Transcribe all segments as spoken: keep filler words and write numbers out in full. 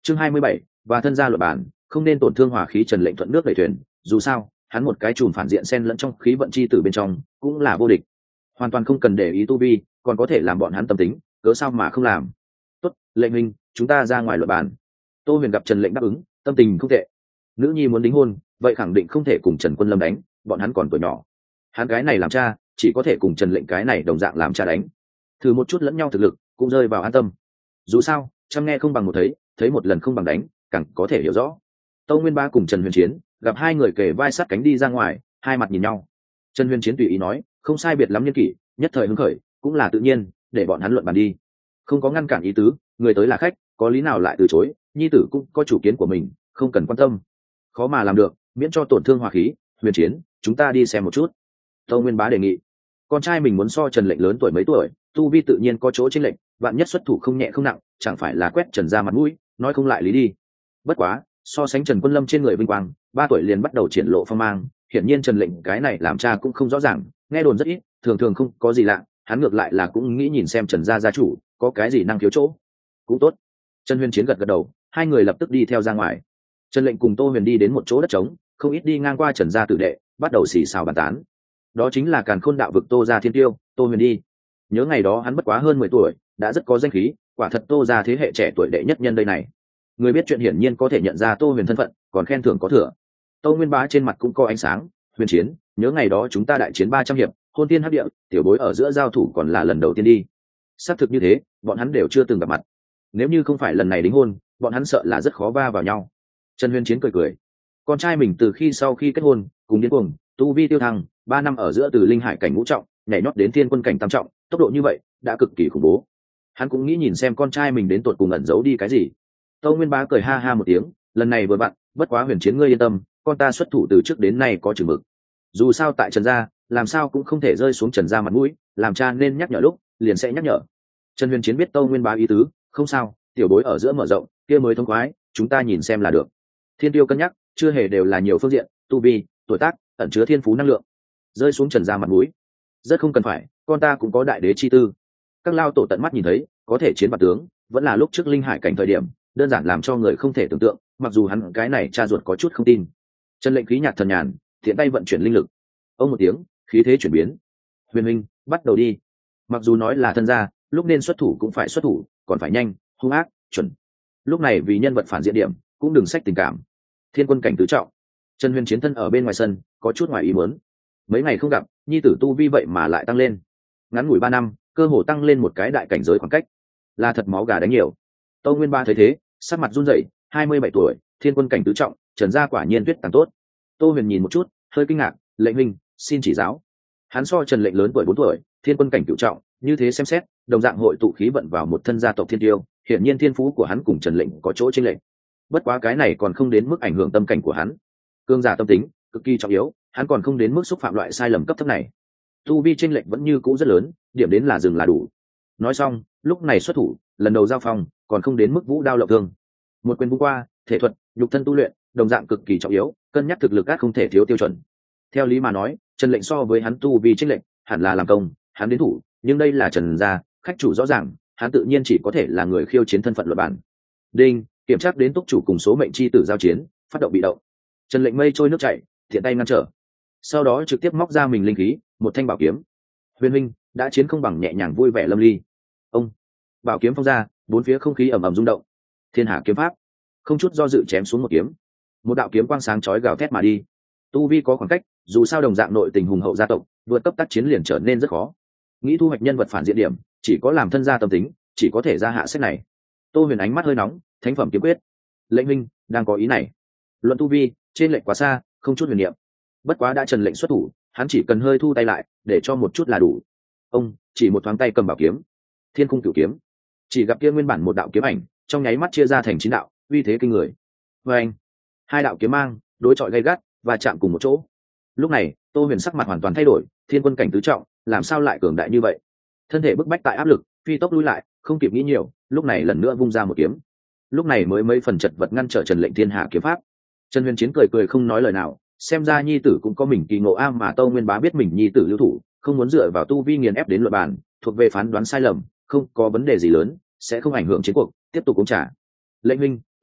chương hai mươi bảy và thân gia luật bản, không nên tổn thương hỏa khí. Trần Lệnh thuận nước đẩy thuyền, dù sao hắn một cái chùm phản diện xen lẫn trong khí vận chi tử bên trong cũng là vô địch, hoàn toàn không cần để ý tu vi, còn có thể làm bọn hắn tâm tính, cớ sao mà không làm. Tốt, Lệnh huynh, chúng ta ra ngoài luận bàn. Tô Huyền gặp Trần Lệnh đáp ứng, tâm tình không tệ. Nữ nhi muốn đính hôn, vậy khẳng định không thể cùng Trần Quân Lâm đánh, bọn hắn còn tuổi nhỏ. Hắn cái này làm cha, chỉ có thể cùng Trần Lệnh cái này đồng dạng làm cha đánh. Thử một chút lẫn nhau thực lực, cũng rơi vào an tâm. Dù sao, chăm nghe không bằng một thấy, thấy một lần không bằng đánh, càng có thể hiểu rõ. Tâu Nguyên Ba cùng Trần Huyền Chiến gặp hai người kề vai sát cánh đi ra ngoài, hai mặt nhìn nhau. Trần Huyền Chiến tùy ý nói, không sai biệt lắm nhân kỷ, nhất thời hứng khởi, cũng là tự nhiên, để bọn hắn luận bàn đi. Không có ngăn cản ý tứ, người tới là khách, có lý nào lại từ chối, nhi tử cũng có chủ kiến của mình, không cần quan tâm. Khó mà làm được, miễn cho tổn thương hòa khí. Huyền Chiến, chúng ta đi xem một chút. Tâu Nguyên Bá đề nghị. Con trai mình muốn so Trần Lệnh lớn tuổi mấy tuổi, tu vi tự nhiên có chỗ chênh lệnh, vạn nhất xuất thủ không nhẹ không nặng, chẳng phải là quét Trần ra mặt mũi, nói không lại lý đi. Bất quá, so sánh Trần Quân Lâm trên người vinh quang, ba tuổi liền bắt đầu triển lộ phong mang, hiển nhiên Trần Lệnh cái này làm cha cũng không rõ ràng, nghe đồn rất ít, thường thường không có gì lạ, hắn ngược lại là cũng nghĩ nhìn xem Trần gia gia chủ có cái gì năng khiếu chỗ. Cũng tốt. Trần Huyền Chiến gật gật đầu, hai người lập tức đi theo ra ngoài. Trần Lệnh cùng Tô Huyền đi đến một chỗ đất trống, không ít đi ngang qua Trần gia tử đệ, bắt đầu xì xào bàn tán. Đó chính là Càn Khôn đạo vực Tô gia thiên tiêu, Tô Huyền đi. Nhớ ngày đó hắn bất quá hơn mười tuổi, đã rất có danh khí, quả thật Tô gia thế hệ trẻ tuổi đệ nhất nhân đây này. Người biết chuyện hiển nhiên có thể nhận ra Tô Huyền thân phận, còn khen thưởng có thừa. Tô Nguyên Bá trên mặt cũng có ánh sáng. Huyền Chiến, nhớ ngày đó chúng ta đại chiến ba trăm hiệp, hôn tiên hấp địa, tiểu bối ở giữa giao thủ còn là lần đầu tiên đi. Xác thực như thế, bọn hắn đều chưa từng gặp mặt. Nếu như không phải lần này đính hôn, bọn hắn sợ là rất khó va vào nhau. Trần Huyền Chiến cười cười. Con trai mình từ khi sau khi kết hôn, cùng điên cuồng, tu vi tiêu thăng, ba năm ở giữa từ linh hải cảnh ngũ trọng, nhảy nhót đến thiên quân cảnh tam trọng, tốc độ như vậy, đã cực kỳ khủng bố. Hắn cũng nghĩ nhìn xem con trai mình đến tột cùng ẩn giấu đi cái gì. Tâu Nguyên Bá cười ha ha một tiếng, lần này vừa vặn, bất quá Huyền Chiến ngươi yên tâm, con ta xuất thủ từ trước đến nay có chừng mực. Dù sao tại Trần gia, làm sao cũng không thể rơi xuống Trần gia mặt mũi, làm cha nên nhắc nhở lúc, liền sẽ nhắc nhở. Trần Huyền Chiến biết Tâu Nguyên Bá ý tứ, không sao, tiểu bối ở giữa mở rộng, kia mới thông khoái, chúng ta nhìn xem là được. Thiên tiêu cân nhắc, chưa hề đều là nhiều phương diện, tu vi, tuổi tác, ẩn chứa thiên phú năng lượng. Rơi xuống Trần gia mặt mũi, rất không cần phải, con ta cũng có đại đế chi tư. Các lao tổ tận mắt nhìn thấy, có thể chiến bạt tướng, vẫn là lúc trước linh hải cảnh thời điểm, đơn giản làm cho người không thể tưởng tượng, mặc dù hắn cái này cha ruột có chút không tin. Trần Lệnh khí nhạt thần nhàn, thiện tay vận chuyển linh lực. Ông một tiếng, khí thế chuyển biến. Huyền huynh, bắt đầu đi. Mặc dù nói là thân gia, lúc nên xuất thủ cũng phải xuất thủ, còn phải nhanh, hung ác, chuẩn. Lúc này vì nhân vật phản diện điểm, cũng đừng sách tình cảm. Thiên quân cảnh tứ trọng. Trần Huyền Chiến thân ở bên ngoài sân, có chút ngoài ý muốn. Mấy ngày không gặp, nhi tử tu vi vậy mà lại tăng lên. Ngắn ngủi ba năm, cơ hồ tăng lên một cái đại cảnh giới khoảng cách. Là thật máu gà đánh nhiều. Tâu Nguyên Ba thấy thế, sắc mặt run rẩy, hai mươi bảy tuổi, thiên quân cảnh tứ trọng, Trần gia quả nhiên tuyết tàng tốt. Tô Huyền nhìn một chút, hơi kinh ngạc, Lệnh huynh, xin chỉ giáo. Hắn so Trần Lệnh lớn tuổi bốn tuổi, thiên quân cảnh cửu trọng, như thế xem xét, đồng dạng hội tụ khí vận vào một thân gia tộc thiên tiêu, hiển nhiên thiên phú của hắn cùng Trần Lệnh có chỗ chênh lệch. Bất quá cái này còn không đến mức ảnh hưởng tâm cảnh của hắn. Cương giả tâm tính, cực kỳ trọng yếu, hắn còn không đến mức xúc phạm loại sai lầm cấp thấp này. Tu vi chênh lệch vẫn như cũ rất lớn, điểm đến là dừng là đủ. Nói xong, lúc này xuất thủ, lần đầu giao phong, còn không đến mức vũ đao lộng thương. Một quyền vung qua, thể thuật, nhục thân tu luyện, đồng dạng cực kỳ trọng yếu, cân nhắc thực lực át không thể thiếu tiêu chuẩn. Theo lý mà nói, Trần Lệnh so với hắn tu vi chênh lệch, hẳn là làm công, hắn đến thủ, nhưng đây là Trần gia, khách chủ rõ ràng, hắn tự nhiên chỉ có thể là người khiêu chiến thân phận luật bản. Đinh, kiểm tra đến túc chủ cùng số mệnh chi tử giao chiến, phát động bị động. Trần Lệnh mây trôi nước chảy, thiện tay ngăn trở. Sau đó trực tiếp móc ra mình linh khí, một thanh bảo kiếm. Huyền huynh, đã chiến không bằng nhẹ nhàng vui vẻ lâm ly. Ông, bảo kiếm phong ra, bốn phía không khí ầm ầm rung động. Thiên Hà kiếm pháp, không chút do dự chém xuống một kiếm. Một đạo kiếm quang sáng chói gào thét mà đi. Tu vi có khoảng cách, dù sao đồng dạng nội tình hùng hậu gia tộc, vượt cấp tác chiến liền trở nên rất khó. Nghĩ thu hoạch nhân vật phản diện điểm, chỉ có làm thân gia tâm tính, chỉ có thể ra hạ sách này. Tô Huyền ánh mắt hơi nóng, thánh phẩm kiếm quyết. Lệnh huynh, đang có ý này. Luận tu vi, trên lệnh quá xa, không chút huyền niệm. Bất quá đã Trần Lệnh xuất thủ, hắn chỉ cần hơi thu tay lại, để cho một chút là đủ. Ông chỉ một thoáng tay cầm bảo kiếm, Thiên Cung Cửu Kiếm. Chỉ gặp kia nguyên bản một đạo kiếm ảnh, trong nháy mắt chia ra thành chín đạo, uy thế kinh người. Và anh, hai đạo kiếm mang, đối chọi gay gắt và chạm cùng một chỗ. Lúc này, Tô Huyền sắc mặt hoàn toàn thay đổi, thiên quân cảnh tứ trọng, làm sao lại cường đại như vậy? Thân thể bức bách tại áp lực, phi tốc lui lại, không kịp nghĩ nhiều, lúc này lần nữa vung ra một kiếm. Lúc này mới mấy phần chật vật ngăn trở Trần Lệnh Thiên Hạ kiếm pháp. Trần Huyền Chiến cười cười không nói lời nào, xem ra nhi tử cũng có mình kỳ ngộ a, mà Tâu Nguyên Bá biết mình nhi tử lưu thủ, không muốn dựa vào tu vi nghiền ép đến luận bàn, thuộc về phán đoán sai lầm, không có vấn đề gì lớn, sẽ không ảnh hưởng chiến cuộc, tiếp tục uống trà. Lệnh huynh,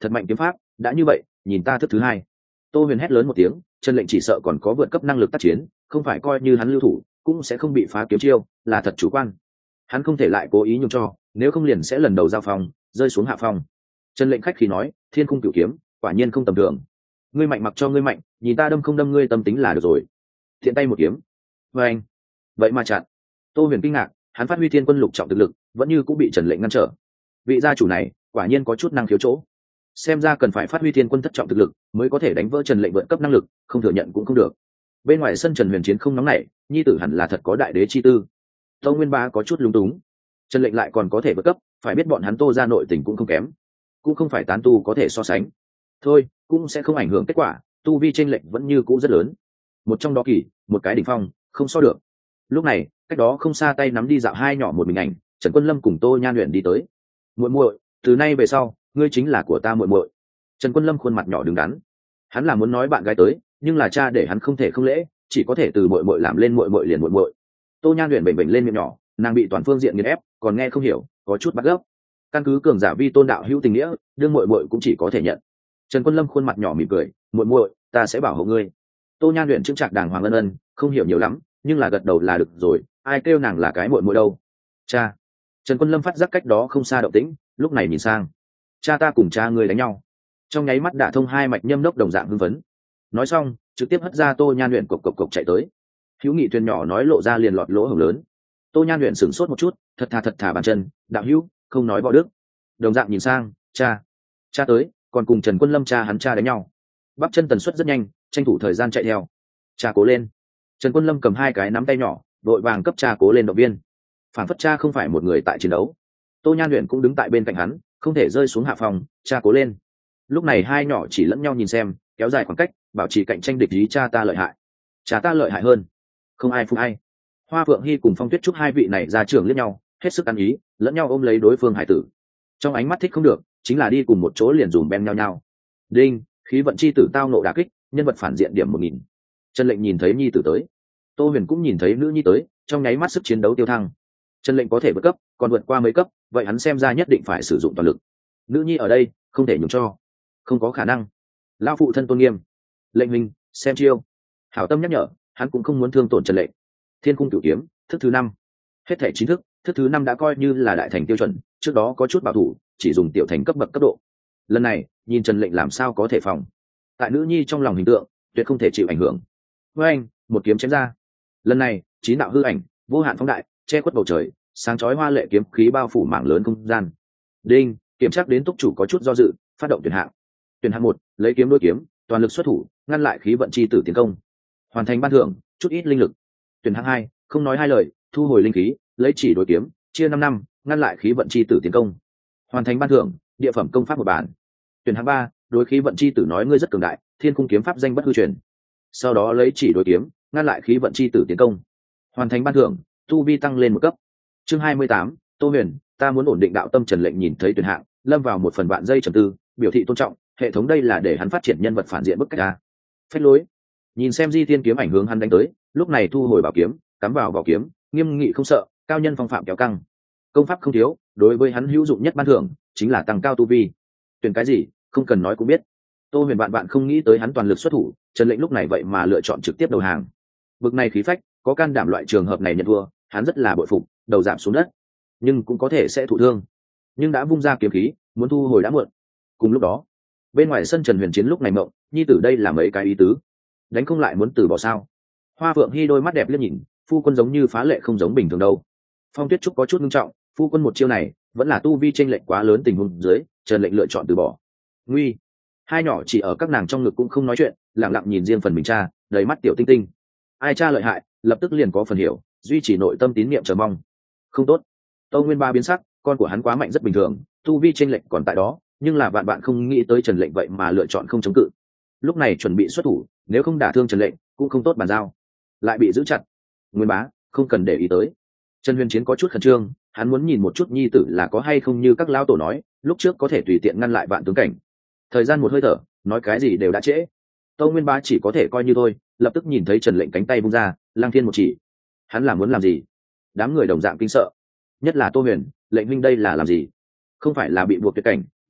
thật mạnh kiếm pháp, đã như vậy nhìn ta thức thứ hai. Tô Huyền hét lớn một tiếng, Trần Lệnh chỉ sợ còn có vượt cấp năng lực tác chiến, không phải coi như hắn lưu thủ cũng sẽ không bị phá kiếm chiêu, là thật chủ quan. Hắn không thể lại cố ý nhường cho, nếu không liền sẽ lần đầu giao phòng rơi xuống hạ phòng. Trần Lệnh khách khí nói, thiên cung cửu kiếm quả nhiên không tầm thường, ngươi mạnh mặc cho ngươi mạnh, nhìn ta đâm không đâm ngươi tâm tính là được rồi. Thiện tay một kiếm, với anh vậy mà chặn. Tô Huyền kinh ngạc, hắn phát huy thiên quân lục trọng thực lực vẫn như cũng bị Trần Lệnh ngăn trở. Vị gia chủ này quả nhiên có chút năng khiếu chỗ, xem ra cần phải phát huy thiên quân thất trọng thực lực mới có thể đánh vỡ Trần Lệnh vượt cấp năng lực, không thừa nhận cũng không được. Bên ngoài sân Trần Huyền chiến không nóng nảy, nhi tử hẳn là thật có đại đế chi tư. Tô Nguyên Bá có chút lúng túng, Trần Lệnh lại còn có thể vượt cấp, phải biết bọn hắn Tô ra nội tình cũng không kém, cũng không phải tán tu có thể so sánh. Thôi cũng sẽ không ảnh hưởng kết quả, tu vi chênh lệch vẫn như cũ rất lớn, một trong đó kỳ, một cái đỉnh phong, không so được. Lúc này cách đó không xa tay nắm đi dạo hai nhỏ một mình ảnh, Trần Quân Lâm cùng Tô Nhan Luyện đi tới. Muội muội, từ nay về sau ngươi chính là của ta muội muội. Trần Quân Lâm khuôn mặt nhỏ đứng đắn, hắn là muốn nói bạn gái tới, nhưng là cha để hắn không thể không lễ, chỉ có thể từ muội muội làm lên muội muội liền muội muội. Tô Nhan Luyện bệnh bệnh lên miệng nhỏ, nàng bị toàn phương diện nghiền ép, còn nghe không hiểu, có chút bắt gốc. Căn cứ cường giả vi tôn đạo hữu tình nghĩa, đương muội muội cũng chỉ có thể nhận. Trần Quân Lâm khuôn mặt nhỏ mỉm cười, muội muội, ta sẽ bảo hộ ngươi. Tô Nhan Luyện chững chạc đàng hoàng ân ân, không hiểu nhiều lắm, nhưng là gật đầu là được rồi, ai kêu nàng là cái muội muội đâu. Cha. Trần Quân Lâm phát giác cách đó không xa động tĩnh, lúc này nhìn sang, cha ta cùng cha ngươi đánh nhau. Trong nháy mắt đả thông hai mạch nhâm đốc đồng dạng hưng phấn. Nói xong trực tiếp hất ra Tô Nhan Luyện cộc cộc cộc chạy tới. Hữu Nghị thuyền nhỏ nói lộ ra liền lọt lỗ hổng lớn. Tô Nhan Luyện sửng sốt một chút, thật thà thật thà bàn chân, đạo hữu không nói võ đức. Đồng dạng nhìn sang, cha cha tới, còn cùng Trần Quân Lâm cha hắn cha đánh nhau. Bắp chân tần suất rất nhanh, tranh thủ thời gian chạy theo. Cha cố lên. Trần Quân Lâm cầm hai cái nắm tay nhỏ, đội vàng cấp cha cố lên động viên. Phản phất cha không phải một người tại chiến đấu. Tô Nhan Luyện cũng đứng tại bên cạnh hắn, không thể rơi xuống hạ phòng, cha cố lên. Lúc này hai nhỏ chỉ lẫn nhau nhìn xem, kéo dài khoảng cách, bảo trì cạnh tranh địch ý, cha ta lợi hại, cha ta lợi hại hơn, không ai phụ ai. Hoa Phượng Hy cùng Phong Tuyết Trúc hai vị này ra trường liếc nhau, hết sức ăn ý, lẫn nhau ôm lấy đối phương hải tử. Trong ánh mắt thích không được, chính là đi cùng một chỗ liền dùm ben nhau nhau. Đinh, khí vận chi tử tao nộ đả kích, nhân vật phản diện điểm một nghìn. Trần Lệnh nhìn thấy nhi tử tới, Tô Huyền cũng nhìn thấy nữ nhi tới, trong nháy mắt sức chiến đấu tiêu thăng. Trần Lệnh có thể vượt cấp, còn vượt qua mấy cấp, vậy hắn xem ra nhất định phải sử dụng toàn lực. Nữ nhi ở đây, không thể nhường cho, không có khả năng. Lão phụ thân tôn nghiêm. Lệnh huynh, xem chiêu. Hảo tâm nhắc nhở, hắn cũng không muốn thương tổn Trần Lệnh. Thiên cung cửu kiếm, thức thứ năm. Hết thể chính thức, thức thứ năm đã coi như là đại thành tiêu chuẩn, trước đó có chút bảo thủ, chỉ dùng tiểu thành cấp bậc cấp độ. Lần này, nhìn Trần Lệnh làm sao có thể phòng. Tại nữ nhi trong lòng hình tượng, tuyệt không thể chịu ảnh hưởng. Với anh, một kiếm chém ra. Lần này, chín đạo hư ảnh, vô hạn phóng đại, che khuất bầu trời, sáng chói hoa lệ kiếm khí bao phủ mảng lớn không gian. Đinh, kiểm tra đến túc chủ có chút do dự, phát động tuyển hạng. Tuyển hạng một, lấy kiếm đối kiếm, toàn lực xuất thủ, ngăn lại khí vận chi tử tiến công, hoàn thành ban thưởng chút ít linh lực. Tuyển hạng hai, không nói hai lời, thu hồi linh khí, lấy chỉ đối kiếm, chia năm năm, ngăn lại khí vận chi tử tiến công, hoàn thành ban thưởng địa phẩm công pháp một bản. Tuyển hạng ba, đối khí vận chi tử nói ngươi rất cường đại, thiên cung kiếm pháp danh bất hư truyền, sau đó lấy chỉ đối kiếm, ngăn lại khí vận chi tử tiến công, hoàn thành ban thưởng tu vi tăng lên một cấp. Chương hai mươi tám, Tô Huyền, ta muốn ổn định đạo tâm. Trần Lệnh nhìn thấy tuyển hạng, lâm vào một phần vạn giây trầm tư, biểu thị tôn trọng, hệ thống đây là để hắn phát triển nhân vật phản diện bức cách a. Phách lối. Nhìn xem Di Thiên kiếm ảnh hướng hắn đánh tới, lúc này thu hồi bảo kiếm, cắm vào bảo kiếm, nghiêm nghị không sợ, cao nhân phong phạm kéo căng. Công pháp không thiếu, đối với hắn hữu dụng nhất ban thưởng chính là tăng cao tu vi. Tuyển cái gì, không cần nói cũng biết. Tô Huyền bạn bạn không nghĩ tới hắn toàn lực xuất thủ, Trần Lệnh lúc này vậy mà lựa chọn trực tiếp đầu hàng. Bực này khí phách, có can đảm loại trường hợp này nhận thua, hắn rất là bội phục, đầu giảm xuống đất, nhưng cũng có thể sẽ thụ thương. Nhưng đã vung ra kiếm khí, muốn thu hồi đã muộn. Cùng lúc đó, bên ngoài sân Trần Huyền chiến lúc này mộng, nhi tử đây là mấy cái ý tứ, đánh không lại muốn từ bỏ sao? Hoa Phượng Hy đôi mắt đẹp liếc nhìn, phu quân giống như phá lệ không giống bình thường đâu. Phong Tuyết Trúc có chút nghiêm trọng, phu quân một chiêu này vẫn là tu vi chênh lệch quá lớn tình huống dưới, Trần Lệnh lựa chọn từ bỏ. Nguy. Hai nhỏ chỉ ở các nàng trong ngực cũng không nói chuyện, lặng lặng nhìn riêng phần mình cha, đầy mắt tiểu tinh tinh. Ai cha lợi hại, lập tức liền có phần hiểu, duy trì nội tâm tín niệm chờ mong. Không tốt. Tâu Nguyên Ba biến sắc, con của hắn quá mạnh rất bình thường, tu vi chênh lệch còn tại đó, nhưng là bạn bạn không nghĩ tới Trần Lệnh vậy mà lựa chọn không chống cự. Lúc này chuẩn bị xuất thủ, nếu không đả thương Trần Lệnh, cũng không tốt bàn giao. Lại bị giữ chặt. Nguyên Bá, không cần để ý tới. Trần Huyền Chiến có chút khẩn trương, hắn muốn nhìn một chút nhi tử là có hay không như các lão tổ nói, lúc trước có thể tùy tiện ngăn lại vạn tướng cảnh. Thời gian một hơi thở, nói cái gì đều đã trễ. Tâu Nguyên Bá chỉ có thể coi như thôi, lập tức nhìn thấy Trần Lệnh cánh tay vung ra, lang thiên một chỉ. Hắn là muốn làm gì? Đám người đồng dạng kinh sợ, nhất là Tô Huyền, Lệnh huynh đây là làm gì? Không phải là bị buộc tuyệt cảnh,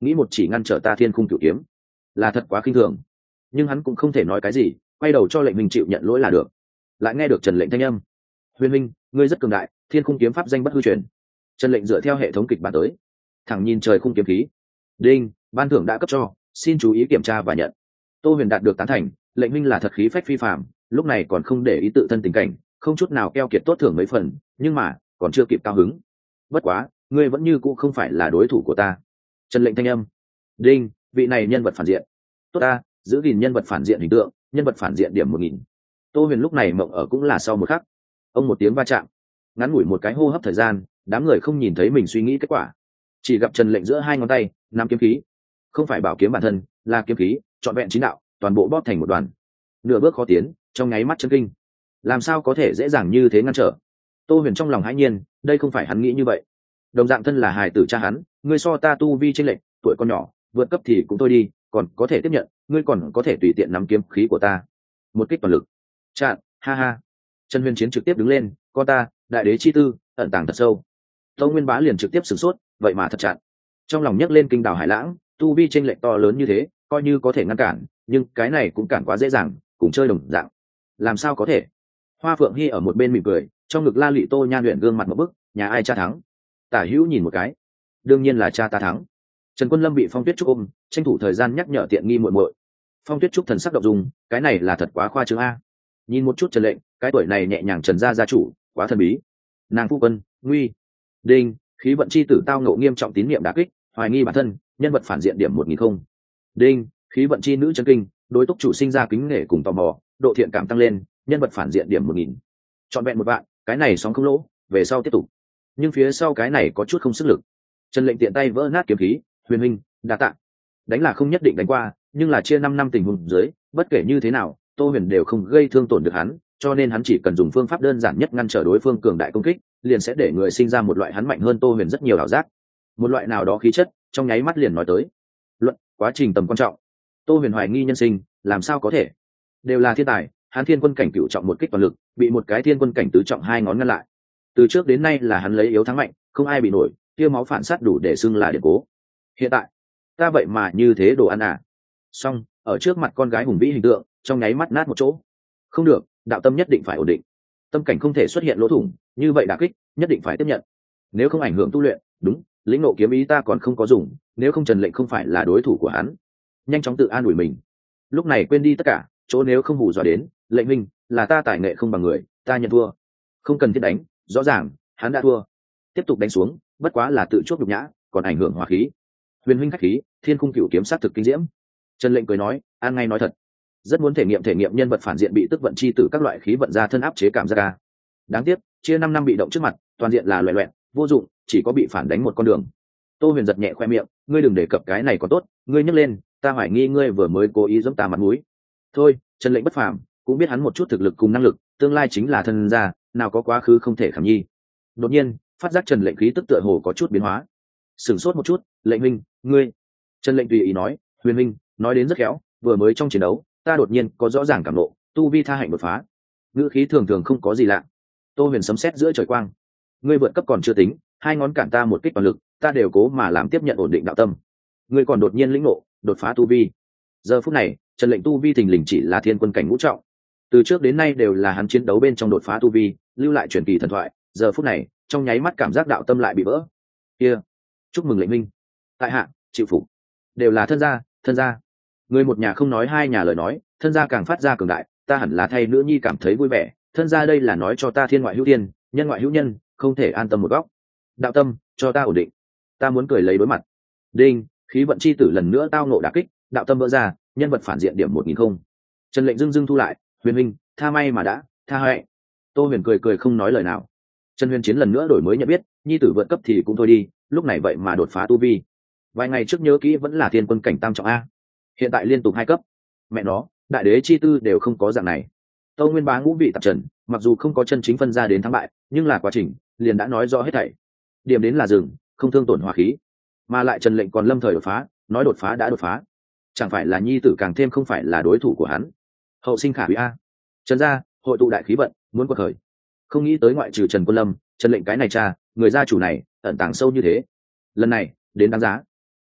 nghĩ một chỉ ngăn trở ta thiên khung cửu kiếm là thật quá khinh thường. Nhưng hắn cũng không thể nói cái gì, quay đầu cho lệnh minh chịu nhận lỗi là được. Lại nghe được Trần Lệnh thanh âm: huyền minh, ngươi rất cường đại, thiên khung kiếm pháp danh bất hư truyền. Trần Lệnh dựa theo hệ thống kịch bản tới, thẳng nhìn trời khung kiếm khí. Đinh, ban thưởng đã cấp cho, xin chú ý kiểm tra và nhận. Tô Huyền đạt được tán thành, lệnh minh là thật khí phách phi phàm, lúc này còn không để ý tự thân tình cảnh, không chút nào keo kiệt tốt thưởng mấy phần, nhưng mà còn chưa kịp cao hứng. Bất quá, ngươi vẫn như cũ không phải là đối thủ của ta. Trần Lệnh thanh âm: đinh, vị này nhân vật phản diện. Tốt ta, giữ gìn nhân vật phản diện hình tượng, nhân vật phản diện điểm một nghìn. Tô Huyền lúc này mộng ở cũng là sau một khắc. Ông một tiếng va chạm, ngắn ngủi một cái hô hấp thời gian, đám người không nhìn thấy mình suy nghĩ kết quả, chỉ gặp Trần Lệnh giữa hai ngón tay nắm kiếm khí, không phải bảo kiếm bản thân, là kiếm khí trọn vẹn chín đạo, toàn bộ bóp thành một đoàn, nửa bước khó tiến, trong nháy mắt chân kinh. Làm sao có thể dễ dàng như thế ngăn trở? Tô Huyền trong lòng hãi nhiên, đây không phải hắn nghĩ như vậy. Đồng dạng thân là hài tử cha hắn, ngươi so ta tu vi chênh lệch, tuổi con nhỏ, vượt cấp thì cũng thôi đi, còn có thể tiếp nhận, ngươi còn có thể tùy tiện nắm kiếm khí của ta, một kích toàn lực. Chặn, ha ha. Trần Huyền Chiến trực tiếp đứng lên, con ta, đại đế chi tư, ẩn tàng thật sâu. Tâu Nguyên Bá liền trực tiếp sửng sốt, vậy mà thật chặn. Trong lòng nhấc lên kinh đảo hải lãng, tu vi chênh lệch to lớn như thế, coi như có thể ngăn cản, nhưng cái này cũng cản quá dễ dàng, cùng chơi đồng dạng. Làm sao có thể? Hoa Phượng Hy ở một bên mỉm cười, trong ngực La Lụy Tô Nhan luyện gương mặt một bức, nhà ai cha thắng? Tả Hữu nhìn một cái, đương nhiên là cha ta thắng. Trần Quân Lâm bị Phong Tuyết Trúc ôm, tranh thủ thời gian nhắc nhở tiện nghi muội muội. Phong Tuyết Trúc thần sắc động dung, cái này là thật quá khoa trương a. Nhìn một chút Trần Lệnh, cái tuổi này nhẹ nhàng Trần gia gia chủ, quá thần bí. Nàng phu quân, nguy. Đinh, khí vận chi tử tao ngộ nghiêm trọng tín niệm đả kích, hoài nghi bản thân, nhân vật phản diện điểm một nghìn không. Đinh, khí vận chi nữ chân kinh, đối túc chủ sinh ra kính nể cùng tò mò, độ thiện cảm tăng lên, nhân vật phản diện điểm một nghìn. Chọn vẹn một vạn, cái này sóng không lỗ, về sau tiếp tục. Nhưng phía sau cái này có chút không sức lực. Trần Lệnh tiện tay vỡ nát kiếm khí, huyền minh, đa tạ. Đánh là không nhất định đánh qua, nhưng là chia năm năm tình huống dưới, bất kể như thế nào, Tô Huyền đều không gây thương tổn được hắn, cho nên hắn chỉ cần dùng phương pháp đơn giản nhất ngăn trở đối phương cường đại công kích, liền sẽ để người sinh ra một loại hắn mạnh hơn Tô Huyền rất nhiều ảo giác. Một loại nào đó khí chất, trong nháy mắt liền nói tới. Luận, quá trình tầm quan trọng. Tô Huyền hoài nghi nhân sinh, làm sao có thể? Đều là thiên tài, hắn thiên quân cảnh cửu trọng một kích toàn lực, bị một cái thiên quân cảnh tứ trọng hai ngón ngăn lại. Từ trước đến nay là hắn lấy yếu thắng mạnh, không ai bị nổi, tiêu máu phản sát đủ để xưng là điển cố. Hiện tại, ta vậy mà như thế đồ ăn à? Xong, ở trước mặt con gái hùng vĩ hình tượng, trong nháy mắt nát một chỗ. Không được, đạo tâm nhất định phải ổn định, tâm cảnh không thể xuất hiện lỗ thủng, như vậy đả kích nhất định phải tiếp nhận, nếu không ảnh hưởng tu luyện. Đúng, lĩnh ngộ kiếm ý ta còn không có dùng, nếu không Trần Lệnh không phải là đối thủ của hắn. Nhanh chóng tự an ủi mình, lúc này quên đi tất cả, chỗ nếu không hù dọa đến Lệnh minh, là ta tài nghệ không bằng người, ta nhận thua. Không cần thiết đánh, rõ ràng hắn đã thua, tiếp tục đánh xuống bất quá là tự chuốc nhục nhã, còn ảnh hưởng hòa khí. Huyền huynh khách khí, thiên khung cửu kiếm sát thực kinh diễm. Trần Lệnh cười nói, an ngay nói thật, rất muốn thể nghiệm thể nghiệm nhân vật phản diện bị tức vận chi tử các loại khí vận ra thân áp chế cảm giác ca. Đáng tiếc, chia năm năm bị động trước mặt, toàn diện là loẹ loẹn, vô dụng, chỉ có bị phản đánh một con đường. Tô Huyền giật nhẹ khoe miệng, ngươi đừng đề cập cái này còn tốt, ngươi nhấc lên, ta hoài nghi ngươi vừa mới cố ý giẫm ta mặt mũi. Thôi, Trần Lệnh bất phàm, cũng biết hắn một chút thực lực cùng năng lực, tương lai chính là thân gia, nào có quá khứ không thể khảm nhi. Đột nhiên, phát giác Trần Lệnh khí tức tựa hồ có chút biến hóa. Sửng sốt một chút, Lệnh huynh, ngươi. Trần Lệnh tùy ý nói, Huyền huynh, nói đến rất khéo, vừa mới trong chiến đấu, ta đột nhiên có rõ ràng cảm ngộ, tu vi tha hạnh đột phá. Ngữ khí thường thường không có gì lạ. Tô Huyền sấm sét giữa trời quang, ngươi vượt cấp còn chưa tính, hai ngón cản ta một kích toàn lực, ta đều cố mà làm tiếp nhận ổn định đạo tâm, ngươi còn đột nhiên lĩnh ngộ, đột phá tu vi. Giờ phút này, Trần Lệnh tu vi thình lình chỉ là thiên quân cảnh ngũ trọng, từ trước đến nay đều là hắn chiến đấu bên trong đột phá tu vi, lưu lại truyền kỳ thần thoại. Giờ phút này, trong nháy mắt cảm giác đạo tâm lại bị vỡ. Kia, chúc mừng Lệnh minh, tại hạ chịu phục. Đều là thân gia, thân gia. Người một nhà không nói hai nhà lời nói, thân gia càng phát ra cường đại, ta hẳn là thay nữ nhi cảm thấy vui vẻ. Thân gia đây là nói cho ta thiên ngoại hữu thiên, nhân ngoại hữu nhân, không thể an tâm một góc. Đạo tâm, cho ta ổn định. Ta muốn cười lấy đối mặt. Đinh, khí vận chi tử lần nữa tao nộ đả kích, đạo tâm vỡ ra, nhân vật phản diện điểm một nghìn không. Trần Lệnh dưng dưng thu lại, Huyền huynh, tha may mà đã, tha hại. Tô Huyền cười cười không nói lời nào. Trần Huyền Chiến lần nữa đổi mới nhận biết, nhi tử vượt cấp thì cũng thôi đi, lúc này vậy mà đột phá tu vi. Vài ngày trước nhớ kỹ vẫn là thiên quân cảnh tam trọng a, hiện tại liên tục hai cấp. Mẹ nó, đại đế chi tư đều không có dạng này. Tâu Nguyên Bá ngũ vị tạp trần, mặc dù không có chân chính phân ra đến thắng bại, nhưng là quá trình liền đã nói rõ hết thảy. Điểm đến là dừng, không thương tổn hòa khí, mà lại Trần Lệnh còn lâm thời đột phá, nói đột phá đã đột phá, chẳng phải là nhi tử càng thêm không phải là đối thủ của hắn. Hậu sinh khả hủy a. Trần gia hội tụ đại khí vận, muốn quật khởi. Không nghĩ tới ngoại trừ Trần Quân Lâm, Trần Lệnh cái này cha, người gia chủ này ẩn tàng sâu như thế. Lần này đến đáng giá.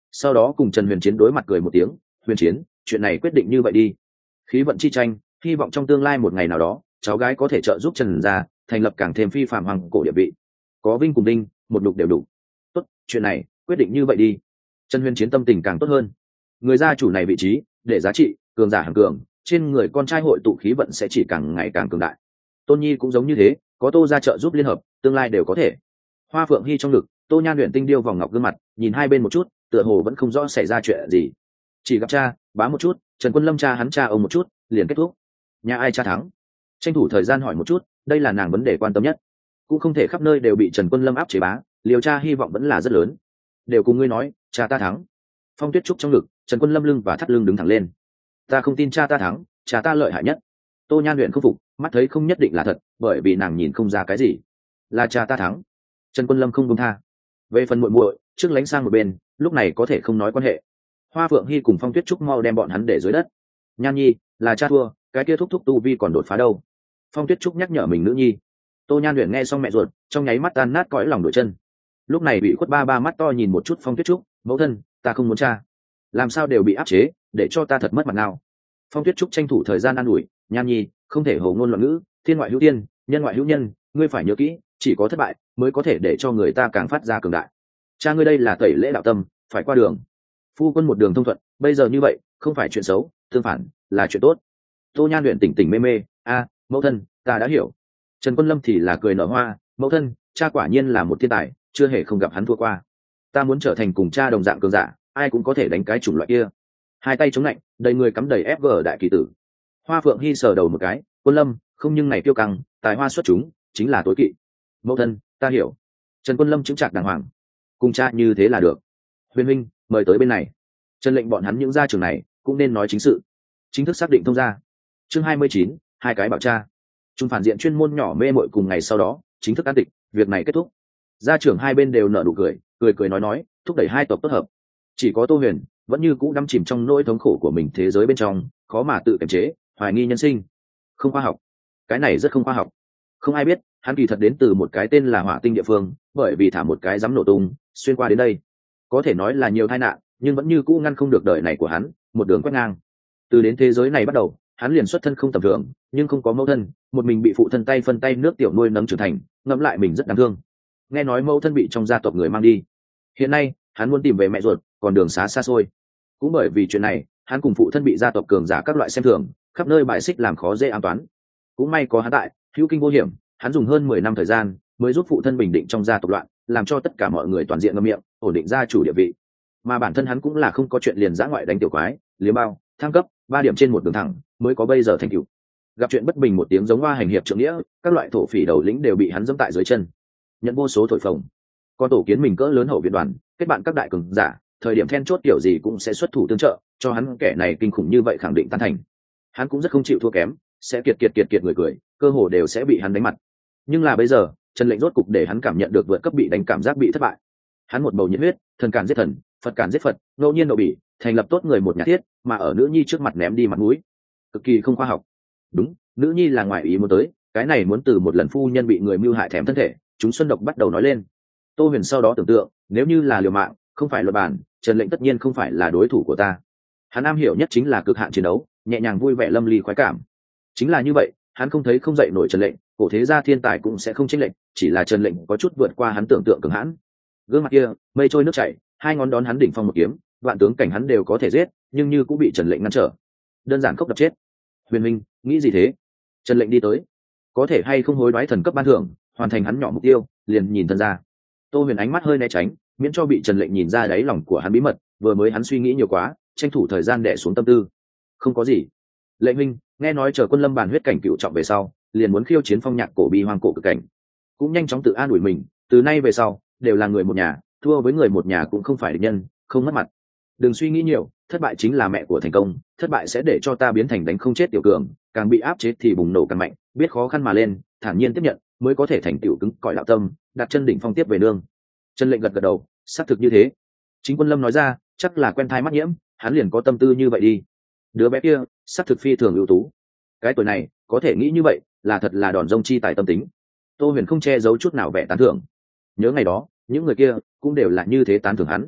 sau đó cùng Trần Huyền Chiến đối mặt cười một tiếng. Huyền Chiến, chuyện này quyết định như vậy đi. Khí vận chi tranh, hy vọng trong tương lai một ngày nào đó cháu gái có thể trợ giúp Trần gia thành lập càng thêm phi phàm hoàng cổ địa vị, có vinh cùng đinh một lục đều đủ. Tốt, chuyện này quyết định như vậy đi. Trần Huyền Chiến tâm tình càng tốt hơn. Người gia chủ này vị trí để giá trị cường giả hàng cường, trên người con trai hội tụ khí vận sẽ chỉ càng ngày càng cường đại. Tôn Nhi cũng giống như thế, có Tô gia trợ giúp liên hợp, tương lai đều có thể. Hoa Phượng Hy trong ngực, Tô Nhan luyện tinh điêu vòng ngọc gương mặt, nhìn hai bên một chút, tựa hồ vẫn không rõ xảy ra chuyện gì. Chỉ gặp cha, bá một chút, Trần Quân Lâm cha hắn cha ông một chút, liền kết thúc. Nhà ai cha thắng? Tranh thủ thời gian hỏi một chút, đây là nàng vấn đề quan tâm nhất. Cũng không thể khắp nơi đều bị Trần Quân Lâm áp chế bá, liều cha hy vọng vẫn là rất lớn. Đều cùng ngươi nói, cha ta thắng. Phong Tuyết Trúc trong ngực, Trần Quân Lâm lưng và thắt lưng đứng thẳng lên. Ta không tin cha ta thắng, cha ta lợi hại nhất. Tô Nhan luyện không phục, mắt thấy không nhất định là thật, bởi vì nàng nhìn không ra cái gì. Là cha ta thắng. Trần Quân Lâm không buông tha. Về phần muội muội, trước lánh sang một bên, lúc này có thể không nói quan hệ. Hoa Phượng Hy cùng Phong Tuyết Trúc mau đem bọn hắn để dưới đất. Nhan Nhi, là cha thua, cái kia thúc thúc tu vi còn đột phá đâu. Phong Tuyết Trúc nhắc nhở mình nữ nhi. Tô Nhan luyện nghe xong mẹ ruột, trong nháy mắt tan nát cõi lòng đổi chân. Lúc này bị khuất ba ba mắt to nhìn một chút Phong Tuyết Trúc, mẫu thân, ta không muốn cha, làm sao đều bị áp chế, để cho ta thật mất mặt nào. Phong Tuyết Trúc tranh thủ thời gian an ủi, Nhan Nhi, không thể hồ ngôn loạn ngữ, thiên ngoại hữu tiên, nhân ngoại hữu nhân, ngươi phải nhớ kỹ, chỉ có thất bại mới có thể để cho người ta càng phát ra cường đại. Cha ngươi đây là tẩy lễ đạo tâm, phải qua đường. Phu quân một đường thông thuận, bây giờ như vậy, không phải chuyện xấu, tương phản, là chuyện tốt. Tô Nhan luyện tỉnh tỉnh mê mê, a, mẫu thân, ta đã hiểu. Trần Quân Lâm thì là cười nở hoa, mẫu thân, cha quả nhiên là một thiên tài, chưa hề không gặp hắn thua qua. Ta muốn trở thành cùng cha đồng dạng cường giả, ai cũng có thể đánh cái chủng loại kia. Hai tay chống lạnh, đầy người cắm đầy ép giê đại kỳ tử. Hoa Phượng Hy sờ đầu một cái, Quân Lâm, không nhưng này tiêu căng, tài hoa xuất chúng, chính là tối kỵ. Mẫu thân, ta hiểu. Trần Quân Lâm chứng trạc đàng hoàng, cùng cha như thế là được. Huyền huynh, mời tới bên này. Trần lệnh bọn hắn những gia trưởng này cũng nên nói chính sự. Chính thức xác định thông gia. Chương hai mươi chín, hai cái bảo cha. Trung phản diện chuyên môn nhỏ mê mội cùng ngày sau đó, chính thức an tịch, việc này kết thúc. Gia trưởng hai bên đều nở nụ cười, cười cười nói nói, thúc đẩy hai tộc tốt hợp. Chỉ có Tô Huyền vẫn như cũ đắm chìm trong nỗi thống khổ của mình thế giới bên trong, khó mà tự kiềm chế, hoài nghi nhân sinh. Không khoa học. Cái này rất không khoa học. Không ai biết, hắn kỳ thật đến từ một cái tên là Hỏa Tinh địa phương, bởi vì thả một cái dám nổ tung, xuyên qua đến đây. Có thể nói là nhiều tai nạn, nhưng vẫn như cũ ngăn không được đời này của hắn, một đường quét ngang. Từ đến thế giới này bắt đầu, hắn liền xuất thân không tầm thường, nhưng không có mẫu thân, một mình bị phụ thân tay phân tay nước tiểu nuôi nấng trưởng thành, ngẫm lại mình rất đáng thương. Nghe nói mẫu thân bị trong gia tộc người mang đi. Hiện nay, hắn muốn tìm về mẹ ruột, còn đường xá xa xôi. Cũng bởi vì chuyện này, hắn cùng phụ thân bị gia tộc cường giả các loại xem thường, khắp nơi bài xích làm khó dễ an toán. Cũng may có hắn tại, hữu kinh vô hiểm, hắn dùng hơn mười năm thời gian mới giúp phụ thân bình định trong gia tộc loạn, làm cho tất cả mọi người toàn diện ngậm miệng, ổn định gia chủ địa vị. Mà bản thân hắn cũng là không có chuyện liền dã ngoại đánh tiểu quái, liếm bao, thăng cấp ba điểm trên một đường thẳng, mới có bây giờ thành tựu. Gặp chuyện bất bình một tiếng giống hoa hành hiệp trượng nghĩa, các loại thổ phỉ đầu lĩnh đều bị hắn dẫm tại dưới chân, nhận vô số thổi phồng. Con tổ kiến mình cỡ lớn hậu viện đoàn, kết bạn các đại cường giả, thời điểm then chốt kiểu gì cũng sẽ xuất thủ tương trợ, cho hắn kẻ này kinh khủng như vậy khẳng định tán thành. Hắn cũng rất không chịu thua kém, sẽ kiệt kiệt kiệt kiệt người cười, cơ hồ đều sẽ bị hắn đánh mặt. Nhưng là bây giờ, Trần lệnh rốt cục để hắn cảm nhận được vượt cấp bị đánh cảm giác bị thất bại. Hắn một bầu nhiệt huyết, thần càn giết thần, Phật càn giết Phật, ngẫu nhiên nộ bỉ, thành lập tốt người một nhà thiết, mà ở nữ nhi trước mặt ném đi mặt mũi, cực kỳ không khoa học. Đúng, nữ nhi là ngoại ý muốn tới, cái này muốn từ một lần phu nhân bị người mưu hại thèm thân thể, chúng xuân độc bắt đầu nói lên. Tô Huyền sau đó tưởng tượng, nếu như là liều mạng, không phải luật bản, Trần lệnh tất nhiên không phải là đối thủ của ta. Hắn am hiểu nhất chính là cực hạn chiến đấu, nhẹ nhàng vui vẻ lâm ly khoái cảm. Chính là như vậy, hắn không thấy không dậy nổi Trần lệnh, cổ thế gia thiên tài cũng sẽ không chênh lệnh, chỉ là Trần lệnh có chút vượt qua hắn tưởng tượng cường hãn. Gương mặt kia, mây trôi nước chảy, hai ngón đón hắn đỉnh phong một kiếm, vạn tướng cảnh hắn đều có thể giết, nhưng như cũng bị Trần lệnh ngăn trở. Đơn giản khốc đập chết. Huyền Minh, nghĩ gì thế? Trần lệnh đi tới, có thể hay không hối đoái thần cấp ban thưởng, hoàn thành hắn nhỏ mục tiêu, liền nhìn thân ra. Tô Huyền ánh mắt hơi né tránh, miễn cho bị Trần lệnh nhìn ra đáy lòng của hắn bí mật, vừa mới hắn suy nghĩ nhiều quá, tranh thủ thời gian đè xuống tâm tư. Không có gì. Lệnh huynh, nghe nói chờ Quân Lâm bản huyết cảnh cựu trọng về sau, liền muốn khiêu chiến phong nhạc cổ bi hoang cổ cực cảnh. Cũng nhanh chóng tự an ủi mình, từ nay về sau, đều là người một nhà, thua với người một nhà cũng không phải địch nhân, không mất mặt. Đừng suy nghĩ nhiều, thất bại chính là mẹ của thành công, thất bại sẽ để cho ta biến thành đánh không chết tiểu cường, càng bị áp chế thì bùng nổ càng mạnh, biết khó khăn mà lên, thản nhiên tiếp nhận, mới có thể thành tiểu cứng cỏi đạo tâm, đặt chân đỉnh phong tiếp về nương. Trần lệnh gật gật đầu, xác thực như thế. Chính Quân Lâm nói ra, chắc là quen thai mắt nhiễm, hắn liền có tâm tư như vậy đi. Đứa bé kia, xác thực phi thường ưu tú. Cái tuổi này, có thể nghĩ như vậy, là thật là đòn rông chi tài tâm tính. Tô Huyền không che giấu chút nào vẻ tán thưởng. Nhớ ngày đó, những người kia cũng đều là như thế tán thưởng hắn.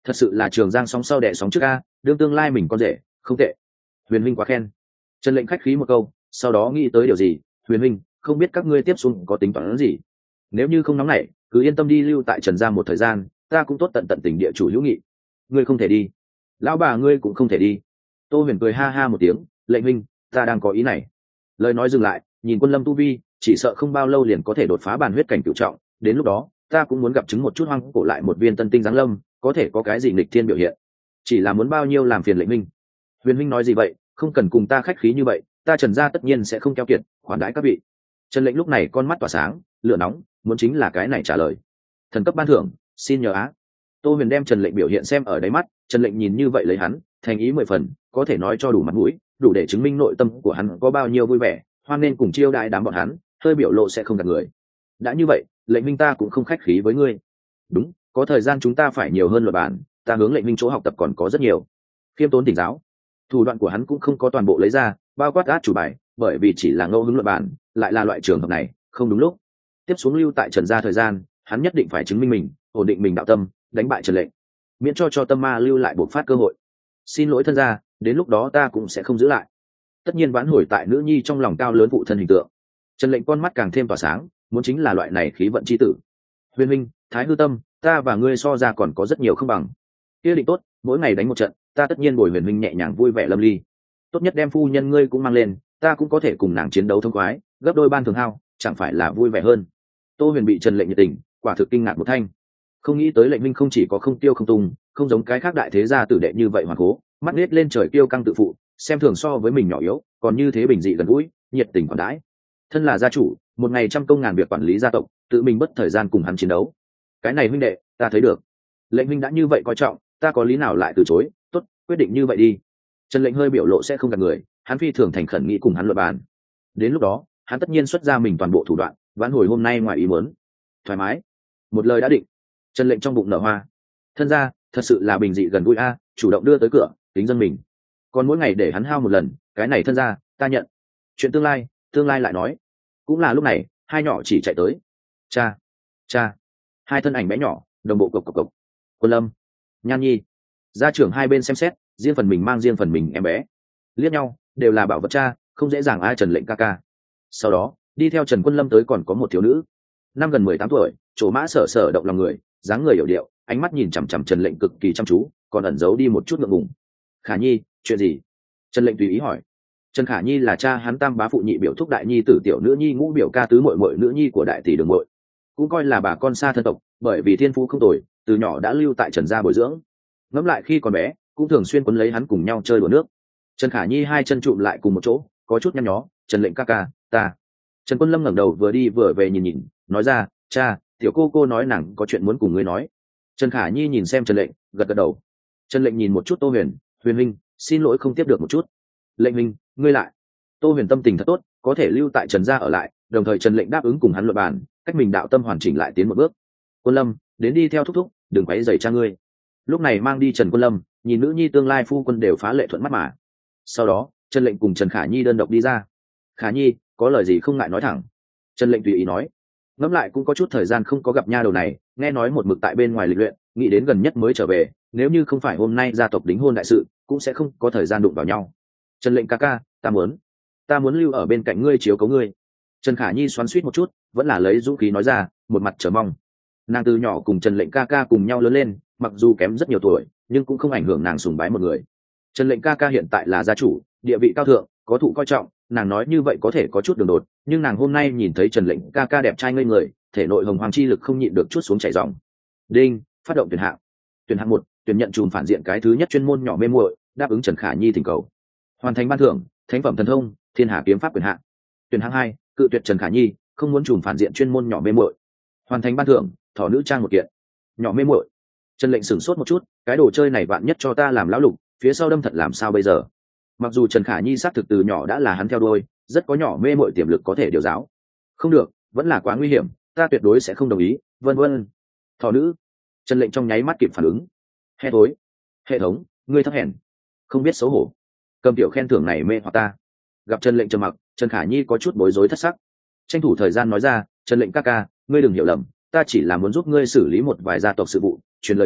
thật sự là trường giang sóng sau đẻ sóng trước a, đương tương lai mình con rể không tệ. Huyền Minh quá khen. Trần Lệnh khách khí một câu, sau đó nghĩ tới điều gì. Huyền Minh, không biết các ngươi tiếp xuống có tính toán gì? Nếu như không nóng nảy, cứ yên tâm đi lưu tại Trần gia một thời gian, ta cũng tốt tận tận tình địa chủ hữu nghị. Ngươi không thể đi, lão bà ngươi cũng không thể đi. Tô Huyền cười ha ha một tiếng. Lệnh Minh, ta đang có ý này. Lời nói dừng lại, nhìn Quân Lâm tu vi, chỉ sợ không bao lâu liền có thể đột phá bàn huyết cảnh cửu trọng. Đến lúc đó, ta cũng muốn gặp chứng một chút hoang cổ lại một viên tân tinh giáng lâm, có thể có cái gì nghịch thiên biểu hiện. Chỉ là muốn bao nhiêu làm phiền Lệnh Minh. Huyền Minh nói gì vậy, không cần cùng ta khách khí như vậy, ta Trần gia tất nhiên sẽ không keo kiệt khoản đãi các vị. Trần Lệnh lúc này con mắt tỏa sáng, lửa nóng, muốn chính là cái này trả lời. Thần cấp ban thưởng, xin nhờ á. Tô Huyền đem Trần Lệnh biểu hiện xem ở đáy mắt, Trần Lệnh nhìn như vậy lấy hắn, thành ý mười phần, có thể nói cho đủ mặt mũi, đủ để chứng minh nội tâm của hắn có bao nhiêu vui vẻ, hoan nên cùng chiêu đại đám bọn hắn, hơi biểu lộ sẽ không gạt người. Đã như vậy, Lệnh Minh ta cũng không khách khí với ngươi. Đúng, có thời gian chúng ta phải nhiều hơn luật bản, ta hướng Lệnh Minh chỗ học tập còn có rất nhiều. Khiêm tốn tỉnh giáo. Thủ đoạn của hắn cũng không có toàn bộ lấy ra, bao quát át chủ bài, bởi vì chỉ là ngẫu hứng luật bản, lại là loại trường hợp này, không đúng lúc. Tiếp xuống lưu tại Trần gia thời gian, hắn nhất định phải chứng minh mình, ổn định mình đạo tâm, đánh bại Trần Lệnh, miễn cho cho tâm ma lưu lại buộc phát cơ hội. Xin lỗi thân gia, đến lúc đó ta cũng sẽ không giữ lại. Tất nhiên vãn hồi tại nữ nhi trong lòng cao lớn phụ thân hình tượng. Trần Lệnh con mắt càng thêm tỏa sáng, muốn chính là loại này khí vận chi tử. Huyền Minh, Thái Hư Tâm, ta và ngươi so ra còn có rất nhiều không bằng. Kia định tốt, mỗi ngày đánh một trận, ta tất nhiên bồi Huyền Minh nhẹ nhàng vui vẻ lâm ly. Tốt nhất đem phu nhân ngươi cũng mang lên, ta cũng có thể cùng nàng chiến đấu thông khoái, gấp đôi ban thường hao, chẳng phải là vui vẻ hơn. Tô Huyền bị Trần Lệnh nhiệt tình, quả thực kinh ngạc một thanh. Không nghĩ tới Lệnh Minh không chỉ có không tiêu không tung, không giống cái khác đại thế gia tử đệ như vậy hoàn cố, mắt nết lên trời kiêu căng tự phụ, xem thường so với mình nhỏ yếu, còn như thế bình dị gần gũi, nhiệt tình quản đãi. Thân là gia chủ, một ngày trăm công ngàn việc quản lý gia tộc, tự mình bất thời gian cùng hắn chiến đấu. Cái này huynh đệ, ta thấy được. Lệnh Minh đã như vậy coi trọng, ta có lý nào lại từ chối? Tốt, quyết định như vậy đi. Trần Lệnh hơi biểu lộ sẽ không gạt người, hắn phi thường thành khẩn nghĩ cùng hắn luận bàn. Đến lúc đó, hắn tất nhiên xuất ra mình toàn bộ thủ đoạn, vãn hồi hôm nay ngoài ý muốn. Thoải mái. Một lời đã định. Trần Lệnh trong bụng nở hoa. Thân gia, thật sự là bình dị gần gũi a, chủ động đưa tới cửa, tính dân mình. Còn mỗi ngày để hắn hao một lần, cái này thân gia, ta nhận. Chuyện tương lai, tương lai lại nói. Cũng là lúc này, hai nhỏ chỉ chạy tới. Cha, cha. Hai thân ảnh bé nhỏ, đồng bộ cộc cộc cộc. Quân Lâm, Nhan Nhi. Gia trưởng hai bên xem xét, riêng phần mình mang riêng phần mình em bé. Liếc nhau, đều là bảo vật cha, không dễ dàng ai Trần Lệnh ca ca. Sau đó, đi theo Trần Quân Lâm tới còn có một thiếu nữ, năm gần mười tám tuổi, trổ mã sở sở động lòng người, dáng người hiểu điệu, ánh mắt nhìn chằm chằm Trần Lệnh cực kỳ chăm chú, còn ẩn giấu đi một chút ngượng ngùng. Khả Nhi, chuyện gì? Trần Lệnh tùy ý hỏi. Trần Khả Nhi là cha hắn tam bá phụ nhị biểu thúc đại nhi tử tiểu nữ nhi ngũ biểu ca tứ muội muội nữ nhi của đại tỷ đường muội, cũng coi là bà con xa thân tộc, bởi vì thiên phú không tồi, từ nhỏ đã lưu tại Trần gia bồi dưỡng. Ngẫm lại khi còn bé, cũng thường xuyên quấn lấy hắn cùng nhau chơi đùa nước. Trần Khả Nhi hai chân trụm lại cùng một chỗ, có chút nhăn nhó. Trần Lệnh ca ca, ta. Trần Quân Lâm ngẩng đầu vừa đi vừa về nhìn nhìn, nói ra, cha, tiểu cô cô nói nàng có chuyện muốn cùng ngươi nói. Trần Khả Nhi nhìn xem Trần Lệnh, gật gật đầu. Trần Lệnh nhìn một chút Tô Huyền. Huyền huynh, xin lỗi không tiếp được một chút. Lệnh huynh, ngươi lại. Tô Huyền tâm tình thật tốt, có thể lưu tại Trần gia ở lại, đồng thời Trần Lệnh đáp ứng cùng hắn luận bàn, cách mình đạo tâm hoàn chỉnh lại tiến một bước. Quân Lâm, đến đi theo thúc thúc, đừng quấy rầy cha ngươi. Lúc này mang đi Trần Quân Lâm, nhìn nữ nhi tương lai phu quân đều phá lệ thuận mắt mà. Sau đó, Trần Lệnh cùng Trần Khả Nhi đơn độc đi ra. Khả Nhi, có lời gì không ngại nói thẳng. Trần Lệnh tùy ý nói. Ngẫm lại cũng có chút thời gian không có gặp nha đầu này, nghe nói một mực tại bên ngoài lịch luyện, nghĩ đến gần nhất mới trở về, nếu như không phải hôm nay gia tộc đính hôn đại sự, cũng sẽ không có thời gian đụng vào nhau. Trần Lệnh ca ca, ta muốn, ta muốn lưu ở bên cạnh ngươi chiếu cố ngươi. Trần Khả Nhi xoắn xuýt một chút, vẫn là lấy dũng khí nói ra, một mặt chờ mong. Nàng từ nhỏ cùng Trần Lệnh ca ca cùng nhau lớn lên, mặc dù kém rất nhiều tuổi, nhưng cũng không ảnh hưởng nàng sùng bái một người. Trần Lệnh ca ca hiện tại là gia chủ, địa vị cao thượng, có thụ coi trọng, nàng nói như vậy có thể có chút đường đột, nhưng nàng hôm nay nhìn thấy Trần Lệnh ca ca đẹp trai ngây người, thể nội hồng hoàng chi lực không nhịn được chút xuống chảy ròng. Đinh, phát động tuyển hạng. Tuyển hạng một, tuyển nhận chùm phản diện cái thứ nhất chuyên môn nhỏ mê muội, đáp ứng Trần Khả Nhi thỉnh cầu. Hoàn thành ban thưởng, thánh phẩm thần thông, thiên hà kiếm pháp quyền hạng. Tuyển hạng hai, cự tuyệt Trần Khả Nhi, không muốn chùm phản diện chuyên môn nhỏ mê muội. Hoàn thành ban thưởng, thỏ nữ trang một kiện. Nhỏ mê muội. Trần Lệnh sửng sốt một chút, cái đồ chơi này vạn nhất cho ta làm lão lục, phía sau đâm thật làm sao bây giờ? Mặc dù Trần Khả Nhi xác thực từ nhỏ đã là hắn theo đuôi, rất có nhỏ mê muội tiềm lực có thể điều giáo. Không được, vẫn là quá nguy hiểm, ta tuyệt đối sẽ không đồng ý. Vân vân. Thỏ nữ. Trần Lệnh trong nháy mắt kịp phản ứng. Hệ thối. Hệ thống, ngươi thấp hèn, không biết xấu hổ, cầm tiểu khen thưởng này mê hoặc ta. Gặp Trần Lệnh trầm mặc, Trần Khả Nhi có chút bối rối thất sắc, tranh thủ thời gian nói ra, Trần Lệnh ca ca, ngươi đừng hiểu lầm, ta chỉ là muốn giúp ngươi xử lý một vài gia tộc sự vụ, truyền lời nhắn,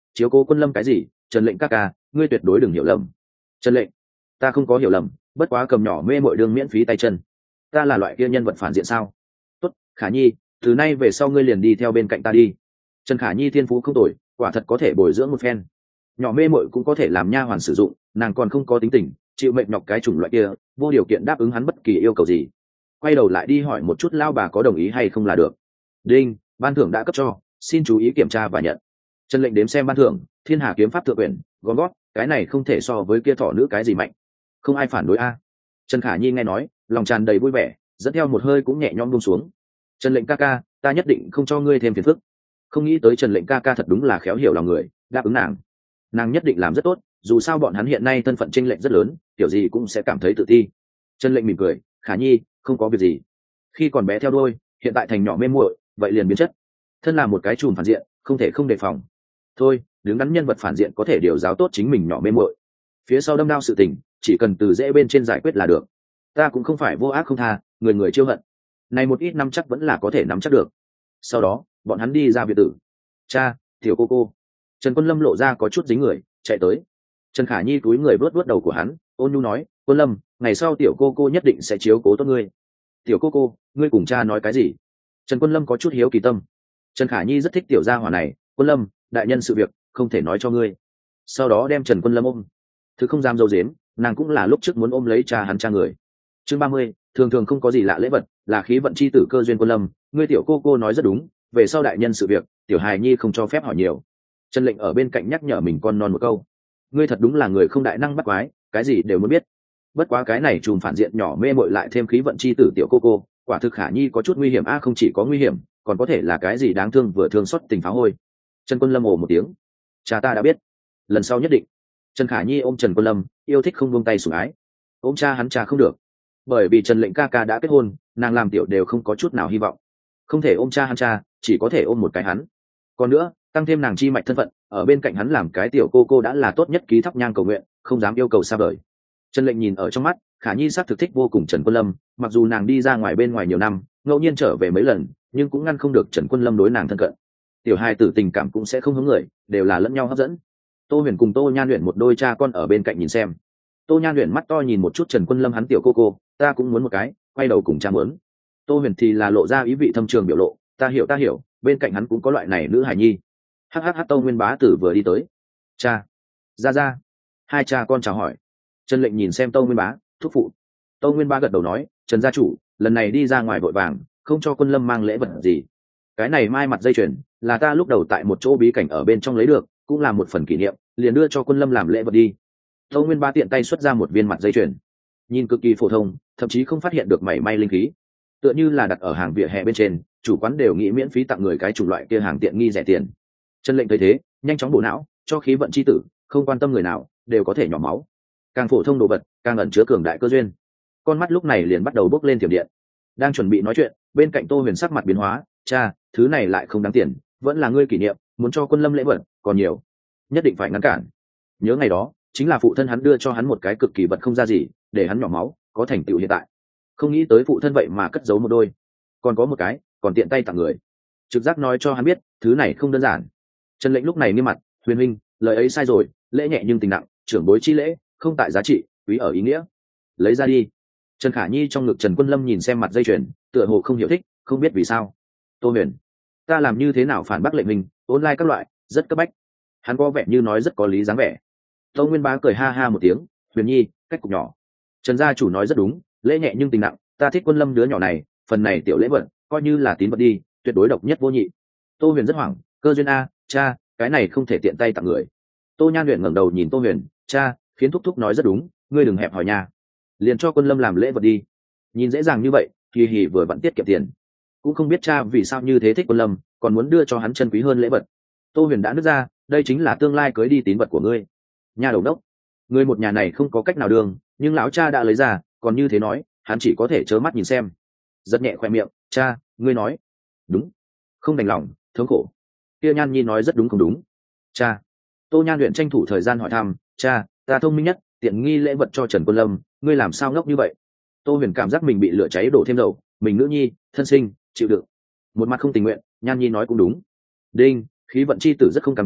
chiếu cố quân lâm cái gì? Trần lệnh ca ca, ngươi tuyệt đối đừng hiểu lầm. Trần lệnh, ta không có hiểu lầm, bất quá cầm nhỏ mê mội đương miễn phí tay chân. Ta là loại kia nhân vật phản diện sao? Tốt, Khả Nhi, từ nay về sau ngươi liền đi theo bên cạnh ta đi. Trần Khả Nhi thiên phú không tồi, quả thật có thể bồi dưỡng một phen. Nhỏ mê mội cũng có thể làm nha hoàn sử dụng, nàng còn không có tính tình, chịu mệnh nhọc cái chủng loại kia, vô điều kiện đáp ứng hắn bất kỳ yêu cầu gì. Quay đầu lại đi hỏi một chút lao bà có đồng ý hay không là được. Đinh, ban thưởng đã cấp cho, xin chú ý kiểm tra và nhận. Trần lệnh đếm xem ban thưởng, Thiên Hà kiếm pháp thượng quyển, gom gót, cái này không thể so với kia thỏ nữ cái gì mạnh. Không ai phản đối a. Trần Khả Nhi nghe nói, lòng tràn đầy vui vẻ, dẫn theo một hơi cũng nhẹ nhõm buông xuống. Trần lệnh ca ca, ta nhất định không cho ngươi thêm phiền phức. Không nghĩ tới Trần lệnh ca ca thật đúng là khéo hiểu lòng người, đáp ứng nàng. Nàng nhất định làm rất tốt, dù sao bọn hắn hiện nay thân phận chênh lệch rất lớn, kiểu gì cũng sẽ cảm thấy tự ti. Trần lệnh mỉm cười, Khả Nhi, không có việc gì. Khi còn bé theo đuôi, hiện tại thành nhỏ mê muội, vậy liền biến chất. Thân là một cái chùm phản diện, không thể không đề phòng. Thôi, đứng đắn nhân vật phản diện có thể điều giáo tốt chính mình nhỏ mê muội. Phía sau đâm đao sự tình, chỉ cần từ dễ bên trên giải quyết là được. Ta cũng không phải vô ác không tha, người người chiêu hận. Này một ít năm chắc vẫn là có thể nắm chắc được. Sau đó, bọn hắn đi ra biệt tử. Cha, tiểu cô cô. Trần Quân Lâm lộ ra có chút dính người, chạy tới. Trần Khả Nhi cúi người vuốt vuốt đầu của hắn, ôn nhu nói, Quân Lâm, ngày sau tiểu cô cô nhất định sẽ chiếu cố tốt ngươi. Tiểu cô cô, ngươi cùng cha nói cái gì? Trần Quân Lâm có chút hiếu kỳ tâm. Trần Khả Nhi rất thích tiểu gia hỏa này, Quân Lâm, đại nhân sự việc, không thể nói cho ngươi. Sau đó đem Trần Quân Lâm ôm. Thứ không dám dâu dếm, nàng cũng là lúc trước muốn ôm lấy cha hắn cha người. Chương ba mươi, thường thường không có gì lạ lễ vật, là khí vận chi tử cơ duyên. Quân Lâm, ngươi tiểu cô cô nói rất đúng, về sau đại nhân sự việc, tiểu hài nhi không cho phép hỏi nhiều. Trần lệnh ở bên cạnh nhắc nhở mình con non một câu. Ngươi thật đúng là người không đại năng bắt quái, cái gì đều muốn biết. Bất quá cái này trùm phản diện nhỏ mê mội lại thêm khí vận chi tử tiểu cô cô, quả thực Khả Nhi có chút nguy hiểm a. Không chỉ có nguy hiểm, còn có thể là cái gì đáng thương vừa thương xót tình phá hôi. Trần Quân Lâm ồ một tiếng, cha ta đã biết, lần sau nhất định. Trần Khả Nhi ôm Trần Quân Lâm, yêu thích không buông tay sủng ái. Ôm cha hắn cha không được, bởi vì Trần lệnh ca ca đã kết hôn, nàng làm tiểu đều không có chút nào hy vọng, không thể ôm cha hắn cha, chỉ có thể ôm một cái hắn. Còn nữa, tăng thêm nàng chi mạch thân phận, ở bên cạnh hắn làm cái tiểu cô cô đã là tốt nhất, ký thắp nhang cầu nguyện, không dám yêu cầu xa vời. Trần lệnh nhìn ở trong mắt, Khả Nhi xác thực thích vô cùng Trần Quân Lâm, mặc dù nàng đi ra ngoài bên ngoài nhiều năm, ngẫu nhiên trở về mấy lần, nhưng cũng ngăn không được Trần Quân Lâm đối nàng thân cận. Tiểu hai tử tình cảm cũng sẽ không hướng người, đều là lẫn nhau hấp dẫn. Tô Huyền cùng Tô Nhan Huyền một đôi cha con ở bên cạnh nhìn xem. Tô Nhan Huyền mắt to nhìn một chút Trần Quân Lâm, hắn tiểu cô cô, ta cũng muốn một cái, quay đầu cùng cha muốn. Tô Huyền thì là lộ ra ý vị thâm trường biểu lộ, ta hiểu ta hiểu, bên cạnh hắn cũng có loại này nữ hải nhi. Hắc hắc hắc. Tô Nguyên Bá Tử vừa đi tới, cha, ra ra. Hai cha con chào hỏi. Trần lệnh nhìn xem Tô Nguyên Bá, thúc phụ. Tô Nguyên Bá gật đầu nói, Trần gia chủ, lần này đi ra ngoài vội vàng, không cho Quân Lâm mang lễ vật gì. Cái này mai mặt dây chuyền là ta lúc đầu tại một chỗ bí cảnh ở bên trong lấy được, cũng là một phần kỷ niệm, liền đưa cho Quân Lâm làm lễ vật đi. Tô Nguyên Bá tiện tay xuất ra một viên mặt dây chuyền, nhìn cực kỳ phổ thông, thậm chí không phát hiện được mảy may linh khí, tựa như là đặt ở hàng vỉa hè bên trên, chủ quán đều nghĩ miễn phí tặng người cái chủng loại kia hàng tiện nghi rẻ tiền. Trần lệnh thấy thế, nhanh chóng bổ não, cho khí vận chi tử, không quan tâm người nào, đều có thể nhỏ máu. Càng phổ thông đồ vật, càng ẩn chứa cường đại cơ duyên. Con mắt lúc này liền bắt đầu bốc lên thiểm điện. Đang chuẩn bị nói chuyện, bên cạnh Tô Huyền sắc mặt biến hóa, cha, thứ này lại không đáng tiền, vẫn là ngươi kỷ niệm, muốn cho Quân Lâm lễ vật, còn nhiều, nhất định phải ngăn cản. Nhớ ngày đó, chính là phụ thân hắn đưa cho hắn một cái cực kỳ vật không ra gì, để hắn nhỏ máu, có thành tựu hiện tại. Không nghĩ tới phụ thân vậy mà cất giấu một đôi, còn có một cái, còn tiện tay tặng người. Trực giác nói cho hắn biết, thứ này không đơn giản. Trần lệnh lúc này nghiêm mặt, Huyền huynh, lời ấy sai rồi, lễ nhẹ nhưng tình nặng, trưởng bối chi lễ, không tại giá trị, quý ở ý nghĩa. Lấy ra đi. Trần Khả Nhi trong ngực Trần Quân Lâm nhìn xem mặt dây chuyền, tựa hồ không hiểu thích, không biết vì sao. Tô Huyền, ta làm như thế nào phản bác lệnh mình, online các loại, rất cấp bách. Hắn có vẻ như nói rất có lý dáng vẻ. Tô Nguyên Bá cười ha ha một tiếng, Huyền Nhi, cách cục nhỏ. Trần gia chủ nói rất đúng, lễ nhẹ nhưng tình nặng, ta thích Quân Lâm đứa nhỏ này, phần này tiểu lễ vật, coi như là tín vật đi, tuyệt đối độc nhất vô nhị. Tô Huyền rất hoảng, cơ duyên a, cha, cái này không thể tiện tay tặng người. Tô Nhan Huyền ngẩng đầu nhìn Tô Huyền, cha, khiến thúc thúc nói rất đúng, ngươi đừng hẹp hòi nha, liền cho Quân Lâm làm lễ vật đi. Nhìn dễ dàng như vậy, kỳ hỉ vừa vẫn tiết kiệm tiền. Cũng không biết cha vì sao như thế thích Quân Lâm, còn muốn đưa cho hắn chân quý hơn lễ vật. Tô Huyền đã nứt ra, đây chính là tương lai cưới đi tín vật của ngươi. Nhà đầu đốc, ngươi một nhà này không có cách nào đường, nhưng lão cha đã lấy ra, còn như thế nói, hắn chỉ có thể trơ mắt nhìn xem. Rất nhẹ khoe miệng, cha, ngươi nói đúng, không đành lòng, thống khổ. Kia Nhan Nhi nói rất đúng không đúng, cha. Tô Nhan Huyền tranh thủ thời gian hỏi thăm, cha, ta thông minh nhất, tiện nghi lễ vật cho Trần Quân Lâm, ngươi làm sao ngốc như vậy? Tô Huyền cảm giác mình bị lửa cháy đổ thêm dầu, mình nữ nhi, thân sinh, chịu đựng. Một mặt không tình nguyện, Nhan Nhi nói cũng đúng. Đinh, khí vận chi tử rất không cam tâm,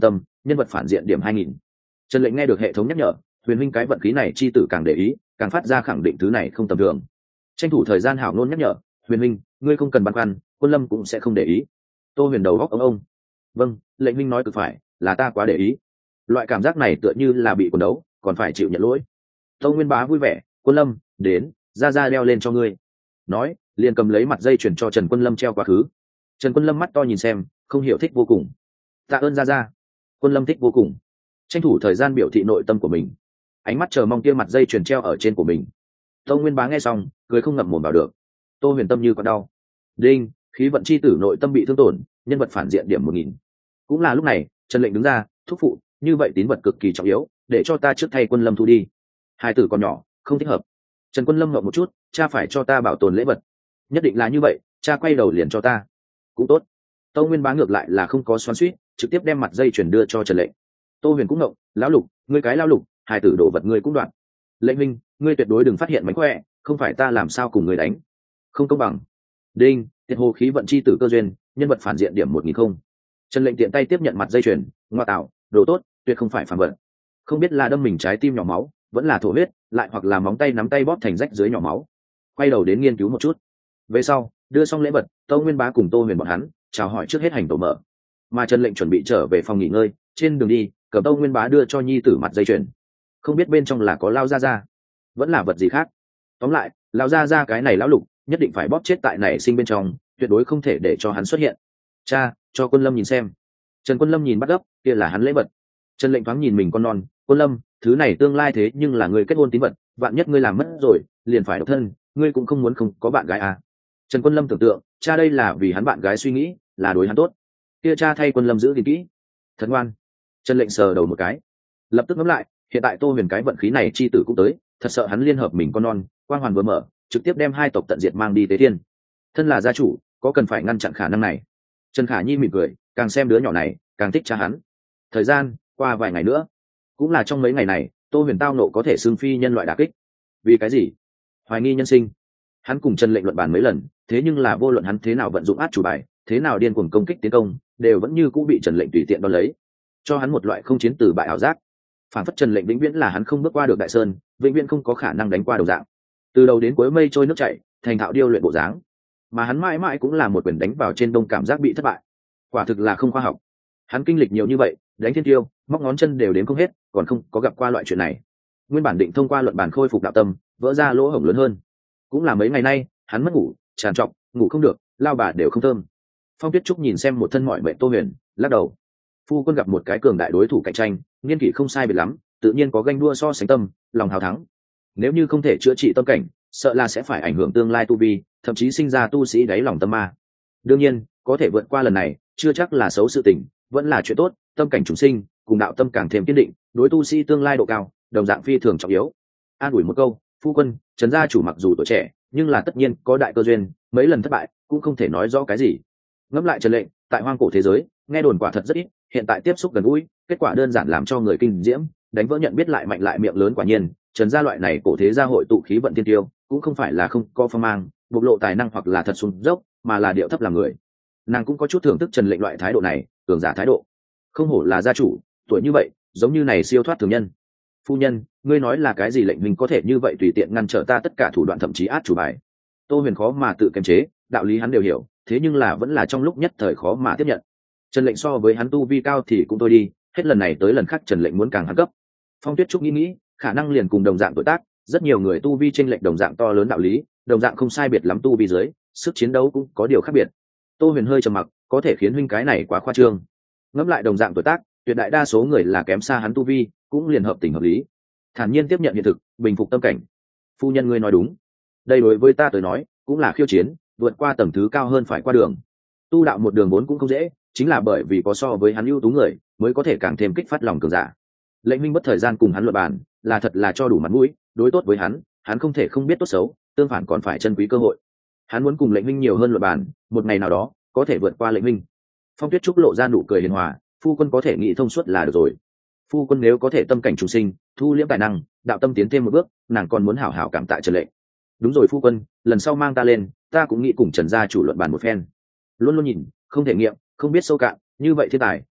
nhân vật phản diện điểm hai nghìn. Trần Lệnh nghe được hệ thống nhắc nhở, huyền huynh cái vận khí này chi tử càng để ý, càng phát ra khẳng định thứ này không tầm thường. Tranh thủ thời gian hảo ngôn nhắc nhở, huyền huynh, ngươi không cần băn khoăn, Quân Lâm cũng sẽ không để ý. Tô Huyền đầu góc ông ông. Vâng, lệnh huynh nói cực phải, là ta quá để ý. Loại cảm giác này tựa như là bị quần đấu, còn phải chịu nhận lỗi. Tô Nguyên Bá vui vẻ, Quân Lâm, đến, ra ra đeo lên cho ngươi. Nói, liền cầm lấy mặt dây chuyển cho Trần Quân Lâm treo quá khứ. Trần Quân Lâm mắt to nhìn xem, không hiểu thích vô cùng. Tạ ơn ra ra. Quân Lâm thích vô cùng, tranh thủ thời gian biểu thị nội tâm của mình, ánh mắt chờ mong kia mặt dây chuyền treo ở trên của mình. Tô Nguyên Bá nghe xong, cười không ngậm mồm vào được. Tô Huyền tâm như còn đau. Đinh, khí vận chi tử nội tâm bị thương tổn, nhân vật phản diện điểm một nghìn. Cũng là lúc này, Trần Lệnh đứng ra, thúc phụ, như vậy tín vật cực kỳ trọng yếu, để cho ta trước thay Quân Lâm thu đi. Hai tử còn nhỏ, không thích hợp. Trần Quân Lâm ngậm một chút, cha phải cho ta bảo tồn lễ vật. Nhất định là như vậy, cha quay đầu liền cho ta. Cũng tốt. Tô Nguyên Bá ngược lại là không có xoắn xuýt, trực tiếp đem mặt dây chuyền đưa cho Trần Lệnh. Tô Huyền cũng ngộng, lão lục, ngươi cái lão lục, hai tử đồ vật ngươi cũng đoạn. Lệnh minh, ngươi tuyệt đối đừng phát hiện mánh khỏe, không phải ta làm sao cùng người đánh. Không công bằng. Đinh, tiệt hồ khí vận chi tử cơ duyên, nhân vật phản diện điểm một nghìn không. Trần Lệnh tiện tay tiếp nhận mặt dây chuyền, ngoa tạo, đồ tốt, tuyệt không phải phản vật. Không biết là đâm mình trái tim nhỏ máu, vẫn là thổ huyết, lại hoặc là móng tay nắm tay bóp thành rách dưới nhỏ máu. Quay đầu đến nghiên cứu một chút. Về sau, đưa xong lễ vật, Tô Nguyên Bá cùng Tô Huyền bọn hắn chào hỏi trước hết hành tổ mở. Mà Trần Lệnh chuẩn bị trở về phòng nghỉ ngơi, trên đường đi, cầm Tô Nguyên Bá đưa cho nhi tử mặt dây chuyền. Không biết bên trong là có lao ra ra, vẫn là vật gì khác. Tóm lại, lao ra ra cái này lão lục, nhất định phải bóp chết tại nảy sinh bên trong, tuyệt đối không thể để cho hắn xuất hiện. Cha, cho Quân Lâm nhìn xem. Trần Quân Lâm nhìn bắt gấp, kia là hắn lễ vật. Trần Lệnh thoáng nhìn mình con non, Quân Lâm, thứ này tương lai thế nhưng là người kết hôn tín vật, vạn nhất ngươi làm mất rồi, liền phải độc thân, ngươi cũng không muốn không có bạn gái à. Trần Quân Lâm tưởng tượng, cha đây là vì hắn bạn gái suy nghĩ, là đối hắn tốt. Kia cha thay Quân Lâm giữ gìn kỹ. Thật ngoan. Trần Lệnh sờ đầu một cái, lập tức ngẫm lại, hiện tại Tô Huyền cái vận khí này chi tử cũng tới, thật sợ hắn liên hợp mình con non, quang hoàn vừa mở, trực tiếp đem hai tộc tận diệt mang đi tế thiên. Thân là gia chủ, có cần phải ngăn chặn khả năng này. Trần Khả Nhi mỉm cười, càng xem đứa nhỏ này, càng thích cha hắn. Thời gian qua vài ngày nữa, cũng là trong mấy ngày này, Tô Huyền tao nộ có thể xương phi nhân loại đả kích. Vì cái gì? Hoài nghi nhân sinh. Hắn cùng Trần Lệnh luận bàn mấy lần, thế nhưng là vô luận hắn thế nào vận dụng át chủ bài, thế nào điên cuồng công kích tiến công, đều vẫn như cũ bị Trần Lệnh tùy tiện đo lấy, cho hắn một loại không chiến từ bại ảo giác. Phản phất Trần Lệnh vĩnh viễn là hắn không bước qua được đại sơn, vĩnh viễn không có khả năng đánh qua đầu dạng. Từ đầu đến cuối mây trôi nước chảy, thành thạo điêu luyện bộ dáng, mà hắn mãi mãi cũng là một quyền đánh vào trên đông cảm giác bị thất bại. Quả thực là không khoa học. Hắn kinh lịch nhiều như vậy, đánh thiên tiêu, móc ngón chân đều đến không hết, còn không có gặp qua loại chuyện này. Nguyên bản định thông qua luận bàn khôi phục đạo tâm, vỡ ra lỗ hổng lớn hơn. Cũng là mấy ngày nay, hắn mất ngủ, tràn trọc, ngủ không được, lao bà đều không thơm. Phong Tuyết Trúc nhìn xem một thân mọi mệnh Tô Huyền, lắc đầu. Phu quân gặp một cái cường đại đối thủ cạnh tranh, niên kỷ không sai biệt lắm, tự nhiên có ganh đua so sánh tâm, lòng hào thắng. Nếu như không thể chữa trị tâm cảnh, sợ là sẽ phải ảnh hưởng tương lai tu vi, thậm chí sinh ra tu sĩ đáy lòng tâm ma. Đương nhiên, có thể vượt qua lần này, chưa chắc là xấu sự tình, vẫn là chuyện tốt. Tâm cảnh chúng sinh, cùng đạo tâm càng thêm kiên định, đối tu sĩ tương lai độ cao, đồng dạng phi thường trọng yếu. An ủi một câu, phu quân, Trần gia chủ mặc dù tuổi trẻ, nhưng là tất nhiên có đại cơ duyên, mấy lần thất bại cũng không thể nói rõ cái gì. Ngẫm lại Trần Lệnh, tại hoang cổ thế giới, nghe đồn quả thật rất ít, hiện tại tiếp xúc gần gũi, kết quả đơn giản làm cho người kinh diễm, đánh vỡ nhận biết lại mạnh lại miệng lớn quả nhiên, Trần gia loại này cổ thế gia hội tụ khí vận thiên tiêu, cũng không phải là không có phong mang, bộc lộ tài năng hoặc là thật xuống dốc, mà là điệu thấp làm người. Nàng cũng có chút thưởng thức Trần Lệnh loại thái độ này, cường giả thái độ. Không hổ là gia chủ, tuổi như vậy, giống như này siêu thoát thường nhân. Phu nhân, ngươi nói là cái gì lệnh mình có thể như vậy tùy tiện ngăn trở ta tất cả thủ đoạn thậm chí át chủ bài. Tô Huyền khó mà tự kiềm chế, đạo lý hắn đều hiểu, thế nhưng là vẫn là trong lúc nhất thời khó mà tiếp nhận. Trần Lệnh so với hắn tu vi cao thì cũng thôi đi, hết lần này tới lần khác Trần Lệnh muốn càng hắn cấp. Phong Tuyết Trúc nghĩ nghĩ, khả năng liền cùng đồng dạng tuổi tác, rất nhiều người tu vi chênh lệch đồng dạng to lớn đạo lý, đồng dạng không sai biệt lắm tu vi dưới, sức chiến đấu cũng có điều khác biệt. Tô Huyền hơi trầm mặc, có thể khiến huynh cái này quá khoa trương. Ngẫm lại đồng dạng tuổi tác, tuyệt đại đa số người là kém xa hắn tu vi, cũng liền hợp tình hợp lý. Thản nhiên tiếp nhận hiện thực, bình phục tâm cảnh. Phu nhân ngươi nói đúng, đây đối với ta tới nói cũng là khiêu chiến, vượt qua tầng thứ cao hơn phải qua đường. Tu đạo một đường vốn cũng không dễ, chính là bởi vì có so với hắn ưu tú người, mới có thể càng thêm kích phát lòng cường giả. Lệnh minh mất thời gian cùng hắn luận bàn, là thật là cho đủ mặt mũi, đối tốt với hắn, hắn không thể không biết tốt xấu, tương phản còn phải trân quý cơ hội. Hắn muốn cùng lệnh minh nhiều hơn luận bàn, một ngày nào đó có thể vượt qua lệnh minh. Phong Tuyết Trúc lộ ra nụ cười hiền hòa, phu quân có thể nghĩ thông suốt là được rồi. Phu quân nếu có thể tâm cảnh trùng sinh, thu liễm tài năng, đạo tâm tiến thêm một bước, nàng còn muốn hảo hảo cảm tạ Trần Lệnh. Đúng rồi phu quân, lần sau mang ta lên, ta cũng nghĩ cùng Trần gia chủ luận bàn một phen. Luôn luôn nhìn, không thể nghiệm, không biết sâu cạn, như vậy thiên tài,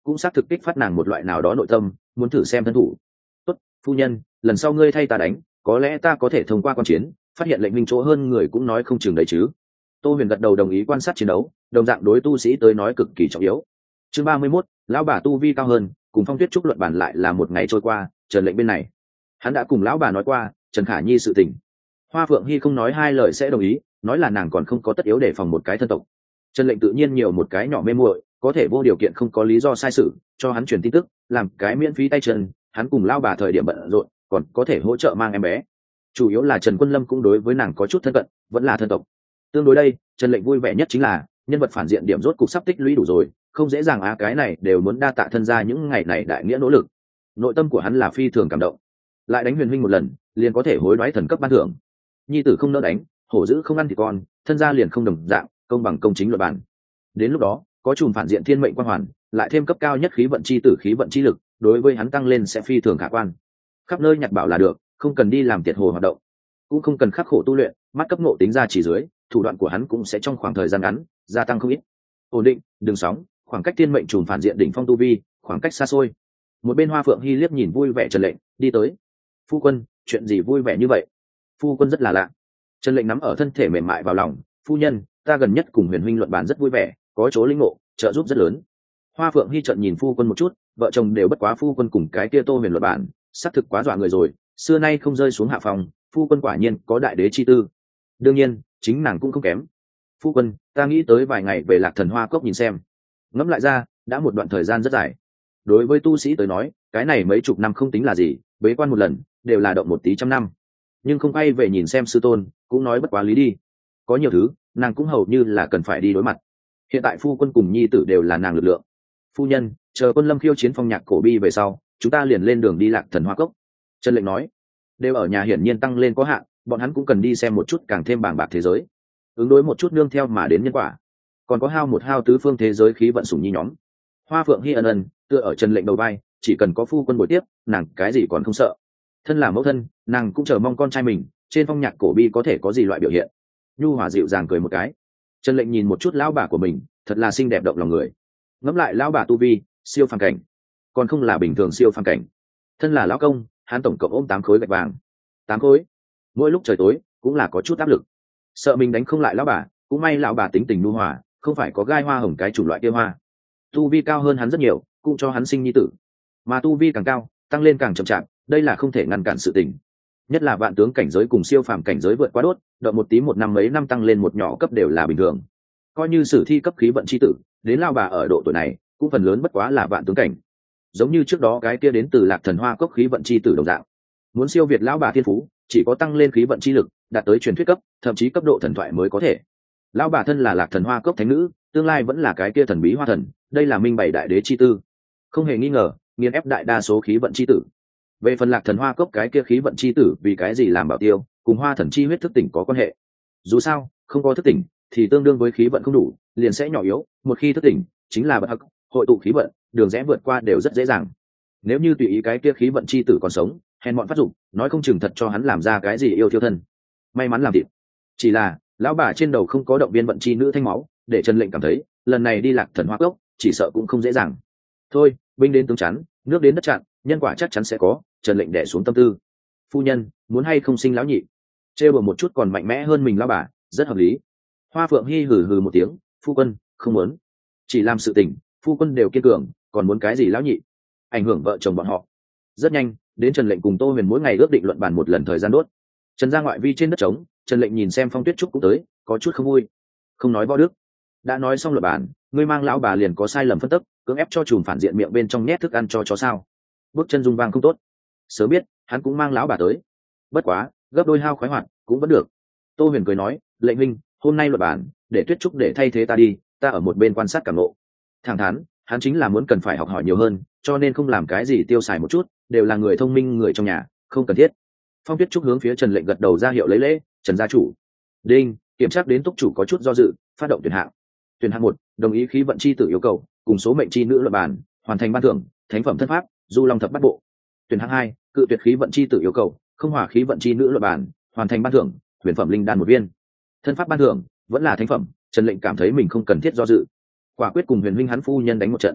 cũng xác thực kích phát nàng một loại nào đó nội tâm, muốn thử xem thân thủ. Tốt, phu nhân, lần sau ngươi thay ta đánh, có lẽ ta có thể thông qua quan chiến phát hiện lệnh minh chỗ hơn người cũng nói không chừng đấy chứ. Tô Huyền gật đầu đồng ý quan sát chiến đấu, đồng dạng đối tu sĩ tới nói cực kỳ trọng yếu. Chương ba mươi mốt, lão bà tu vi cao hơn, cùng Phong Tuyết Trúc luận bàn lại là một ngày trôi qua. Trần Lệnh bên này, hắn đã cùng lão bà nói qua Trần Khả Nhi sự tình. Hoa Phượng Hy không nói hai lời sẽ đồng ý, nói là nàng còn không có tất yếu để phòng một cái thân tộc. Trần Lệnh tự nhiên nhiều một cái nhỏ mê muội, có thể vô điều kiện không có lý do sai sự cho hắn truyền tin tức, làm cái miễn phí tay chân. Hắn cùng lão bà thời điểm bận rộn, còn có thể hỗ trợ mang em bé. Chủ yếu là Trần Quân Lâm cũng đối với nàng có chút thân cận, vẫn là thân tộc. Tương đối đây, Trần Lệnh vui vẻ nhất chính là nhân vật phản diện điểm rốt cục sắp tích lũy đủ rồi, không dễ dàng á, cái này đều muốn đa tạ thân gia những ngày này đại nghĩa nỗ lực. Nội tâm của hắn là phi thường cảm động, lại đánh Huyền huynh một lần liền có thể hối đoái thần cấp ban thưởng. Nhi tử không nỡ đánh, hổ dữ không ăn thì con, thân gia liền không đồng dạng, công bằng công chính luật bản. Đến lúc đó có chùm phản diện thiên mệnh quan hoàn, lại thêm cấp cao nhất khí vận chi tử khí vận chi lực, đối với hắn tăng lên sẽ phi thường khả quan. Khắp nơi nhặt bảo là được, không cần đi làm tiệt hồ hoạt động, cũng không cần khắc khổ tu luyện, mắt cấp ngộ tính ra chỉ dưới, thủ đoạn của hắn cũng sẽ trong khoảng thời gian ngắn gia tăng không ít. Ổn định, đừng sóng, khoảng cách thiên mệnh trùm phản diện đỉnh phong tu vi, khoảng cách xa xôi. Một bên Hoa Phượng Hy liếc nhìn vui vẻ Trần Lệnh, đi tới. Phu quân, chuyện gì vui vẻ như vậy? Phu quân rất là lạ. Trần Lệnh nắm ở thân thể mềm mại vào lòng, phu nhân, ta gần nhất cùng Huyền huynh luận bàn rất vui vẻ, có chỗ linh ngộ, trợ giúp rất lớn. Hoa Phượng Hy trợn nhìn phu quân một chút, vợ chồng đều bất quá phu quân cùng cái kia Tô Huyền luận bàn, xác thực quá dọa người rồi, xưa nay không rơi xuống hạ phòng, phu quân quả nhiên có đại đế chi tư. Đương nhiên, chính nàng cũng không kém. Phu quân, ta nghĩ tới vài ngày về Lạc Thần Hoa Cốc nhìn xem. Ngẫm lại ra, đã một đoạn thời gian rất dài. Đối với tu sĩ tới nói, cái này mấy chục năm không tính là gì, bế quan một lần đều là động một tí trăm năm. Nhưng không quay về nhìn xem sư tôn, cũng nói bất quá lý đi. Có nhiều thứ, nàng cũng hầu như là cần phải đi đối mặt. Hiện tại phu quân cùng nhi tử đều là nàng lực lượng. Phu nhân, chờ Quân Lâm khiêu chiến phong nhạc cổ bi về sau, chúng ta liền lên đường đi Lạc Thần Hoa Cốc. Trần Lệnh nói, đều ở nhà hiển nhiên tăng lên có hạn, bọn hắn cũng cần đi xem một chút càng thêm bàng bạc thế giới, ứng đối một chút nương theo mà đến nhân quả, còn có hao một hao tứ phương thế giới khí vận sủng nhi nhóm. Hoa Phượng Hy ân ân tựa ở Trần Lệnh đầu vai, chỉ cần có phu quân bồi tiếp, nàng cái gì còn không sợ. Thân là mẫu thân, nàng cũng chờ mong con trai mình trên phong nhạc cổ bi có thể có gì loại biểu hiện. Nhu hòa dịu dàng cười một cái. Trần Lệnh nhìn một chút lão bà của mình, thật là xinh đẹp động lòng người. Ngẫm lại lão bà tu vi siêu phàm cảnh, còn không là bình thường siêu phàm cảnh. Thân là lão công, hắn tổng cộng ôm tám khối gạch vàng. Tám khối, mỗi lúc trời tối cũng là có chút áp lực, sợ mình đánh không lại lão bà. Cũng may lão bà tính tình nhu hòa, không phải có gai hoa hồng cái chủng loại kia hoa. Tu vi cao hơn hắn rất nhiều, cũng cho hắn sinh nhi tử. Mà tu vi càng cao, tăng lên càng chậm chạp, đây là không thể ngăn cản sự tình. Nhất là vạn tướng cảnh giới cùng siêu phàm cảnh giới vượt quá đốt, đợi một tí một năm mấy năm tăng lên một nhỏ cấp đều là bình thường. Coi như sử thi cấp khí vận chi tử, đến lao bà ở độ tuổi này, cũng phần lớn bất quá là vạn tướng cảnh. Giống như trước đó cái kia đến từ Lạc Thần Hoa Cốc khí vận chi tử đồng dạng. Muốn siêu việt lão bà thiên phú, chỉ có tăng lên khí vận chi lực, đạt tới truyền thuyết cấp, thậm chí cấp độ thần thoại mới có thể. Lão bà thân là Lạc Thần Hoa Cốc thánh nữ, tương lai vẫn là cái kia thần bí hoa thần, đây là minh bảy đại đế chi tư, không hề nghi ngờ, nghiền ép đại đa số khí vận chi tử. Về phần Lạc Thần Hoa Cốc cái kia khí vận chi tử vì cái gì làm bảo tiêu, cùng hoa thần chi huyết thức tỉnh có quan hệ. Dù sao, không có thức tỉnh thì tương đương với khí vận không đủ, liền sẽ nhỏ yếu, một khi thức tỉnh chính là bậc hắc, hội tụ khí vận, đường rẽ vượt qua đều rất dễ dàng. Nếu như tùy ý cái kia khí vận chi tử còn sống, hèn mọn phát dụng, nói không chừng thật cho hắn làm ra cái gì yêu thiêu thân. May mắn làm thịt. Chỉ là lão bà trên đầu không có động viên vận chi nữ thanh máu, để Trần Lệnh cảm thấy lần này đi Lạc Thần Hoa Cốc chỉ sợ cũng không dễ dàng. Thôi, binh đến tướng chắn, nước đến đất chặn, nhân quả chắc chắn sẽ có. Trần Lệnh đè xuống tâm tư. Phu nhân, muốn hay không sinh lão nhị? Trêu bừa một chút còn mạnh mẽ hơn mình lão bà, rất hợp lý. Hoa Phượng Hy hừ hừ một tiếng, phu quân không muốn, chỉ làm sự tình, phu quân đều kiên cường, còn muốn cái gì lão nhị? Ảnh hưởng vợ chồng bọn họ. Rất nhanh, đến Trần Lệnh cùng Tô Huyền mỗi ngày ước định luận bàn một lần thời gian đốt. Trần gia ngoại vi trên đất trống, Trần Lệnh nhìn xem Phong Tuyết Trúc cũng tới, có chút không vui. Không nói võ đức, đã nói xong luận bàn, ngươi mang lão bà liền có sai lầm phân tích, cưỡng ép cho chùm phản diện miệng bên trong nhét thức ăn cho chó sao? Bước chân dung vang không tốt. Sớm biết, hắn cũng mang lão bà tới. Bất quá, gấp đôi hao khoái hoạt cũng vẫn được. Tô Huyền cười nói, Lệnh huynh, hôm nay luận bàn, để Tuyết Trúc để thay thế ta đi, ta ở một bên quan sát cảm ngộ. Thẳng thắn, hắn chính là muốn cần phải học hỏi nhiều hơn, cho nên không làm cái gì tiêu xài một chút, đều là người thông minh người trong nhà, không cần thiết. Phong Tuyết Trúc hướng phía Trần Lệnh gật đầu ra hiệu lấy lễ, Trần gia chủ. Đinh, kiểm tra đến túc chủ có chút do dự, phát động tuyển hạng. Tuyển hạng một, đồng ý khí vận chi tử yêu cầu, cùng số mệnh chi nữ luận bàn, hoàn thành ban thưởng, thánh phẩm thân pháp, du long thập bát bộ. Tuyển hạng hai, cự tuyệt khí vận chi tử yêu cầu, không hòa khí vận chi nữ luận bàn, hoàn thành ban thưởng, huyền phẩm linh đan một viên. Thân pháp ban thưởng vẫn là thánh phẩm, Trần Lệnh cảm thấy mình không cần thiết do dự, quả quyết cùng Huyền huynh hắn phu nhân đánh một trận.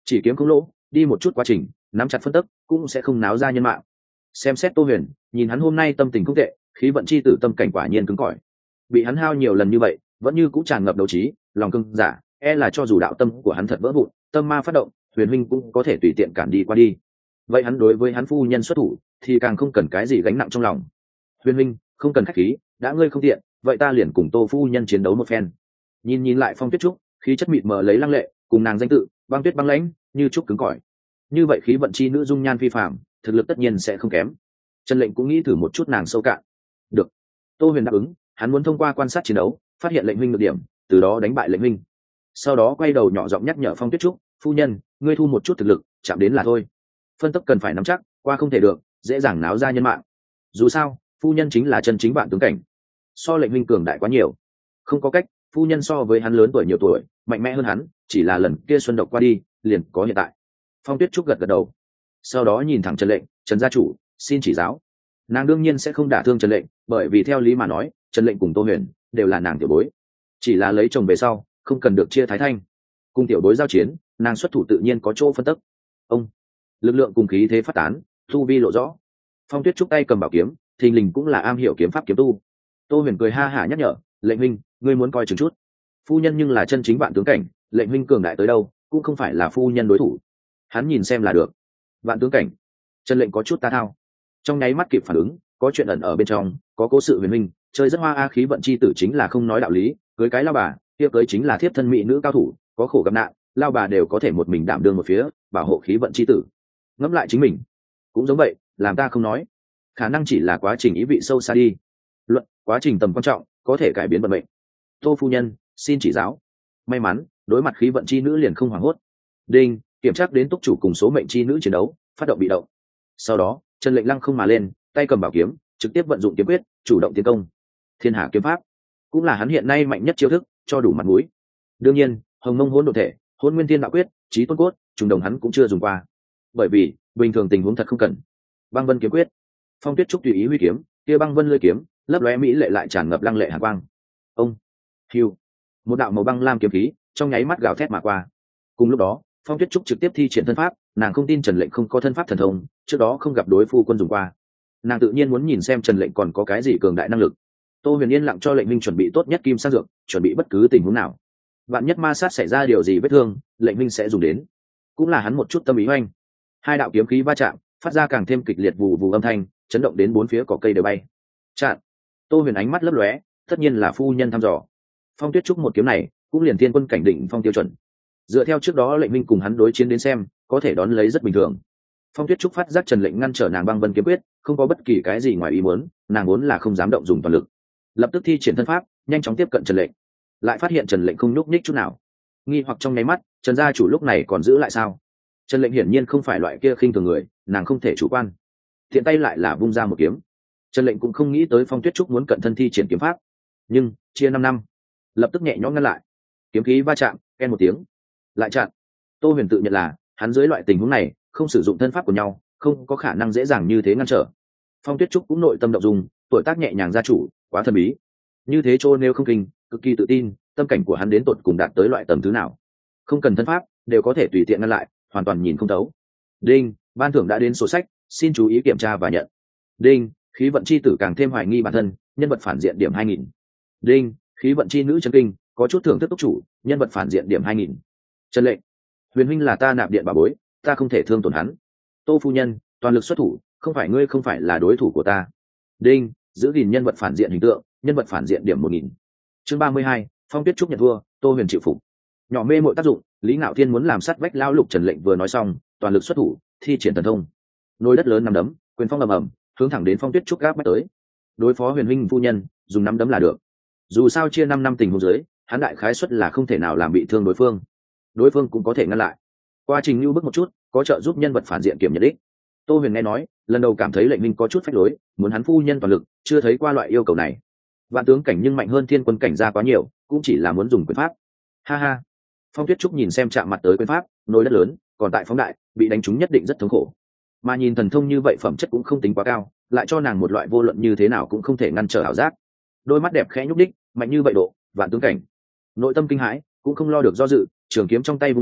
chỉ kiếm không lỗ, đi một chút quá trình nắm chặt phân tấc cũng sẽ không náo ra nhân mạng. Xem xét Tô Huyền, nhìn hắn hôm nay tâm tình không tệ, khí vận chi tử tâm cảnh quả nhiên cứng cỏi. Bị hắn hao nhiều lần như vậy, vẫn như cũng tràn ngập đấu trí, lòng cứng giả, e là cho dù đạo tâm của hắn thật vỡ vụn, tâm ma phát động, Huyền huynh cũng có thể tùy tiện cản đi qua đi. Vậy hắn đối với hắn phu nhân xuất thủ, thì càng không cần cái gì gánh nặng trong lòng. Huyền huynh, không cần khách khí, đã ngươi không tiện, vậy ta liền cùng Tô phu nhân chiến đấu một phen. Nhìn nhìn lại Phong Tuyết Trúc, khí chất mịt mờ lấy lăng lệ, cùng nàng danh tự, băng tuyết băng lãnh, như trúc cứng cỏi. Như vậy khí vận chi nữ dung nhan phi phàm, thực lực tất nhiên sẽ không kém. Trần Lệnh cũng nghĩ thử một chút nàng sâu cạn. Được. Tô Huyền đáp ứng, hắn muốn thông qua quan sát chiến đấu, phát hiện lệnh huynh được điểm, từ đó đánh bại lệnh huynh. Sau đó quay đầu nhỏ giọng nhắc nhở Phong Tuyết Trúc, phu nhân, ngươi thu một chút thực lực, chạm đến là thôi. Phân tốc cần phải nắm chắc, qua không thể được, dễ dàng náo ra nhân mạng. Dù sao, phu nhân chính là chân chính bạn tướng cảnh, so lệnh huynh cường đại quá nhiều. Không có cách, phu nhân so với hắn lớn tuổi nhiều tuổi, mạnh mẽ hơn hắn, chỉ là lần kia xuân độc qua đi, liền có hiện tại. Phong Tuyết Trúc gật gật đầu, sau đó nhìn thẳng Trần Lệnh, Trần gia chủ, xin chỉ giáo. Nàng đương nhiên sẽ không đả thương Trần Lệnh, bởi vì theo lý mà nói, Trần Lệnh cùng Tô Huyền đều là nàng tiểu bối, chỉ là lấy chồng về sau, không cần được chia thái thanh. Cùng tiểu bối giao chiến, nàng xuất thủ tự nhiên có chỗ phân tức. Ông lực lượng cùng khí thế phát tán, tu vi lộ rõ. Phong Tuyết Trúc tay cầm bảo kiếm, thình lình cũng là am hiểu kiếm pháp kiếm tu. Tô Huyền cười ha hả nhắc nhở, lệnh huynh, ngươi muốn coi chừng chút. Phu nhân nhưng là chân chính vạn tướng cảnh, lệnh huynh cường đại tới đâu, cũng không phải là phu nhân đối thủ. Hắn nhìn xem là được. Vạn tướng cảnh, Trần Lệnh có chút ta thao, trong nháy mắt kịp phản ứng, có chuyện ẩn ở bên trong, có cố sự huyền minh, chơi rất hoa a khí vận chi tử chính là không nói đạo lý, cưới cái lao bà, kia cưới chính là thiếp thân mỹ nữ cao thủ, có khổ gặp nạn, lao bà đều có thể một mình đảm đương một phía, bảo hộ khí vận chi tử. Ngẫm lại chính mình, cũng giống vậy, làm ta không nói, khả năng chỉ là quá trình ý vị sâu xa đi. Luận quá trình tầm quan trọng, có thể cải biến vận mệnh. Tô phu nhân, xin chỉ giáo. May mắn, đối mặt khí vận chi nữ liền không hoảng hốt. Đinh, kiểm tra đến túc chủ cùng số mệnh chi nữ chiến đấu, phát động bị động. Sau đó, Trần Lệnh lăng không mà lên, tay cầm bảo kiếm, trực tiếp vận dụng kiếm quyết, chủ động tiến công. Thiên Hà kiếm pháp cũng là hắn hiện nay mạnh nhất chiêu thức, cho đủ mặt mũi. Đương nhiên, Hồng Mông Hỗn Độn Thể, Hỗn Nguyên Thiên Đạo Quyết, Chí Tôn Cốt, trùng đồng hắn cũng chưa dùng qua, bởi vì bình thường tình huống thật không cần. Băng Vân kiếm quyết, Phong Tuyết Trúc tùy ý huy kiếm, kia băng vân lưỡi kiếm, lấp lóe mỹ lệ lại tràn ngập lăng lệ hàn quang. Ông, hiu, một đạo màu băng lam kiếm khí, trong nháy mắt gào thét mà qua. Cùng lúc đó, Phong Tuyết Trúc trực tiếp thi triển thân pháp, nàng không tin Trần Lệnh không có thân pháp thần thông, trước đó không gặp đối phu quân dùng qua. Nàng tự nhiên muốn nhìn xem Trần Lệnh còn có cái gì cường đại năng lực. Tô Huyền yên lặng cho lệnh minh chuẩn bị tốt nhất kim sang dược, chuẩn bị bất cứ tình huống nào. Vạn nhất ma sát xảy ra điều gì vết thương, lệnh minh sẽ dùng đến. Cũng là hắn một chút tâm ý hoành. Hai đạo kiếm khí va chạm, phát ra càng thêm kịch liệt vù vù âm thanh, chấn động đến bốn phía cỏ cây đều bay. Chặn. Tô Huyền ánh mắt lấp lóe, tất nhiên là phu nhân thăm dò. Phong Tuyết Trúc một kiếm này, cũng liền thiên quân cảnh định phong tiêu chuẩn. Dựa theo trước đó lệnh minh cùng hắn đối chiến đến xem, có thể đón lấy rất bình thường. Phong Tuyết Trúc phát giác Trần Lệnh ngăn trở nàng băng vân kiếm quyết, không có bất kỳ cái gì ngoài ý muốn, nàng vốn là không dám động dùng toàn lực, lập tức thi triển thân pháp, nhanh chóng tiếp cận Trần Lệnh, lại phát hiện Trần Lệnh không nhúc nhích chút nào. Nghi hoặc trong nháy mắt, Trần gia chủ lúc này còn giữ lại sao? Trần Lệnh hiển nhiên không phải loại kia khinh thường người, nàng không thể chủ quan. Thiện tay lại là vung ra một kiếm. Trần Lệnh cũng không nghĩ tới Phong Tuyết Trúc muốn cận thân thi triển kiếm pháp, nhưng chia năm năm, lập tức nhẹ nhõm ngăn lại. Kiếm khí va chạm, ken một tiếng, lại chặn. Tô Huyền tự nhận là hắn dưới loại tình huống này không sử dụng thân pháp của nhau, không có khả năng dễ dàng như thế ngăn trở. Phong Tuyết Trúc cũng nội tâm động dung, tuổi tác nhẹ nhàng gia chủ, quá thần bí. Như thế trô nêu không kinh, cực kỳ tự tin, tâm cảnh của hắn đến tột cùng đạt tới loại tầm thứ nào? Không cần thân pháp, đều có thể tùy tiện ngăn lại, hoàn toàn nhìn không thấu. Đinh, ban thưởng đã đến sổ sách, xin chú ý kiểm tra và nhận. Đinh, khí vận chi tử càng thêm hoài nghi bản thân, nhân vật phản diện điểm hai nghìn. Đinh, khí vận chi nữ chân kinh, có chút thưởng thức túc chủ, nhân vật phản diện điểm hai nghìn. Trần Lệnh, Huyền huynh là ta nạp điện bà bối, ta không thể thương tổn hắn. Tô phu nhân, toàn lực xuất thủ, không phải ngươi không phải là đối thủ của ta. Đinh, giữ gìn nhân vật phản diện hình tượng, nhân vật phản diện điểm một nghìn. Chương ba mươi hai, Phong Tuyết Trúc nhận thua, Tô Huyền chịu phục. Nhỏ mê mội tác dụng, Lý Ngạo Thiên muốn làm sắt vách lao lục Trần Lệnh vừa nói xong, toàn lực xuất thủ, thi triển thần thông. Nồi đất lớn nắm đấm, quyền phong ầm ầm, hướng thẳng đến Phong Tuyết Trúc gáp bách tới. Đối phó Huyền huynh phu nhân, dùng nắm đấm là được. Dù sao chia năm năm tình huống dưới, hắn đại khái suất là không thể nào làm bị thương đối phương. Đối phương cũng có thể ngăn lại. Quá trình lưu bước một chút, có trợ giúp nhân vật phản diện kiểm nhận đích. Tô Huyền nghe nói, lần đầu cảm thấy lệnh minh có chút phách lối, muốn hắn phu nhân toàn lực, chưa thấy qua loại yêu cầu này. Vạn tướng cảnh nhưng mạnh hơn thiên quân cảnh ra quá nhiều, cũng chỉ là muốn dùng quyền pháp. Ha ha. Phong Tuyết Trúc nhìn xem chạm mặt tới quyền pháp, nồi đất lớn, còn tại phóng đại, bị đánh trúng nhất định rất thống khổ. Mà nhìn thần thông như vậy phẩm chất cũng không tính quá cao, lại cho nàng một loại vô luận như thế nào cũng không thể ngăn trở ảo giác. Đôi mắt đẹp khẽ nhúc đích, mạnh như vậy độ, vạn tướng cảnh. Nội tâm kinh hãi, cũng không lo được do dự, trường kiếm trong tay vung lên,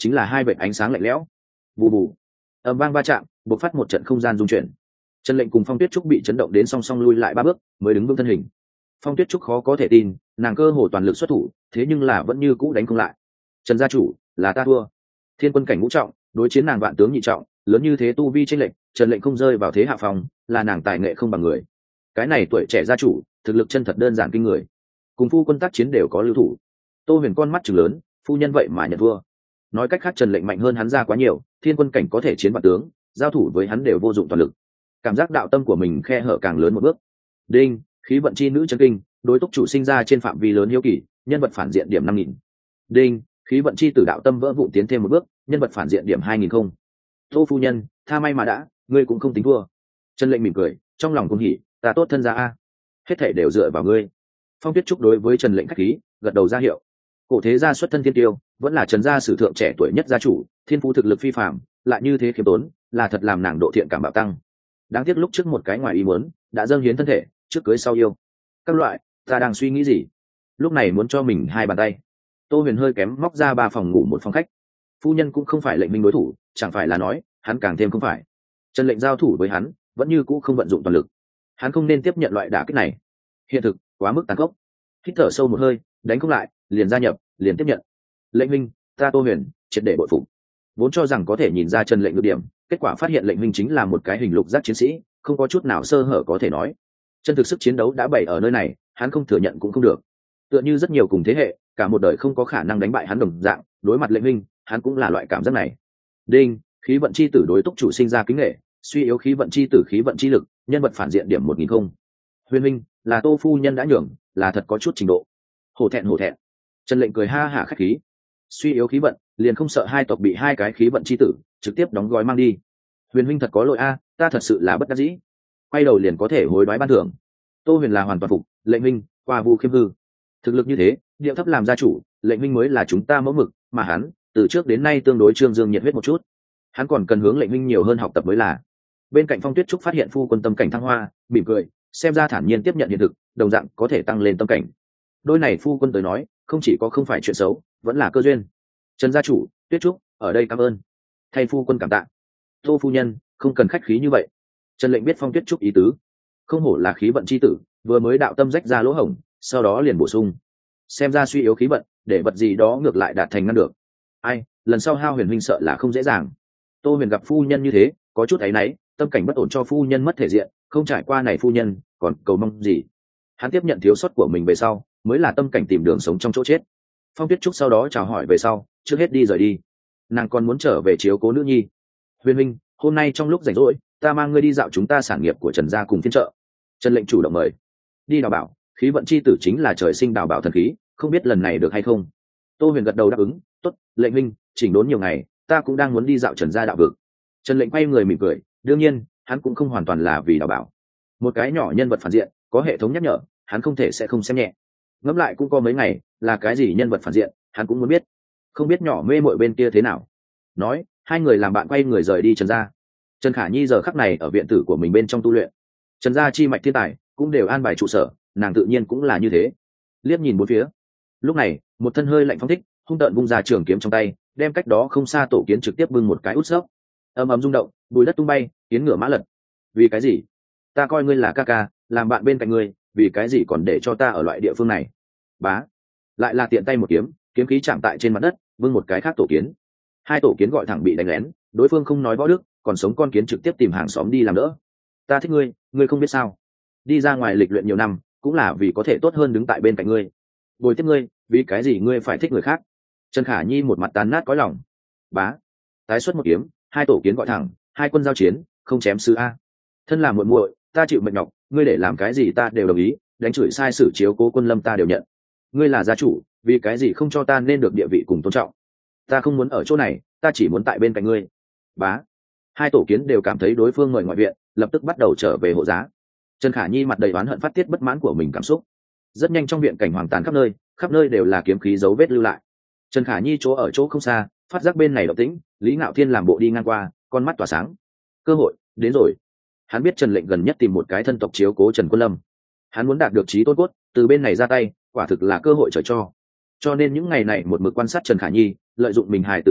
chính là hai vệt ánh sáng lạnh lẽo. Bù bù, ầm vang va chạm, bộc phát một trận không gian rung chuyển. Trần Lệnh cùng Phong Tuyết Trúc bị chấn động đến song song lui lại ba bước, mới đứng vững thân hình. Phong Tuyết Trúc khó có thể tin, nàng cơ hồ toàn lực xuất thủ, thế nhưng là vẫn như cũ đánh không lại. Trần gia chủ, là ta thua. Thiên quân cảnh ngũ trọng, đối chiến nàng vạn tướng nhị trọng, lớn như thế tu vi chênh lệnh, Trần Lệnh không rơi vào thế hạ phòng, là nàng tài nghệ không bằng người. Cái này tuổi trẻ gia chủ, thực lực chân thật đơn giản kinh người. Cùng phu quân tác chiến đều có lưu thủ. Tô Huyền con mắt trừng lớn, phu nhân vậy mà nhận thua. Nói cách khác Trần Lệnh mạnh hơn hắn ra quá nhiều, thiên quân cảnh có thể chiến vạn tướng, giao thủ với hắn đều vô dụng toàn lực. Cảm giác đạo tâm của mình khe hở càng lớn một bước. Đinh, khí vận chi nữ chân kinh, đối túc chủ sinh ra trên phạm vi lớn hiếu kỳ, nhân vật phản diện điểm năm nghìn. Đinh, khí vận chi tử đạo tâm vỡ vụn tiến thêm một bước, nhân vật phản diện điểm hai nghìn không. Tô phu nhân, tha may mà đã, ngươi cũng không tính thua. Trần Lệnh mỉm cười, trong lòng cũng hỉ, ta tốt thân gia a, hết thảy đều dựa vào ngươi. Phong Tuyết Trúc đối với Trần Lệnh khách khí, gật đầu ra hiệu. Cổ thế gia xuất thân thiên tiêu, vẫn là Trần gia sử thượng trẻ tuổi nhất gia chủ, thiên phú thực lực phi phàm, lại như thế khiêm tốn, là thật làm nàng độ thiện cảm bạo tăng. Đáng tiếc lúc trước một cái ngoài ý muốn, đã dâng hiến thân thể, trước cưới sau yêu. Các loại, ta đang suy nghĩ gì? Lúc này muốn cho mình hai bàn tay. Tô Huyền hơi kém móc ra ba phòng ngủ một phòng khách. Phu nhân cũng không phải Lệnh minh đối thủ, chẳng phải là nói, hắn càng thêm không phải. Trần Lệnh giao thủ với hắn, vẫn như cũ không vận dụng toàn lực. Hắn không nên tiếp nhận loại đả kích này. Hiện thực quá mức tàn khốc. Hít thở sâu một hơi, đánh không lại, liền gia nhập, liền tiếp nhận. Lệnh minh, ta Tô Huyền, triệt để bội phục. Vốn cho rằng có thể nhìn ra Trần Lệnh nhược điểm, kết quả phát hiện Lệnh minh chính là một cái hình lục giác chiến sĩ, không có chút nào sơ hở có thể nói. Chân thực sức chiến đấu đã bày ở nơi này, hắn không thừa nhận cũng không được. Tựa như rất nhiều cùng thế hệ, cả một đời không có khả năng đánh bại hắn đồng dạng, đối mặt Lệnh minh, hắn cũng là loại cảm giác này. Đinh, khí vận chi tử đối túc chủ sinh ra kính nghệ, suy yếu khí vận chi tử khí vận chi lực, nhân vật phản diện điểm một nghìn không. Huyền minh, là Tô phu nhân đã nhường, là thật có chút trình độ. Hổ thẹn hổ thẹn. Trần Lệnh cười ha hả khách khí. Suy yếu khí vận, liền không sợ hai tộc bị hai cái khí vận chi tử trực tiếp đóng gói mang đi. Huyền huynh thật có lỗi a, ta thật sự là bất đắc dĩ. Quay đầu liền có thể hối đoái ban thưởng. Tô Huyền là hoàn toàn phục, Lệnh huynh, qua vu khiêm hư. Thực lực như thế, điệu thấp làm gia chủ, Lệnh huynh mới là chúng ta mẫu mực, mà hắn, từ trước đến nay tương đối trương dương nhiệt huyết một chút. Hắn còn cần hướng Lệnh huynh nhiều hơn học tập mới là. Bên cạnh Phong Tuyết Trúc phát hiện phu quân tâm cảnh thăng hoa, mỉm cười, xem ra thản nhiên tiếp nhận hiện thực, đồng dạng có thể tăng lên tâm cảnh. Đôi này phu quân tới nói, không chỉ có không phải chuyện xấu, vẫn là cơ duyên. Trần gia chủ, Tuyết Trúc, ở đây cảm ơn. Thay phu quân cảm tạ. Tô phu nhân, không cần khách khí như vậy. Trần Lệnh biết Phong Tuyết Trúc ý tứ, không hổ là khí vận chi tử, vừa mới đạo tâm rách ra lỗ hổng, sau đó liền bổ sung. Xem ra suy yếu khí vận, để vật gì đó ngược lại đạt thành ngăn được. Ai, lần sau Hao Huyền huynh sợ là không dễ dàng. Tô Huyền gặp phu nhân như thế, có chút áy náy, tâm cảnh bất ổn cho phu nhân mất thể diện, không trải qua này phu nhân, còn cầu mong gì? Hắn tiếp nhận thiếu sót của mình về sau, mới là tâm cảnh tìm đường sống trong chỗ chết. Phong Tuyết Trúc sau đó chào hỏi về sau, trước hết đi rời đi. Nàng còn muốn trở về chiếu cố nữ nhi. Huyền huynh, hôm nay trong lúc rảnh rỗi, ta mang ngươi đi dạo chúng ta sản nghiệp của Trần gia cùng phiên chợ. Trần Lệnh chủ động mời. Đi đào bảo, khí vận chi tử chính là trời sinh đào bảo thần khí, không biết lần này được hay không. Tô Huyền gật đầu đáp ứng, tốt, Lệnh huynh, chỉnh đốn nhiều ngày, ta cũng đang muốn đi dạo Trần gia đạo vực. Trần Lệnh quay người mỉm cười, đương nhiên, hắn cũng không hoàn toàn là vì đào bảo. Một cái nhỏ nhân vật phản diện, có hệ thống nhắc nhở, hắn không thể sẽ không xem nhẹ. Ngẫm lại cũng có mấy ngày, là cái gì nhân vật phản diện, hắn cũng muốn biết. Không biết nhỏ mê mội bên kia thế nào. Nói, hai người làm bạn quay người rời đi Trần gia. Trần Khả Nhi giờ khắc này ở viện tử của mình bên trong tu luyện. Trần gia chi mạch thiên tài cũng đều an bài trụ sở, nàng tự nhiên cũng là như thế. Liếc nhìn bốn phía. Lúc này, một thân hơi lạnh phong thích, hung tợn vung ra trường kiếm trong tay, đem cách đó không xa tổ kiến trực tiếp bưng một cái út xốc. Ầm ầm rung động, bùi đất tung bay, tiến ngửa mã lật. Vì cái gì? Ta coi ngươi là ca ca, làm bạn bên cạnh ngươi, vì cái gì còn để cho ta ở loại địa phương này? Bá, lại là tiện tay một kiếm, kiếm khí chạm tại trên mặt đất, vưng một cái khác tổ kiến. Hai tổ kiến gọi thẳng bị đánh lén, đối phương không nói võ đức, còn sống con kiến trực tiếp tìm hàng xóm đi làm đỡ. Ta thích ngươi, ngươi không biết sao? Đi ra ngoài lịch luyện nhiều năm, cũng là vì có thể tốt hơn đứng tại bên cạnh ngươi. Bồi tiếp ngươi, vì cái gì ngươi phải thích người khác? Trần Khả Nhi một mặt tàn nát cõi lòng. Bá, tái xuất một kiếm, hai tổ kiến gọi thẳng, hai quân giao chiến, không chém sư a. Thân là muội muội, ta chịu mệnh nhọc, ngươi để làm cái gì ta đều đồng ý, đánh chửi sai sử chiếu cố quân lâm ta đều nhận. Ngươi là gia chủ, vì cái gì không cho ta nên được địa vị cùng tôn trọng? Ta không muốn ở chỗ này, ta chỉ muốn tại bên cạnh ngươi. Bá, hai tổ kiến đều cảm thấy đối phương mời ngoại viện, lập tức bắt đầu trở về hộ giá. Trần Khả Nhi mặt đầy oán hận phát tiết bất mãn của mình cảm xúc. Rất nhanh trong viện cảnh hoàng tàn khắp nơi, khắp nơi đều là kiếm khí dấu vết lưu lại. Trần Khả Nhi chỗ ở chỗ không xa, phát giác bên này động tĩnh, Lý Ngạo Thiên làm bộ đi ngang qua, con mắt tỏa sáng. Cơ hội đến rồi. Hắn biết Trần Lệnh gần nhất tìm một cái thân tộc chiếu cố Trần Quân Lâm. Hắn muốn đạt được chí tôn cốt, từ bên này ra tay, quả thực là cơ hội trời cho. Cho nên những ngày này một mực quan sát Trần Khả Nhi, lợi dụng mình hài tử thân phận,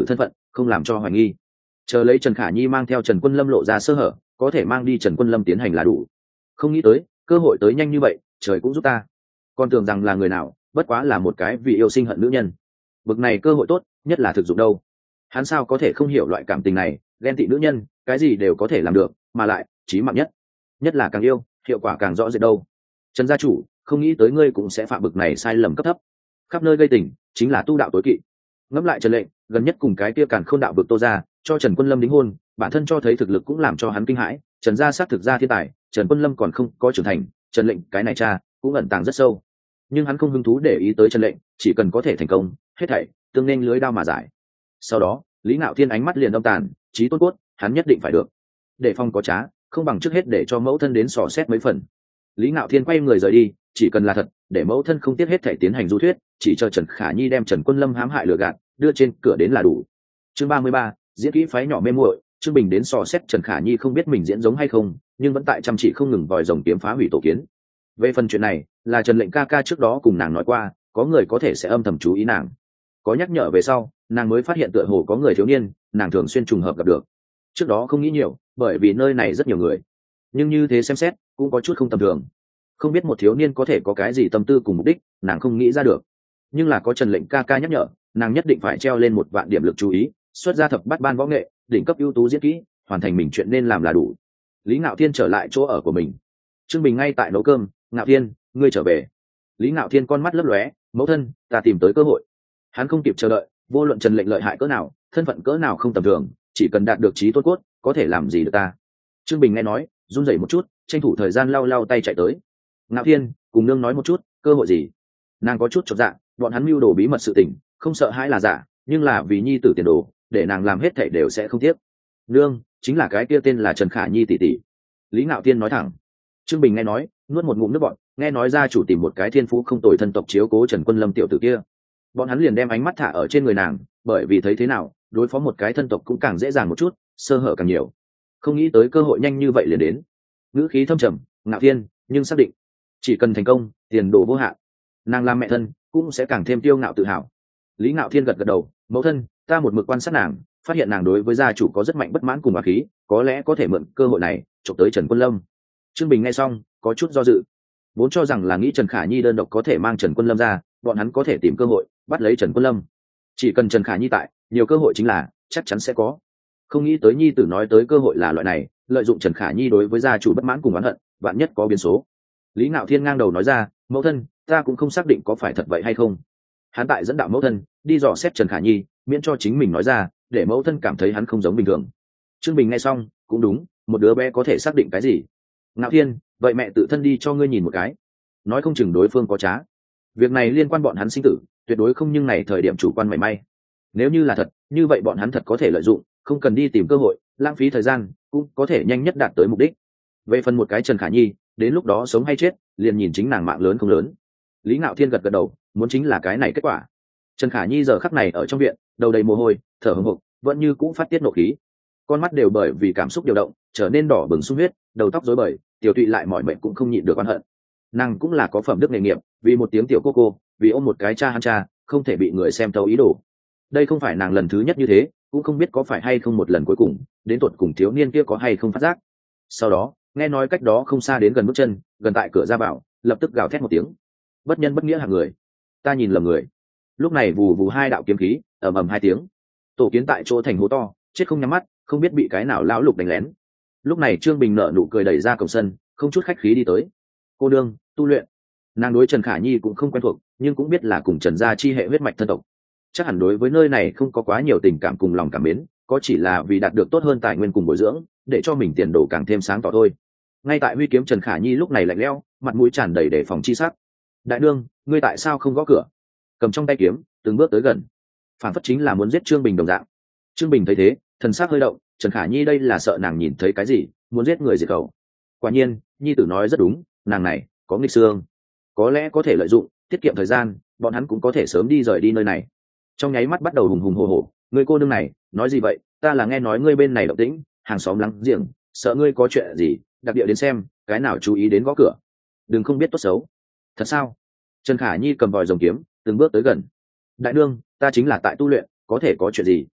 không làm cho hoài nghi. Chờ lấy Trần Khả Nhi mang theo Trần Quân Lâm lộ ra sơ hở, có thể mang đi Trần Quân Lâm tiến hành là đủ. Không nghĩ tới cơ hội tới nhanh như vậy, trời cũng giúp ta. Con tưởng rằng là người nào, bất quá là một cái vì yêu sinh hận nữ nhân. Bực này cơ hội tốt, nhất là thực dụng đâu. Hắn sao có thể không hiểu loại cảm tình này, ghen tị nữ nhân, cái gì đều có thể làm được, mà lại chí mạng nhất, nhất là càng yêu, hiệu quả càng rõ rệt đâu. Trần gia chủ, không nghĩ tới ngươi cũng sẽ phạm bực này sai lầm cấp thấp. Khắp nơi gây tình, chính là tu đạo tối kỵ. Ngẫm lại Trần Lệnh, gần nhất cùng cái kia Càn Khôn đạo vực Tô ra, cho Trần Quân Lâm đính hôn, bản thân cho thấy thực lực cũng làm cho hắn kinh hãi. Trần gia xác thực ra thiên tài, Trần Quân Lâm còn không có trưởng thành, Trần Lệnh cái này cha cũng ẩn tàng rất sâu. Nhưng hắn không hứng thú để ý tới Trần Lệnh, chỉ cần có thể thành công, hết thảy tương nên lưới đao mà giải. Sau đó, Lý Ngạo Thiên ánh mắt liền âm tàn, chí tôn cốt, hắn nhất định phải được. Để phong có trá, không bằng trước hết để cho mẫu thân đến sò xét mấy phần. Lý Ngạo Thiên quay người rời đi, chỉ cần là thật, để mẫu thân không tiếc hết thể tiến hành du thuyết, chỉ chờ Trần Khả Nhi đem Trần Quân Lâm hãm hại lừa gạt, đưa trên cửa đến là đủ. Chương ba mươi ba, diễn kỹ phái nhỏ mê muội, Trương Bình đến sò xét Trần Khả Nhi không biết mình diễn giống hay không, nhưng vẫn tại chăm chỉ không ngừng vòi rồng kiếm phá hủy tổ kiến. Về phần chuyện này, là Trần Lệnh ca ca trước đó cùng nàng nói qua, có người có thể sẽ âm thầm chú ý nàng. Có nhắc nhở về sau, nàng mới phát hiện tựa hồ có người thiếu niên, nàng thường xuyên trùng hợp gặp được. Trước đó không nghĩ nhiều, bởi vì nơi này rất nhiều người. Nhưng như thế xem xét, cũng có chút không tầm thường. Không biết một thiếu niên có thể có cái gì tâm tư cùng mục đích, nàng không nghĩ ra được. Nhưng là có Trần Lệnh ca ca nhắc nhở, nàng nhất định phải treo lên một vạn điểm lực chú ý, xuất ra thập bát ban võ nghệ, đỉnh cấp ưu tú diễn kỹ, hoàn thành mình chuyện nên làm là đủ. Lý Ngạo Thiên trở lại chỗ ở của mình. Trương Bình ngay tại nấu cơm. Ngạo Thiên, ngươi trở về. Lý Ngạo Thiên con mắt lấp lóe, mẫu thân, ta tìm tới cơ hội. Hắn không kịp chờ đợi, vô luận Trần Lệnh lợi hại cỡ nào, thân phận cỡ nào không tầm thường, chỉ cần đạt được trí tôn cốt, có thể làm gì được ta. Trương Bình nghe nói, run rẩy một chút, tranh thủ thời gian lau lau tay chạy tới. Ngạo Thiên, cùng nương nói một chút, cơ hội gì? Nàng có chút chột dạ, bọn hắn mưu đồ bí mật sự tình, không sợ hãi là giả, nhưng là vì nhi tử tiền đồ, để nàng làm hết thảy đều sẽ không tiếc. Nương, chính là cái kia tên là Trần Khả Nhi tỷ tỷ. Lý Ngạo Thiên nói thẳng. Trương Bình nghe nói, nuốt một ngụm nước bọt, nghe nói gia chủ tìm một cái thiên phú không tồi thân tộc chiếu cố Trần Quân Lâm tiểu tử kia. Bọn hắn liền đem ánh mắt thả ở trên người nàng, bởi vì thấy thế nào, đối phó một cái thân tộc cũng càng dễ dàng một chút, sơ hở càng nhiều. Không nghĩ tới cơ hội nhanh như vậy liền đến. Ngữ khí thâm trầm, Ngạo Thiên, nhưng xác định, chỉ cần thành công, tiền đồ vô hạn. Nàng làm mẹ thân, cũng sẽ càng thêm tiêu ngạo tự hào. Lý Ngạo Thiên gật gật đầu, mẫu thân, ta một mực quan sát nàng, phát hiện nàng đối với gia chủ có rất mạnh bất mãn cùng bá khí, có lẽ có thể mượn cơ hội này chụp tới Trần Quân Lâm. Trương Bình nghe xong, có chút do dự. Vốn cho rằng là nghĩ Trần Khả Nhi đơn độc có thể mang Trần Quân Lâm ra, bọn hắn có thể tìm cơ hội bắt lấy Trần Quân Lâm. Chỉ cần Trần Khả Nhi tại, nhiều cơ hội chính là chắc chắn sẽ có. Không nghĩ tới nhi tử nói tới cơ hội là loại này, lợi dụng Trần Khả Nhi đối với gia chủ bất mãn cùng oán hận, vạn nhất có biến số. Lý Ngạo Thiên ngang đầu nói ra, mẫu thân, ta cũng không xác định có phải thật vậy hay không. Hắn tại dẫn đạo mẫu thân đi dò xét Trần Khả Nhi, miễn cho chính mình nói ra, để mẫu thân cảm thấy hắn không giống bình thường. Trương Bình nghe xong, cũng đúng, một đứa bé có thể xác định cái gì. Ngạo Thiên, vậy mẹ tự thân đi cho ngươi nhìn một cái, nói không chừng đối phương có trá. Việc này liên quan bọn hắn sinh tử, tuyệt đối không, nhưng này thời điểm chủ quan mảy may. Nếu như là thật, như vậy bọn hắn thật có thể lợi dụng, không cần đi tìm cơ hội, lãng phí thời gian, cũng có thể nhanh nhất đạt tới mục đích. Về phần một cái Trần Khả Nhi, đến lúc đó sống hay chết, liền nhìn chính nàng mạng lớn không lớn. Lý Ngạo Thiên gật gật đầu, muốn chính là cái này kết quả. Trần Khả Nhi giờ khắc này ở trong viện, đầu đầy mồ hôi, thở hổn hộc, vẫn như cũ phát tiết nộ khí. Con mắt đều bởi vì cảm xúc điều động, trở nên đỏ bừng sung huyết, đầu tóc rối bời, tiểu tụy lại mỏi mệt cũng không nhịn được oán hận. Nàng cũng là có phẩm đức nghề nghiệp, vì một tiếng tiểu cô cô, vì ôm một cái cha hắn cha, không thể bị người xem thấu ý đồ. Đây không phải nàng lần thứ nhất như thế, cũng không biết có phải hay không một lần cuối cùng, đến tuột cùng thiếu niên kia có hay không phát giác. Sau đó, nghe nói cách đó không xa đến gần bước chân, gần tại cửa ra vào, lập tức gào thét một tiếng. Bất nhân bất nghĩa hạng người, ta nhìn lầm người. Lúc này vù vù hai đạo kiếm khí, ầm ầm hai tiếng. Tổ kiến tại chỗ thành hố to, chết không nhắm mắt, không biết bị cái nào lão lục đánh lén. Lúc này Trương Bình nở nụ cười đẩy ra cổng sân, không chút khách khí đi tới. Cô đương, tu luyện. Nàng đối Trần Khả Nhi cũng không quen thuộc, nhưng cũng biết là cùng Trần gia chi hệ huyết mạch thân tộc. Chắc hẳn đối với nơi này không có quá nhiều tình cảm cùng lòng cảm mến, có chỉ là vì đạt được tốt hơn tài nguyên cùng bồi dưỡng, để cho mình tiền đồ càng thêm sáng tỏ thôi. Ngay tại huy kiếm Trần Khả Nhi lúc này lạnh lẽo, mặt mũi tràn đầy đề phòng chi sắc. Đại nương, ngươi tại sao không gõ cửa? Cầm trong tay kiếm, từng bước tới gần, phản phất chính là muốn giết Trương Bình đồng dạng. Trương Bình thấy thế, thần sắc hơi động, Trần Khả Nhi đây là sợ nàng nhìn thấy cái gì, muốn giết người diệt khẩu. Quả nhiên, nhi tử nói rất đúng, nàng này có nghịch xương, có lẽ có thể lợi dụng, tiết kiệm thời gian, bọn hắn cũng có thể sớm đi rời đi nơi này. Trong nháy mắt bắt đầu hùng hùng hổ hổ, người cô nương này nói gì vậy? Ta là nghe nói ngươi bên này động tĩnh, hàng xóm láng giềng, sợ ngươi có chuyện gì, đặc địa đến xem, cái nào chú ý đến gõ cửa, đừng không biết tốt xấu. Thật sao? Trần Khả Nhi cầm vòi rồng kiếm, từng bước tới gần. Đại nương, ta chính là tại tu luyện, có thể có chuyện gì?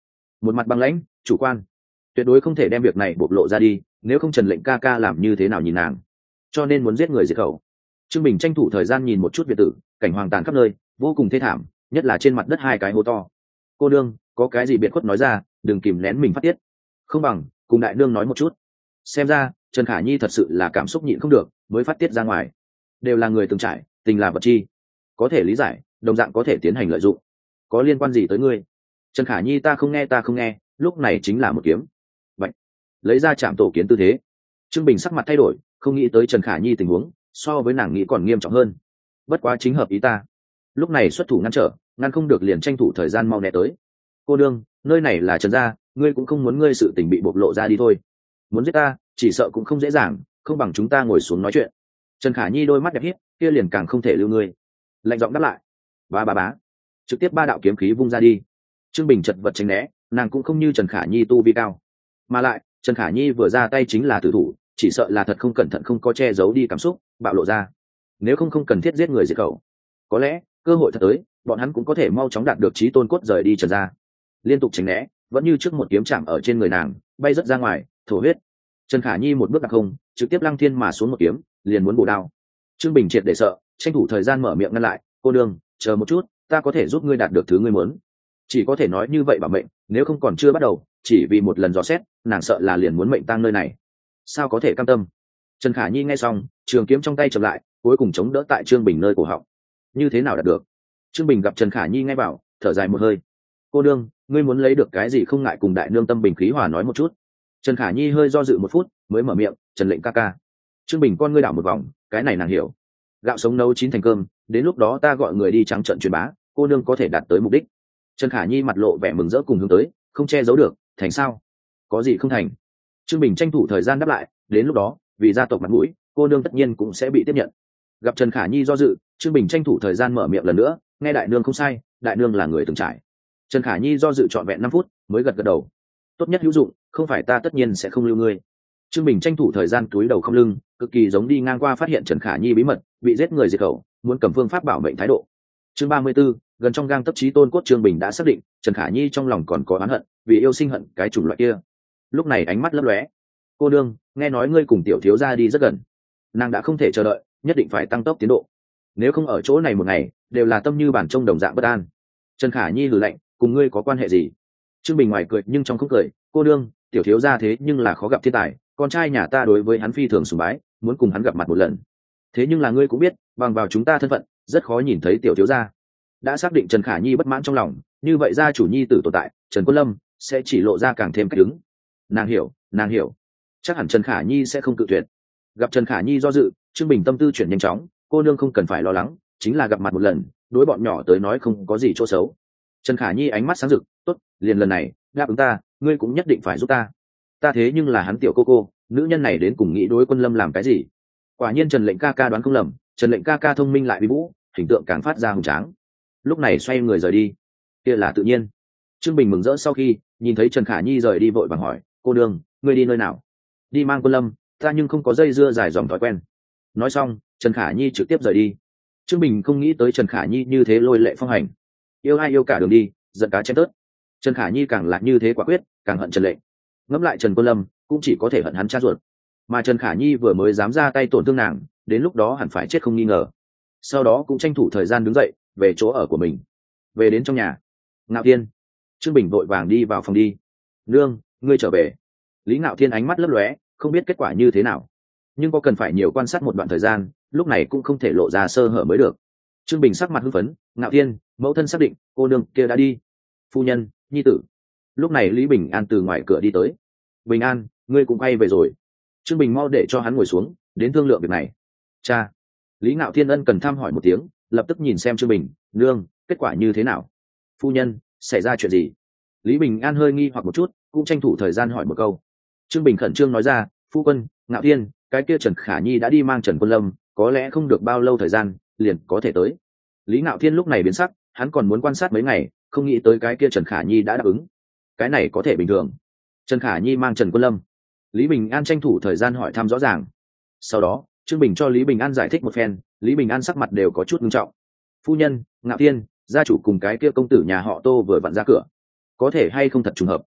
một mặt băng lãnh chủ quan, tuyệt đối không thể đem việc này bộc lộ ra đi, nếu không Trần Lệnh ca ca làm như thế nào nhìn nàng, cho nên muốn giết người diệt khẩu. Trương Bình tranh thủ thời gian nhìn một chút biệt tử, cảnh hoàng tàn khắp nơi, vô cùng thê thảm, nhất là trên mặt đất hai cái hố to. Cô nương, có cái gì biệt khuất nói ra, đừng kìm nén mình phát tiết, không bằng cùng đại nương nói một chút. Xem ra Trần Khả Nhi thật sự là cảm xúc nhịn không được mới phát tiết ra ngoài, đều là người từng trải, tình là vật chi, có thể lý giải, đồng dạng có thể tiến hành lợi dụng, có liên quan gì tới ngươi? Trần Khả Nhi ta không nghe ta không nghe, lúc này chính là một kiếm. Vậy, lấy ra chạm tổ kiến tư thế. Trương Bình sắc mặt thay đổi, không nghĩ tới Trần Khả Nhi tình huống so với nàng nghĩ còn nghiêm trọng hơn. Bất quá chính hợp ý ta, lúc này xuất thủ ngăn trở, ngăn không được liền tranh thủ thời gian mau né tới. Cô đương, nơi này là Trần gia, ngươi cũng không muốn ngươi sự tình bị bộc lộ ra đi thôi. Muốn giết ta, chỉ sợ cũng không dễ dàng, không bằng chúng ta ngồi xuống nói chuyện. Trần Khả Nhi đôi mắt đẹp hiếp, kia liền càng không thể lưu ngươi. Lạnh giọng đáp lại. Ba ba bá, trực tiếp ba đạo kiếm khí vung ra đi. Trương Bình chật vật tránh né, nàng cũng không như Trần Khả Nhi tu vi cao, mà lại Trần Khả Nhi vừa ra tay chính là tử thủ, chỉ sợ là thật không cẩn thận không có che giấu đi cảm xúc bạo lộ ra, nếu không không cần thiết giết người diệt khẩu. Có lẽ cơ hội thật tới, bọn hắn cũng có thể mau chóng đạt được chí tôn cốt rời đi Trần gia. Liên tục tránh né, vẫn như trước một kiếm chạm ở trên người nàng, bay rất ra ngoài, thổ huyết. Trần Khả Nhi một bước đặc không, trực tiếp lăng thiên mà xuống một kiếm, liền muốn bổ đao. Trương Bình triệt để sợ, tranh thủ thời gian mở miệng ngăn lại. Cô đương, chờ một chút, ta có thể giúp ngươi đạt được thứ ngươi muốn. Chỉ có thể nói như vậy bảo mệnh, nếu không còn chưa bắt đầu, chỉ vì một lần dò xét, nàng sợ là liền muốn mệnh tang nơi này. Sao có thể cam tâm? Trần Khả Nhi nghe xong, trường kiếm trong tay chậm lại, cuối cùng chống đỡ tại Trương Bình nơi cổ họng. Như thế nào đạt được? Trương Bình gặp Trần Khả Nhi nghe bảo, thở dài một hơi. Cô đương, ngươi muốn lấy được cái gì không ngại cùng đại nương tâm bình khí hòa nói một chút. Trần Khả Nhi hơi do dự một phút, mới mở miệng. Trần Lệnh ca ca. Trương Bình con ngươi đảo một vòng, cái này nàng hiểu. Gạo sống nấu chín thành cơm, đến lúc đó ta gọi người đi trắng trận truyền bá, cô nương có thể đạt tới mục đích. Trần Khả Nhi mặt lộ vẻ mừng rỡ cùng hướng tới, không che giấu được, thành sao? Có gì không thành? Trương Bình tranh thủ thời gian đáp lại, đến lúc đó, vì gia tộc mặt mũi, cô nương tất nhiên cũng sẽ bị tiếp nhận. Gặp Trần Khả Nhi do dự, Trương Bình tranh thủ thời gian mở miệng lần nữa, nghe đại nương không sai, đại nương là người từng trải. Trần Khả Nhi do dự trọn vẹn năm phút, mới gật gật đầu. Tốt nhất hữu dụng, không phải ta tất nhiên sẽ không lưu ngươi. Trương Bình tranh thủ thời gian túi đầu không lưng, cực kỳ giống đi ngang qua phát hiện Trần Khả Nhi bí mật, bị giết người diệt khẩu, muốn cầm phương pháp bảo mệnh thái độ. Chương ba mươi 34, gần trong gang tấc chí tôn cốt. Trương Bình đã xác định, Trần Khả Nhi trong lòng còn có oán hận, vì yêu sinh hận cái chủng loại kia. Lúc này ánh mắt lấp lóe. Cô đương, nghe nói ngươi cùng tiểu thiếu gia đi rất gần, nàng đã không thể chờ đợi, nhất định phải tăng tốc tiến độ. Nếu không ở chỗ này một ngày, đều là tâm như bản trông đồng dạng bất an. Trần Khả Nhi hừ lạnh, cùng ngươi có quan hệ gì? Trương Bình ngoài cười nhưng trong không cười. Cô đương, tiểu thiếu gia thế nhưng là khó gặp thiên tài, con trai nhà ta đối với hắn phi thường sùng bái, muốn cùng hắn gặp mặt một lần. Thế nhưng là ngươi cũng biết, bằng vào chúng ta thân phận, rất khó nhìn thấy tiểu thiếu gia. Đã xác định Trần Khả Nhi bất mãn trong lòng, như vậy gia chủ nhi tử tồn tại, Trần Quân Lâm sẽ chỉ lộ ra càng thêm cách đứng. Nàng hiểu, nàng hiểu, chắc hẳn Trần Khả Nhi sẽ không cự tuyệt. Gặp Trần Khả Nhi do dự, Trương Bình tâm tư chuyển nhanh chóng. Cô nương không cần phải lo lắng, chính là gặp mặt một lần, đối bọn nhỏ tới nói không có gì chỗ xấu. Trần Khả Nhi ánh mắt sáng rực. Tốt, liền lần này đáp ứng ta, ngươi cũng nhất định phải giúp ta. Ta thế nhưng là hắn tiểu cô cô, nữ nhân này đến cùng nghĩ đối Quân Lâm làm cái gì? Quả nhiên Trần Lệnh ca ca đoán không lầm, Trần Lệnh ca ca thông minh lại bí vũ, hình tượng càng phát ra hùng tráng. Lúc này xoay người rời đi, kia là tự nhiên. Trương Bình mừng rỡ sau khi nhìn thấy Trần Khả Nhi rời đi, vội vàng hỏi. Cô đương, ngươi đi nơi nào? Đi mang Quân Lâm, ta nhưng không có dây dưa dài dòng thói quen. Nói xong, Trần Khả Nhi trực tiếp rời đi. Trương Bình không nghĩ tới Trần Khả Nhi như thế lôi lệ phong hành, yêu ai yêu cả đường đi, giận cá chém tớt. Trần Khả Nhi càng là như thế quả quyết, càng hận Trần Lệnh. Ngẫm lại Trần Quân Lâm cũng chỉ có thể hận hắn cha ruột, mà Trần Khả Nhi vừa mới dám ra tay tổn thương nàng, đến lúc đó hẳn phải chết không nghi ngờ. Sau đó cũng tranh thủ thời gian đứng dậy về chỗ ở của mình. Về đến trong nhà, Ngạo Thiên, Trương Bình vội vàng đi vào phòng đi. Nương, ngươi trở về. Lý Ngạo Thiên ánh mắt lấp lóe, không biết kết quả như thế nào, nhưng có cần phải nhiều quan sát một đoạn thời gian, lúc này cũng không thể lộ ra sơ hở mới được. Trương Bình sắc mặt hưng phấn. Ngạo Thiên, mẫu thân xác định cô nương kia đã đi. Phu nhân, nhi tử. Lúc này Lý Bình An từ ngoài cửa đi tới. Bình An, ngươi cũng quay về rồi. Trương Bình mau để cho hắn ngồi xuống, đến thương lượng việc này. Cha. Lý Ngạo Thiên ân cần thăm hỏi một tiếng, lập tức nhìn xem Trương Bình. Nương, kết quả như thế nào? Phu nhân, xảy ra chuyện gì? Lý Bình An hơi nghi hoặc một chút, cũng tranh thủ thời gian hỏi một câu. Trương Bình khẩn trương nói ra. Phu quân, Ngạo Thiên, cái kia Trần Khả Nhi đã đi mang Trần Quân Lâm, có lẽ không được bao lâu thời gian liền có thể tới. Lý Ngạo Thiên lúc này biến sắc, hắn còn muốn quan sát mấy ngày, không nghĩ tới cái kia Trần Khả Nhi đã đáp ứng. Cái này có thể bình thường? Trần Khả Nhi mang Trần Quân Lâm? Lý Bình An tranh thủ thời gian hỏi thăm rõ ràng. Sau đó Trương Bình cho Lý Bình An giải thích một phen. Lý Bình An sắc mặt đều có chút nghiêm trọng. Phu nhân, Ngạo Thiên, gia chủ cùng cái kia công tử nhà họ Tô vừa vặn ra cửa, có thể hay không thật trùng hợp?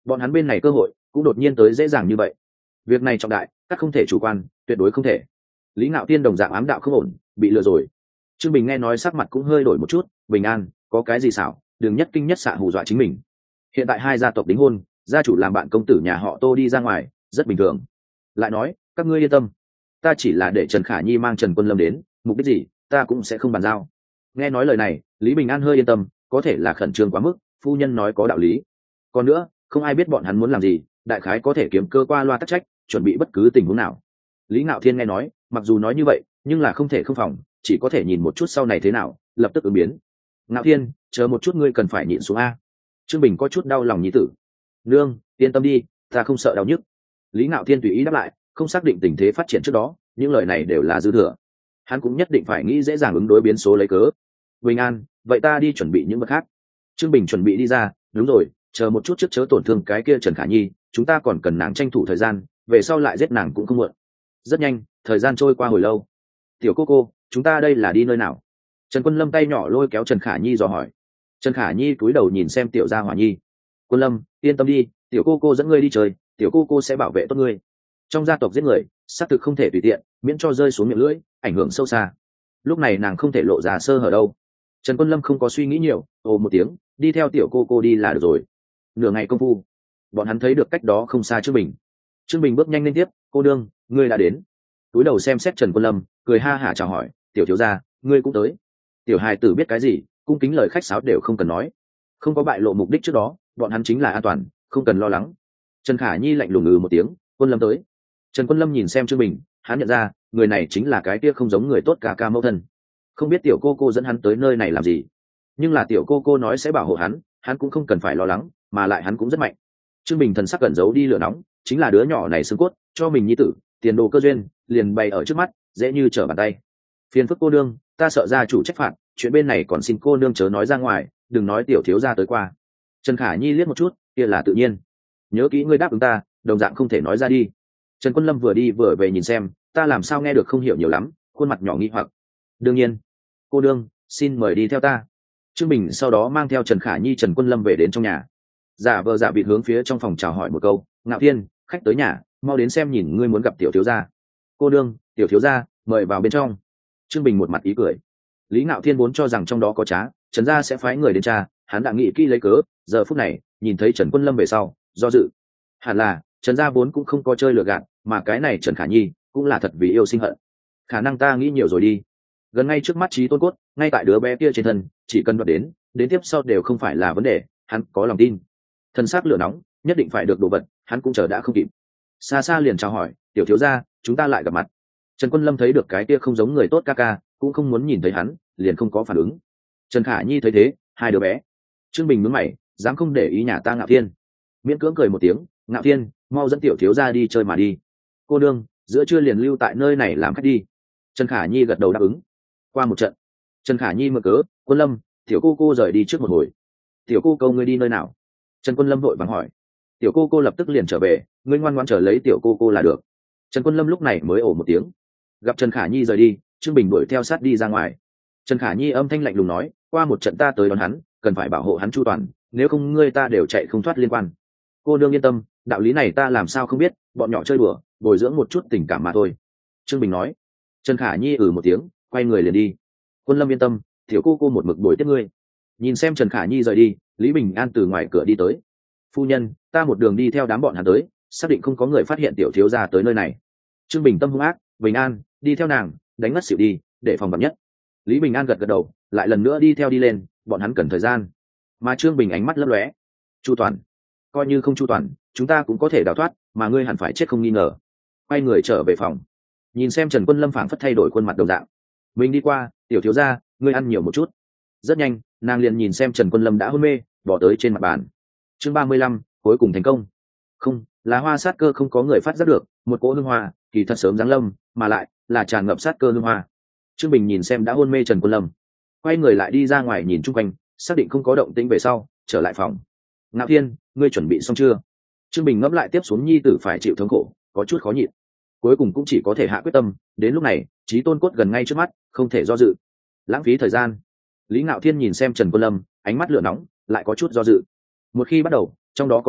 bọn hắn bên này cơ hội cũng đột nhiên tới dễ dàng như vậy. Việc này trọng đại, các không thể chủ quan, tuyệt đối không thể. Lý Ngạo Thiên đồng dạng ám đạo không ổn, bị lừa rồi. Trương Bình nghe nói sắc mặt cũng hơi đổi một chút. Bình an, có cái gì xảo, đừng nhất kinh nhất xạ hù dọa chính mình. Hiện tại hai gia tộc đính hôn, gia chủ làm bạn công tử nhà họ Tô đi ra ngoài, rất bình thường. Lại nói, các ngươi yên tâm, ta chỉ là để Trần Khả Nhi mang Trần Quân Lâm đến, mục đích gì ta cũng sẽ không bàn giao. Nghe nói lời này, Lý Bình an hơi yên tâm, có thể là khẩn trương quá mức, phu nhân nói có đạo lý. Còn nữa, không ai biết bọn hắn muốn làm gì, đại khái có thể kiếm cơ qua loa tắc trách, chuẩn bị bất cứ tình huống nào. Lý Ngạo Thiên nghe nói, mặc dù nói như vậy, nhưng là không thể không phòng, chỉ có thể nhìn một chút sau này thế nào, lập tức ứng biến. Ngạo Thiên, chờ một chút, ngươi cần phải nhịn xuống a. Trương Bình có chút đau lòng nhi tử. Nương, yên tâm đi, ta không sợ đau nhức. Lý Ngạo Thiên tùy ý đáp lại, không xác định tình thế phát triển trước đó, những lời này đều là dư thừa. Hắn cũng nhất định phải nghĩ dễ dàng ứng đối biến số lấy cớ. Bình an, vậy ta đi chuẩn bị những vật khác. Trương Bình chuẩn bị đi ra. Đúng rồi, chờ một chút trước chớ tổn thương cái kia Trần Khả Nhi, chúng ta còn cần nàng tranh thủ thời gian, về sau lại giết nàng cũng không muộn. Rất nhanh, thời gian trôi qua hồi lâu. Tiểu cô cô, chúng ta đây là đi nơi nào? Trần Quân Lâm tay nhỏ lôi kéo Trần Khả Nhi dò hỏi. Trần Khả Nhi cúi đầu nhìn xem tiểu gia hỏa nhi. Quân Lâm, yên tâm đi, tiểu cô cô dẫn ngươi đi chơi, tiểu cô cô sẽ bảo vệ tốt ngươi. Trong gia tộc giết người, xác thực không thể tùy tiện, miễn cho rơi xuống miệng lưỡi, ảnh hưởng sâu xa. Lúc này nàng không thể lộ ra sơ hở đâu. Trần Quân Lâm không có suy nghĩ nhiều, ồ một tiếng, đi theo tiểu cô cô đi là được rồi. Nửa ngày công phu, bọn hắn thấy được cách đó không xa Trương Bình. Trương Bình bước nhanh lên tiếp, cô đương, ngươi đã đến. Túi đầu xem xét Trần Quân Lâm, cười ha hả chào hỏi, tiểu thiếu gia, ngươi cũng tới. Tiểu hài tử biết cái gì, cung kính lời khách sáo đều không cần nói. Không có bại lộ mục đích trước đó, bọn hắn chính là an toàn, không cần lo lắng. Trần Khả Nhi lạnh lùng ngừ một tiếng, Quân Lâm tới. Trần Quân Lâm nhìn xem Trương Bình, hắn nhận ra người này chính là cái kia không giống người tốt cả ca mẫu thân. Không biết tiểu cô cô dẫn hắn tới nơi này làm gì, nhưng là tiểu cô cô nói sẽ bảo hộ hắn, hắn cũng không cần phải lo lắng, mà lại hắn cũng rất mạnh. Trương Bình thần sắc cẩn giấu đi lửa nóng, chính là đứa nhỏ này xương cốt, cho mình nhi tử, tiền đồ cơ duyên, liền bày ở trước mắt, dễ như trở bàn tay. Phiền phức cô nương, ta sợ gia chủ trách phạt, chuyện bên này còn xin cô nương chớ nói ra ngoài, đừng nói tiểu thiếu gia tới qua. Trần Khả Nhi liếc một chút, kia là tự nhiên. Nhớ kỹ ngươi đáp ứng ta, đồng dạng không thể nói ra đi. Trần Quân Lâm vừa đi vừa về nhìn xem, ta làm sao nghe được không hiểu nhiều lắm, khuôn mặt nhỏ nghi hoặc. Đương nhiên, cô nương, xin mời đi theo ta. Trương Bình sau đó mang theo Trần Khả Nhi, Trần Quân Lâm về đến trong nhà. Giả vờ giả vịt hướng phía trong phòng chào hỏi một câu, Ngạo Thiên, khách tới nhà, mau đến xem nhìn ngươi muốn gặp tiểu thiếu gia. Cô nương, tiểu thiếu gia, mời vào bên trong. Trương Bình một mặt ý cười. Lý Ngạo Thiên vốn cho rằng trong đó có trá, Trần gia sẽ phái người đến tra, hắn đã nghĩ kỹ lấy cớ, giờ phút này nhìn thấy Trần Quân Lâm về sau, do dự. Hẳn là Trần gia vốn cũng không có chơi lừa gạt, mà cái này Trần Khả Nhi cũng là thật vì yêu sinh hận. Khả năng ta nghĩ nhiều rồi đi. Gần ngay trước mắt trí tôn cốt, ngay tại đứa bé kia trên thân, chỉ cần đoạt đến, đến tiếp sau đều không phải là vấn đề, hắn có lòng tin. Thân xác lửa nóng, nhất định phải được đồ vật, hắn cũng chờ đã không kịp. Xa xa liền chào hỏi, tiểu thiếu gia, chúng ta lại gặp mặt. Trần Quân Lâm thấy được cái kia không giống người tốt ca ca, cũng không muốn nhìn thấy hắn, liền không có phản ứng. Trần Khả Nhi thấy thế, hai đứa bé. Trương Bình nhướng mày, dám không để ý nhà ta Ngạo Thiên. Miễn cưỡng cười một tiếng, Ngạo Thiên, mau dẫn tiểu thiếu gia đi chơi mà đi. Cô đương, giữa trưa liền lưu tại nơi này làm khách đi. Trần Khả Nhi gật đầu đáp ứng. Qua một trận, Trần Khả Nhi mở cớ, Quân Lâm, tiểu cô cô rời đi trước một hồi. Tiểu cô câu ngươi đi nơi nào? Trần Quân Lâm vội vàng hỏi. Tiểu cô cô lập tức liền trở về, ngươi ngoan ngoãn chờ lấy tiểu cô cô là được. Trần Quân Lâm lúc này mới ồ một tiếng. Gặp Trần Khả Nhi rời đi, Trương Bình đuổi theo sát đi ra ngoài. Trần Khả Nhi âm thanh lạnh lùng nói, qua một trận ta tới đón hắn, cần phải bảo hộ hắn chu toàn, nếu không ngươi ta đều chạy không thoát liên quan. Cô đương yên tâm, đạo lý này ta làm sao không biết, bọn nhỏ chơi đùa, bồi dưỡng một chút tình cảm mà thôi. Trương Bình nói. Trần Khả Nhi ừ một tiếng, quay người liền đi. Quân Lâm yên tâm, tiểu cô cô một mực bồi tiếp ngươi. Nhìn xem Trần Khả Nhi rời đi, Lý Bình An từ ngoài cửa đi tới. Phu nhân, ta một đường đi theo đám bọn hắn tới, xác định không có người phát hiện tiểu thiếu gia tới nơi này. Trương Bình tâm hung ác, Bình An, đi theo nàng, đánh ngất xỉu đi, để phòng vạn nhất. Lý Bình An gật gật đầu, lại lần nữa đi theo đi lên, bọn hắn cần thời gian. Mà Trương Bình ánh mắt lấp lóe. Chu toàn, coi như không chu toàn, chúng ta cũng có thể đào thoát, mà ngươi hẳn phải chết không nghi ngờ. Quay người trở về phòng, nhìn xem Trần Quân Lâm phảng phất thay đổi khuôn mặt đồng dạng. Mình đi qua, tiểu thiếu gia, ngươi ăn nhiều một chút. Rất nhanh, nàng liền nhìn xem Trần Quân Lâm đã hôn mê, bỏ tới trên mặt bàn. Chương ba mươi lăm, cuối cùng thành công. Không, là hoa sát cơ không có người phát giác được, một cỗ hương hoa, kỳ thật sớm giáng lâm, mà lại là tràn ngập sát cơ hương hoa. Trương Bình nhìn xem đã hôn mê Trần Quân Lâm, quay người lại đi ra ngoài nhìn chung quanh, xác định không có động tĩnh về sau, trở lại phòng. Ngạo Thiên, ngươi chuẩn bị xong chưa? Trương Bình ngẫm lại tiếp xuống nhi tử phải chịu thống khổ, có chút khó nhịn. Cuối cùng cũng chỉ có thể hạ quyết tâm, đến lúc này, chí tôn cốt gần ngay trước mắt, không thể do dự, lãng phí thời gian. Lý Ngạo Thiên nhìn xem Trần Quân Lâm, ánh mắt lửa nóng, lại có chút do dự. Một khi bắt đầu, trong đó có trá,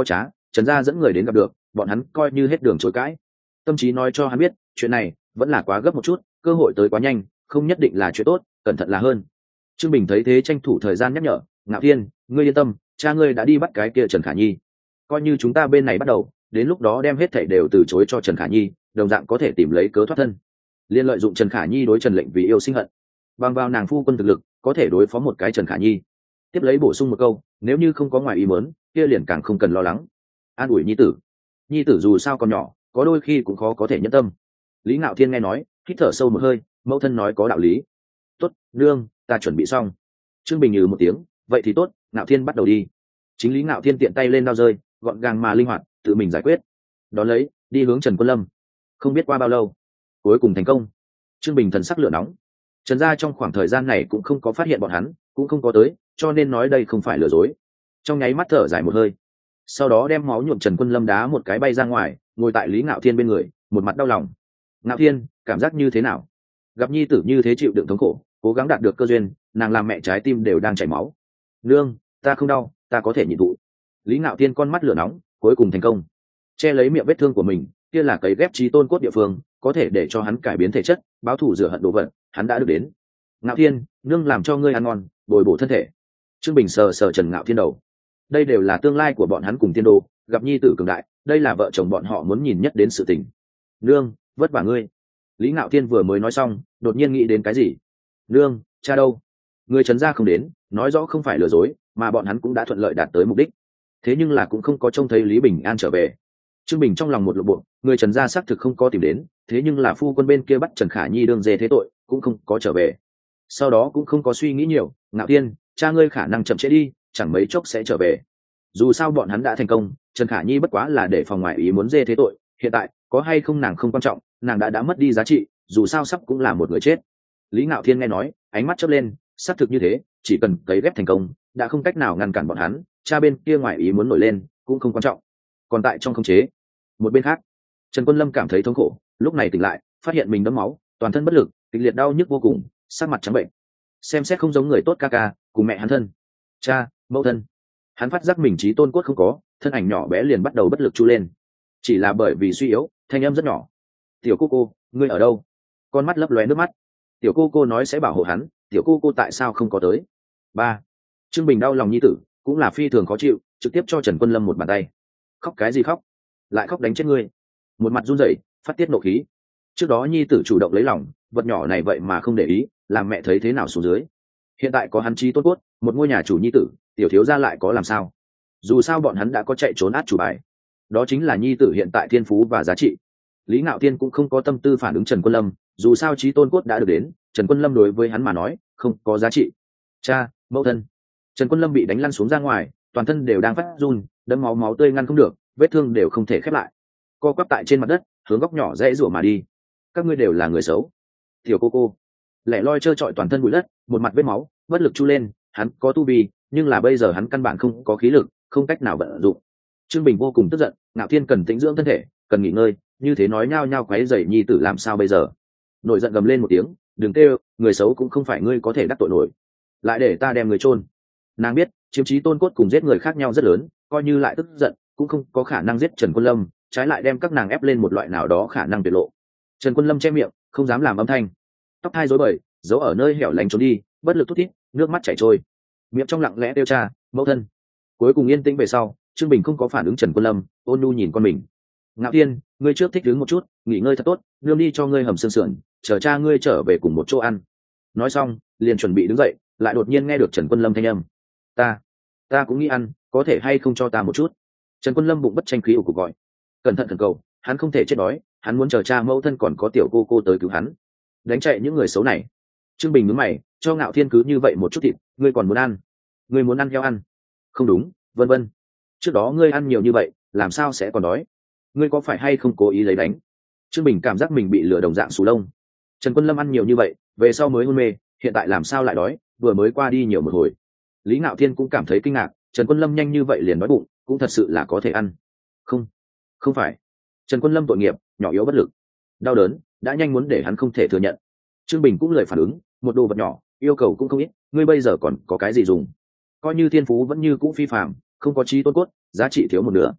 Trần gia dẫn người đến gặp được bọn hắn, coi như hết đường chối cãi. Tâm trí nói cho hắn biết chuyện này vẫn là quá gấp một chút, cơ hội tới quá nhanh, không nhất định là chuyện tốt, cẩn thận là hơn. Trương Bình thấy thế tranh thủ thời gian nhắc nhở, Ngạo Thiên, ngươi yên tâm, cha ngươi đã đi bắt cái kia Trần Khả Nhi, coi như chúng ta bên này bắt đầu, đến lúc đó đem hết thảy đều từ chối cho Trần Khả Nhi, đồng dạng có thể tìm lấy cớ thoát thân. Liên lợi dụng Trần Khả Nhi đối Trần Lệnh vì yêu sinh hận, bằng vào nàng phu quân thực lực có thể đối phó một cái Trần Khả Nhi. Tiếp lấy bổ sung một câu, nếu như không có ngoài ý muốn, kia liền càng không cần lo lắng. An ủi nhi tử, nhi tử dù sao còn nhỏ, có đôi khi cũng khó có thể nhẫn tâm. Lý Ngạo Thiên nghe nói, hít thở sâu một hơi, mẫu thân nói có đạo lý. Tốt, nương, ta chuẩn bị xong. Trương Bình nhừ một tiếng, vậy thì tốt, Ngạo Thiên bắt đầu đi. Chính Lý Ngạo Thiên tiện tay lên đao rơi, gọn gàng mà linh hoạt, tự mình giải quyết. Đón lấy, đi hướng Trần Quân Lâm. Không biết qua bao lâu, cuối cùng thành công. Trương Bình thần sắc lửa nóng. Trần gia trong khoảng thời gian này cũng không có phát hiện bọn hắn, cũng không có tới, cho nên nói đây không phải lừa dối. Trong nháy mắt thở dài một hơi, sau đó đem máu nhuộm Trần Quân Lâm đá một cái bay ra ngoài, ngồi tại Lý Ngạo Thiên bên người, một mặt đau lòng. Ngạo Thiên, cảm giác như thế nào? Gặp nhi tử như thế chịu đựng thống khổ, cố gắng đạt được cơ duyên, nàng làm mẹ trái tim đều đang chảy máu. Nương, ta không đau, ta có thể nhịn thụ. Lý Ngạo Thiên con mắt lửa nóng, cuối cùng thành công, che lấy miệng vết thương của mình, kia là cấy ghép trí tôn cốt địa phương, có thể để cho hắn cải biến thể chất, báo thù rửa hận đồ vật, hắn đã được đến. Ngạo Thiên, nương làm cho ngươi ăn ngon, bồi bổ thân thể. Trương Bình sờ sờ Trần Ngạo Thiên đầu, đây đều là tương lai của bọn hắn cùng tiên đồ, gặp nhi tử cường đại, đây là vợ chồng bọn họ muốn nhìn nhất đến sự tình. Nương, vất vả ngươi. Lý Ngạo Thiên vừa mới nói xong, đột nhiên nghĩ đến cái gì. Nương, cha đâu? Người Trần gia không đến, nói rõ không phải lừa dối, mà bọn hắn cũng đã thuận lợi đạt tới mục đích. Thế nhưng là cũng không có trông thấy Lý Bình An trở về. Trương Bình trong lòng một lộ bộ, người Trần gia xác thực không có tìm đến, thế nhưng là phu quân bên kia bắt Trần Khả Nhi đương dê thế tội, cũng không có trở về. Sau đó cũng không có suy nghĩ nhiều, Ngạo Thiên, cha ngươi khả năng chậm trễ đi, chẳng mấy chốc sẽ trở về. Dù sao bọn hắn đã thành công, Trần Khả Nhi bất quá là để phòng ngoại ý muốn dê thế tội, hiện tại có hay không nàng không quan trọng, nàng đã đã mất đi giá trị, dù sao sắp cũng là một người chết. Lý Ngạo Thiên nghe nói, ánh mắt chớp lên, xác thực như thế, chỉ cần cấy ghép thành công, đã không cách nào ngăn cản bọn hắn, cha bên kia ngoại ý muốn nổi lên, cũng không quan trọng. Còn tại trong khống chế, một bên khác, Trần Quân Lâm cảm thấy thống khổ, lúc này tỉnh lại, phát hiện mình đẫm máu, toàn thân bất lực, kịch liệt đau nhức vô cùng, sắc mặt trắng bệnh. Xem xét không giống người tốt ca ca, cùng mẹ hắn thân, cha, mẫu thân. Hắn phát giác mình trí tôn cốt không có, thân ảnh nhỏ bé liền bắt đầu bất lực chu lên. Chỉ là bởi vì suy yếu, thanh âm rất nhỏ. Tiểu cô cô, ngươi ở đâu? Con mắt lấp lóe nước mắt. Tiểu cô cô nói sẽ bảo hộ hắn, tiểu cô cô tại sao không có tới? Ba. Trương Bình đau lòng nhi tử, cũng là phi thường khó chịu, trực tiếp cho Trần Quân Lâm một bàn tay. Khóc cái gì khóc? Lại khóc đánh chết ngươi. Một mặt run rẩy, phát tiết nộ khí. Trước đó nhi tử chủ động lấy lòng, vật nhỏ này vậy mà không để ý, làm mẹ thấy thế nào xuống dưới. Hiện tại có hắn trí tốt cốt, một ngôi nhà chủ nhi tử, tiểu thiếu gia lại có làm sao? Dù sao bọn hắn đã có chạy trốn át chủ bài, đó chính là nhi tử hiện tại thiên phú và giá trị. Lý Ngạo Thiên cũng không có tâm tư phản ứng Trần Quân Lâm, dù sao trí tôn cốt đã được đến, Trần Quân Lâm đối với hắn mà nói không có giá trị. Cha, mẫu thân. Trần Quân Lâm bị đánh lăn xuống ra ngoài, toàn thân đều đang phát run, đẫm máu máu tươi ngăn không được, vết thương đều không thể khép lại, co quắp tại trên mặt đất, hướng góc nhỏ dễ rủa mà đi. Các ngươi đều là người xấu. Tiểu cô cô lẻ loi trơ trọi toàn thân bụi đất, một mặt vết máu, bất lực chu lên. Hắn có tu vi, nhưng là bây giờ hắn căn bản không có khí lực, không cách nào vận dụng. Trương Bình vô cùng tức giận, Ngạo Thiên cần tĩnh dưỡng thân thể, cần nghỉ ngơi, như thế nói nhao nhao quấy rầy nhi tử làm sao bây giờ? Nổi giận gầm lên một tiếng, đừng kêu, người xấu cũng không phải ngươi có thể đắc tội nổi, lại để ta đem người chôn. Nàng biết chiếm trí tôn cốt cùng giết người khác nhau rất lớn, coi như lại tức giận cũng không có khả năng giết Trần Quân Lâm, trái lại đem các nàng ép lên một loại nào đó khả năng tiết lộ. Trần Quân Lâm che miệng, không dám làm âm thanh, tóc hai rối bời, giấu ở nơi hẻo lánh trốn đi, bất lực thút thít, nước mắt chảy trôi, miệng trong lặng lẽ kêu cha, mẫu thân. Cuối cùng yên tĩnh về sau, Trương Bình không có phản ứng Trần Quân Lâm, ôn nhu nhìn con mình. Ngạo Thiên, ngươi trước thích đứng một chút, nghỉ ngơi thật tốt, nương đi cho ngươi hầm xương sườn, chờ cha ngươi trở về cùng một chỗ ăn. Nói xong, liền chuẩn bị đứng dậy, lại đột nhiên nghe được Trần Quân Lâm thanh âm. Ta, ta cũng nghĩ ăn, có thể hay không cho ta một chút? Trần Quân Lâm bụng bất tranh khí ủ cục gọi. Cẩn thận thần cầu, hắn không thể chết đói, hắn muốn chờ cha mẫu thân còn có tiểu cô cô tới cứu hắn, đánh chạy những người xấu này. Trương Bình nhướng mày, cho Ngạo Thiên cứ như vậy một chút thịt, ngươi còn muốn ăn? Ngươi muốn ăn heo ăn? Không đúng, vân vân. Trước đó ngươi ăn nhiều như vậy, làm sao sẽ còn đói? Ngươi có phải hay không cố ý lấy đánh? Trương Bình cảm giác mình bị lửa đồng dạng sù lông. Trần Quân Lâm ăn nhiều như vậy, về sau mới hôn mê, hiện tại làm sao lại đói, vừa mới qua đi nhiều một hồi. Lý Ngạo Thiên cũng cảm thấy kinh ngạc, Trần Quân Lâm nhanh như vậy liền đói bụng, cũng thật sự là có thể ăn. Không, không phải. Trần Quân Lâm tội nghiệp, nhỏ yếu bất lực, đau đớn đã nhanh muốn để hắn không thể thừa nhận. Trương Bình cũng lời phản ứng, một đồ vật nhỏ, yêu cầu cũng không ít, ngươi bây giờ còn có cái gì dùng? Coi như thiên phú vẫn như cũ phi phàm, không có trí tôn cốt, giá trị thiếu một nửa.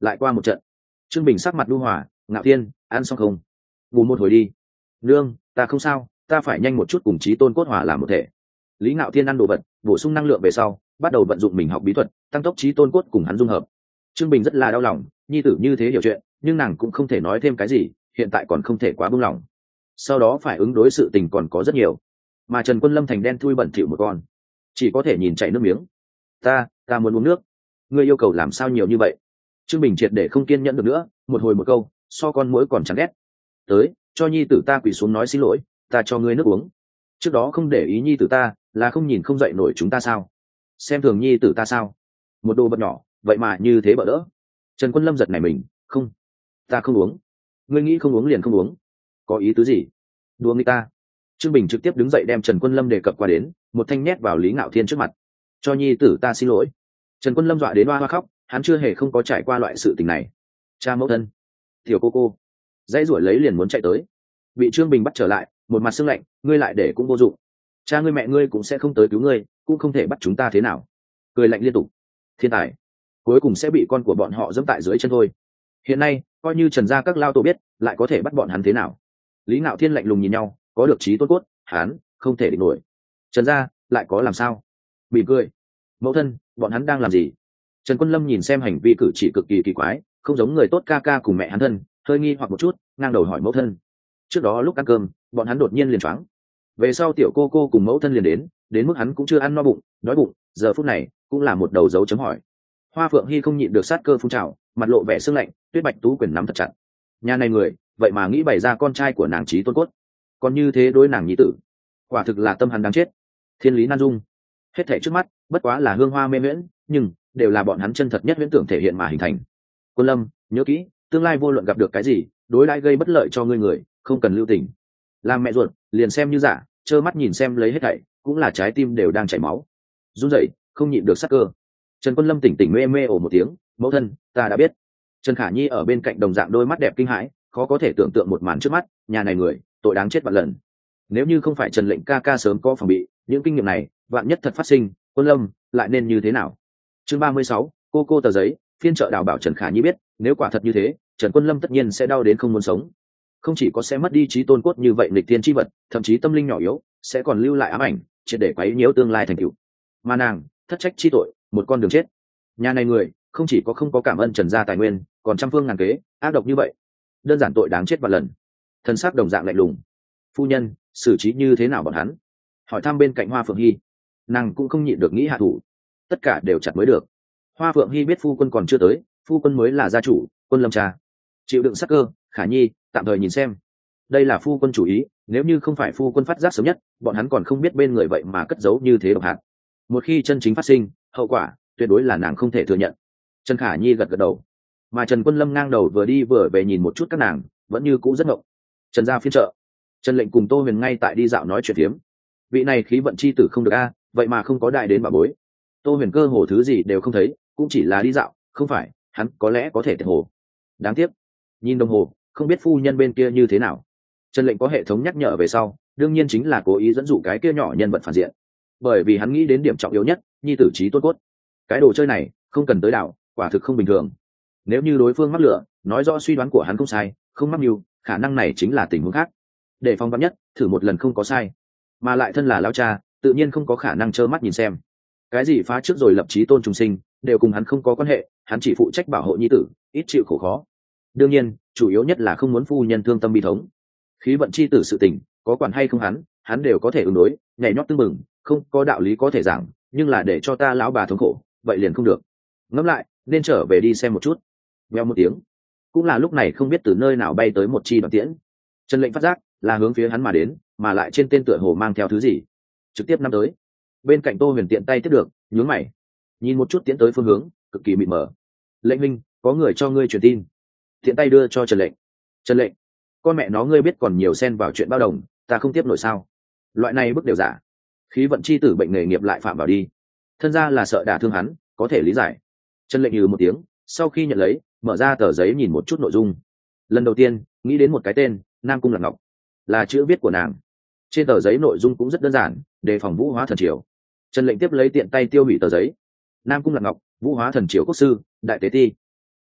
lại qua một trận. Trương Bình sắc mặt đu hòa, Ngạo Thiên, ăn xong không? Ngủ một hồi đi. Nương, ta không sao, ta phải nhanh một chút cùng Chí Tôn cốt hòa làm một thể. Lý Ngạo Thiên ăn đồ vật, bổ sung năng lượng về sau, bắt đầu vận dụng mình học bí thuật, tăng tốc Chí Tôn cốt cùng hắn dung hợp. Trương Bình rất là đau lòng, nhi tử như thế hiểu chuyện, nhưng nàng cũng không thể nói thêm cái gì, hiện tại còn không thể quá buông lỏng. Sau đó phải ứng đối sự tình còn có rất nhiều, mà Trần Quân Lâm thành đen thui bẩn thỉu một con, chỉ có thể nhìn chảy nước miếng. Ta, ta muốn uống nước. Ngươi yêu cầu làm sao nhiều như vậy? Trương Bình triệt để không kiên nhẫn được nữa, một hồi một câu, so con muỗi còn chán ghét. Tới, cho nhi tử ta quỳ xuống nói xin lỗi, ta cho ngươi nước uống. Trước đó không để ý nhi tử ta, là không nhìn không dậy nổi chúng ta sao? Xem thường nhi tử ta sao? Một đồ vật nhỏ, vậy mà như thế bỡ đỡ. Trần Quân Lâm giật này mình, không, ta không uống. Ngươi nghĩ không uống liền không uống, có ý tứ gì? Đùa người ta. Trương Bình trực tiếp đứng dậy đem Trần Quân Lâm đề cập qua đến, một thanh nhét vào Lý Ngạo Thiên trước mặt. Cho nhi tử ta xin lỗi. Trần Quân Lâm dọa đến oa oa khóc, hắn chưa hề không có trải qua loại sự tình này. Cha mẫu thân, tiểu cô cô, dãy ruổi lấy liền muốn chạy tới, bị Trương Bình bắt trở lại, một mặt sưng lạnh, ngươi lại để cũng vô dụng, cha ngươi mẹ ngươi cũng sẽ không tới cứu ngươi, cũng không thể bắt chúng ta thế nào. Cười lạnh liên tục. Thiên tài cuối cùng sẽ bị con của bọn họ dẫm tại dưới chân thôi. Hiện nay coi như Trần gia các lao tổ biết, lại có thể bắt bọn hắn thế nào? Lý Ngạo Thiên lạnh lùng nhìn nhau, có được Chí Tôn cốt, hắn không thể địch nổi. Trần gia lại có làm sao? Mỉm cười. Mẫu thân, bọn hắn đang làm gì? Trần Quân Lâm nhìn xem hành vi cử chỉ cực kỳ kỳ quái, không giống người tốt ca ca cùng mẹ hắn thân, hơi nghi hoặc một chút, ngang đầu hỏi mẫu thân. Trước đó lúc ăn cơm, bọn hắn đột nhiên liền choáng. Về sau tiểu cô cô cùng mẫu thân liền đến, đến mức hắn cũng chưa ăn no bụng, đói bụng, giờ phút này cũng là một đầu dấu chấm hỏi. Hoa Phượng Hy không nhịn được sát cơ phun trào, mặt lộ vẻ sương lạnh, Tuyết Bạch Tú quyền nắm thật chặt. Nhà này người, vậy mà nghĩ bày ra con trai của nàng Chí Tôn cốt, còn như thế đối nàng nhi tử, quả thực là tâm hắn đáng chết. Thiên lý nan dung, hết thảy trước mắt bất quá là hương hoa mê miễn, nhưng đều là bọn hắn chân thật nhất huyễn tưởng thể hiện mà hình thành. Quân Lâm, nhớ kỹ, tương lai vô luận gặp được cái gì, đối đãi gây bất lợi cho ngươi người, không cần lưu tình. Làm mẹ ruột, liền xem như giả, trơ mắt nhìn xem lấy hết thảy, cũng là trái tim đều đang chảy máu. Run rẩy, không nhịn được sắc cơ. Trần Quân Lâm tỉnh tỉnh mê mê ồ một tiếng, mẫu thân, ta đã biết. Trần Khả Nhi ở bên cạnh đồng dạng đôi mắt đẹp kinh hãi, khó có thể tưởng tượng một màn trước mắt, nhà này người, tội đáng chết vạn lần. Nếu như không phải Trần Lệnh ca ca sớm có phòng bị, những kinh nghiệm này, vạn nhất thật phát sinh, Quân Lâm lại nên như thế nào? Chương ba mươi sáu, cô cô tờ giấy, phiên trợ đào bảo Trần Khả Nhi biết, nếu quả thật như thế, Trần Quân Lâm tất nhiên sẽ đau đến không muốn sống. Không chỉ có sẽ mất đi Chí Tôn cốt như vậy nghịch thiên chi vật, thậm chí tâm linh nhỏ yếu, sẽ còn lưu lại ám ảnh, triệt để quấy nhiễu tương lai thành tựu. Mà nàng, thất trách chi tội, một con đường chết. Nhà này người, không chỉ có không có cảm ơn Trần gia tài nguyên, còn trăm phương ngàn kế, ác độc như vậy, đơn giản tội đáng chết vạn lần. Thân xác đồng dạng lạnh lùng. Phu nhân, xử trí như thế nào bọn hắn? Hỏi thăm bên cạnh Hoa Phượng Hy, nàng cũng không nhịn được nghĩ hạ thủ. Tất cả đều chặt mới được. Hoa Phượng Hy biết phu quân còn chưa tới, phu quân mới là gia chủ, Quân Lâm cha chịu đựng sắc cơ. Khả Nhi, tạm thời nhìn xem. Đây là phu quân chủ ý, nếu như không phải phu quân phát giác sớm nhất, bọn hắn còn không biết bên người vậy mà cất giấu như thế độc hạt. Một khi chân chính phát sinh, hậu quả tuyệt đối là nàng không thể thừa nhận. Trần Khả Nhi gật gật đầu, mà Trần Quân Lâm ngang đầu vừa đi vừa về nhìn một chút các nàng, vẫn như cũ rất ngộng. Trần gia phiên trợ, Trần Lệnh cùng Tô Huyền ngay tại đi dạo nói chuyện phiếm. Vị này khí vận chi tử không được a, vậy mà không có đại đến bà bối. Tô Huyền cơ hồ thứ gì đều không thấy, cũng chỉ là đi dạo, không phải, hắn có lẽ có thể tiệt hồ. Đáng tiếc, nhìn đồng hồ, không biết phu nhân bên kia như thế nào. Trần Lệnh có hệ thống nhắc nhở về sau, đương nhiên chính là cố ý dẫn dụ cái kia nhỏ nhân vật phản diện, bởi vì hắn nghĩ đến điểm trọng yếu nhất, nhi tử Chí Tôn cốt. Cái đồ chơi này không cần tới đảo, quả thực không bình thường. Nếu như đối phương mắc lửa, nói rõ suy đoán của hắn không sai, không mắc mưu, khả năng này chính là tình huống khác. Để phòng vắn nhất, thử một lần không có sai, mà lại thân là lão cha, tự nhiên không có khả năng trơ mắt nhìn xem cái gì phá trước rồi lập chí tôn trùng sinh, đều cùng hắn không có quan hệ, hắn chỉ phụ trách bảo hộ nhi tử, ít chịu khổ khó. Đương nhiên, chủ yếu nhất là không muốn phu nhân thương tâm bi thống. Khí vận chi tử sự tình, có quản hay không hắn, hắn đều có thể ứng đối, nhảy nhót tưng bừng, không có đạo lý có thể giảng, nhưng là để cho ta lão bà thống khổ, vậy liền không được. Ngẫm lại, nên trở về đi xem một chút. Veo một tiếng, cũng là lúc này không biết từ nơi nào bay tới một chi đoàn tiễn. Trần Lệnh phát giác là hướng phía hắn mà đến, mà lại trên tên tựa hồ mang theo thứ gì, trực tiếp nắm tới. Bên cạnh Tô Huyền tiện tay tiếp được, nhướng mày, nhìn một chút tiễn tới phương hướng, cực kỳ mịt mờ. Lệnh minh, có người cho ngươi truyền tin. Tiện tay đưa cho Trần Lệnh. Trần Lệnh, con mẹ nó ngươi biết còn nhiều xen vào chuyện bao đồng, ta không tiếp nổi sao? Loại này bức đều giả. Khí vận chi tử bệnh nghề nghiệp lại phạm vào đi. Thân ra là sợ đả thương hắn, có thể lý giải. Trần Lệnh như một tiếng, sau khi nhận lấy, mở ra tờ giấy nhìn một chút nội dung. Lần đầu tiên nghĩ đến một cái tên, Nam Cung Lạc Ngọc, là chữ viết của nàng. Trên tờ giấy nội dung cũng rất đơn giản, đề phòng Vũ Hóa Thần Triều. Trần Lệnh tiếp lấy tiện tay tiêu hủy tờ giấy. Nam Cung Lạc Ngọc, Vũ Hóa Thần Triều quốc sư, đại tế ti. Tên thật,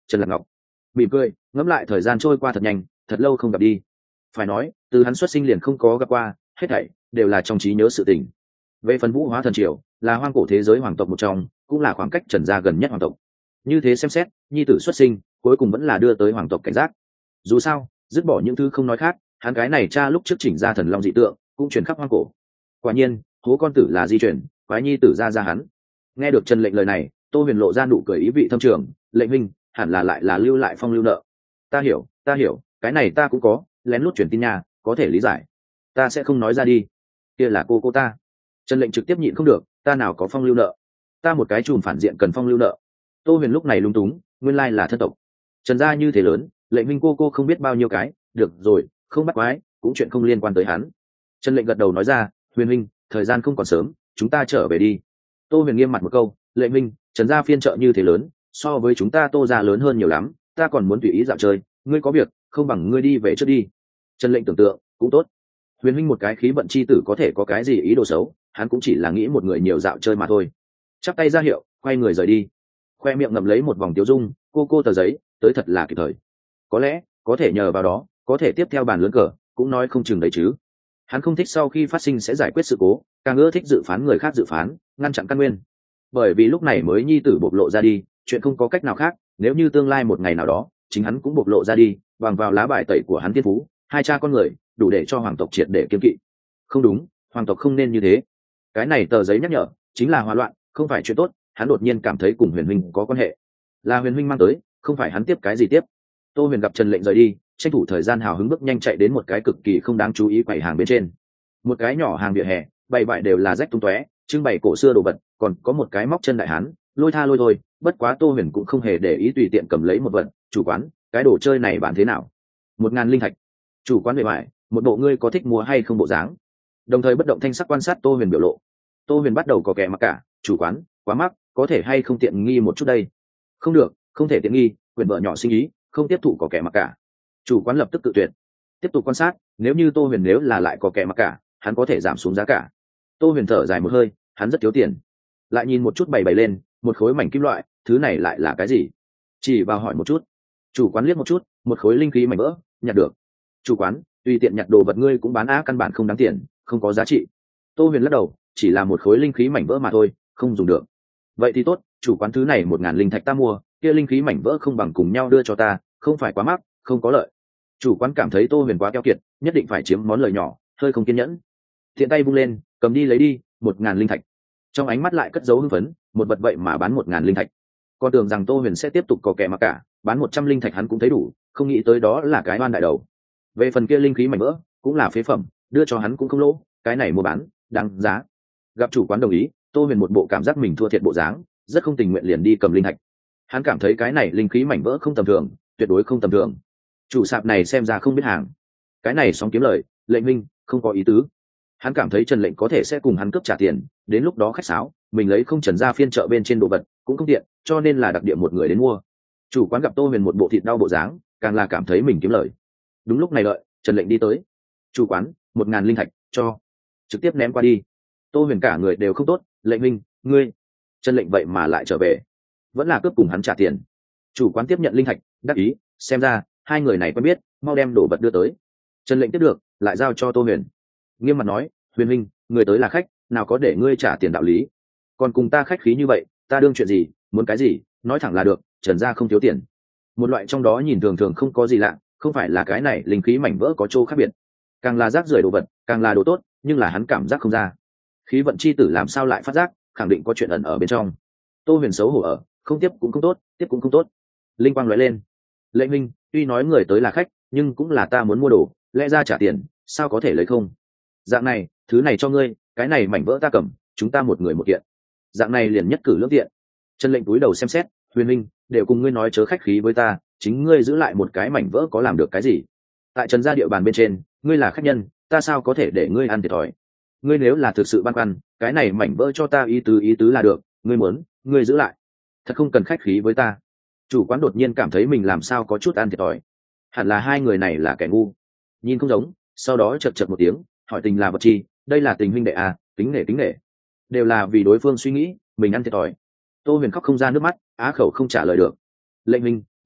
Trần Lạc Ngọc mỉm cười ngẫm lại thời gian trôi qua thật nhanh, thật lâu không gặp đi. Phải nói từ hắn xuất sinh liền không có gặp qua, hết thảy đều là trong trí nhớ sự tình. Về phần Vũ Hóa Thần Triều, là hoang cổ thế giới hoàng tộc một trong, cũng là khoảng cách Trần gia gần nhất hoàng tộc. Như thế xem xét, nhi tử xuất sinh cuối cùng vẫn là đưa tới hoàng tộc cảnh giác. Dù sao dứt bỏ những thứ không nói khác, hắn cái này cha lúc trước chỉnh ra thần long dị tượng cũng truyền khắp hoang cổ. Quả nhiên hố con tử là di chuyển, quái nhi tử ra ra hắn. Nghe được Trần Lệnh lời này, Tô Huyền lộ ra nụ cười ý vị thâm trường. Lệnh minh hẳn là lại là lưu lại phong lưu nợ. Ta hiểu ta hiểu, cái này ta cũng có lén lút truyền tin nhà, có thể lý giải. Ta sẽ không nói ra đi. Kia là cô cô ta. Trần Lệnh trực tiếp nhịn không được, ta nào có phong lưu nợ, ta một cái chùm phản diện cần phong lưu nợ. Tô Huyền lúc này lung túng, nguyên lai là thân tộc. Trần gia như thế lớn, Lệnh minh cô cô không biết bao nhiêu cái, được rồi, không bắt quái, cũng chuyện không liên quan tới hắn. Trần Lệnh gật đầu nói ra, Huyền minh, thời gian không còn sớm, chúng ta trở về đi. Tô Huyền nghiêm mặt một câu, Lệnh minh, Trần gia phiên chợ như thế lớn, so với chúng ta Tô gia lớn hơn nhiều lắm, ta còn muốn tùy ý dạo chơi, ngươi có việc, không bằng ngươi đi về trước đi. Trần Lệnh tưởng tượng, cũng tốt. Huyền minh một cái khí vận chi tử có thể có cái gì ý đồ xấu, hắn cũng chỉ là nghĩ một người nhiều dạo chơi mà thôi. Chắp tay ra hiệu, quay người rời đi. Khoe miệng ngậm lấy một vòng tiêu dung, cô cô tờ giấy, tới thật là kịp thời. Có lẽ có thể nhờ vào đó, có thể tiếp theo bàn lớn cờ, cũng nói không chừng đấy chứ. Hắn không thích sau khi phát sinh sẽ giải quyết sự cố, càng ưa thích dự phán người khác dự phán, ngăn chặn căn nguyên. Bởi vì lúc này mới nhi tử bộc lộ ra đi, chuyện không có cách nào khác, nếu như tương lai một ngày nào đó chính hắn cũng bộc lộ ra đi, bằng vào lá bài tẩy của hắn thiên phú, hai cha con người đủ để cho hoàng tộc triệt để kiên kỵ. Không đúng, hoàng tộc không nên như thế. Cái này tờ giấy nhắc nhở chính là hòa loạn, không phải chuyện tốt. Hắn đột nhiên cảm thấy cùng Huyền Minh có quan hệ, là Huyền Minh mang tới, không phải hắn tiếp cái gì tiếp. Tô Huyền gặp Trần Lệnh rời đi, tranh thủ thời gian hào hứng bước nhanh chạy đến một cái cực kỳ không đáng chú ý quầy hàng bên trên. Một cái nhỏ hàng vỉa hè, bày bại đều là rách tung tóe, trưng bày cổ xưa đồ vật, còn có một cái móc chân đại hán, lôi tha lôi thôi. Bất quá Tô Huyền cũng không hề để ý, tùy tiện cầm lấy một vật. Chủ quán, cái đồ chơi này bán thế nào? Một ngàn linh thạch. Chủ quán bề bại, một bộ ngươi có thích mua hay không bộ dáng. Đồng thời bất động thanh sắc quan sát Tô Huyền biểu lộ. Tô Huyền bắt đầu có kẻ mặc cả, chủ quán quá mắc, có thể hay không tiện nghi một chút đây? Không được, không thể tiện nghi, quyền vợ nhỏ sinh ý, không tiếp thụ có kẻ mặc cả. Chủ quán lập tức tự tuyệt. Tiếp tục quan sát, nếu như Tô Huyền nếu là lại có kẻ mặc cả, hắn có thể giảm xuống giá cả. Tô Huyền thở dài một hơi, hắn rất thiếu tiền. Lại nhìn một chút bày bày lên, một khối mảnh kim loại, thứ này lại là cái gì? Chỉ vào hỏi một chút. Chủ quán liếc một chút, một khối linh khí mảnh vỡ, nhặt được. Chủ quán, tùy tiện nhặt đồ vật ngươi cũng bán á, căn bản không đáng tiền, không có giá trị. Tô Huyền lắc đầu, chỉ là một khối linh khí mảnh vỡ mà thôi, không dùng được. Vậy thì tốt, chủ quán, thứ này một ngàn linh thạch ta mua, kia linh khí mảnh vỡ không bằng cùng nhau đưa cho ta, không phải quá mắc, không có lợi. Chủ quán cảm thấy Tô Huyền quá keo kiệt, nhất định phải chiếm món lời nhỏ, hơi không kiên nhẫn. Thiện tay vung lên, cầm đi lấy đi, một ngàn linh thạch. Trong ánh mắt lại cất dấu hưng phấn, một vật vậy mà bán một ngàn linh thạch. Con tưởng rằng Tô Huyền sẽ tiếp tục có kẻ mặc cả, bán một trăm linh thạch hắn cũng thấy đủ, không nghĩ tới đó là cái oan đại đầu. Về phần kia linh khí mảnh vỡ, cũng là phế phẩm, đưa cho hắn cũng không lỗ, cái này mua bán đáng giá. Gặp chủ quán đồng ý, Tô Huyền một bộ cảm giác mình thua thiệt bộ dáng, rất không tình nguyện liền đi cầm linh thạch. Hắn cảm thấy cái này linh khí mảnh vỡ không tầm thường, tuyệt đối không tầm thường. Chủ sạp này xem ra không biết hàng, cái này sóng kiếm lời. Lệnh minh không có ý tứ. Hắn cảm thấy Trần Lệnh có thể sẽ cùng hắn cướp trả tiền, đến lúc đó khách sáo, mình lấy không Trần ra phiên chợ bên trên đồ vật cũng không tiện, cho nên là đặc điểm một người đến mua. Chủ quán gặp Tô Huyền một bộ thịt đau bộ dáng, càng là cảm thấy mình kiếm lời. Đúng lúc này đợi Trần Lệnh đi tới. Chủ quán, một ngàn linh thạch cho, trực tiếp ném qua đi. Tô Huyền cả người đều không tốt. Lệnh minh, ngươi. Trần Lệnh vậy mà lại trở về, vẫn là cướp cùng hắn trả tiền. Chủ quán tiếp nhận linh thạch, đắc ý, xem ra hai người này quen biết, mau đem đồ vật đưa tới. Trần Lệnh tiếp được, lại giao cho Tô Huyền, nghiêm mặt nói, Huyền minh, người tới là khách, nào có để ngươi trả tiền đạo lý. Còn cùng ta khách khí như vậy, ta đương chuyện gì, muốn cái gì nói thẳng là được. Trần gia không thiếu tiền. Một loại trong đó nhìn thường thường không có gì lạ, không phải là cái này linh khí mảnh vỡ có chỗ khác biệt, càng là rác rưởi đồ vật càng là đồ tốt, nhưng là hắn cảm giác không ra. Khí vận chi tử làm sao lại phát giác, khẳng định có chuyện ẩn ở bên trong. Tô Huyền xấu hổ ở, không tiếp cũng không tốt, tiếp cũng không tốt. Linh quang lóe lên. Lệnh minh, tuy nói người tới là khách, nhưng cũng là ta muốn mua đồ, lẽ ra trả tiền, sao có thể lấy không? Dạng này, thứ này cho ngươi, cái này mảnh vỡ ta cầm, chúng ta một người một kiện. Dạng này liền nhất cử lưỡng tiện. Trần Lệnh cúi đầu xem xét, Huyền minh, đều cùng ngươi nói chớ khách khí với ta, chính ngươi giữ lại một cái mảnh vỡ có làm được cái gì? Tại Trần gia địa bàn bên trên, ngươi là khách nhân, ta sao có thể để ngươi ăn thiệt thòi? Ngươi nếu là thực sự băn khoăn, cái này mảnh vỡ cho ta ý tứ ý tứ là được, ngươi muốn, ngươi giữ lại, thật không cần khách khí với ta. Chủ quán đột nhiên cảm thấy mình làm sao có chút ăn thiệt thòi, hẳn là hai người này là kẻ ngu, nhìn không giống. Sau đó chật chật một tiếng, hỏi tình là vật chi, đây là tình huynh đệ à, kính nể kính nể, đều là vì đối phương suy nghĩ, mình ăn thiệt thòi. Tô Huyền khóc không ra nước mắt, á khẩu không trả lời được. Lệnh minh,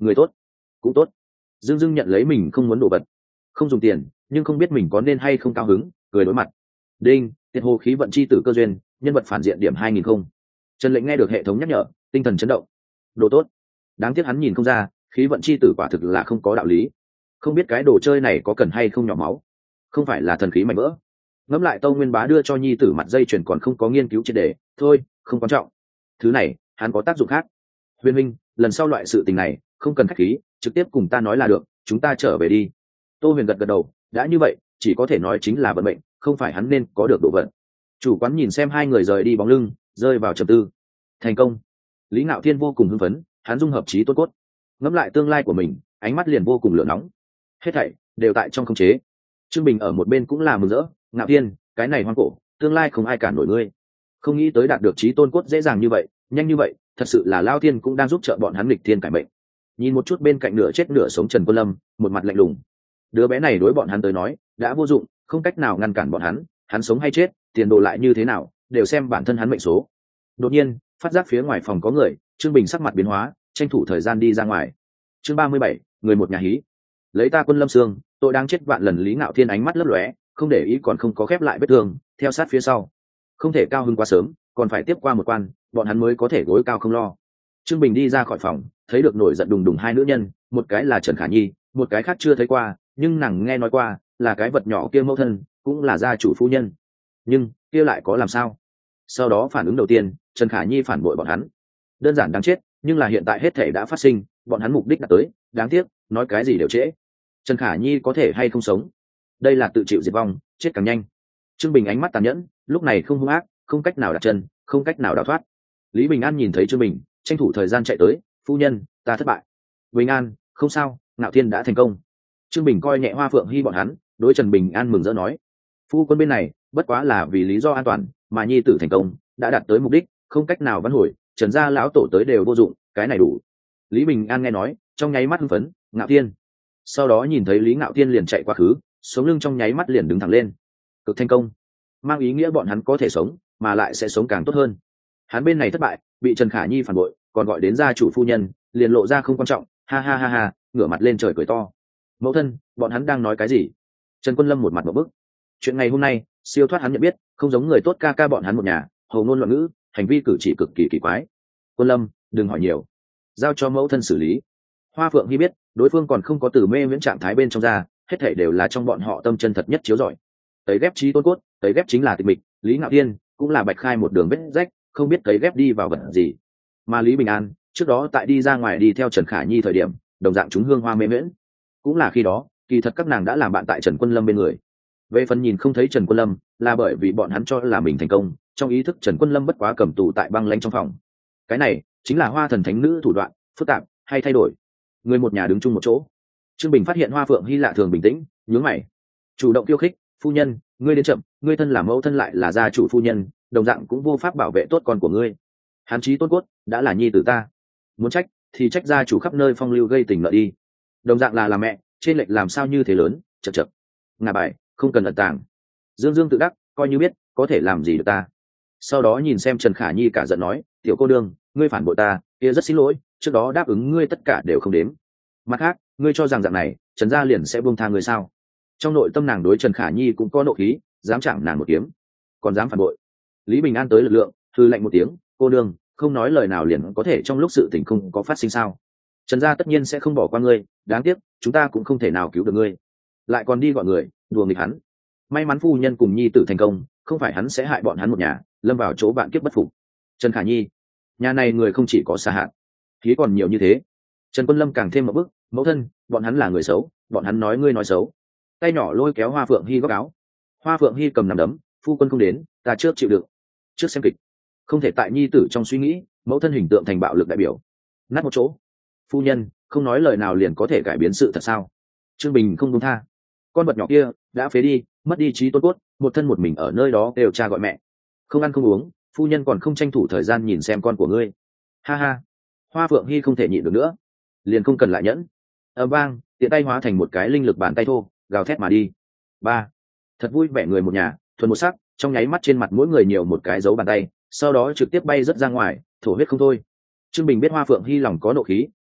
người tốt cũng tốt. Dương dưng nhận lấy mình không muốn đổ vật, không dùng tiền nhưng không biết mình có nên hay không cao hứng, cười đối mặt. Đinh, tiệt hồ khí vận chi tử cơ duyên, nhân vật phản diện điểm hai nghìn không. Trần Lệnh nghe được hệ thống nhắc nhở, tinh thần chấn động. Đồ tốt. Đáng tiếc hắn nhìn không ra, khí vận chi tử quả thực là không có đạo lý. Không biết cái đồ chơi này có cần hay không nhỏ máu, không phải là thần khí mạnh vỡ. Ngẫm lại Tâu Nguyên Bá đưa cho nhi tử mặt dây chuyền còn không có nghiên cứu triệt đề, thôi, không quan trọng. Thứ này, hắn có tác dụng khác. Huyền Minh, lần sau loại sự tình này, không cần khách khí, trực tiếp cùng ta nói là được, chúng ta trở về đi. Tô Huyền gật gật đầu, đã như vậy, chỉ có thể nói chính là vận mệnh, không phải hắn nên có được độ vận. Chủ quán nhìn xem hai người rời đi bóng lưng, rơi vào trầm tư. Thành công. Lý Ngạo Thiên vô cùng hưng phấn, hắn dung hợp trí tốt cốt, ngẫm lại tương lai của mình, ánh mắt liền vô cùng lửa nóng. Hết thảy đều tại trong khống chế. Trương Bình ở một bên cũng là mừng rỡ, Ngạo Thiên, cái này hoang cổ, tương lai không ai cản nổi ngươi. Không nghĩ tới đạt được trí tôn cốt dễ dàng như vậy, nhanh như vậy, thật sự là Lao Thiên cũng đang giúp trợ bọn hắn nghịch thiên cải mệnh. Nhìn một chút bên cạnh nửa chết nửa sống Trần Quân Lâm, một mặt lạnh lùng. Đứa bé này đối bọn hắn tới nói, đã vô dụng, không cách nào ngăn cản bọn hắn, hắn sống hay chết, tiền đồ lại như thế nào, đều xem bản thân hắn mệnh số. Đột nhiên, phát giác phía ngoài phòng có người, Trương Bình sắc mặt biến hóa, tranh thủ thời gian đi ra ngoài. Chương ba mươi bảy, người một nhà hí. Lấy ta Quân Lâm Sương, tôi đang chết vạn lần. Lý Ngạo Thiên ánh mắt lấp lóe, không để ý còn không có khép lại vết thương, theo sát phía sau. Không thể cao hứng quá sớm, còn phải tiếp qua một quan, bọn hắn mới có thể gối cao không lo. Trương Bình đi ra khỏi phòng, thấy được nổi giận đùng đùng hai nữ nhân, một cái là Trần Khả Nhi, một cái khác chưa thấy qua, nhưng nàng nghe nói qua, là cái vật nhỏ kia mẫu thân, cũng là gia chủ phu nhân. Nhưng kia lại có làm sao? Sau đó phản ứng đầu tiên, Trần Khả Nhi phản bội bọn hắn. Đơn giản đáng chết, nhưng là hiện tại hết thể đã phát sinh, bọn hắn mục đích đã tới, đáng tiếc, nói cái gì đều trễ. Trần Khả Nhi có thể hay không sống, đây là tự chịu diệt vong, chết càng nhanh. Trương Bình ánh mắt tàn nhẫn, lúc này không hung ác, không cách nào đặt chân, không cách nào đào thoát. Lý Bình An nhìn thấy Trương Bình, tranh thủ thời gian chạy tới, phu nhân, ta thất bại. Bình An, không sao, Ngạo Thiên đã thành công. Trương Bình coi nhẹ Hoa Phượng Hy bọn hắn, đối Trần Bình An mừng rỡ nói, phu quân bên này bất quá là vì lý do an toàn mà nhi tử thành công, đã đạt tới mục đích, không cách nào vãn hồi, Trần gia lão tổ tới đều vô dụng, cái này đủ. Lý Bình An nghe nói, trong nháy mắt hưng phấn, Ngạo Thiên. Sau đó nhìn thấy Lý Ngạo Thiên liền chạy qua khứ, sống lưng trong nháy mắt liền đứng thẳng lên. Cực thành công, mang ý nghĩa bọn hắn có thể sống, mà lại sẽ sống càng tốt hơn. Hắn bên này thất bại, bị Trần Khả Nhi phản bội, còn gọi đến gia chủ phu nhân, liền lộ ra không quan trọng, ha ha ha ha, ngửa mặt lên trời cười to. Mẫu thân, bọn hắn đang nói cái gì? Trần Quân Lâm một mặt một bức. Chuyện ngày hôm nay, siêu thoát hắn nhận biết, không giống người tốt ca ca bọn hắn một nhà, hồ ngôn loạn ngữ, hành vi cử chỉ cực kỳ kỳ quái. Quân Lâm, đừng hỏi nhiều, giao cho mẫu thân xử lý. Hoa Phượng Hy biết, đối phương còn không có từ mê viễn trạng thái bên trong ra, hết thảy đều là trong bọn họ tâm chân thật nhất chiếu rọi. Tấy ghép trí tôn cốt, tấy ghép chính là tịch mịch, Lý Ngạo Thiên cũng là bạch khai một đường vết rách, không biết tấy ghép đi vào vật gì. Mà Lý Bình An, trước đó tại đi ra ngoài đi theo Trần Khả Nhi thời điểm, đồng dạng chúng hương hoa mê miễn, cũng là khi đó, kỳ thật các nàng đã làm bạn tại Trần Quân Lâm bên người. Về phần nhìn không thấy Trần Quân Lâm, là bởi vì bọn hắn cho là mình thành công, trong ý thức Trần Quân Lâm bất quá cầm tù tại băng lãnh trong phòng. Cái này chính là Hoa Thần Thánh Nữ thủ đoạn, phức tạp hay thay đổi. Người một nhà đứng chung một chỗ. Trương Bình phát hiện Hoa Phượng Hy lạ thường bình tĩnh, nhướng mày, chủ động khiêu khích, phu nhân, ngươi đến chậm, ngươi thân là mẫu thân lại là gia chủ phu nhân, đồng dạng cũng vô pháp bảo vệ tốt con của ngươi. Hán chí tốt cốt, đã là nhi tử ta, muốn trách thì trách gia chủ khắp nơi phong lưu gây tình nợ đi. Đồng dạng là là mẹ, trên lệch làm sao như thế lớn, chật chật. Ngà bài, không cần ẩn tàng. Dương Dương tự đắc, coi như biết, có thể làm gì được ta. Sau đó nhìn xem Trần Khả Nhi cả giận nói, tiểu cô đương, ngươi phản bội ta, kia rất xin lỗi, trước đó đáp ứng ngươi tất cả đều không đếm. Mặt khác, ngươi cho rằng dạng này, Trần gia liền sẽ buông tha ngươi sao? Trong nội tâm nàng đối Trần Khả Nhi cũng có nộ khí, dám chạm nàng một kiếm, còn dám phản bội. Lý Bình An tới lực lượng, thư lạnh một tiếng, cô đương, không nói lời nào liền có thể trong lúc sự tình không có phát sinh sao? Trần gia tất nhiên sẽ không bỏ qua ngươi, đáng tiếc, chúng ta cũng không thể nào cứu được ngươi. Lại còn đi gọi người, đùa nghịch hắn. May mắn phu nhân cùng nhi tử thành công, không phải hắn sẽ hại bọn hắn một nhà, lâm vào chỗ bạn kiếp bất phục. Trần Khả Nhi, nhà này người không chỉ có xa hạn, khí còn nhiều như thế. Trần Quân Lâm càng thêm một bức, mẫu thân, bọn hắn là người xấu, bọn hắn nói ngươi nói xấu. Tay nhỏ lôi kéo Hoa Phượng Hy góc áo. Hoa Phượng Hy cầm nằm đấm, phu quân không đến, ta trước chịu đựng, trước xem kịch. Không thể tại nhi tử trong suy nghĩ, mẫu thân hình tượng thành bạo lực đại biểu, nát một chỗ. Phu nhân, không nói lời nào liền có thể cải biến sự thật sao? Trương Bình không buông tha. Con vật nhỏ kia đã phế đi, mất đi trí tôn cốt, một thân một mình ở nơi đó đều cha gọi mẹ, không ăn không uống, phu nhân còn không tranh thủ thời gian nhìn xem con của ngươi. Ha ha. Hoa Phượng Hy không thể nhịn được nữa, liền không cần lại nhẫn. Ầm vang, tiện tay hóa thành một cái linh lực bàn tay thô, gào thét mà đi. Ba. Thật vui vẻ người một nhà, thuần một sắc, trong nháy mắt trên mặt mỗi người nhiều một cái dấu bàn tay, sau đó trực tiếp bay rất ra ngoài, thổ huyết không thôi. Trương Bình biết Hoa Phượng Hy lòng có nộ khí,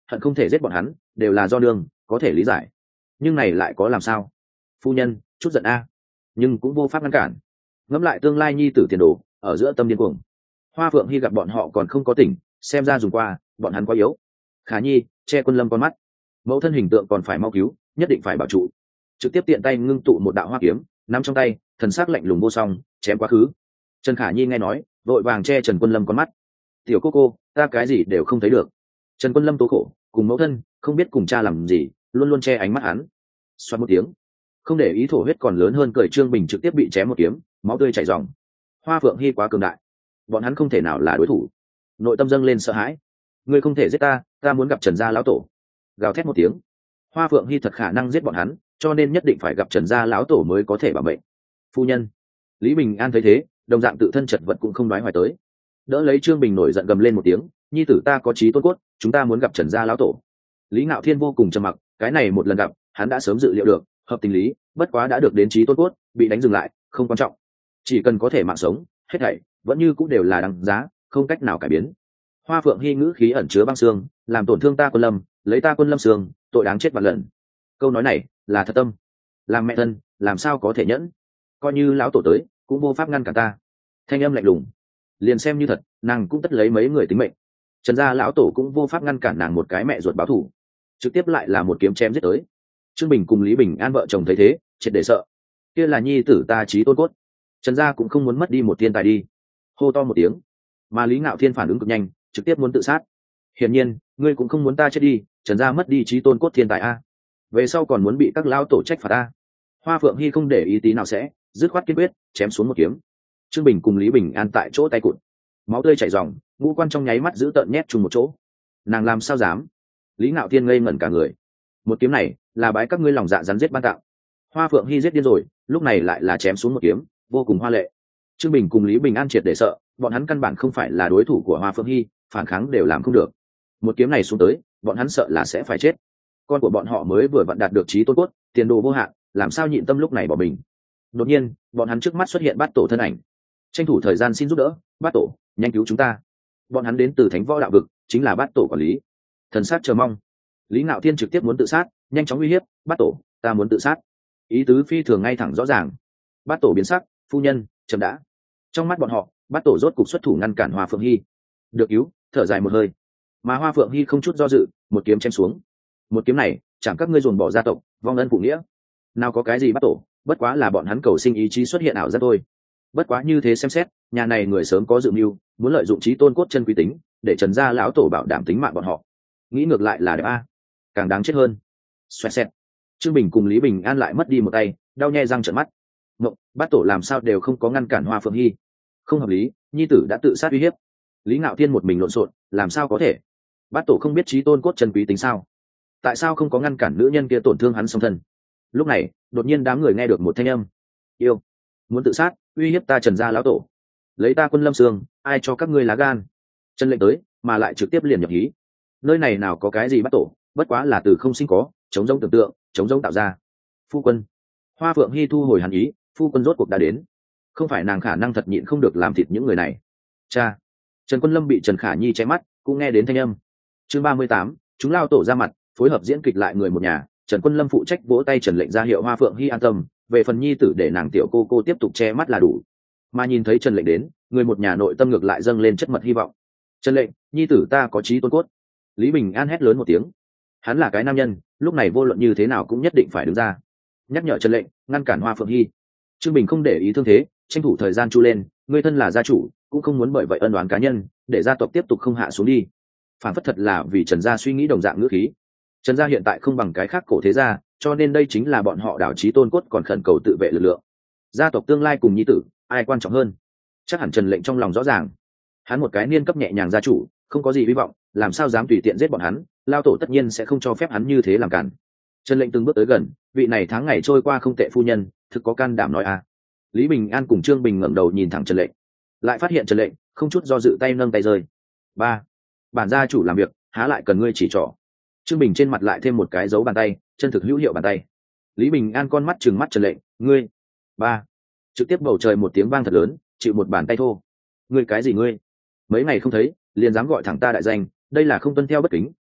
hận không thể giết bọn hắn đều là do đường có thể lý giải, nhưng này lại có làm sao? Phu nhân chút giận a, nhưng cũng vô pháp ngăn cản. Ngẫm lại tương lai nhi tử tiền đồ, ở giữa tâm điên cuồng. Hoa Phượng Hy gặp bọn họ còn không có tỉnh, xem ra dùng qua bọn hắn quá yếu. Khả Nhi che Quân Lâm con mắt, mẫu thân hình tượng còn phải mau cứu, nhất định phải bảo trụ. Trực tiếp tiện tay ngưng tụ một đạo hoa kiếm, nắm trong tay, thần sắc lạnh lùng vô song, chém quá khứ. Trần Khả Nhi nghe nói, vội vàng che Trần Quân Lâm con mắt. Tiểu cô cô, ta cái gì đều không thấy được. Trần Quân Lâm tố khổ, cùng mẫu thân không biết cùng cha làm gì, luôn luôn che ánh mắt hắn. Xoát một tiếng, không để ý thổ huyết còn lớn hơn, cười Trương Bình trực tiếp bị chém một kiếm, máu tươi chảy ròng. Hoa Phượng Hy quá cường đại, bọn hắn không thể nào là đối thủ. Nội tâm dâng lên sợ hãi. Ngươi không thể giết ta, ta muốn gặp Trần gia lão tổ. Gào thét một tiếng. Hoa Phượng Hy thật khả năng giết bọn hắn, cho nên nhất định phải gặp Trần gia lão tổ mới có thể bảo mệnh. Phu nhân. Lý Bình An thấy thế, đồng dạng tự thân chật vật cũng không nói hoài tới. Đỡ lấy Trương Bình nổi giận gầm lên một tiếng, nhi tử ta có chí tôn cốt, chúng ta muốn gặp Trần gia lão tổ. Lý Ngạo Thiên vô cùng trầm mặc, cái này một lần gặp, hắn đã sớm dự liệu được, hợp tình lý, bất quá đã được đến chí tôn cốt, bị đánh dừng lại, không quan trọng. Chỉ cần có thể mạng sống, hết thảy vẫn như cũng đều là đáng giá, không cách nào cải biến. Hoa Phượng Hy ngữ khí ẩn chứa băng xương, làm tổn thương ta Quân Lâm, lấy ta Quân Lâm xương, tội đáng chết vạn lần. Câu nói này là thật tâm, làm mẹ thân làm sao có thể nhẫn, coi như lão tổ tới cũng vô pháp ngăn cản ta. Thanh âm lạnh lùng, liền xem như thật, nàng cũng tất lấy mấy người tính mệnh. Trần gia lão tổ cũng vô pháp ngăn cản nàng một cái mẹ ruột báo thù, trực tiếp lại là một kiếm chém giết tới. Trương Bình cùng Lý Bình An vợ chồng thấy thế, triệt để sợ. Kia là nhi tử ta chí tôn cốt, Trần gia cũng không muốn mất đi một thiên tài đi. Hô to một tiếng, mà Lý Ngạo Thiên phản ứng cực nhanh, trực tiếp muốn tự sát. Hiển nhiên, ngươi cũng không muốn ta chết đi, Trần gia mất đi chí tôn cốt thiên tài a, về sau còn muốn bị các lão tổ trách phạt a. Hoa Phượng Hy không để ý tí nào sẽ, dứt khoát kiên quyết, chém xuống một kiếm. Trương Bình cùng Lý Bình An tại chỗ tay cụt, máu tươi chảy ròng, ngũ quan trong nháy mắt giữ tợn nhét chung một chỗ. Nàng làm sao dám? Lý Ngạo Thiên ngây ngẩn cả người. Một kiếm này là bái các ngươi lòng dạ rắn giết ban tạo. Hoa Phượng Hy giết điên rồi, lúc này lại là chém xuống một kiếm, vô cùng hoa lệ. Trương Bình cùng Lý Bình An triệt để sợ, bọn hắn căn bản không phải là đối thủ của Hoa Phượng Hy, phản kháng đều làm không được. Một kiếm này xuống tới, bọn hắn sợ là sẽ phải chết. Con của bọn họ mới vừa vặn đạt được chí tôn cốt, tiền đồ vô hạn, làm sao nhịn tâm lúc này bỏ mình. Đột nhiên, bọn hắn trước mắt xuất hiện Bát Tổ thân ảnh. Tranh thủ thời gian xin giúp đỡ, Bát Tổ, nhanh cứu chúng ta. Bọn hắn đến từ Thánh Võ đạo vực, chính là Bát Tổ quản lý. Thần sát chờ mong. Lý Ngạo Thiên trực tiếp muốn tự sát, nhanh chóng uy hiếp, Bát Tổ, ta muốn tự sát. Ý tứ phi thường ngay thẳng rõ ràng. Bát Tổ biến sắc, phu nhân, chậm đã. Trong mắt bọn họ, Bát Tổ rốt cục xuất thủ ngăn cản Hoa Phượng Hy. Được cứu, thở dài một hơi. Mà Hoa Phượng Hy không chút do dự, một kiếm chém xuống. Một kiếm này, chẳng các ngươi dồn bỏ gia tộc, vong ân phụ nghĩa. Nào có cái gì Bát Tổ, bất quá là bọn hắn cầu sinh ý chí xuất hiện ảo giác thôi. Bất quá như thế xem xét, nhà này người sớm có dự mưu, muốn lợi dụng chí tôn cốt chân quý tính, để Trần gia lão tổ bảo đảm tính mạng bọn họ. Nghĩ ngược lại là đẹp a, càng đáng chết hơn. Xoẹt xẹt. Trương Bình cùng Lý Bình An lại mất đi một tay, đau nhe răng trợn mắt. Ngộ, Bát Tổ làm sao đều không có ngăn cản Hoa Phượng Hy. Không hợp lý, nhi tử đã tự sát uy hiếp. Lý Ngạo Thiên một mình lộn xộn, làm sao có thể? Bát Tổ không biết chí tôn cốt chân quý tính sao? Tại sao không có ngăn cản nữ nhân kia tổn thương hắn song thân? Lúc này, đột nhiên đám người nghe được một thanh âm. Yêu, muốn tự sát, uy hiếp ta Trần gia lão tổ. Lấy ta Quân Lâm xương, ai cho các ngươi lá gan? Chân lệnh tới, mà lại trực tiếp liền nhập hí. Nơi này nào có cái gì Bát Tổ, bất quá là từ không sinh có, chống giống tưởng tượng, chống giống tạo ra. Phu quân. Hoa Phượng Hy thu hồi hàn ý, phu quân rốt cuộc đã đến. Không phải nàng khả năng thật nhịn không được làm thịt những người này. Cha. Trần Quân Lâm bị Trần Khả Nhi che mắt, cũng nghe đến thanh âm. Chương ba mươi tám, chúng lao tổ ra mặt, phối hợp diễn kịch lại người một nhà. Trần Quân Lâm phụ trách vỗ tay Trần Lệnh ra hiệu Hoa Phượng Hy an tâm, về phần nhi tử để nàng tiểu cô cô tiếp tục che mắt là đủ. Mà nhìn thấy Trần Lệnh đến, người một nhà nội tâm ngược lại dâng lên chất mật hy vọng. Trần Lệnh, nhi tử ta có chí tôn cốt. Lý Bình An hét lớn một tiếng. Hắn là cái nam nhân, lúc này vô luận như thế nào cũng nhất định phải đứng ra, nhắc nhở Trần Lệnh, ngăn cản Hoa Phượng Hy. Trương Bình không để ý thương thế, tranh thủ thời gian chu lên, người thân là gia chủ, cũng không muốn bởi vậy ân oán cá nhân, để gia tộc tiếp tục không hạ xuống đi. Phản phất thật là vì Trần gia suy nghĩ đồng dạng ngữ khí. Trần gia hiện tại không bằng cái khác cổ thế gia, cho nên đây chính là bọn họ đảo chí tôn cốt còn khẩn cầu tự vệ lực lượng. Gia tộc tương lai cùng nhi tử, ai quan trọng hơn? Chắc hẳn Trần Lệnh trong lòng rõ ràng. Hắn một cái niên cấp nhẹ nhàng gia chủ, không có gì hy vọng, làm sao dám tùy tiện giết bọn hắn, lao tổ tất nhiên sẽ không cho phép hắn như thế làm cản. Trần Lệnh từng bước tới gần, vị này tháng ngày trôi qua không tệ phu nhân, thực có can đảm nói à. Lý Bình An cùng Trương Bình ngẩng đầu nhìn thẳng Trần Lệnh, lại phát hiện Trần Lệnh không chút do dự tay nâng tay rơi. Ba, bản gia chủ làm việc, há lại cần ngươi chỉ trỏ. Trương Bình trên mặt lại thêm một cái dấu bàn tay, chân thực hữu hiệu bàn tay. Lý Bình An con mắt trừng mắt Trần Lệnh, ngươi. Ba, trực tiếp bầu trời một tiếng vang thật lớn, chịu một bàn tay thô. Ngươi cái gì ngươi? Mấy ngày không thấy, liền dám gọi thẳng ta đại danh, đây là không tuân theo bất kính,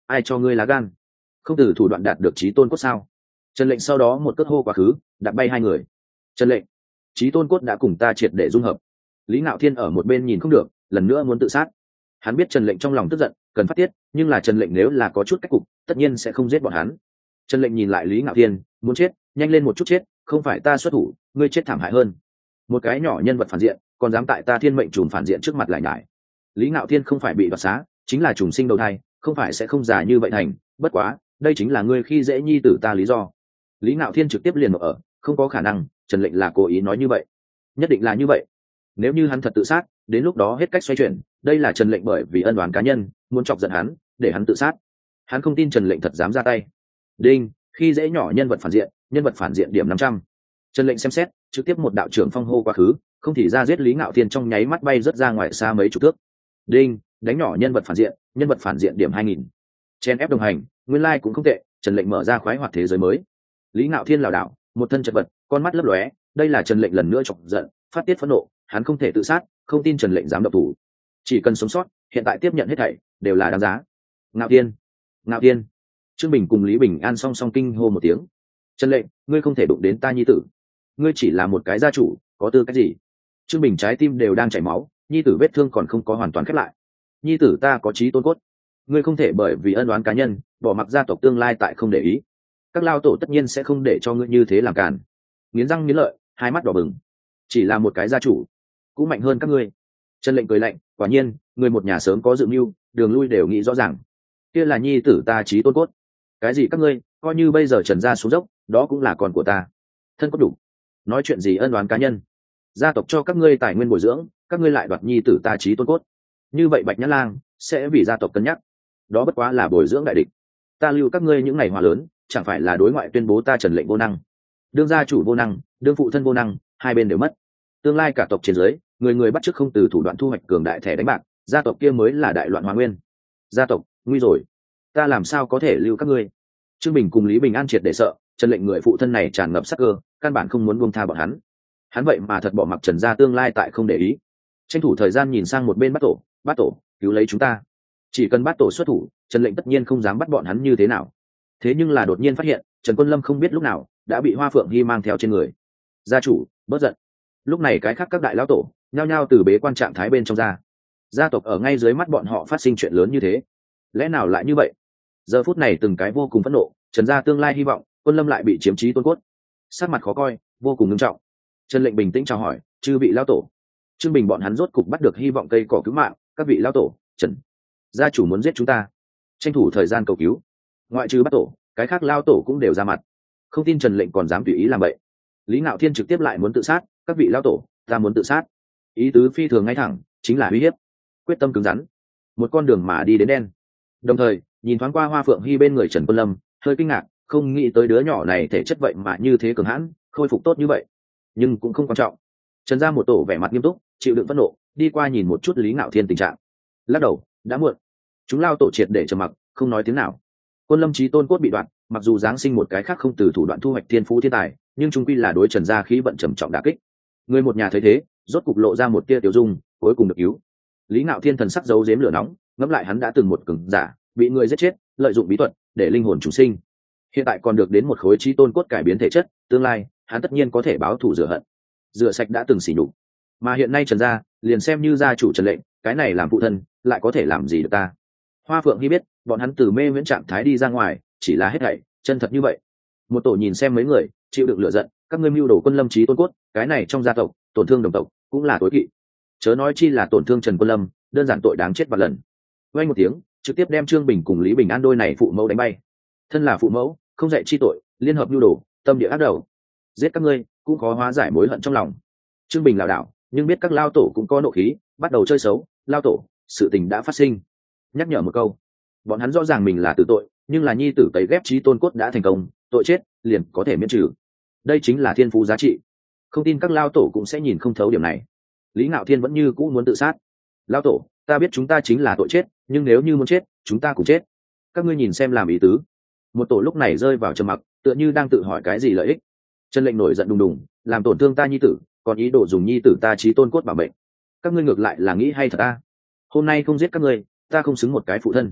ai cho ngươi lá gan, không từ thủ đoạn đạt được trí tôn cốt sao? Trần Lệnh sau đó một cước hô quá khứ, đạp bay hai người. Trần Lệnh, trí tôn cốt đã cùng ta triệt để dung hợp. Lý Ngạo Thiên ở một bên nhìn không được, lần nữa muốn tự sát. Hắn biết Trần Lệnh trong lòng tức giận, cần phát tiết, nhưng là Trần Lệnh nếu là có chút cách cục, tất nhiên sẽ không giết bọn hắn. Trần Lệnh nhìn lại Lý Ngạo Thiên, muốn chết, nhanh lên một chút chết, không phải ta xuất thủ, ngươi chết thảm hại hơn. Một cái nhỏ nhân vật phản diện, còn dám tại ta thiên mệnh trùm phản diện trước mặt lại nhải. Lý Ngạo Thiên không phải bị đoạt xá, chính là trùng sinh đầu thai, không phải sẽ không già như vậy thành, bất quá, đây chính là ngươi khi dễ nhi tử ta lý do. Lý Ngạo Thiên trực tiếp liền mở ở, không có khả năng, Trần Lệnh là cố ý nói như vậy. Nhất định là như vậy. Nếu như hắn thật tự sát, đến lúc đó hết cách xoay chuyển, đây là Trần Lệnh bởi vì ân oán cá nhân, muốn chọc giận hắn, để hắn tự sát. Hắn không tin Trần Lệnh thật dám ra tay. Đinh, khi dễ nhỏ nhân vật phản diện, nhân vật phản diện điểm năm trăm. Trần Lệnh xem xét, trực tiếp một đạo trưởng phong hô quá khứ, không thì ra giết Lý Ngạo Thiên trong nháy mắt bay rất ra ngoài xa mấy chục thước. Đinh, đánh nhỏ nhân vật phản diện, nhân vật phản diện điểm hai nghìn. Chen ép đồng hành, nguyên lai like cũng không tệ, Trần Lệnh mở ra khoái hoạt thế giới mới. Lý Ngạo Thiên lảo đảo, một thân chật vật, con mắt lấp lóe, đây là Trần Lệnh lần nữa chọc giận, phát tiết phẫn nộ, hắn không thể tự sát, không tin Trần Lệnh dám động thủ. Chỉ cần sống sót, hiện tại tiếp nhận hết thảy đều là đáng giá. Ngạo Thiên, Ngạo Thiên. Trương Bình cùng Lý Bình An song song kinh hô một tiếng. Trần Lệnh, ngươi không thể đụng đến ta nhi tử. Ngươi chỉ là một cái gia chủ, có tư cách gì? Trương Bình trái tim đều đang chảy máu, nhi tử vết thương còn không có hoàn toàn khép lại. Nhi tử ta có chí tôn cốt, ngươi không thể bởi vì ân oán cá nhân bỏ mặc gia tộc tương lai tại không để ý. Các lao tổ tất nhiên sẽ không để cho ngươi như thế làm càn. Nghiến răng nghiến lợi, hai mắt đỏ bừng. Chỉ là một cái gia chủ, cũng mạnh hơn các ngươi. Trần Lệnh cười lạnh, quả nhiên, người một nhà sớm có dự mưu, đường lui đều nghĩ rõ ràng. Kia là nhi tử ta chí tôn cốt. Cái gì các ngươi, coi như bây giờ Trần gia xuống dốc, đó cũng là con của ta. Thân có đủ. Nói chuyện gì ân oán cá nhân? Gia tộc cho các ngươi tài nguyên bồi dưỡng, các ngươi lại đoạt nhi tử ta chí tôn cốt. Như vậy Bạch Nhã Lang sẽ vì gia tộc cân nhắc. Đó bất quá là bồi dưỡng đại địch. Ta lưu các ngươi những ngày hòa lớn, chẳng phải là đối ngoại tuyên bố ta Trần Lệnh vô năng. Đương gia chủ vô năng, đương phụ thân vô năng, hai bên đều mất. Tương lai cả tộc trên dưới, người người bắt chước không từ thủ đoạn thu hoạch cường đại thẻ đánh bạc, gia tộc kia mới là đại loạn hóa nguyên. Gia tộc nguy rồi, ta làm sao có thể lưu các ngươi? Trương Bình cùng Lý Bình An triệt để sợ, Trần Lệnh người phụ thân này tràn ngập sắc cơ, căn bản không muốn buông tha bọn hắn. Hắn vậy mà thật bỏ mặc Trần gia tương lai tại không để ý. Tranh thủ thời gian nhìn sang một bên Bát Tổ, Bát Tổ, cứu lấy chúng ta. Chỉ cần Bát Tổ xuất thủ, Trần Lệnh tất nhiên không dám bắt bọn hắn như thế nào. Thế nhưng là đột nhiên phát hiện, Trần Quân Lâm không biết lúc nào đã bị Hoa Phượng Hy mang theo trên người. Gia chủ, bớt giận. Lúc này cái khác các đại lão tổ nhao nhao từ bế quan trạng thái bên trong ra. Gia tộc ở ngay dưới mắt bọn họ phát sinh chuyện lớn như thế, lẽ nào lại như vậy? Giờ phút này từng cái vô cùng phẫn nộ, Trần gia tương lai hy vọng, Quân Lâm lại bị chiếm trí tôn cốt. Sắc mặt khó coi, vô cùng nghiêm trọng. Trần Lệnh bình tĩnh chào hỏi, chư vị lão tổ. Trương Bình bọn hắn rốt cục bắt được hy vọng cây cỏ cứu mạng, các vị lão tổ, Trần gia chủ muốn giết chúng ta, tranh thủ thời gian cầu cứu. Ngoại trừ Bát Tổ, cái khác lão tổ cũng đều ra mặt. Không tin Trần Lệnh còn dám tùy ý làm vậy. Lý Ngạo Thiên trực tiếp lại muốn tự sát, các vị lão tổ, ta muốn tự sát. Ý tứ phi thường ngay thẳng, chính là uy hiếp, quyết tâm cứng rắn, một con đường mà đi đến đen. Đồng thời nhìn thoáng qua Hoa Phượng Hy bên người Trần Quân Lâm, hơi kinh ngạc, không nghĩ tới đứa nhỏ này thể chất vậy mà như thế cường hãn, khôi phục tốt như vậy. Nhưng cũng không quan trọng. Trần gia một tổ vẻ mặt nghiêm túc, chịu đựng phẫn nộ, đi qua nhìn một chút Lý Ngạo Thiên tình trạng. Lắc đầu, đã muộn. Chúng lao tổ triệt để trầm mặc, không nói tiếng nào. Quân Lâm chí tôn cốt bị đoạn, mặc dù giáng sinh một cái khác không từ thủ đoạn thu hoạch thiên phú thiên tài, nhưng trung quy là đối Trần gia khí vận trầm trọng đả kích. Người một nhà thấy thế, rốt cục lộ ra một tia tiêu dung, cuối cùng được cứu. Lý Ngạo Thiên thần sắc giấu giếm lửa nóng, ngẫm lại hắn đã từng một cường giả, bị người giết chết, lợi dụng bí thuật để linh hồn chủ sinh. Hiện tại còn được đến một khối chí tôn cốt cải biến thể chất, tương lai hắn tất nhiên có thể báo thù rửa hận, rửa sạch đã từng xỉ nhục. Mà hiện nay Trần gia, liền xem như gia chủ Trần Lệnh, cái này làm phụ thân, lại có thể làm gì được ta? Hoa Phượng Hy biết, bọn hắn từ mê viễn trạng thái đi ra ngoài, chỉ là hết thảy chân thật như vậy. Một tổ nhìn xem mấy người, chịu đựng lửa giận, các ngươi mưu đồ Quân Lâm chí tôn cốt, cái này trong gia tộc, tổn thương đồng tộc, cũng là tối kỵ. Chớ nói chi là tổn thương Trần Quân Lâm, đơn giản tội đáng chết vạn lần. Vang một tiếng, trực tiếp đem Trương Bình cùng Lý Bình An đôi này phụ mẫu đánh bay. Thân là phụ mẫu, không dạy chi tội, liên hợp mưu đồ, tâm địa ác đầu. Giết các ngươi, cũng khó hóa giải mối hận trong lòng. Trương Bình lảo đảo, nhưng biết các lao tổ cũng có nộ khí, bắt đầu chơi xấu. Lao tổ, sự tình đã phát sinh. Nhắc nhở một câu, bọn hắn rõ ràng mình là tử tội, nhưng là nhi tử cấy ghép chí tôn cốt đã thành công, tội chết liền có thể miễn trừ. Đây chính là thiên phú giá trị. Không tin các lao tổ cũng sẽ nhìn không thấu điểm này. Lý Ngạo Thiên vẫn như cũ muốn tự sát. Lao tổ, ta biết chúng ta chính là tội chết, nhưng nếu như muốn chết, chúng ta cũng chết. Các ngươi nhìn xem làm ý tứ. Một tổ lúc này rơi vào trầm mặc, tựa như đang tự hỏi cái gì lợi ích. Trần Lệnh nổi giận đùng đùng, làm tổn thương ta nhi tử, còn ý đồ dùng nhi tử ta chí tôn cốt bảo mệnh. Các ngươi ngược lại là nghĩ hay thật ta. Hôm nay không giết các ngươi, ta không xứng một cái phụ thân.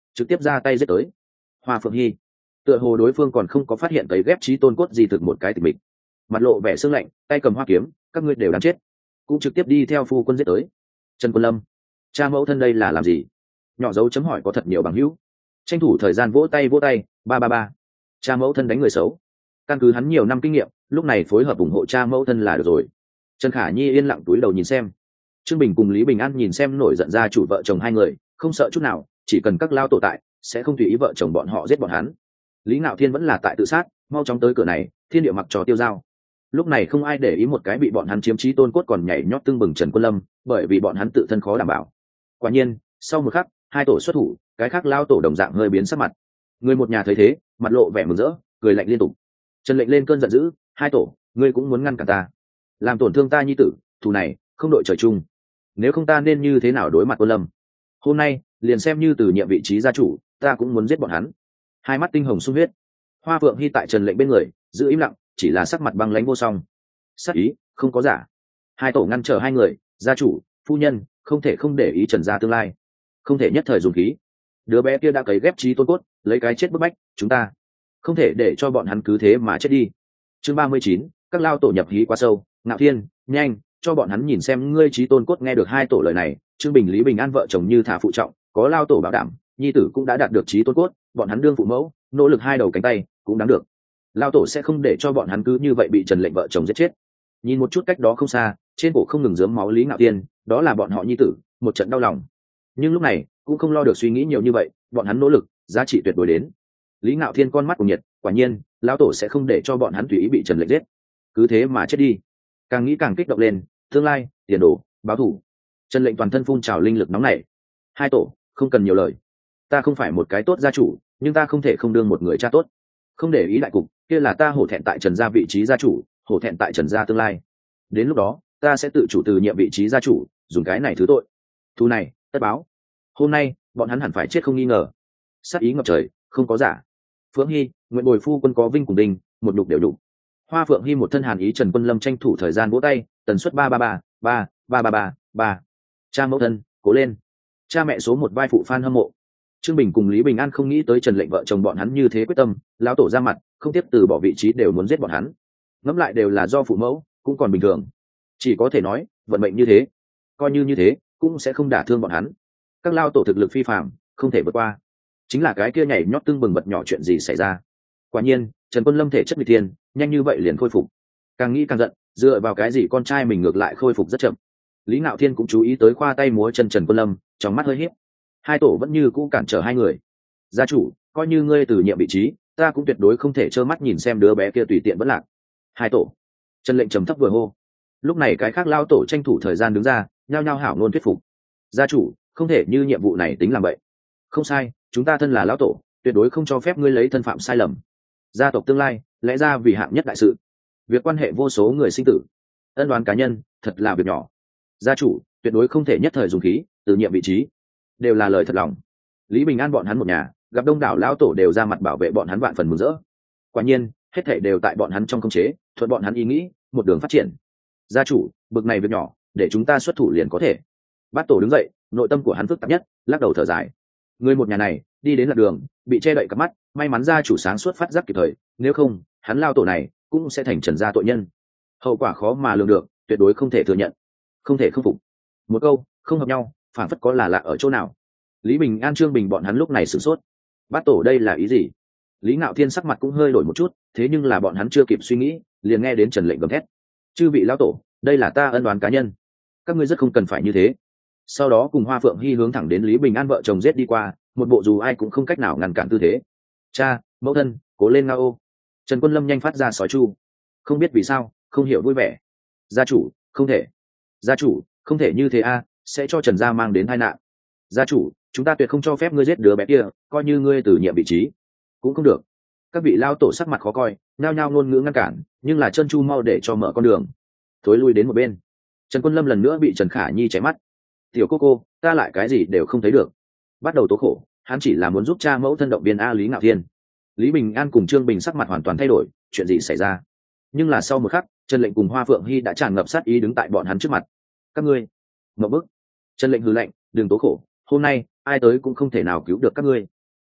trực tiếp ra tay giết tới. Hoa Phượng Hy tựa hồ đối phương còn không có phát hiện tới ghép trí tôn cốt gì thực một cái tịch mịch, mặt lộ vẻ sương lạnh, tay cầm hoa kiếm, các ngươi đều đáng chết, cũng trực tiếp đi theo phu quân giết tới. Trần Quân Lâm, cha mẫu thân đây là làm gì? Nhỏ dấu chấm hỏi có thật nhiều bằng hữu, tranh thủ thời gian vỗ tay vỗ tay, ba ba ba. Cha mẫu thân đánh người xấu, căn cứ hắn nhiều năm kinh nghiệm, lúc này phối hợp ủng hộ cha mẫu thân là được rồi. Trần Khả Nhi yên lặng túi đầu nhìn xem. Trương Bình cùng Lý Bình An nhìn xem nổi giận ra chủ vợ chồng hai người, không sợ chút nào, chỉ cần các lao tổ tại, sẽ không tùy ý vợ chồng bọn họ giết bọn hắn. Lý Ngạo Thiên vẫn là tại tự sát, mau chóng tới cửa này, thiên địa mặc trò tiêu dao. Lúc này không ai để ý một cái bị bọn hắn chiếm trí tôn cốt còn nhảy nhót tưng bừng Trần Quân Lâm, bởi vì bọn hắn tự thân khó đảm bảo. Quả nhiên, sau một khắc, hai tổ xuất thủ, cái khác lao tổ đồng dạng hơi biến sắc mặt. Người một nhà thấy thế, mặt lộ vẻ mừng rỡ, cười lạnh liên tục. Trần Lệnh lên cơn giận dữ, hai tổ, ngươi cũng muốn ngăn cản ta, làm tổn thương ta nhi tử, thù này không đội trời chung. Nếu không ta nên như thế nào đối mặt Quân Lâm? Hôm nay, liền xem như từ nhiệm vị trí gia chủ, ta cũng muốn giết bọn hắn. Hai mắt tinh hồng sung huyết. Hoa Phượng Hy tại Trần Lệnh bên người, giữ im lặng, chỉ là sắc mặt băng lãnh vô song. Sắc ý không có giả. Hai tổ ngăn trở hai người, gia chủ, phu nhân, không thể không để ý Trần gia tương lai, không thể nhất thời dùng khí. Đứa bé kia đã cấy ghép trí tôn cốt, lấy cái chết bức bách chúng ta, không thể để cho bọn hắn cứ thế mà chết đi. Chương ba mươi chín, các lao tổ nhập hí quá sâu. Ngạo Thiên, nhanh cho bọn hắn nhìn xem ngươi trí tôn cốt. Nghe được hai tổ lời này, Trương Bình Lý Bình An vợ chồng như thả phụ trọng, có lao tổ bảo đảm, nhi tử cũng đã đạt được trí tôn cốt, bọn hắn đương phụ mẫu, nỗ lực hai đầu cánh tay cũng đáng được. Lao tổ sẽ không để cho bọn hắn cứ như vậy bị Trần Lệnh vợ chồng giết chết. Nhìn một chút cách đó không xa, trên cổ không ngừng rớm máu Lý Ngạo Thiên, đó là bọn họ nhi tử, một trận đau lòng. Nhưng lúc này cũng không lo được suy nghĩ nhiều như vậy, bọn hắn nỗ lực, giá trị tuyệt đối đến. Lý Ngạo Thiên con mắt cùng nhiệt, quả nhiên, lão tổ sẽ không để cho bọn hắn tùy ý bị Trần Lệnh giết, cứ thế mà chết đi. Càng nghĩ càng kích động lên, tương lai, tiền đồ, báo thù. Trần Lệnh toàn thân phun trào linh lực nóng nảy. Hai tổ, không cần nhiều lời. Ta không phải một cái tốt gia chủ, nhưng ta không thể không đương một người cha tốt. Không để ý đại cục, kia là ta hổ thẹn tại Trần gia vị trí gia chủ, hổ thẹn tại Trần gia tương lai. Đến lúc đó, ta sẽ tự chủ từ nhiệm vị trí gia chủ, dùng cái này thứ tội. Thu này, tất báo. Hôm nay, bọn hắn hẳn phải chết không nghi ngờ. Sát ý ngập trời, không có giả. Phượng Hy, nguyện bồi phu quân có vinh cùng đình, một đục đều đủ. Hoa Phượng Hy một thân hàn ý. Trần Quân Lâm tranh thủ thời gian vỗ tay, tần suất ba ba ba ba ba ba ba ba. Cha mẫu thân, cố lên. Cha mẹ số một vai phụ fan hâm mộ. Trương Bình cùng Lý Bình An không nghĩ tới Trần Lệnh vợ chồng bọn hắn như thế quyết tâm, lão tổ ra mặt, không tiếp từ bỏ vị trí đều muốn giết bọn hắn. Ngẫm lại đều là do phụ mẫu, cũng còn bình thường. Chỉ có thể nói, vận mệnh như thế, coi như như thế, cũng sẽ không đả thương bọn hắn. Các lao tổ thực lực phi phàm, không thể vượt qua. Chính là cái kia nhảy nhót tưng bừng bật nhỏ chuyện gì xảy ra. Quả nhiên, Trần Quân Lâm thể chất nghịch thiên, nhanh như vậy liền khôi phục. Càng nghĩ càng giận, dựa vào cái gì con trai mình ngược lại khôi phục rất chậm. Lý Ngạo Thiên cũng chú ý tới khoa tay múa chân Trần Quân Lâm, trong mắt hơi híp. Hai tổ vẫn như cũ cản trở hai người. Gia chủ, coi như ngươi từ nhiệm vị trí, ta cũng tuyệt đối không thể trơ mắt nhìn xem đứa bé kia tùy tiện vẫn lạc. Hai tổ. Trần Lệnh trầm thấp vừa hô. Lúc này cái khác lao tổ tranh thủ thời gian đứng ra, nhao nhao hảo ngôn thuyết phục. Gia chủ, không thể như nhiệm vụ này tính làm vậy. Không sai, chúng ta thân là lão tổ, tuyệt đối không cho phép ngươi lấy thân phạm sai lầm. Gia tộc tương lai, lẽ ra vì hạng nhất đại sự. Việc quan hệ vô số người sinh tử, ân đoán cá nhân, thật là việc nhỏ. Gia chủ, tuyệt đối không thể nhất thời dùng khí, từ nhiệm vị trí. Đều là lời thật lòng. Lý Bình An bọn hắn một nhà, gặp đông đảo lão tổ đều ra mặt bảo vệ bọn hắn vạn phần mừng rỡ. Quả nhiên, hết thảy đều tại bọn hắn trong khống chế, thuận bọn hắn ý nghĩ, một đường phát triển. Gia chủ, bực này việc nhỏ, để chúng ta xuất thủ liền có thể. Bát tổ đứng dậy, nội tâm của hắn phức tạp nhất, lắc đầu thở dài. Người một nhà này, đi đến lạc đường, bị che đậy cặp mắt, may mắn gia chủ sáng suốt phát giác kịp thời, nếu không, hắn lao tổ này cũng sẽ thành Trần gia tội nhân. Hậu quả khó mà lường được, tuyệt đối không thể thừa nhận, không thể khâm phục. Một câu, không hợp nhau, phản phất có là lạ ở chỗ nào. Lý Bình An Trương Bình bọn hắn lúc này sửng sốt. Bát tổ đây là ý gì? Lý Ngạo Thiên sắc mặt cũng hơi đổi một chút, thế nhưng là bọn hắn chưa kịp suy nghĩ, liền nghe đến Trần Lệnh gầm thét. Chư vị lão tổ, đây là ta ân đoán cá nhân, các ngươi rất không cần phải như thế. Sau đó cùng Hoa Phượng Hy hướng thẳng đến Lý Bình An vợ chồng giết đi qua, một bộ dù ai cũng không cách nào ngăn cản tư thế. Cha, mẫu thân, cố lên nga ô. Trần Quân Lâm nhanh phát ra sói chu. Không biết vì sao, không hiểu vui vẻ. Gia chủ, không thể. Gia chủ, không thể như thế a, sẽ cho Trần gia mang đến tai nạn. Gia chủ, chúng ta tuyệt không cho phép ngươi giết đứa bé kia, coi như ngươi từ nhiệm vị trí cũng không được. Các vị lao tổ sắc mặt khó coi, nhao nhao ngôn ngữ ngăn cản, nhưng là chân chu mau để cho mở con đường. Thối lui đến một bên. Trần Quân Lâm lần nữa bị Trần Khả Nhi chém mắt. Tiểu cô cô, ta lại cái gì đều không thấy được. Bắt đầu tố khổ, hắn chỉ là muốn giúp cha mẫu thân động viên a Lý Ngạo Thiên. Lý Bình An cùng Trương Bình sắc mặt hoàn toàn thay đổi, chuyện gì xảy ra? Nhưng là sau một khắc, Trần Lệnh cùng Hoa Phượng Hy đã tràn ngập sát ý đứng tại bọn hắn trước mặt. Các ngươi, ngậm bức. Trần Lệnh hừ lạnh, đừng tố khổ, hôm nay ai tới cũng không thể nào cứu được các ngươi.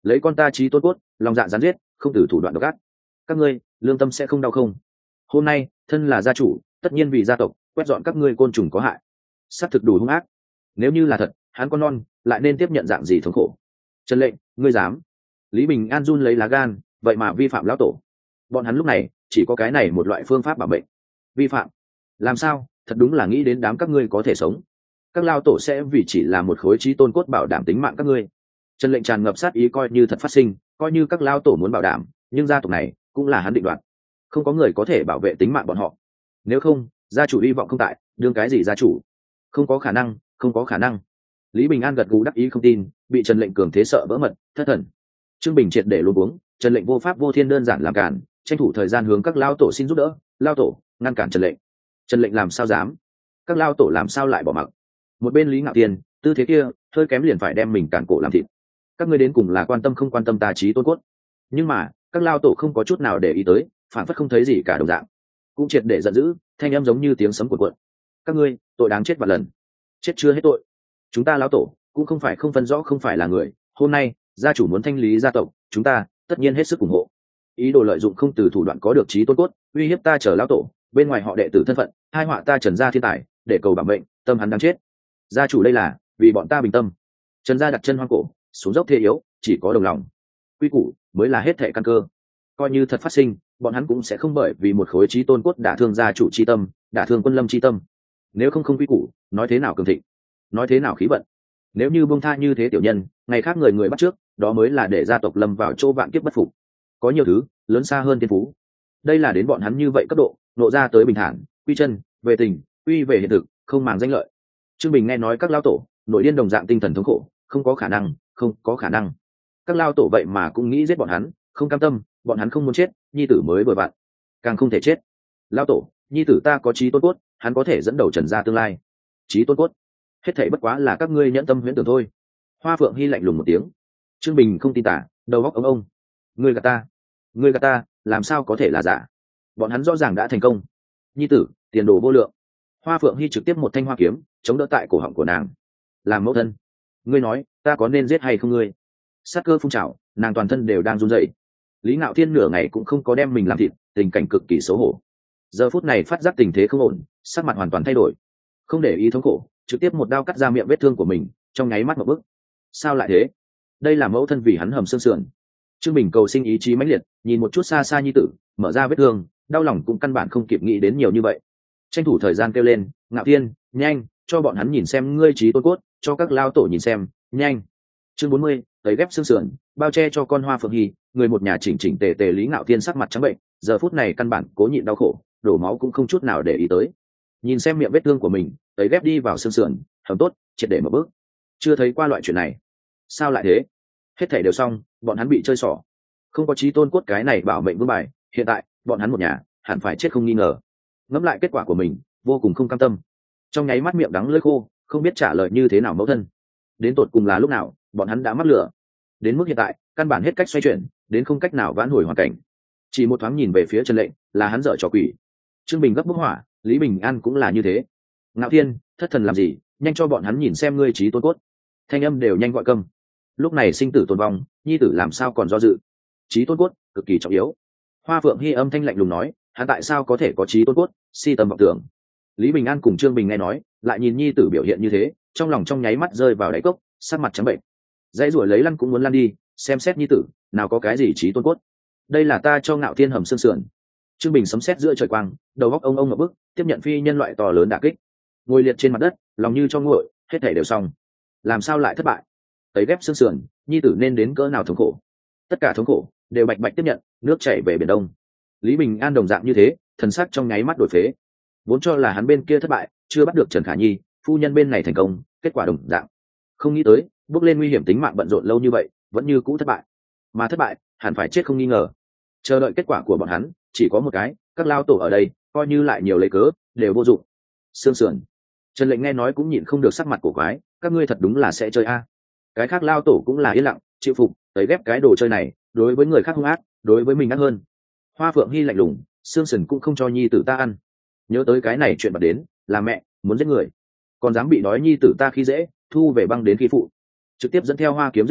lấy con ta trí tôn cốt lòng dạ gián giết, không từ thủ đoạn độc ác, các ngươi lương tâm sẽ không đau không? Hôm nay thân là gia chủ, tất nhiên vì gia tộc quét dọn các ngươi côn trùng có hại, xác thực đủ hung ác. Nếu như là thật, hắn con non lại nên tiếp nhận dạng gì thống khổ? Trần Lệnh, ngươi dám? Lý Bình An run lấy lá gan, vậy mà vi phạm lão tổ. Bọn hắn lúc này chỉ có cái này một loại phương pháp bảo mệnh. Vi phạm? Làm sao? Thật đúng là nghĩ đến đám các ngươi có thể sống. Các lao tổ sẽ vì chỉ là một khối trí tôn cốt bảo đảm tính mạng các ngươi. Trần Lệnh tràn ngập sát ý, coi như thật phát sinh, coi như các lao tổ muốn bảo đảm, nhưng gia tộc này cũng là hắn định đoạt, không có người có thể bảo vệ tính mạng bọn họ. Nếu không, gia chủ hy vọng không tại, đương cái gì gia chủ? Không có khả năng, không có khả năng. Lý Bình An gật gù đắc ý không tin, bị Trần Lệnh cường thế sợ vỡ mật, thất thần. Trương Bình triệt để luống cuống, Trần Lệnh vô pháp vô thiên đơn giản làm cản, tranh thủ thời gian hướng các lao tổ xin giúp đỡ. Lao tổ ngăn cản Trần Lệnh. Trần Lệnh làm sao dám? Các lao tổ làm sao lại bỏ mặc? Một bên Lý Ngạo Tiên, tư thế kia hơi kém liền phải đem mình cản cổ làm thịt. Các ngươi đến cùng là quan tâm không quan tâm ta trí tôn cốt? Nhưng mà các lao tổ không có chút nào để ý tới, phản phất không thấy gì cả đồng dạng, cũng triệt để giận dữ, thanh âm giống như tiếng sấm cuộn cuộn. Các ngươi tội đáng chết vạn lần, chết chưa hết tội. Chúng ta lão tổ cũng không phải không phân rõ không phải là người. Hôm nay gia chủ muốn thanh lý gia tộc, chúng ta tất nhiên hết sức ủng hộ. Ý đồ lợi dụng không từ thủ đoạn có được trí tôn cốt uy hiếp ta chờ lão tổ, bên ngoài họ đệ tử thân phận hai họa ta Trần gia thiên tài, để cầu bảo mệnh, tâm hắn đáng chết. Gia chủ đây là vì bọn ta bình tâm. Trần gia đặt chân hoang cổ, xuống dốc thế yếu, chỉ có đồng lòng quy củ mới là hết thệ căn cơ. Coi như thật phát sinh, bọn hắn cũng sẽ không bởi vì một khối trí tôn cốt đả thương gia chủ chi tâm, đả thương quân lâm chi tâm. Nếu không không quy củ, nói thế nào cường thịnh, nói thế nào khí vận? Nếu như buông tha như thế tiểu nhân, ngày khác người người bắt trước, đó mới là để gia tộc lâm vào chỗ vạn kiếp bất phục. Có nhiều thứ lớn xa hơn thiên phú, đây là đến bọn hắn như vậy cấp độ, nộ ra tới bình thản, quy chân về tình, quy về hiện thực, không màng danh lợi. Trương Bình nghe nói các lao tổ nội điên đồng dạng tinh thần thống khổ, không có khả năng, không có khả năng. Các lao tổ vậy mà cũng nghĩ giết bọn hắn, không cam tâm, bọn hắn không muốn chết, nhi tử mới vừa vặn, càng không thể chết. Lao tổ, nhi tử ta có trí tôn cốt, hắn có thể dẫn đầu Trần gia tương lai. Trí tôn cốt, hết thảy bất quá là các ngươi nhẫn tâm huyễn tưởng thôi. Hoa Phượng Hy lạnh lùng một tiếng. Trương Bình không tin tả, đầu góc ông ông. Ngươi gạt ta, ngươi gạt ta, làm sao có thể là giả? Bọn hắn rõ ràng đã thành công. Nhi tử, tiền đồ vô lượng. Hoa Phượng Hy trực tiếp một thanh hoa kiếm chống đỡ tại cổ họng của nàng. Làm mẫu thân, ngươi nói ta có nên giết hay không ngươi? Sát cơ phun trào, nàng toàn thân đều đang run rẩy. Lý Ngạo Thiên nửa ngày cũng không có đem mình làm thịt, tình cảnh cực kỳ xấu hổ. Giờ phút này phát giác tình thế không ổn, sắc mặt hoàn toàn thay đổi, không để ý thống khổ, trực tiếp một đao cắt ra miệng vết thương của mình, trong nháy mắt một bước. Sao lại thế? Đây là mẫu thân vì hắn hầm xương sườn. Trương Bình cầu sinh ý chí mãnh liệt, nhìn một chút xa xa nhi tử, mở ra vết thương, đau lòng cũng căn bản không kịp nghĩ đến nhiều như vậy. Tranh thủ thời gian kêu lên, Ngạo Thiên, nhanh, cho bọn hắn nhìn xem ngươi trí tôn cốt, cho các lao tổ nhìn xem, nhanh. Chương bốn mươi, tấy ghép xương sườn, bao che cho con Hoa Phượng Hy, người một nhà chỉnh chỉnh tề tề. Lý Ngạo Thiên sắc mặt trắng bệnh, giờ phút này căn bản cố nhịn đau khổ, đổ máu cũng không chút nào để ý tới. Nhìn xem miệng vết thương của mình, tấy ghép đi vào xương sườn, hầm tốt, triệt để một bước. Chưa thấy qua loại chuyện này. Sao lại thế? Hết thảy đều xong, bọn hắn bị chơi xỏ. Không có trí tôn cốt cái này bảo mệnh vương bài, hiện tại bọn hắn một nhà hẳn phải chết không nghi ngờ. Ngẫm lại kết quả của mình, vô cùng không cam tâm. Trong nháy mắt miệng đắng lưỡi khô, không biết trả lời như thế nào mẫu thân. Đến tột cùng là lúc nào, bọn hắn đã mắc lửa. Đến mức hiện tại, căn bản hết cách xoay chuyển, đến không cách nào vãn hồi hoàn cảnh. Chỉ một thoáng nhìn về phía Trần Lệnh, là hắn dở trò quỷ. Trương Bình gấp bức hỏa, Lý Bình An cũng là như thế. Ngạo Thiên, thất thần làm gì, nhanh cho bọn hắn nhìn xem ngươi trí tôn cốt. Thanh âm đều nhanh gọi câm. Lúc này sinh tử tồn vong, nhi tử làm sao còn do dự? Trí tôn cốt cực kỳ trọng yếu. Hoa Phượng Hy âm thanh lạnh lùng nói, hắn tại sao có thể có trí tôn cốt? Si tầm vọng tưởng. Lý Bình An cùng Trương Bình nghe nói, lại nhìn nhi tử biểu hiện như thế, trong lòng trong nháy mắt rơi vào đáy cốc, sắc mặt trắng bệnh. Dãy ruổi lấy lăn cũng muốn lăn đi, xem xét nhi tử, nào có cái gì trí tôn cốt. Đây là ta cho Ngạo Thiên hầm xương sườn. Trương Bình sấm sét giữa trời quang, đầu góc ông ông ngập bức, tiếp nhận phi nhân loại to lớn đả kích. Ngồi liệt trên mặt đất, lòng như cho nguội, hết thảy đều xong. Làm sao lại thất bại? Tấy ghép xương sườn, nhi tử nên đến cỡ nào thống khổ? Tất cả thống khổ đều bạch bạch tiếp nhận, nước chảy về biển đông. Lý Bình An đồng dạng như thế, thần sắc trong nháy mắt đổi phế. Vốn cho là hắn bên kia thất bại, chưa bắt được Trần Khả Nhi, phu nhân bên này thành công, kết quả đồng dạng. Không nghĩ tới, bước lên nguy hiểm tính mạng bận rộn lâu như vậy, vẫn như cũ thất bại. Mà thất bại, hẳn phải chết không nghi ngờ. Chờ đợi kết quả của bọn hắn, chỉ có một cái, các lao tổ ở đây, coi như lại nhiều lấy cớ, đều vô dụng. Sương sườn. Trần Lệnh nghe nói cũng nhịn không được sắc mặt của quái, các ngươi thật đúng là sẽ chơi a. Cái khác lao tổ cũng là yên lặng, chịu phục, tấy ghép cái đồ chơi này, đối với người khác hung ác, đối với mình ác hơn. Hoa Phượng Hy lạnh lùng, xương sườn cũng không cho nhi tử ta ăn. Nhớ tới cái này chuyện bật đến, là mẹ muốn giết người, còn dám bị đói nhi tử ta khi dễ, thu về băng đến khi phụ, trực tiếp dẫn theo hoa kiếm giết tới,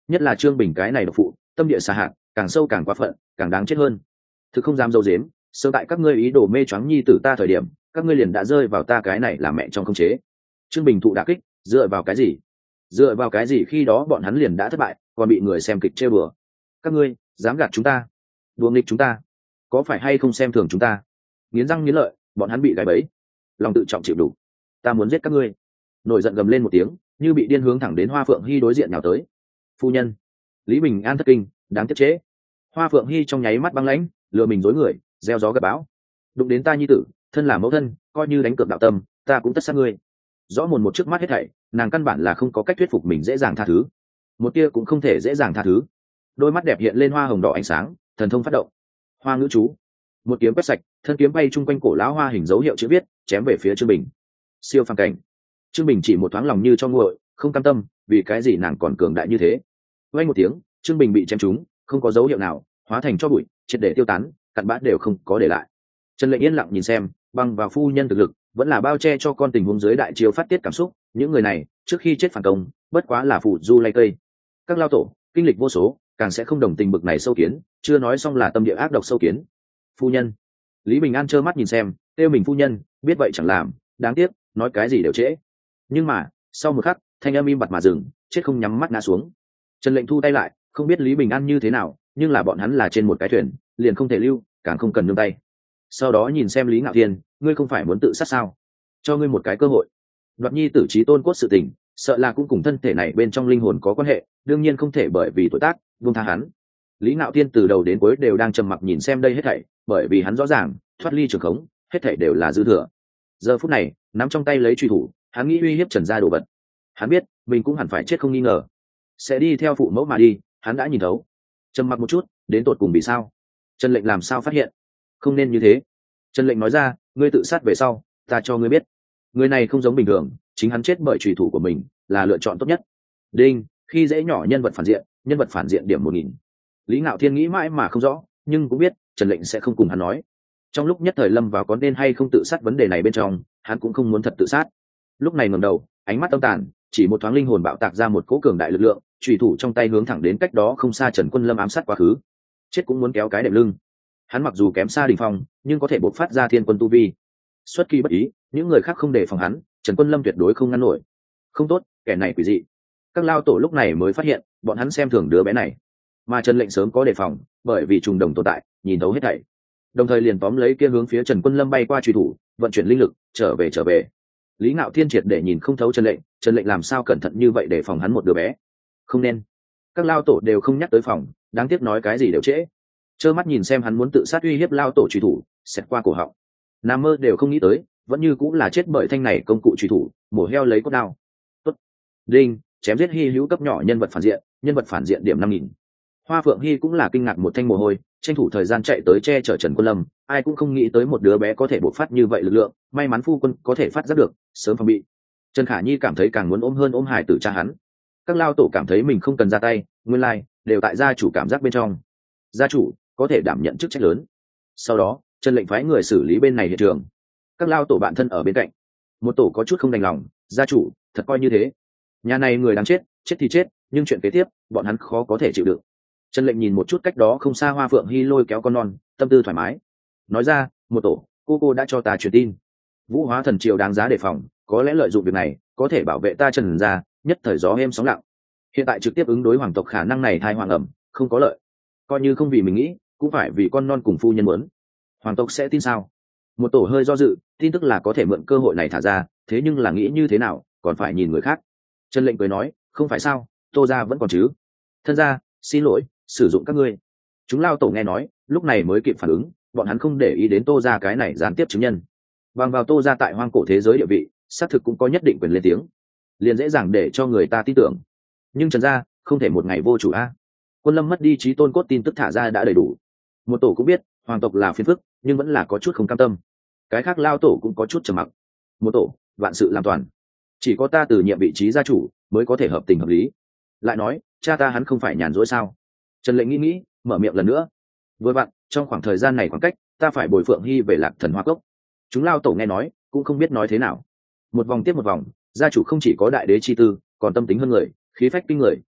nhất là Trương Bình cái này độc phụ, tâm địa xa hạn, càng sâu càng quá phận, càng đáng chết hơn. Thực không dám dâu dếm, sớm tại các ngươi ý đồ mê choáng nhi tử ta thời điểm, các ngươi liền đã rơi vào ta cái này làm mẹ trong khống chế. Trương Bình thụ đả kích, dựa vào cái gì? Dựa vào cái gì khi đó bọn hắn liền đã thất bại, còn bị người xem kịch trêu đùa. Các ngươi dám gạt chúng ta, đùa nghịch chúng ta, có phải hay không xem thường chúng ta? Nghiến răng nghiến lợi, bọn hắn bị gài bẫy, lòng tự trọng chịu đủ. Ta muốn giết các ngươi. Nổi giận gầm lên một tiếng, như bị điên hướng thẳng đến Hoa Phượng Hy đối diện nhào tới. Phu nhân, Lý Bình An thất kinh, đáng tiếc chế. Hoa Phượng Hy trong nháy mắt băng lãnh, lừa mình dối người, gieo gió gặt bão. Đụng đến ta nhi tử, thân là mẫu thân, coi như đánh cược đạo tâm, ta cũng tất sát ngươi. Rõ mồn một trước mắt hết thảy, nàng căn bản là không có cách thuyết phục mình dễ dàng tha thứ. Một tia cũng không thể dễ dàng tha thứ. Đôi mắt đẹp hiện lên hoa hồng đỏ ánh sáng, thần thông phát động. Hoa ngữ chú, một kiếm quét sạch, thân kiếm bay chung quanh cổ lão hoa hình dấu hiệu chữ viết, chém về phía Trương Bình. Siêu phàm cảnh. Trương Bình chỉ một thoáng lòng như cho nguội, không cam tâm, vì cái gì nàng còn cường đại như thế. Vang một tiếng, Trương Bình bị chém trúng, không có dấu hiệu nào, hóa thành cho bụi, triệt để tiêu tán, cặn bã đều không có để lại. Trần Lệnh yên lặng nhìn xem, bằng vào phu nhân thực lực, vẫn là bao che cho con tình huống dưới đại chiếu phát tiết cảm xúc. Những người này, trước khi chết phản công, bất quá là phụ du lay cây. Các lao tổ, kinh lịch vô số, càng sẽ không đồng tình bực này sâu kiến, chưa nói xong là tâm địa ác độc sâu kiến. Phu nhân, Lý Bình An trơ mắt nhìn xem, kêu mình phu nhân, biết vậy chẳng làm, đáng tiếc, nói cái gì đều trễ. Nhưng mà, sau một khắc, thanh âm im bặt mà dừng, chết không nhắm mắt ngã xuống. Trần Lệnh thu tay lại, không biết Lý Bình An như thế nào, nhưng là bọn hắn là trên một cái thuyền, liền không thể lưu, càng không cần nương tay. Sau đó nhìn xem Lý Ngạo Thiên, ngươi không phải muốn tự sát sao? Cho ngươi một cái cơ hội. Đoạt nhi tử trí tôn cốt sự tình, sợ là cũng cùng thân thể này bên trong linh hồn có quan hệ, đương nhiên không thể bởi vì tuổi tác buông tha hắn. Lý Ngạo Thiên từ đầu đến cuối đều đang trầm mặc nhìn xem đây hết thảy, bởi vì hắn rõ ràng, thoát ly trường khống, hết thảy đều là dư thừa. Giờ phút này, nắm trong tay lấy truy thủ, hắn nghĩ uy hiếp Trần gia đồ vật. Hắn biết, mình cũng hẳn phải chết không nghi ngờ, sẽ đi theo phụ mẫu mà đi, hắn đã nhìn thấu. Trầm mặc một chút, đến tột cùng vì sao? Trần Lệnh làm sao phát hiện? Không nên như thế. Trần Lệnh nói ra, ngươi tự sát về sau, ta cho ngươi biết, người này không giống bình thường, chính hắn chết bởi truy thủ của mình, là lựa chọn tốt nhất. Đinh, khi dễ nhỏ nhân vật phản diện, nhân vật phản diện điểm một nghìn. Lý Ngạo Thiên nghĩ mãi mà không rõ, nhưng cũng biết Trần Lệnh sẽ không cùng hắn nói. Trong lúc nhất thời lâm vào có nên hay không tự sát vấn đề này bên trong, hắn cũng không muốn thật tự sát. Lúc này ngẩng đầu, ánh mắt âm tàn, chỉ một thoáng linh hồn bạo tạc ra một cỗ cường đại lực lượng, chủy thủ trong tay hướng thẳng đến cách đó không xa Trần Quân Lâm ám sát quá khứ. Chết cũng muốn kéo cái đệm lưng. Hắn mặc dù kém xa đỉnh phong, nhưng có thể bộc phát ra thiên quân tu vi. Xuất kỳ bất ý, những người khác không đề phòng hắn, Trần Quân Lâm tuyệt đối không ngăn nổi. Không tốt, kẻ này quỷ dị. Các lao tổ lúc này mới phát hiện, bọn hắn xem thường đứa bé này. Mà Trần Lệnh sớm có đề phòng, bởi vì trùng đồng tồn tại, nhìn thấu hết thảy. Đồng thời liền tóm lấy kia hướng phía Trần Quân Lâm bay qua truy thủ, vận chuyển linh lực, trở về trở về. Lý Ngạo Thiên triệt để nhìn không thấu Trần Lệnh, Trần Lệnh làm sao cẩn thận như vậy để phòng hắn một đứa bé? Không nên. Các lao tổ đều không nhắc tới phòng, đáng tiếc nói cái gì đều trễ. Trơ mắt nhìn xem hắn muốn tự sát uy hiếp lao tổ truy thủ, xẹt qua cổ họng. Nam mơ đều không nghĩ tới, vẫn như cũng là chết bởi thanh này công cụ truy thủ, mổ heo lấy cốt đao. Tốt. Đinh, chém giết hy hữu cấp nhỏ nhân vật phản diện, nhân vật phản diện điểm năm nghìn. Hoa Phượng Hy cũng là kinh ngạc một thanh mồ hôi, tranh thủ thời gian chạy tới che chở Trần Quân Lâm, ai cũng không nghĩ tới một đứa bé có thể bộc phát như vậy lực lượng, may mắn phu quân có thể phát giác được, sớm phòng bị. Trần Khả Nhi cảm thấy càng muốn ôm hơn ôm hài tử cha hắn. Các lao tổ cảm thấy mình không cần ra tay, nguyên lai like, đều tại gia chủ cảm giác bên trong. Gia chủ có thể đảm nhận chức trách lớn. Sau đó, Trần Lệnh phái người xử lý bên này hiện trường. Các lao tổ bạn thân ở bên cạnh. Một tổ có chút không đành lòng, gia chủ, thật coi như thế. Nhà này người đáng chết, chết thì chết, nhưng chuyện kế tiếp, bọn hắn khó có thể chịu đựng. Trần Lệnh nhìn một chút cách đó không xa Hoa Phượng Hy lôi kéo con non, tâm tư thoải mái. Nói ra, một tổ, cô cô đã cho ta truyền tin. Vũ Hóa Thần Triều đáng giá đề phòng, có lẽ lợi dụng việc này, có thể bảo vệ ta Trần gia, nhất thời gió êm sóng lặng. Hiện tại trực tiếp ứng đối hoàng tộc khả năng này thai hoàng ẩm, không có lợi. Coi như không vì mình nghĩ, cũng phải vì con non cùng phu nhân muốn. Hoàng tộc sẽ tin sao? Một tổ hơi do dự, tin tức là có thể mượn cơ hội này thả ra, thế nhưng là nghĩ như thế nào, còn phải nhìn người khác. Trần Lệnh cười nói, không phải sao, Tô gia vẫn còn chứ. Thân gia, xin lỗi, sử dụng các ngươi. Chúng lao tổ nghe nói, lúc này mới kịp phản ứng, bọn hắn không để ý đến Tô gia cái này gián tiếp chứng nhân. Bằng vào Tô gia tại hoang cổ thế giới địa vị, xác thực cũng có nhất định quyền lên tiếng, liền dễ dàng để cho người ta tin tưởng. Nhưng Trần gia không thể một ngày vô chủ a. Quân Lâm mất đi trí tôn cốt tin tức thả ra đã đầy đủ. Một tổ cũng biết hoàng tộc là phiền phức, nhưng vẫn là có chút không cam tâm. Cái khác lao tổ cũng có chút trầm mặc. Một tổ, vạn sự làm toàn, chỉ có ta từ nhiệm vị trí gia chủ mới có thể hợp tình hợp lý. Lại nói, cha ta hắn không phải nhàn rỗi sao? Trần Lệnh nghĩ nghĩ, mở miệng lần nữa. Vừa vặn, trong khoảng thời gian này khoảng cách, ta phải bồi Phượng Hy về Lạc Thần Hoa Cốc. Chúng lao tổ nghe nói, cũng không biết nói thế nào. Một vòng tiếp một vòng, gia chủ không chỉ có đại đế chi tư, còn tâm tính hơn người, khí phách kinh người,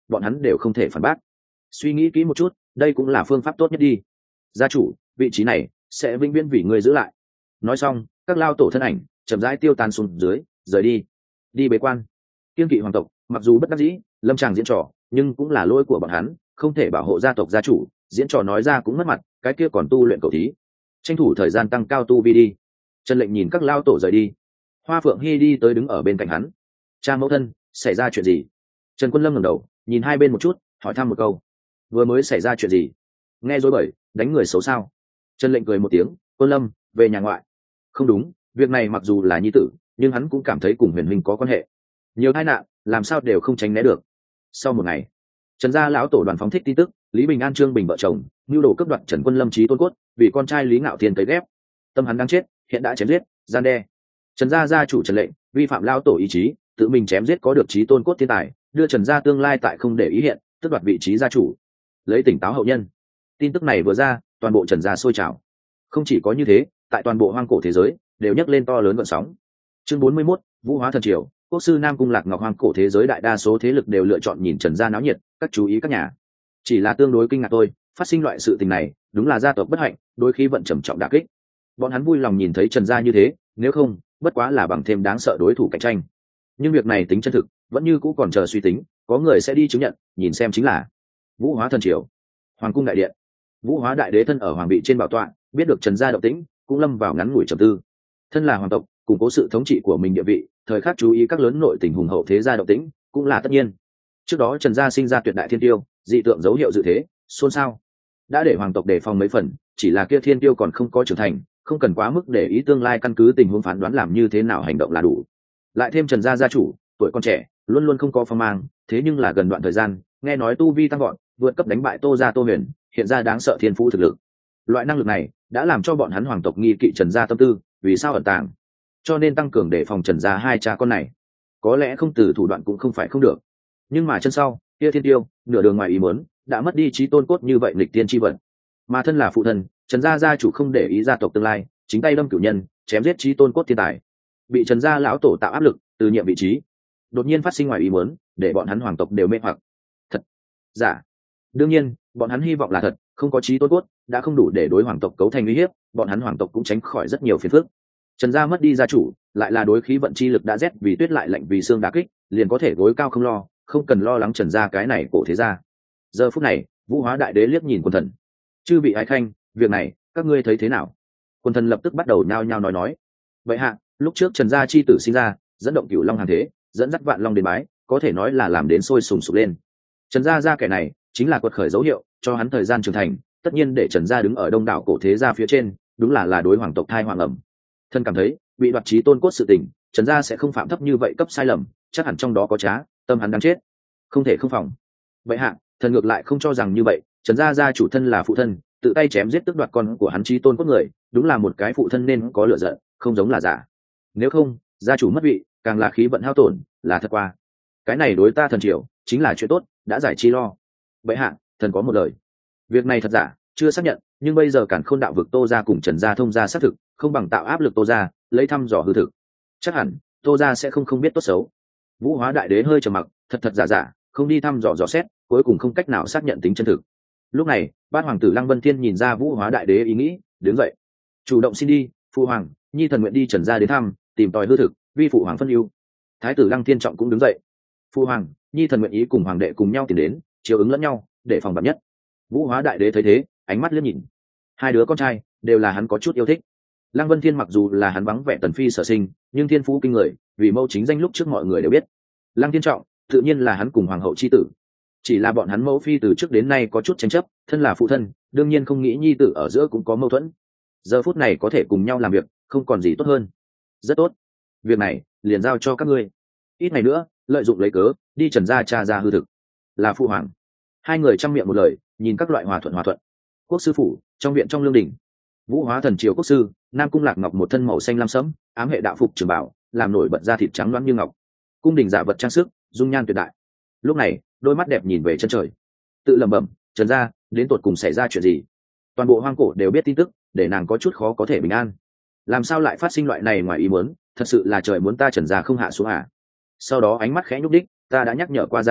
bọn hắn đều không thể phản bác. Suy nghĩ kỹ một chút, đây cũng là phương pháp tốt nhất đi. Gia chủ, vị trí này sẽ vĩnh viễn vì người giữ lại. Nói xong, các lao tổ thân ảnh chậm rãi tiêu tan xuống dưới, rời đi. Đi bế quan. Kiên kỵ hoàng tộc, mặc dù bất đắc dĩ, lâm tràng diễn trò, nhưng cũng là lỗi của bọn hắn, không thể bảo hộ gia tộc gia chủ, diễn trò nói ra cũng mất mặt, cái kia còn tu luyện cầu thí. Tranh thủ thời gian tăng cao tu vi đi. Trần Lệnh nhìn các lao tổ rời đi. Hoa Phượng Hy đi tới đứng ở bên cạnh hắn. Cha mẫu thân, xảy ra chuyện gì? Trần Quân Lâm ngẩng đầu, nhìn hai bên một chút, hỏi thăm một câu. Vừa mới xảy ra chuyện gì? Nghe rối bời, đánh người xấu sao? Trần Lệnh cười một tiếng, Quân Lâm, về nhà ngoại. Không đúng, việc này mặc dù là nhi tử, nhưng hắn cũng cảm thấy cùng Huyền Huynh có quan hệ. Nhiều tai nạn, làm sao đều không tránh né được. Sau một ngày, Trần gia lão tổ đoàn phóng thích tin tức, Lý Bình An Trương Bình vợ chồng, nhu đồ cướp đoạt Trần Quân Lâm chí tôn cốt, vì con trai Lý Ngạo Thiên cấy ghép. Tâm hắn đang chết, hiện đã chém giết, gian đe. Trần gia gia chủ Trần Lệnh, vi phạm lão tổ ý chí, tự mình chém giết có được chí tôn cốt thiên tài, đưa Trần gia tương lai tại không để ý hiện, tức đoạt vị trí gia chủ. Lấy tỉnh táo hậu nhân. Tin tức này vừa ra, toàn bộ Trần gia sôi trào. Không chỉ có như thế, tại toàn bộ hoang cổ thế giới đều nhấc lên to lớn gợn sóng. Chương bốn mươi mốt, Vũ Hóa Thần Triều, quốc sư Nam Cung Lạc Ngọc. Hoang cổ thế giới đại đa số thế lực đều lựa chọn nhìn Trần gia náo nhiệt, các chú ý các nhà. Chỉ là tương đối kinh ngạc thôi, phát sinh loại sự tình này, đúng là gia tộc bất hạnh, đôi khi vận trầm trọng đả kích. Bọn hắn vui lòng nhìn thấy Trần gia như thế, nếu không, bất quá là bằng thêm đáng sợ đối thủ cạnh tranh. Nhưng việc này tính chân thực, vẫn như cũ còn chờ suy tính, có người sẽ đi chứng nhận, nhìn xem chính là Vũ Hóa Thần Triều, Hoàng cung đại điện. Vũ Hóa đại đế thân ở hoàng vị trên bảo tọa, biết được Trần gia động tĩnh, cũng lâm vào ngắn ngủi trầm tư. Thân là hoàng tộc, củng cố sự thống trị của mình địa vị, thời khắc chú ý các lớn nội tình hùng hậu thế gia động tĩnh, cũng là tất nhiên. Trước đó Trần gia sinh ra tuyệt đại thiên tiêu, dị tượng dấu hiệu dự thế, xôn xao. Đã để hoàng tộc đề phòng mấy phần, chỉ là kia thiên tiêu còn không có trưởng thành, không cần quá mức để ý tương lai, căn cứ tình huống phán đoán làm như thế nào hành động là đủ. Lại thêm Trần gia gia chủ, tuổi còn trẻ, luôn luôn không có phong mang, thế nhưng là gần đoạn thời gian, nghe nói tu vi tăng vọt, vượt cấp đánh bại Tô gia Tô Huyền, hiện ra đáng sợ thiên phú thực lực. Loại năng lực này đã làm cho bọn hắn hoàng tộc nghi kỵ Trần gia tâm tư, vì sao ẩn tàng, cho nên tăng cường để phòng Trần gia hai cha con này. Có lẽ không từ thủ đoạn cũng không phải không được, nhưng mà chân sau kia thiên tiêu nửa đường ngoài ý muốn đã mất đi trí tôn cốt như vậy lịch tiên chi vận, mà thân là phụ thân Trần gia gia chủ không để ý gia tộc tương lai, chính tay đâm cửu nhân, chém giết trí tôn cốt thiên tài, bị Trần gia lão tổ tạo áp lực từ nhiệm vị trí, đột nhiên phát sinh ngoài ý muốn, để bọn hắn hoàng tộc đều mê hoặc. Thật, giả, đương nhiên bọn hắn hy vọng là thật, không có trí tôn cốt đã không đủ để đối hoàng tộc cấu thành uy hiếp, bọn hắn hoàng tộc cũng tránh khỏi rất nhiều phiền phức. Trần gia mất đi gia chủ, lại là đối khí vận chi lực đã rét vì tuyết lại lạnh vì xương đá kích, liền có thể gối cao không lo, không cần lo lắng Trần gia cái này cổ thế gia. Giờ phút này, Vũ Hóa đại đế liếc nhìn Quân Thần, chư vị ái khanh, việc này các ngươi thấy thế nào? Quân Thần lập tức bắt đầu nhao nhao nói nói. Vậy hạ, lúc trước Trần gia chi tử sinh ra, dẫn động cửu long hàng thế, dẫn dắt vạn long đến bái, có thể nói là làm đến sôi sùng sục lên. Trần gia gia kẻ này chính là quật khởi dấu hiệu, cho hắn thời gian trưởng thành, tất nhiên để Trần gia đứng ở đông đảo cổ thế gia phía trên, đúng là là đối hoàng tộc thai hoàng ẩm. Thân cảm thấy bị đoạt trí tôn cốt sự tình, Trần gia sẽ không phạm thấp như vậy cấp sai lầm, chắc hẳn trong đó có trá, tâm hắn đáng chết, không thể không phòng. Vậy hạ, thần ngược lại không cho rằng như vậy, Trần gia gia chủ thân là phụ thân, tự tay chém giết tước đoạt con của hắn trí tôn cốt người, đúng là một cái phụ thân nên có lửa giận, không giống là giả. Nếu không, gia chủ mất vị, càng là khí vận hao tổn, là thật qua. Cái này đối ta thần triều chính là chuyện tốt, đã giải chi lo. Vậy hạ, thần có một lời. Việc này thật giả, chưa xác nhận, nhưng bây giờ Càn Khôn đạo vực Tô gia cùng Trần gia thông gia xác thực, không bằng tạo áp lực Tô gia, lấy thăm dò hư thực. Chắc hẳn Tô gia sẽ không không biết tốt xấu. Vũ Hóa đại đế hơi trầm mặc, thật thật giả giả, không đi thăm dò dò xét, cuối cùng không cách nào xác nhận tính chân thực. Lúc này, bát hoàng tử Lăng Vân Thiên nhìn ra Vũ Hóa đại đế ý nghĩ, đứng dậy, chủ động xin đi, phụ hoàng, nhi thần nguyện đi Trần gia đến thăm, tìm tòi hư thực, vi phụ hoàng phân ưu. Thái tử Lăng Thiên Trọng cũng đứng dậy, phụ hoàng, nhi thần nguyện ý cùng hoàng đệ cùng nhau tìm đến, chiếu ứng lẫn nhau, để phòng vạn nhất. Vũ Hóa đại đế thấy thế, ánh mắt liếc nhìn, hai đứa con trai đều là hắn có chút yêu thích. Lăng Vân Thiên mặc dù là hắn vắng vẻ tần phi sở sinh, nhưng thiên phú kinh người, vì mẫu chính danh lúc trước mọi người đều biết. Lăng Thiên Trọng tự nhiên là hắn cùng hoàng hậu chi tử, chỉ là bọn hắn mẫu phi từ trước đến nay có chút tranh chấp, thân là phụ thân đương nhiên không nghĩ nhi tử ở giữa cũng có mâu thuẫn. Giờ phút này có thể cùng nhau làm việc, không còn gì tốt hơn. Rất tốt, việc này liền giao cho các ngươi. Ít ngày nữa lợi dụng lấy cớ đi Trần gia tra ra hư thực. Là phụ hoàng. Hai người chăm miệng một lời, nhìn các loại hòa thuận hòa thuận. Quốc sư phủ, trong viện trong lương đình, Vũ Hóa thần triều quốc sư Nam Cung Lạc Ngọc một thân màu xanh lam sẫm, ám hệ đạo phục trường bảo, làm nổi bật da thịt trắng loáng như ngọc, cung đình giả vật trang sức, dung nhan tuyệt đại. Lúc này đôi mắt đẹp nhìn về chân trời, tự lẩm bẩm, Trần gia đến tột cùng xảy ra chuyện gì? Toàn bộ hoang cổ đều biết tin tức, để nàng có chút khó có thể bình an. Làm sao lại phát sinh loại này ngoài ý muốn? Thật sự là trời muốn ta Trần gia không hạ xuống à? Sau đó ánh mắt khẽ nhúc đích, ta đã nhắc nhở qua gia chủ,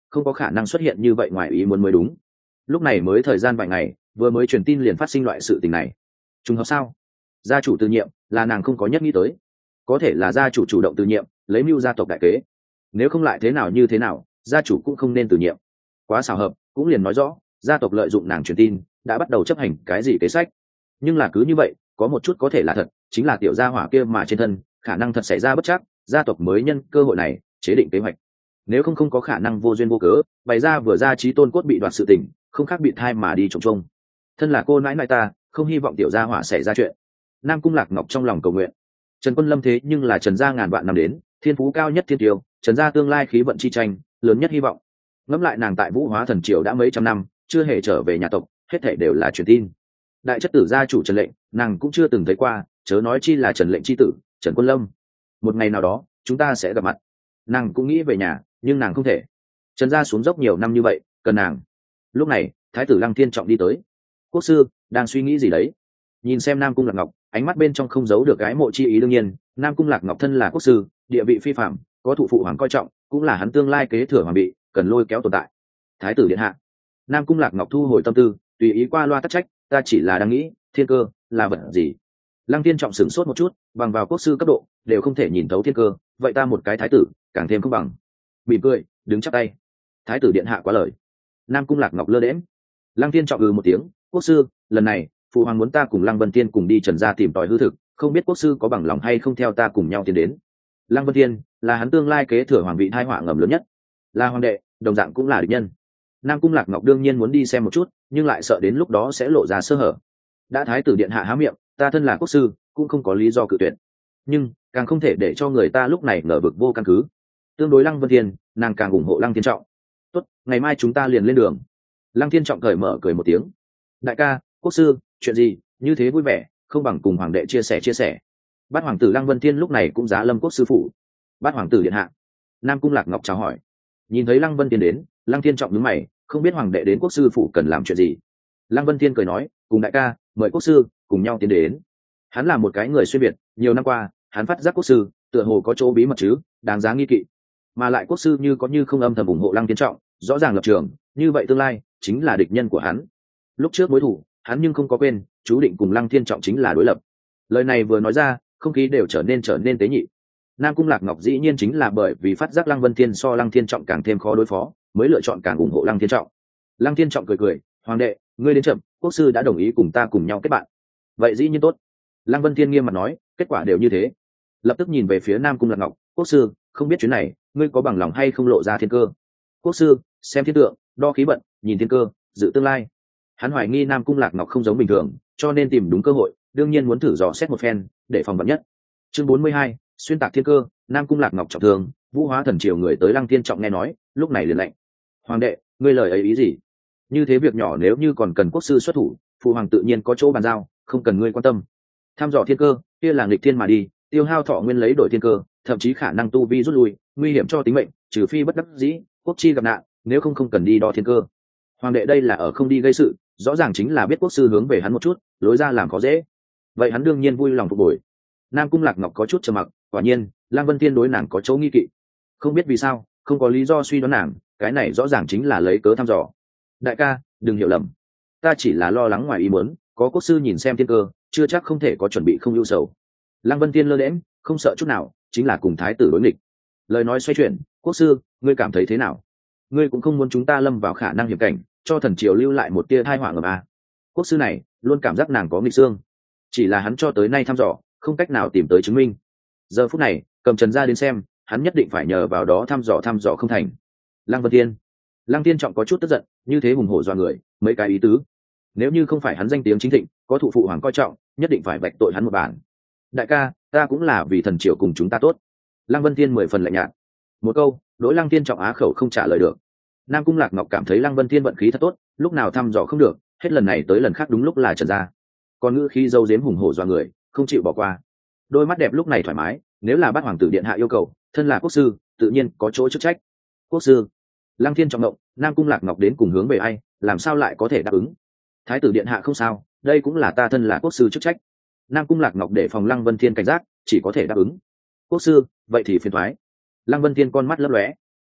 không có khả năng xuất hiện như vậy ngoài ý muốn mới đúng. Lúc này mới thời gian vài ngày, vừa mới truyền tin liền phát sinh loại sự tình này. Trùng hợp sao? Gia chủ từ nhiệm là nàng không có nhất nghĩ tới, có thể là gia chủ chủ động từ nhiệm, lấy mưu gia tộc đại kế. Nếu không lại thế nào như thế nào, gia chủ cũng không nên từ nhiệm. Quá xảo hợp, cũng liền nói rõ gia tộc lợi dụng nàng truyền tin đã bắt đầu chấp hành cái gì kế sách. Nhưng là cứ như vậy, có một chút có thể là thật, chính là tiểu gia hỏa kia mà trên thân khả năng thật xảy ra bất chắc, gia tộc mới nhân cơ hội này chế định kế hoạch. Nếu không không có khả năng vô duyên vô cớ bày ra vừa ra trí tôn cốt bị đoạt sự tình, không khác bị thai mà đi trồng trông. Thân là cô nãi nãi ta không hy vọng tiểu gia hỏa xảy ra chuyện. Nam Cung Lạc Ngọc trong lòng cầu nguyện. Trần Quân Lâm thế nhưng là Trần gia ngàn vạn năm đến thiên phú cao nhất thiên tiêu, Trần gia tương lai khí vận chi tranh lớn nhất hy vọng. Ngẫm lại nàng tại Vũ Hóa Thần Triều đã mấy trăm năm chưa hề trở về nhà tộc, hết thảy đều là truyền tin. Đại chất tử gia chủ Trần Lệnh nàng cũng chưa từng thấy qua, chớ nói chi là Trần Lệnh chi tử Trần Quân Lâm. Một ngày nào đó chúng ta sẽ gặp mặt. Nàng cũng nghĩ về nhà, nhưng nàng không thể. Trần gia xuống dốc nhiều năm như vậy, cần nàng. Lúc này thái tử Lăng Thiên Trọng đi tới. Quốc sư đang suy nghĩ gì đấy? Nhìn xem Nam Cung Lạc Ngọc, ánh mắt bên trong không giấu được gái mộ chi ý. Đương nhiên Nam Cung Lạc Ngọc thân là quốc sư, địa vị phi phạm, có thụ phụ hoàng coi trọng, cũng là hắn tương lai kế thừa hoàng bị, cần lôi kéo tồn tại. Thái tử điện hạ. Nam Cung Lạc Ngọc thu hồi tâm tư, tùy ý qua loa tắc trách, ta chỉ là đang nghĩ thiên cơ là vật gì. Lăng Thiên Trọng sửng sốt một chút, bằng vào quốc sư cấp độ đều không thể nhìn thấu thiên cơ, vậy ta một cái thái tử càng thêm không bằng. Mỉm cười đứng chắp tay. Thái tử điện hạ quá lời. Nam Cung Lạc Ngọc lơ đễm. Lăng Thiên Trọng ừ một tiếng, quốc sư lần này phụ hoàng muốn ta cùng Lăng Vân Thiên cùng đi Trần gia tìm tòi hư thực, không biết quốc sư có bằng lòng hay không theo ta cùng nhau tiến đến. Lăng Vân Thiên là hắn tương lai kế thừa hoàng vị thai họa ngầm lớn nhất, là hoàng đệ đồng dạng cũng là địch nhân. Nam Cung Lạc Ngọc đương nhiên muốn đi xem một chút, nhưng lại sợ đến lúc đó sẽ lộ ra sơ hở. Đã thái tử điện hạ há miệng, ta thân là quốc sư cũng không có lý do cự tuyệt, nhưng càng không thể để cho người ta lúc này ngờ vực vô căn cứ. Tương đối Lăng Vân Thiên, nàng càng ủng hộ Lăng Thiên Trọng. Tốt, ngày mai chúng ta liền lên đường. Lăng Thiên Trọng cởi mở cười một tiếng. Đại ca, quốc sư, chuyện gì như thế vui vẻ, không bằng cùng hoàng đệ chia sẻ chia sẻ. Bát hoàng tử Lăng Vân Thiên lúc này cũng giá lâm quốc sư phụ. Bát hoàng tử điện hạ. Nam Cung Lạc Ngọc chào hỏi. Nhìn thấy Lăng Vân Thiên đến, Lăng Thiên Trọng nhướng mày, không biết hoàng đệ đến quốc sư phụ cần làm chuyện gì. Lăng Vân Thiên cười nói, cùng đại ca mời quốc sư cùng nhau tiến đến. Hắn là một cái người xuyên việt, nhiều năm qua hắn phát giác quốc sư tựa hồ có chỗ bí mật chứ, đáng giá nghi kỵ. Mà lại quốc sư như có như không âm thầm ủng hộ Lăng Thiên Trọng, rõ ràng lập trường, như vậy tương lai chính là địch nhân của hắn. Lúc trước mối thủ hắn nhưng không có quên, chú định cùng Lăng Thiên Trọng chính là đối lập. Lời này vừa nói ra, không khí đều trở nên trở nên tế nhị. Nam Cung Lạc Ngọc dĩ nhiên chính là bởi vì phát giác Lăng Vân Thiên so Lăng Thiên Trọng càng thêm khó đối phó, mới lựa chọn càng ủng hộ Lăng Thiên Trọng. Lăng Thiên Trọng cười cười, hoàng đệ ngươi đến chậm, quốc sư đã đồng ý cùng ta cùng nhau kết bạn. Vậy dĩ nhiên tốt. Lăng Vân Thiên nghiêm mặt nói, kết quả đều như thế. Lập tức nhìn về phía Nam Cung Lạc Ngọc, quốc sư không biết chuyến này ngươi có bằng lòng hay không lộ ra thiên cơ. Quốc sư xem thiên tượng, đo khí vận, nhìn thiên cơ, dự tương lai. Hắn hoài nghi Nam Cung Lạc Ngọc không giống bình thường, cho nên tìm đúng cơ hội, đương nhiên muốn thử dò xét một phen để phòng vạn nhất. Chương bốn mươi hai, xuyên tạc thiên cơ. Nam Cung Lạc Ngọc trọng thương, Vũ Hóa Thần Triều người tới Lăng Thiên Trọng nghe nói, lúc này liền lệnh, hoàng đệ ngươi lời ấy ý gì? Như thế việc nhỏ nếu như còn cần quốc sư xuất thủ, phụ hoàng tự nhiên có chỗ bàn giao, không cần ngươi quan tâm. Tham dò thiên cơ kia là nghịch thiên mà đi, tiêu hao thọ nguyên lấy đổi thiên cơ, thậm chí khả năng tu vi rút lui, nguy hiểm cho tính mệnh, trừ phi bất đắc dĩ quốc chi gặp nạn, nếu không không cần đi đo thiên cơ. Hoàng đệ đây là ở không đi gây sự, rõ ràng chính là biết quốc sư hướng về hắn một chút, lối ra làm khó dễ. Vậy hắn đương nhiên vui lòng phục hồi. Nam Cung Lạc Ngọc có chút trầm mặc, quả nhiên Lăng Vân Thiên đối nàng có chỗ nghi kỵ, không biết vì sao, không có lý do suy đoán nàng, cái này rõ ràng chính là lấy cớ thăm dò. Đại ca đừng hiểu lầm, ta chỉ là lo lắng ngoài ý muốn, có quốc sư nhìn xem thiên cơ, chưa chắc không thể có chuẩn bị không ưu sầu. Lăng Vân Thiên lơ đễm, không sợ chút nào, chính là cùng thái tử đối nghịch. Lời nói xoay chuyển, quốc sư ngươi cảm thấy thế nào? Ngươi cũng không muốn chúng ta lâm vào khả năng hiểm cảnh, cho thần triều lưu lại một tia thai họa ngầm à? Quốc sư này luôn cảm giác nàng có nghịch xương, chỉ là hắn cho tới nay thăm dò không cách nào tìm tới chứng minh. Giờ phút này cầm Trần gia đến xem, hắn nhất định phải nhờ vào đó thăm dò thăm dò không thành. Lăng Vân Thiên. Lăng Thiên Trọng có chút tức giận, như thế hùng hổ dọa người, mấy cái ý tứ. Nếu như không phải hắn danh tiếng chính thịnh, có thụ phụ hoàng coi trọng, nhất định phải vạch tội hắn một bản. Đại ca ta cũng là vì thần triều cùng chúng ta tốt. Lăng Vân Thiên mười phần lạnh nhạt, một câu đối Lăng Thiên Trọng á khẩu không trả lời được. Nam Cung Lạc Ngọc cảm thấy Lăng Vân Thiên vận khí thật tốt, lúc nào thăm dò không được, hết lần này tới lần khác đúng lúc là Trần gia. Còn ngữ khí dâu dếm hùng hổ dọa người, không chịu bỏ qua. Đôi mắt đẹp lúc này thoải mái, nếu là Bát hoàng tử điện hạ yêu cầu, thân là quốc sư tự nhiên có chỗ chức trách. Quốc sư. Lăng Thiên Trọng động, Nam Cung Lạc Ngọc đến cùng hướng về ai, làm sao lại có thể đáp ứng? Thái tử điện hạ không sao, đây cũng là ta thân là quốc sư chức trách. Nam Cung Lạc Ngọc để phòng Lăng Vân Thiên cảnh giác, chỉ có thể đáp ứng. Quốc sư vậy thì phiền thoái. Lăng Vân Thiên con mắt lấp lóe,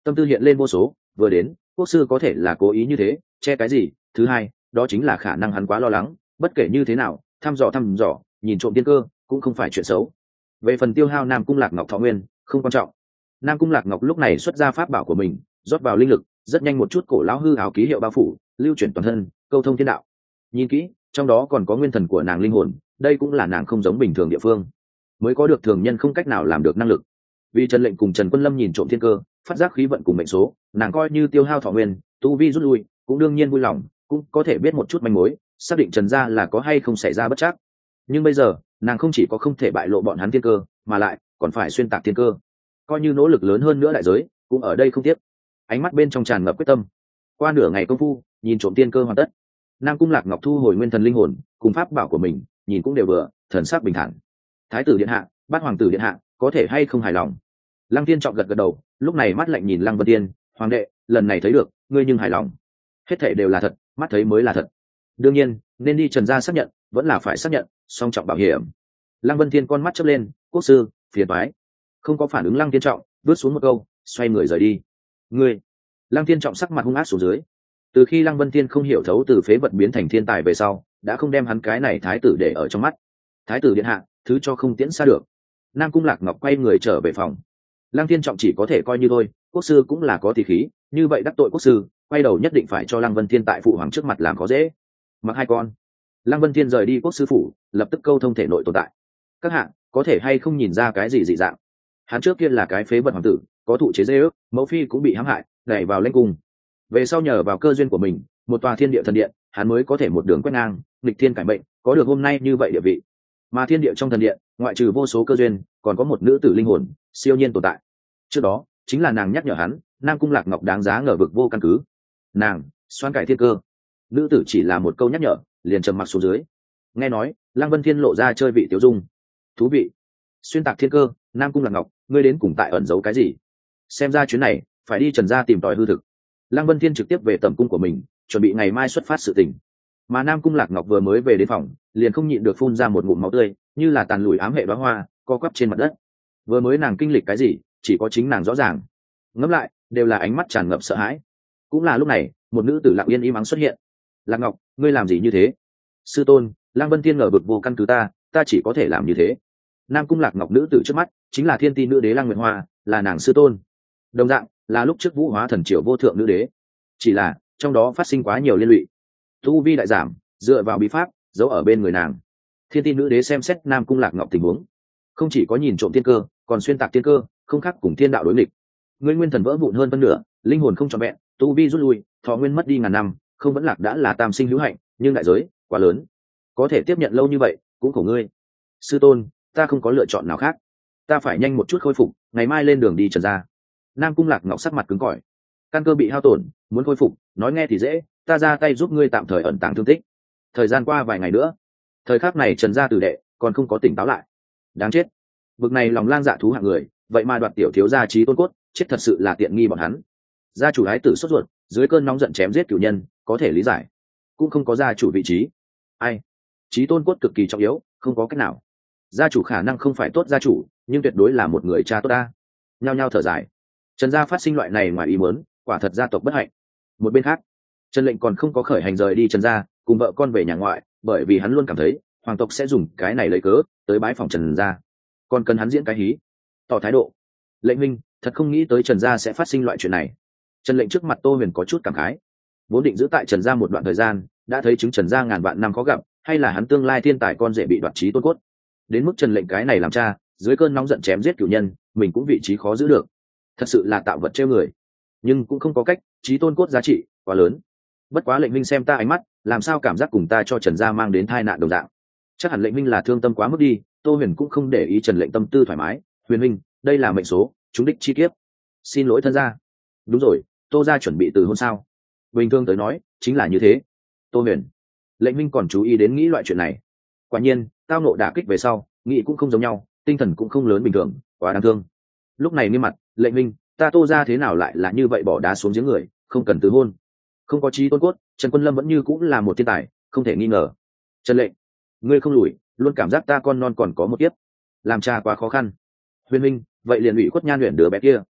tâm tư hiện lên vô số. Vừa đến, quốc sư có thể là cố ý như thế, che cái gì? Thứ hai, đó chính là khả năng hắn quá lo lắng, bất kể như thế nào, thăm dò thăm dò, nhìn trộm tiên cơ cũng không phải chuyện xấu. Về phần tiêu hao Nam Cung Lạc Ngọc thọ nguyên, không quan trọng. Nam Cung Lạc Ngọc lúc này xuất ra pháp bảo của mình, rót vào linh lực, rất nhanh một chút cổ lão hư ảo ký hiệu bao phủ, lưu chuyển toàn thân, câu thông thiên đạo. Nhìn kỹ, trong đó còn có nguyên thần của nàng linh hồn, đây cũng là nàng không giống bình thường địa phương, mới có được thường nhân không cách nào làm được năng lực. Vì Trần Lệnh cùng Trần Quân Lâm nhìn trộm thiên cơ, phát giác khí vận cùng mệnh số, nàng coi như tiêu hao thọ nguyên, tu vi rút lui, cũng đương nhiên vui lòng, cũng có thể biết một chút manh mối, xác định Trần gia là có hay không xảy ra bất trắc. Nhưng bây giờ, nàng không chỉ có không thể bại lộ bọn hắn thiên cơ, mà lại còn phải xuyên tạc thiên cơ. Coi như nỗ lực lớn hơn nữa đại giới, cũng ở đây không tiếc. Ánh mắt bên trong tràn ngập quyết tâm. Qua nửa ngày công phu, nhìn trộm tiên cơ hoàn tất. Nam Cung Lạc Ngọc thu hồi nguyên thần linh hồn, cùng pháp bảo của mình, nhìn cũng đều vừa, thần sắc bình thản. Thái tử điện hạ, bát hoàng tử điện hạ, có thể hay không hài lòng? Lăng Tiên trọng gật gật đầu, lúc này mắt lạnh nhìn Lăng Vân Tiên, hoàng đệ, lần này thấy được, ngươi nhưng hài lòng. Hết thảy đều là thật, mắt thấy mới là thật. Đương nhiên, nên đi Trần gia xác nhận, vẫn là phải xác nhận, song trọng bảo hiểm. Lăng Vân Tiên con mắt chớp lên, quốc sư, phiền toái. Không có phản ứng Lăng Tiên trọng, vứt xuống một câu, xoay người rời đi. Ngươi. Lăng Tiên trọng sắc mặt hung ác xuống dưới. Từ khi Lăng Vân Tiên không hiểu thấu từ phế vật biến thành thiên tài về sau, đã không đem hắn cái này thái tử để ở trong mắt. Thái tử điện hạ, thứ cho không tiễn xa được. Nam Cung Lạc Ngọc quay người trở về phòng. Lăng Tiên trọng chỉ có thể coi như thôi, quốc sư cũng là có tỷ khí, như vậy đắc tội quốc sư, quay đầu nhất định phải cho Lăng Vân Thiên tại phụ hoàng trước mặt làm khó dễ. Mặc hai con. Lăng Vân Thiên rời đi quốc sư phủ, lập tức câu thông thể nội tồn tại. Các hạ, có thể hay không nhìn ra cái gì dị dạng? Hắn trước kia là cái phế vật hoàng tử, có thụ chế dê ước, mẫu phi cũng bị hãm hại, đẩy vào lãnh cung. Về sau nhờ vào cơ duyên của mình, một tòa thiên địa thần điện, hắn mới có thể một đường quét ngang, nghịch thiên cải mệnh, có được hôm nay như vậy địa vị. Mà thiên địa trong thần điện, ngoại trừ vô số cơ duyên, còn có một nữ tử linh hồn, siêu nhiên tồn tại. Trước đó, chính là nàng nhắc nhở hắn, Nam Cung Lạc Ngọc đáng giá ngờ vực vô căn cứ. Nàng, xoan cải thiên cơ. Nữ tử chỉ là một câu nhắc nhở, liền trầm mặc xuống dưới. Nghe nói, Lăng Vân Thiên lộ ra chơi vị tiểu dung. Thú vị. Xuyên tạc thiên cơ, Nam Cung Lạc Ngọc, ngươi đến cùng tại ẩn giấu cái gì? Xem ra chuyến này, phải đi Trần gia tìm tòi hư thực. Lăng Vân Thiên trực tiếp về tẩm cung của mình, chuẩn bị ngày mai xuất phát sự tình. Mà Nam Cung Lạc Ngọc vừa mới về đến phòng, liền không nhịn được phun ra một ngụm máu tươi, như là tàn lùi ám hệ đóa hoa, co quắp trên mặt đất. Vừa mới nàng kinh lịch cái gì, chỉ có chính nàng rõ ràng. Ngẫm lại, đều là ánh mắt tràn ngập sợ hãi. Cũng là lúc này, một nữ tử lặng yên im ắng xuất hiện. Lạc Ngọc, ngươi làm gì như thế? Sư tôn, Lăng Vân Thiên ngờ vực vô căn cứ ta, ta chỉ có thể làm như thế. Nam Cung Lạc Ngọc nữ tử trước mắt, chính là thiên ti nữ đế Lăng Nguyệt Hoa, là nàng sư tôn. Đồng dạng, là lúc trước vũ hóa thần triều vô thượng nữ đế. Chỉ là, trong đó phát sinh quá nhiều liên lụy. Tu vi đại giảm, dựa vào bí pháp, giấu ở bên người nàng. Thiên ti nữ đế xem xét Nam Cung Lạc Ngọc tình huống, không chỉ có nhìn trộm tiên cơ, còn xuyên tạc tiên cơ, không khác cùng thiên đạo đối nghịch. Ngươi nguyên thần vỡ vụn hơn phân nửa, linh hồn không trọn vẹn, tu vi rút lui, thọ nguyên mất đi ngàn năm, không vẫn lạc đã là tam sinh hữu hạnh, nhưng đại giới quá lớn, có thể tiếp nhận lâu như vậy, cũng của ngươi. Sư tôn, ta không có lựa chọn nào khác, ta phải nhanh một chút khôi phục, ngày mai lên đường đi Trần gia. Nam Cung Lạc Ngọc sắc mặt cứng cỏi, căn cơ bị hao tổn, muốn khôi phục, nói nghe thì dễ, ta ra tay giúp ngươi tạm thời ẩn tàng thương tích. Thời gian qua vài ngày nữa, thời khắc này Trần gia tử đệ còn không có tỉnh táo lại. Đáng chết, bực này lòng lang dạ thú hạng người, vậy mà đoạt tiểu thiếu gia trí tôn cốt, chết thật sự là tiện nghi bọn hắn. Gia chủ hái tử sốt ruột, dưới cơn nóng giận chém giết cửu nhân, có thể lý giải, cũng không có gia chủ vị trí. Ai, trí tôn cốt cực kỳ trọng yếu, không có cách nào. Gia chủ khả năng không phải tốt gia chủ, nhưng tuyệt đối là một người cha tốt ta. Nhao nhao thở dài. Trần gia phát sinh loại này ngoài ý muốn, quả thật gia tộc bất hạnh. Một bên khác, Trần Lệnh còn không có khởi hành rời đi Trần gia, cùng vợ con về nhà ngoại, bởi vì hắn luôn cảm thấy hoàng tộc sẽ dùng cái này lấy cớ tới bái phòng Trần gia, còn cần hắn diễn cái hí, tỏ thái độ. Lệnh minh, thật không nghĩ tới Trần gia sẽ phát sinh loại chuyện này. Trần Lệnh trước mặt Tô Huyền có chút cảm khái, vốn định giữ tại Trần gia một đoạn thời gian, đã thấy chứng Trần gia ngàn vạn năm khó gặp, hay là hắn tương lai thiên tài con rể bị đoạt trí tôn cốt. Đến mức Trần Lệnh cái này làm cha, dưới cơn nóng giận chém giết cửu nhân, mình cũng vị trí khó giữ được. Thật sự là tạo vật trêu người, nhưng cũng không có cách, trí tôn cốt giá trị quá lớn. Bất quá Lệnh minh xem ta ánh mắt, làm sao cảm giác cùng ta cho Trần gia mang đến tai nạn đồng dạng. Chắc hẳn Lệnh minh là thương tâm quá mức đi. Tô Huyền cũng không để ý Trần Lệnh tâm tư thoải mái. Huyền minh, đây là mệnh số, chúng đích chi kiếp. Xin lỗi thân gia. Đúng rồi, Tô gia chuẩn bị từ hôn sao? Bình thường tới nói, chính là như thế. Tô Huyền, Lệnh minh còn chú ý đến nghĩ loại chuyện này. Quả nhiên, tao nộ đả kích về sau, nghĩ cũng không giống nhau, tinh thần cũng không lớn bình thường, quá đáng thương. Lúc này nghiêm mặt, Lệnh minh, ta Tô gia thế nào lại là như vậy, bỏ đá xuống giếng người, không cần từ hôn. Không có trí tôn cốt, Trần Quân Lâm vẫn như cũng là một thiên tài, không thể nghi ngờ. Trần Lệnh, ngươi không lùi, luôn cảm giác ta con non còn có một kiếp, làm cha quá khó khăn. Huyền minh, vậy liền ủy khuất Nhan Huyền đứa bé kia.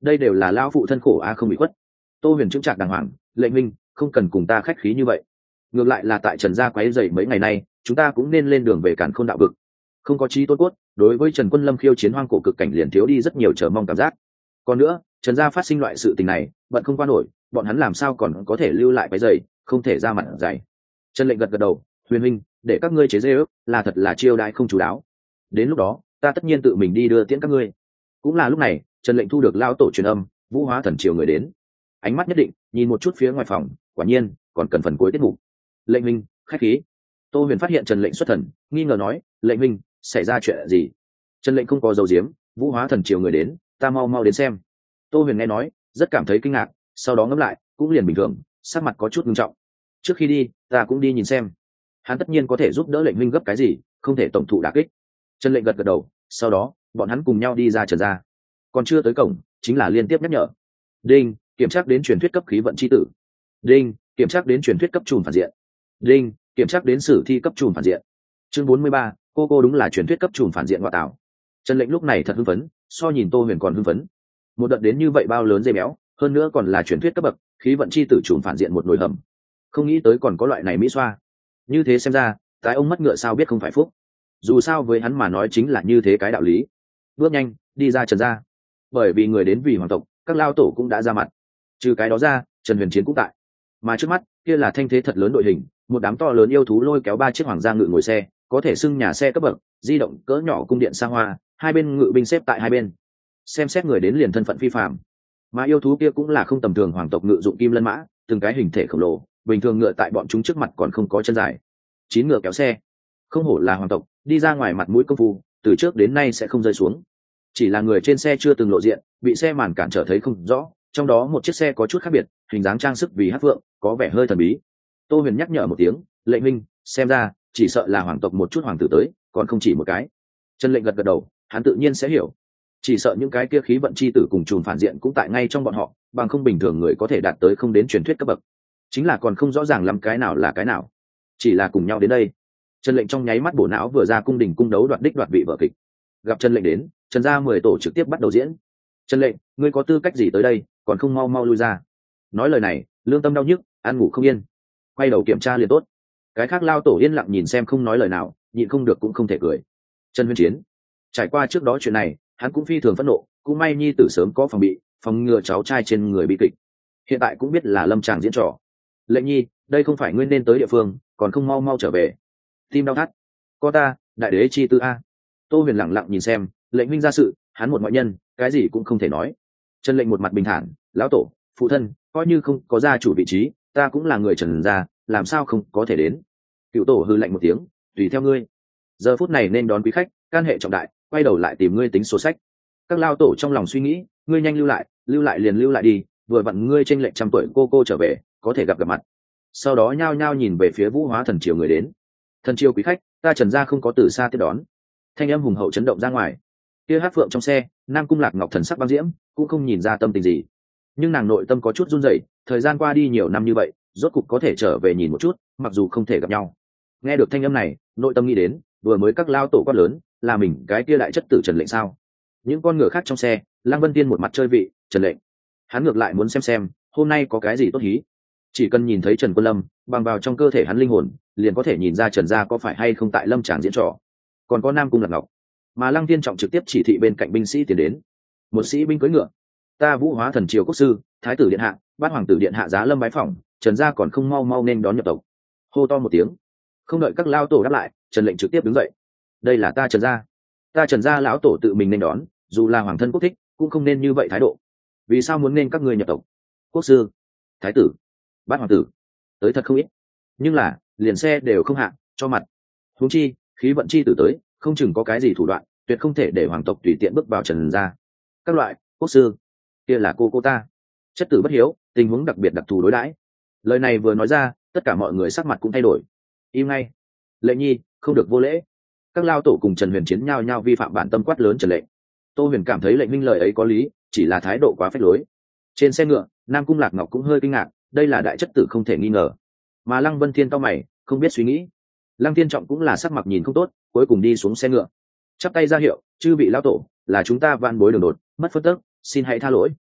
đây đều là lao phụ thân khổ a không bị khuất. Tô Huyền chững chạc đàng hoàng, lệnh minh không cần cùng ta khách khí như vậy, ngược lại là tại Trần gia quấy rầy mấy ngày nay, chúng ta cũng nên lên đường về Càn Khôn đạo vực. Không có chí tôn cốt, đối với Trần Quân Lâm khiêu chiến hoang cổ cực cảnh liền thiếu đi rất nhiều chờ mong cảm giác. Còn nữa, Trần gia phát sinh loại sự tình này, bận không qua nổi, bọn hắn làm sao còn có thể lưu lại quấy rầy, không thể ra mặt dày. Trần Lệnh gật gật đầu, Huyền huynh, để các ngươi chế giễu, là thật là chiêu đãi không chú đáo. Đến lúc đó, ta tất nhiên tự mình đi đưa tiễn các ngươi. Cũng là lúc này, Trần Lệnh thu được lao tổ truyền âm, Vũ Hóa Thần triều người đến. Ánh mắt nhất định, nhìn một chút phía ngoài phòng, quả nhiên, còn cần phần cuối tiết mục. Lệnh huynh, khách khí. Tô Huyền phát hiện Trần Lệnh xuất thần, nghi ngờ nói, Lệnh huynh, xảy ra chuyện gì? Trần Lệnh không có dấu diếm, Vũ Hóa Thần triều người đến, ta mau mau đến xem. Tô Huyền nghe nói, rất cảm thấy kinh ngạc, sau đó ngẫm lại, cũng liền bình thường, sắc mặt có chút nghiêm trọng. Trước khi đi, ta cũng đi nhìn xem. Hắn tất nhiên có thể giúp đỡ Lệnh huynh gấp cái gì, không thể tổng thụ đả kích. Trần Lệnh gật gật đầu, sau đó, bọn hắn cùng nhau đi ra Trần gia. Còn chưa tới cổng, chính là liên tiếp nhắc nhở. Đinh, kiểm tra đến truyền thuyết cấp khí vận chi tử. Đinh, kiểm tra đến truyền thuyết cấp trùn phản diện. Đinh, kiểm tra đến sử thi cấp trùn phản diện. Chương bốn mươi ba, cô cô đúng là truyền thuyết cấp trùn phản diện ngoại tảo. Trần Lệnh lúc này thật hưng phấn, so nhìn Tô Huyền còn hưng phấn. Một đợt đến như vậy bao lớn dây béo, hơn nữa còn là truyền thuyết cấp bậc, khí vận chi tử trùn phản diện một nồi hầm. Không nghĩ tới còn có loại này mỹ xoa. Như thế xem ra, cái ông mất ngựa sao biết không phải phúc. Dù sao với hắn mà nói chính là như thế cái đạo lý. Bước nhanh, đi ra Trần gia. Bởi vì người đến vì hoàng tộc, các lao tổ cũng đã ra mặt. Trừ cái đó ra, Trần Huyền Chiến cũng tại. Mà trước mắt, kia là thanh thế thật lớn đội hình, một đám to lớn yêu thú lôi kéo ba chiếc hoàng gia ngự ngồi xe, có thể xưng nhà xe cấp bậc, di động cỡ nhỏ cung điện xa hoa, hai bên ngự binh xếp tại hai bên. Xem xét người đến liền thân phận phi phàm. Mà yêu thú kia cũng là không tầm thường hoàng tộc ngự dụng kim lân mã, từng cái hình thể khổng lồ, bình thường ngựa tại bọn chúng trước mặt còn không có chân dài. Chín ngựa kéo xe. Không hổ là hoàng tộc, đi ra ngoài mặt mũi công phu, từ trước đến nay sẽ không rơi xuống. Chỉ là người trên xe chưa từng lộ diện, bị xe màn cản trở thấy không rõ, trong đó một chiếc xe có chút khác biệt, hình dáng trang sức vì hắc phượng, có vẻ hơi thần bí. Tô Huyền nhắc nhở một tiếng, Lệnh minh, xem ra chỉ sợ là hoàng tộc một chút hoàng tử tới, còn không chỉ một cái. Trần Lệnh gật gật đầu, hắn tự nhiên sẽ hiểu. Chỉ sợ những cái kia khí vận chi tử cùng trùn phản diện cũng tại ngay trong bọn họ, bằng không bình thường người có thể đạt tới không đến truyền thuyết cấp bậc. Chính là còn không rõ ràng lắm cái nào là cái nào, chỉ là cùng nhau đến đây. Trần Lệnh trong nháy mắt bổ não vừa ra cung đình cung đấu đoạt đích đoạt vị vở kịch. Gặp Trần Lệnh đến, Trần gia mười tổ trực tiếp bắt đầu diễn. Trần Lệnh, ngươi có tư cách gì tới đây, còn không mau mau lui ra. Nói lời này, lương tâm đau nhức, ăn ngủ không yên. Quay đầu kiểm tra liền tốt. Cái khác lao tổ yên lặng nhìn xem không nói lời nào, nhịn không được cũng không thể cười. Trần Huyền Chiến, trải qua trước đó chuyện này, hắn cũng phi thường phẫn nộ, cũng may nhi tử sớm có phòng bị, phòng ngừa cháu trai trên người bị kịch. Hiện tại cũng biết là lâm tràng diễn trò. Lệnh nhi, đây không phải nguyên nên tới địa phương, còn không mau mau trở về. Tim đau thắt. Có ta, đại đế chi tư a. Tô Huyền lặng lặng nhìn xem, Lệnh minh ra sự, hắn một ngoại nhân, cái gì cũng không thể nói. Trần Lệnh một mặt bình thản, lão tổ, phụ thân, coi như không có gia chủ vị trí, ta cũng là người Trần gia, làm sao không có thể đến. Cựu tổ hư lạnh một tiếng, tùy theo ngươi. Giờ phút này nên đón quý khách, can hệ trọng đại, quay đầu lại tìm ngươi tính sổ sách. Các lao tổ trong lòng suy nghĩ, ngươi nhanh lưu lại, lưu lại liền lưu lại đi, vừa vặn ngươi tranh lệch trăm tuổi cô cô trở về, có thể gặp gặp mặt. Sau đó nhao nhao nhìn về phía Vũ Hóa Thần triều người đến. Thần triều quý khách, ta Trần gia không có từ xa tiếp đón. Thanh âm hùng hậu chấn động ra ngoài. Kia hát phượng trong xe, Nam Cung Lạc Ngọc thần sắc băng diễm, cũng không nhìn ra tâm tình gì. Nhưng nàng nội tâm có chút run rẩy, thời gian qua đi nhiều năm như vậy, rốt cục có thể trở về nhìn một chút, mặc dù không thể gặp nhau. Nghe được thanh âm này, nội tâm nghĩ đến, vừa mới các lao tổ quát lớn, là mình cái kia đại chất tử Trần Lệnh sao? Những con ngựa khác trong xe, Lăng Vân Tiên một mặt chơi vị, Trần Lệnh. Hắn ngược lại muốn xem xem, hôm nay có cái gì tốt hí. Chỉ cần nhìn thấy Trần Quân Lâm, bằng vào trong cơ thể hắn linh hồn, liền có thể nhìn ra Trần gia có phải hay không tại lâm tràng diễn trò. Còn có Nam Cung Lạc Ngọc, mà Lăng Tiên trọng trực tiếp chỉ thị bên cạnh binh sĩ tiến đến. Một sĩ binh cưỡi ngựa, ta Vũ Hóa Thần triều quốc sư, thái tử điện hạ, bát hoàng tử điện hạ giá lâm bái phỏng, Trần gia còn không mau mau nên đón nhập tộc. Hô to một tiếng, không đợi các lao tổ đáp lại, Trần Lệnh trực tiếp đứng dậy. Đây là ta Trần gia, ta Trần gia lão tổ tự mình nên đón, dù là hoàng thân quốc thích, cũng không nên như vậy thái độ. Vì sao muốn nên các ngươi nhập tộc? Quốc sư, thái tử, bát hoàng tử, tới thật không ít, nhưng là liền xe đều không hạ, cho mặt. Huống chi, khí vận chi tử tới, không chừng có cái gì thủ đoạn, tuyệt không thể để hoàng tộc tùy tiện bước vào Trần gia. Các loại, quốc sư, kia là cô cô ta, chất tử bất hiếu, tình huống đặc biệt đặc thù đối đãi. Lời này vừa nói ra, tất cả mọi người sắc mặt cũng thay đổi. Im ngay, Lệnh nhi, không được vô lễ. Các lao tổ cùng Trần Huyền Chiến nhau nhau vi phạm bản tâm quát lớn Trần Lệnh. Tô Huyền cảm thấy Lệnh minh lời ấy có lý, chỉ là thái độ quá phách lối. Trên xe ngựa, Nam Cung Lạc Ngọc cũng hơi kinh ngạc, đây là đại chất tử không thể nghi ngờ. Mà Lăng Vân Thiên cau mày, không biết suy nghĩ. Lăng Thiên Trọng cũng là sắc mặt nhìn không tốt, cuối cùng đi xuống xe ngựa, chắp tay ra hiệu, chư vị lão tổ, là chúng ta van bối đường đột, mất phất tấc, xin hãy tha lỗi.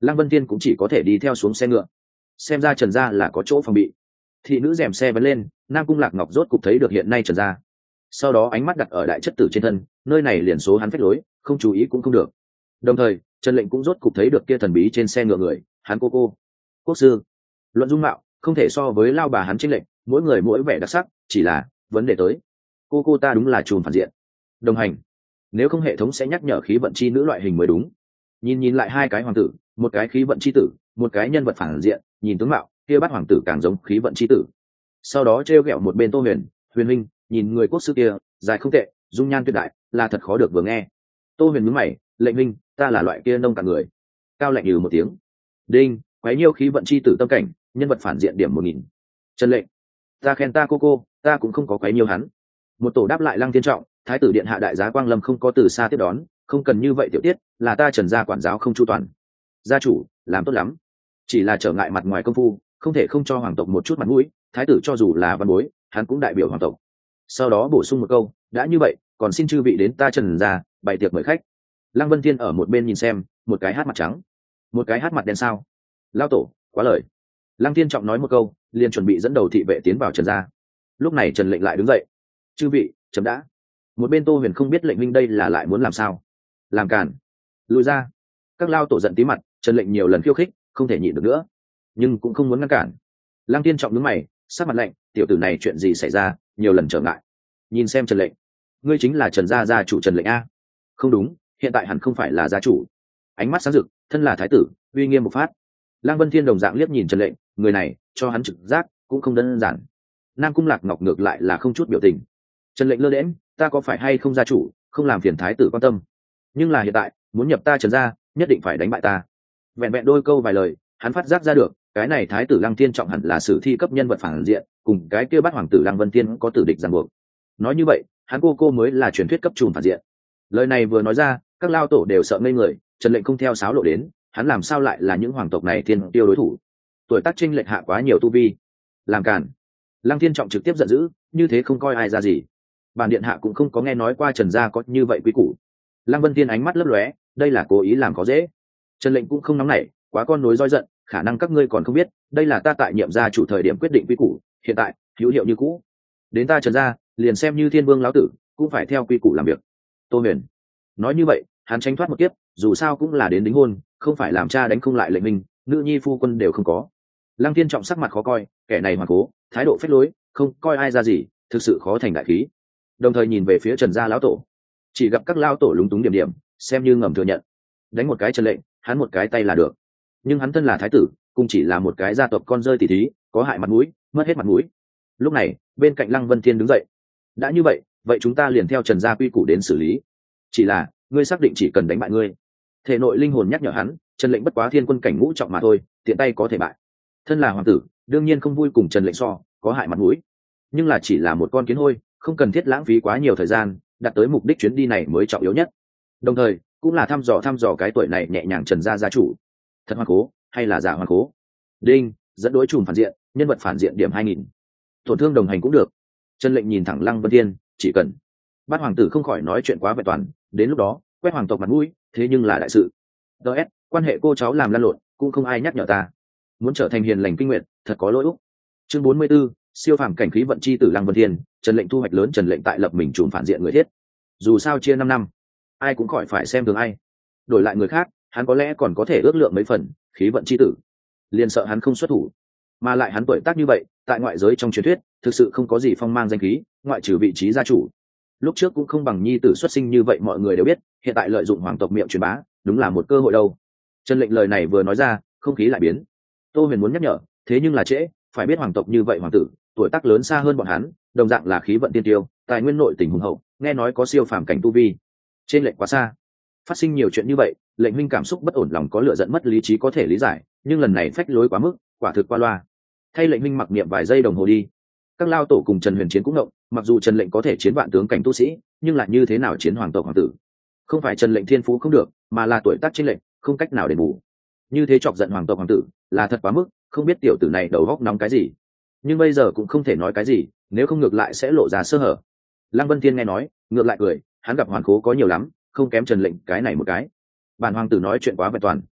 Lăng Vân Thiên cũng chỉ có thể đi theo xuống xe ngựa. Xem ra Trần gia là có chỗ phòng bị. Thị nữ rèm xe vấn lên, Nam Cung Lạc Ngọc rốt cục thấy được hiện nay Trần gia. Sau đó ánh mắt đặt ở đại chất tử trên thân, nơi này liền số hắn phách lối, không chú ý cũng không được. Đồng thời, Trần Lệnh cũng rốt cục thấy được kia thần bí trên xe ngựa người, hắn cô cô. Quốc sư. Luận dung mạo, không thể so với lao bà hắn chênh lệnh, mỗi người mỗi vẻ đặc sắc, chỉ là vấn đề tới. Cô cô ta đúng là trùm phản diện. Đồng hành. Nếu không hệ thống sẽ nhắc nhở khí vận chi nữ loại hình mới đúng. Nhìn nhìn lại hai cái hoàng tử, một cái khí vận chi tử, một cái nhân vật phản diện, nhìn tướng mạo, kia bắt hoàng tử càng giống khí vận chi tử. Sau đó treo gẹo một bên Tô Huyền, Huyền Minh, nhìn người quốc sư kia, dài không tệ, dung nhan tuyệt đại, là thật khó được vừa nghe. Tô Huyền nhướng mày, lệnh minh, ta là loại kia nông cạn người. Cao lạnh nhừ một tiếng. Đinh, quấy nhiêu khí vận chi tử tâm cảnh, nhân vật phản diện điểm một nghìn. Trần Lệnh, ta khen ta cô cô, ta cũng không có quấy nhiêu hắn. Một tổ đáp lại Lăng Thiên Trọng, thái tử điện hạ đại giá Quang Lâm không có từ xa tiếp đón, không cần như vậy tiểu tiết, là ta Trần gia quản giáo không chu toàn. Gia chủ, làm tốt lắm. Chỉ là trở ngại mặt ngoài công phu, không thể không cho hoàng tộc một chút mặt mũi, thái tử cho dù là văn bối, hắn cũng đại biểu hoàng tộc. Sau đó bổ sung một câu, đã như vậy, còn xin chư vị đến ta Trần gia bày tiệc mời khách. Lăng Vân Thiên ở một bên nhìn xem, một cái hát mặt trắng, một cái hát mặt đen sao? Lao tổ, quá lời. Lăng Thiên Trọng nói một câu, liền chuẩn bị dẫn đầu thị vệ tiến vào Trần gia. Lúc này Trần Lệnh lại đứng dậy. Chư vị, chấm đã. Một bên Tô Huyền không biết lệnh minh đây là lại muốn làm sao. Làm cản. Lùi ra. Các lao tổ giận tí mặt, Trần Lệnh nhiều lần khiêu khích, không thể nhịn được nữa, nhưng cũng không muốn ngăn cản. Lăng Thiên Trọng nhướng mày, sắc mặt lạnh, tiểu tử này chuyện gì xảy ra, nhiều lần trở ngại. Nhìn xem Trần Lệnh, ngươi chính là Trần gia gia chủ Trần Lệnh a? Không đúng, hiện tại hẳn không phải là gia chủ. Ánh mắt sáng rực, thân là thái tử, uy nghiêm một phát. Lăng Vân Thiên đồng dạng liếc nhìn Trần Lệnh, người này cho hắn trực giác cũng không đơn giản. Nam Cung Lạc Ngọc ngược lại là không chút biểu tình. Trần Lệnh lơ đễnh, ta có phải hay không gia chủ, không làm phiền thái tử quan tâm. Nhưng là hiện tại, muốn nhập ta Trần gia, nhất định phải đánh bại ta. Vẹn vẹn đôi câu vài lời, hắn phát giác ra được, cái này thái tử Lăng Thiên Trọng hẳn là sử thi cấp nhân vật phản diện, cùng cái kia bắt hoàng tử Lăng Vân Thiên có tử địch ràng buộc. Nói như vậy, hắn cô cô mới là truyền thuyết cấp trùm phản diện. Lời này vừa nói ra, các lao tổ đều sợ ngây người, Trần Lệnh không theo sáo lộ đến, hắn làm sao lại là những hoàng tộc này thiên tiêu đối thủ? Tuổi tác chênh lệch hạ quá nhiều tu vi. Làm cản. Lăng Thiên Trọng trực tiếp giận dữ, như thế không coi ai ra gì. Bản điện hạ cũng không có nghe nói qua Trần gia có như vậy quý củ. Lăng Vân Thiên ánh mắt lấp lóe, đây là cố ý làm có dễ. Trần Lệnh cũng không nóng nảy, quá con nối roi giận, khả năng các ngươi còn không biết, đây là ta tại nhiệm gia chủ thời điểm quyết định quy củ, hiện tại hữu hiệu như cũ. Đến ta Trần gia, liền xem như thiên vương lão tử, cũng phải theo quy củ làm việc. Tô Huyền nói như vậy, hắn tránh thoát một kiếp, dù sao cũng là đến đính hôn, không phải làm cha đánh không lại lệnh minh, nữ nhi phu quân đều không có. Lăng Thiên Trọng sắc mặt khó coi, kẻ này hoàn cố, thái độ phách lối, không coi ai ra gì, thực sự khó thành đại khí. Đồng thời nhìn về phía Trần gia lão tổ, chỉ gặp các lão tổ lúng túng điểm điểm, xem như ngầm thừa nhận. Đánh một cái Trần Lệnh, hắn một cái tay là được. Nhưng hắn thân là thái tử, cũng chỉ là một cái gia tộc con rơi tỷ thí, có hại mặt mũi, mất hết mặt mũi. Lúc này, bên cạnh Lăng Vân Thiên đứng dậy. Đã như vậy, vậy chúng ta liền theo Trần gia quy củ đến xử lý. Chỉ là, ngươi xác định chỉ cần đánh bại ngươi. Thể nội linh hồn nhắc nhở hắn, Trần Lệnh bất quá thiên quân cảnh ngũ trọng mà thôi, tiện tay có thể bại. Thân là hoàng tử, đương nhiên không vui cùng Trần Lệnh so, có hại mặt mũi. Nhưng là chỉ là một con kiến hôi, không cần thiết lãng phí quá nhiều thời gian, đạt tới mục đích chuyến đi này mới trọng yếu nhất. Đồng thời, cũng là thăm dò thăm dò cái tuổi này nhẹ nhàng Trần gia gia chủ, thật hoàn cố hay là giả hoàn cố. Đinh, dẫn đối trùm phản diện, nhân vật phản diện điểm hai nghìn. Tổn thương đồng hành cũng được. Trần Lệnh nhìn thẳng Lăng Vân Thiên, chỉ cần bát hoàng tử không khỏi nói chuyện quá vẹn toàn, đến lúc đó quét hoàng tộc mặt mũi, thế nhưng là đại sự. ds quan hệ cô cháu làm lan lộn, cũng không ai nhắc nhở ta. Muốn trở thành hiền lành kinh nguyện, thật có lỗi úc. Chương bốn mươi 44, siêu phàm cảnh khí vận chi tử Lăng Vân Thiên. Trần Lệnh thu hoạch lớn. Trần Lệnh tại lập mình trùm phản diện người thiết. Dù sao chia năm năm, ai cũng khỏi phải xem thường ai. Đổi lại người khác, hắn có lẽ còn có thể ước lượng mấy phần khí vận chi tử, liền sợ hắn không xuất thủ. Mà lại hắn tuổi tác như vậy, tại ngoại giới trong truyền thuyết thực sự không có gì phong mang danh khí, ngoại trừ vị trí gia chủ. Lúc trước cũng không bằng nhi tử xuất sinh như vậy mọi người đều biết, hiện tại lợi dụng hoàng tộc miệng truyền bá, đúng là một cơ hội đâu. Trần Lệnh lời này vừa nói ra, không khí lại biến. Tô Huyền muốn nhắc nhở, thế nhưng là trễ, phải biết hoàng tộc như vậy hoàng tử, tuổi tác lớn xa hơn bọn hắn, đồng dạng là khí vận tiên tiêu, tài nguyên nội tình hùng hậu, nghe nói có siêu phàm cảnh tu vi. Trên lệnh quá xa. Phát sinh nhiều chuyện như vậy, lệnh huynh cảm xúc bất ổn, lòng có lửa giận mất lý trí có thể lý giải, nhưng lần này phách lối quá mức, quả thực qua loa. Thay lệnh huynh mặc niệm vài giây đồng hồ đi. Các lao tổ cùng Trần Huyền chiến cũng động, mặc dù Trần Lệnh có thể chiến vạn tướng cảnh tu sĩ, nhưng lại như thế nào chiến hoàng tộc hoàng tử? Không phải Trần Lệnh thiên phú không được, mà là tuổi tác chênh lệnh, không cách nào đền bù. Như thế chọc giận hoàng tộc hoàng tử, là thật quá mức, không biết tiểu tử này đầu góc nóng cái gì. Nhưng bây giờ cũng không thể nói cái gì, nếu không ngược lại sẽ lộ ra sơ hở. Lăng Vân Thiên nghe nói, ngược lại cười, hắn gặp hoàn cố có nhiều lắm, không kém Trần Lệnh cái này một cái. Bản hoàng tử nói chuyện quá vẹn toàn.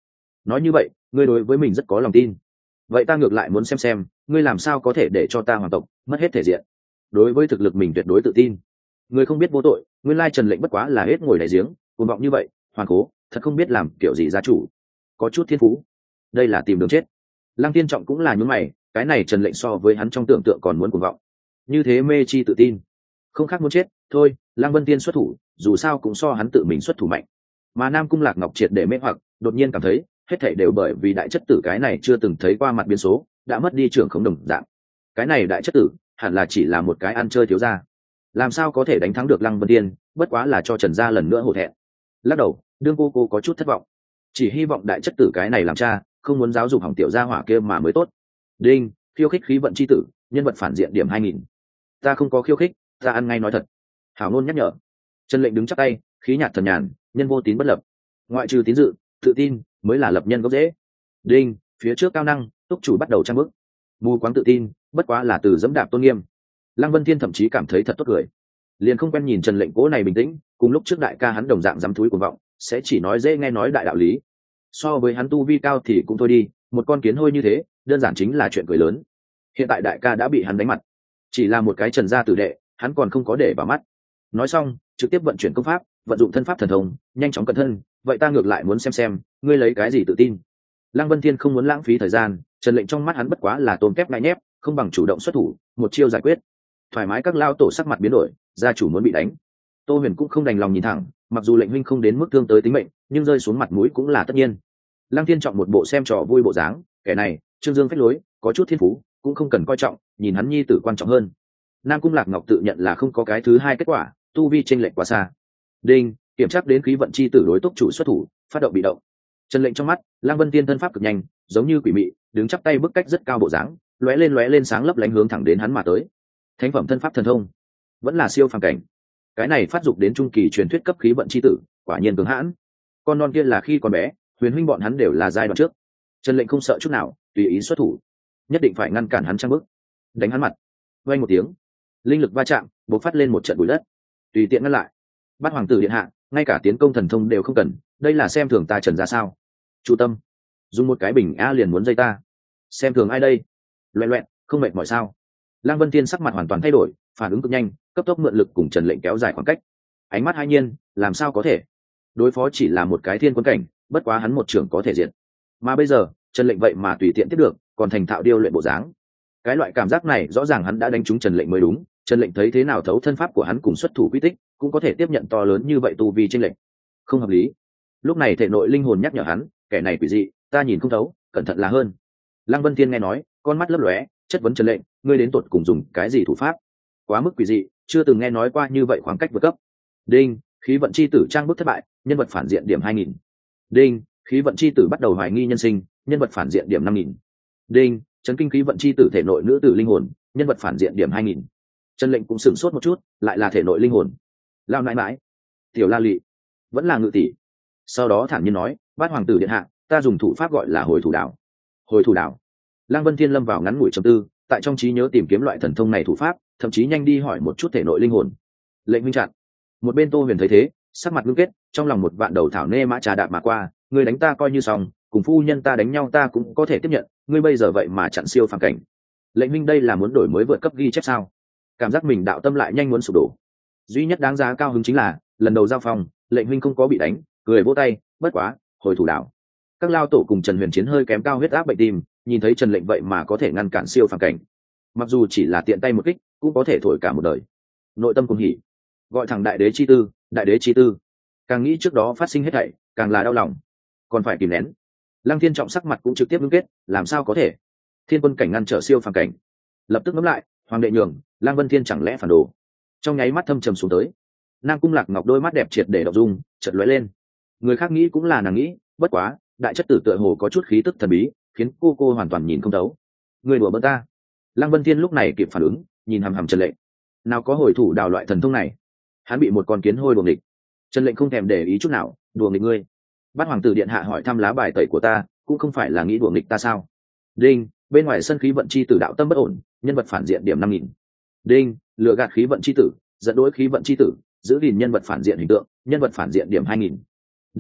nói như vậy ngươi đối với mình rất có lòng tin. Vậy ta ngược lại muốn xem xem ngươi làm sao có thể để cho ta hoàng tộc mất hết thể diện. Đối với thực lực mình tuyệt đối tự tin. Ngươi không biết vô tội, nguyên lai Trần Lệnh bất quá là hết ngồi đại giếng, cuồng vọng như vậy, hoàn cố, thật không biết làm kiểu gì gia chủ. Có chút thiên phú, đây là tìm đường chết. Lăng Tiên Trọng cũng là nhướng mày, cái này Trần Lệnh so với hắn trong tưởng tượng còn muốn cuồng vọng. Như thế mê chi tự tin, không khác muốn chết. Thôi, Lăng Vân Tiên xuất thủ, dù sao cũng so hắn tự mình xuất thủ mạnh. Mà Nam Cung Lạc Ngọc triệt để mê hoặc, đột nhiên cảm thấy hết thảy đều bởi vì đại chất tử cái này chưa từng thấy qua mặt biến số, đã mất đi trưởng khống đồng dạng. Cái này đại chất tử hẳn là chỉ là một cái ăn chơi thiếu gia, làm sao có thể đánh thắng được Lăng Vân Tiên, bất quá là cho Trần gia lần nữa hổ thẹn. Lắc đầu, đương cô cô có chút thất vọng, chỉ hy vọng đại chất tử cái này làm cha không muốn giáo dục hỏng tiểu gia hỏa kia mà mới tốt. Đinh, khiêu khích khí vận chi tử, nhân vật phản diện điểm hai nghìn. Ta không có khiêu khích, ta ăn ngay nói thật. Hảo ngôn nhắc nhở. Trần Lệnh đứng chắp tay, khí nhạt thần nhàn, nhân vô tín bất lập, ngoại trừ tín dự, tự tin mới là lập nhân gốc rễ. Đinh, phía trước cao năng, túc chủ bắt đầu trang bức. Mù quáng tự tin, bất quá là từ dẫm đạp tôn nghiêm. Lăng Vân Thiên thậm chí cảm thấy thật tốt cười, liền không quen nhìn Trần Lệnh cố này bình tĩnh, cùng lúc trước đại ca hắn đồng dạng dám thúi cuồng vọng, sẽ chỉ nói dễ nghe nói đại đạo lý. So với hắn tu vi cao thì cũng thôi đi, một con kiến hôi như thế, đơn giản chính là chuyện cười lớn. Hiện tại đại ca đã bị hắn đánh mặt, chỉ là một cái Trần gia tử đệ, hắn còn không có để vào mắt. Nói xong, trực tiếp vận chuyển công pháp, vận dụng thân pháp thần thông, nhanh chóng cẩn thân. Vậy ta ngược lại muốn xem xem ngươi lấy cái gì tự tin. Lăng Vân Thiên không muốn lãng phí thời gian, Trần Lệnh trong mắt hắn bất quá là tôm kép ngại nhép, không bằng chủ động xuất thủ, một chiêu giải quyết. Thoải mái các lao tổ sắc mặt biến đổi, gia chủ muốn bị đánh. Tô Huyền cũng không đành lòng nhìn thẳng, mặc dù lệnh huynh không đến mức thương tới tính mệnh, nhưng rơi xuống mặt mũi cũng là tất nhiên. Lăng Thiên Trọng một bộ xem trò vui bộ dáng, kẻ này Trương Dương phách lối, có chút thiên phú, cũng không cần coi trọng, nhìn hắn nhi tử quan trọng hơn. Nam Cung Lạc Ngọc tự nhận là không có cái thứ hai kết quả, tu vi chênh lệch quá xa. Đinh, kiểm tra đến khí vận chi tử đối túc chủ xuất thủ, phát động bị động. Trần Lệnh trong mắt, Lăng Vân Tiên thân pháp cực nhanh, giống như quỷ mị, đứng chắp tay bước cách rất cao bộ dáng, lóe lên lóe lên sáng lấp lánh hướng thẳng đến hắn mà tới. Thánh phẩm thân pháp thần thông, vẫn là siêu phàm cảnh. Cái này phát dục đến trung kỳ truyền thuyết cấp khí vận chi tử, quả nhiên cường hãn. Con non kia là khi còn bé, Huyền huynh bọn hắn đều là giai đoạn trước. Trần Lệnh không sợ chút nào, tùy ý xuất thủ, nhất định phải ngăn cản hắn trang bước, đánh hắn mặt. Vang một tiếng, linh lực va chạm, bộc phát lên một trận bụi đất, tùy tiện ngăn lại. Bát hoàng tử điện hạ, ngay cả tiến công thần thông đều không cần, đây là xem thường ta Trần ra sao? Chủ tâm, dùng một cái bình a liền muốn dây ta, xem thường ai đây? Loẹt loẹt, không mệt mỏi sao? Lăng Vân Tiên sắc mặt hoàn toàn thay đổi, phản ứng cực nhanh, cấp tốc mượn lực cùng Trần Lệnh kéo dài khoảng cách. Ánh mắt hai nhiên, làm sao có thể? Đối phó chỉ là một cái thiên quân cảnh, bất quá hắn một trưởng có thể diệt. Mà bây giờ, Trần Lệnh vậy mà tùy tiện tiếp được, còn thành thạo điêu luyện bộ dáng. Cái loại cảm giác này rõ ràng hắn đã đánh trúng Trần Lệnh mới đúng. Trần Lệnh thấy thế nào thấu thân pháp của hắn cùng xuất thủ quy tích, cũng có thể tiếp nhận to lớn như vậy tu vi chênh lệnh. Không hợp lý. Lúc này thể nội linh hồn nhắc nhở hắn, kẻ này quỷ dị, ta nhìn không thấu, cẩn thận là hơn. Lăng Vân Thiên nghe nói, con mắt lấp lóe, chất vấn Trần Lệnh, ngươi đến tột cùng dùng cái gì thủ pháp? Quá mức quỷ dị, chưa từng nghe nói qua như vậy khoảng cách vượt cấp. Đinh, khí vận chi tử trang bức thất bại, nhân vật phản diện điểm hai nghìn. Đinh, khí vận chi tử bắt đầu hoài nghi nhân sinh, nhân vật phản diện điểm năm nghìn. Đinh, chấn kinh khí vận chi tử thể nội nữ tử linh hồn, nhân vật phản diện điểm hai nghìn. Trần Lệnh cũng sửng sốt một chút, lại là thể nội linh hồn. Lao nãi mãi, tiểu La Lị, vẫn là ngự tỷ. Sau đó thản nhiên nói, bát hoàng tử điện hạ, ta dùng thủ pháp gọi là hồi thủ đảo. Hồi thủ đảo. Lăng Vân Thiên lâm vào ngắn ngủi trầm tư, tại trong trí nhớ tìm kiếm loại thần thông này thủ pháp, thậm chí nhanh đi hỏi một chút thể nội linh hồn. Lệnh huynh chặn. Một bên Tô Huyền thấy thế, sắc mặt ngưng kết, trong lòng một vạn đầu thảo nê mã trà đạp mà qua, ngươi đánh ta coi như xong, cùng phu nhân ta đánh nhau ta cũng có thể tiếp nhận, ngươi bây giờ vậy mà chặn siêu phàm cảnh. Lệnh huynh đây là muốn đổi mới vượt cấp ghi chép sao? Cảm giác mình đạo tâm lại nhanh muốn sụp đổ. Duy nhất đáng giá cao hứng chính là lần đầu giao phòng, Lệnh huynh không có bị đánh, cười vỗ tay, bất quá, hồi thủ đảo. Các lao tổ cùng Trần Huyền chiến hơi kém cao huyết áp bệnh tim, nhìn thấy Trần Lệnh vậy mà có thể ngăn cản siêu phàm cảnh, mặc dù chỉ là tiện tay một kích, cũng có thể thổi cả một đời. Nội tâm cùng hỉ, gọi thẳng đại đế chi tư, đại đế chi tư. Càng nghĩ trước đó phát sinh hết thảy, càng là đau lòng, còn phải kìm nén. Lăng Thiên Trọng sắc mặt cũng trực tiếp ngưng kết, làm sao có thể? Thiên quân cảnh ngăn trở siêu phàm cảnh, lập tức ngẫm lại, hoàng đệ nhường, Lăng Vân Thiên chẳng lẽ phản đồ? Trong nháy mắt thâm trầm xuống tới. Nam Cung Lạc Ngọc đôi mắt đẹp triệt để đọc dung, chợt lóe lên. Người khác nghĩ cũng là nàng nghĩ, bất quá, đại chất tử tựa hồ có chút khí tức thần bí, khiến cô cô hoàn toàn nhìn không thấu. Người đùa bỡn ta? Lăng Vân Thiên lúc này kịp phản ứng, nhìn hằm hằm Trần Lệnh. Nào có hồi thủ đào loại thần thông này? Hắn bị một con kiến hôi đuổi nghịch. Trần Lệnh không thèm để ý chút nào, đùa nghịch ngươi? Bát hoàng tử điện hạ hỏi thăm lá bài tẩy của ta, cũng không phải là nghĩ đùa nghịch ta sao? Đinh, bên ngoài sân khí vận chi tử đạo tâm bất ổn, nhân vật phản diện điểm năm nghìn. Đinh, lừa gạt khí vận chi tử, dẫn đối khí vận chi tử, giữ gìn nhân vật phản diện hình tượng, nhân vật phản diện điểm hai nghìn. Đinh,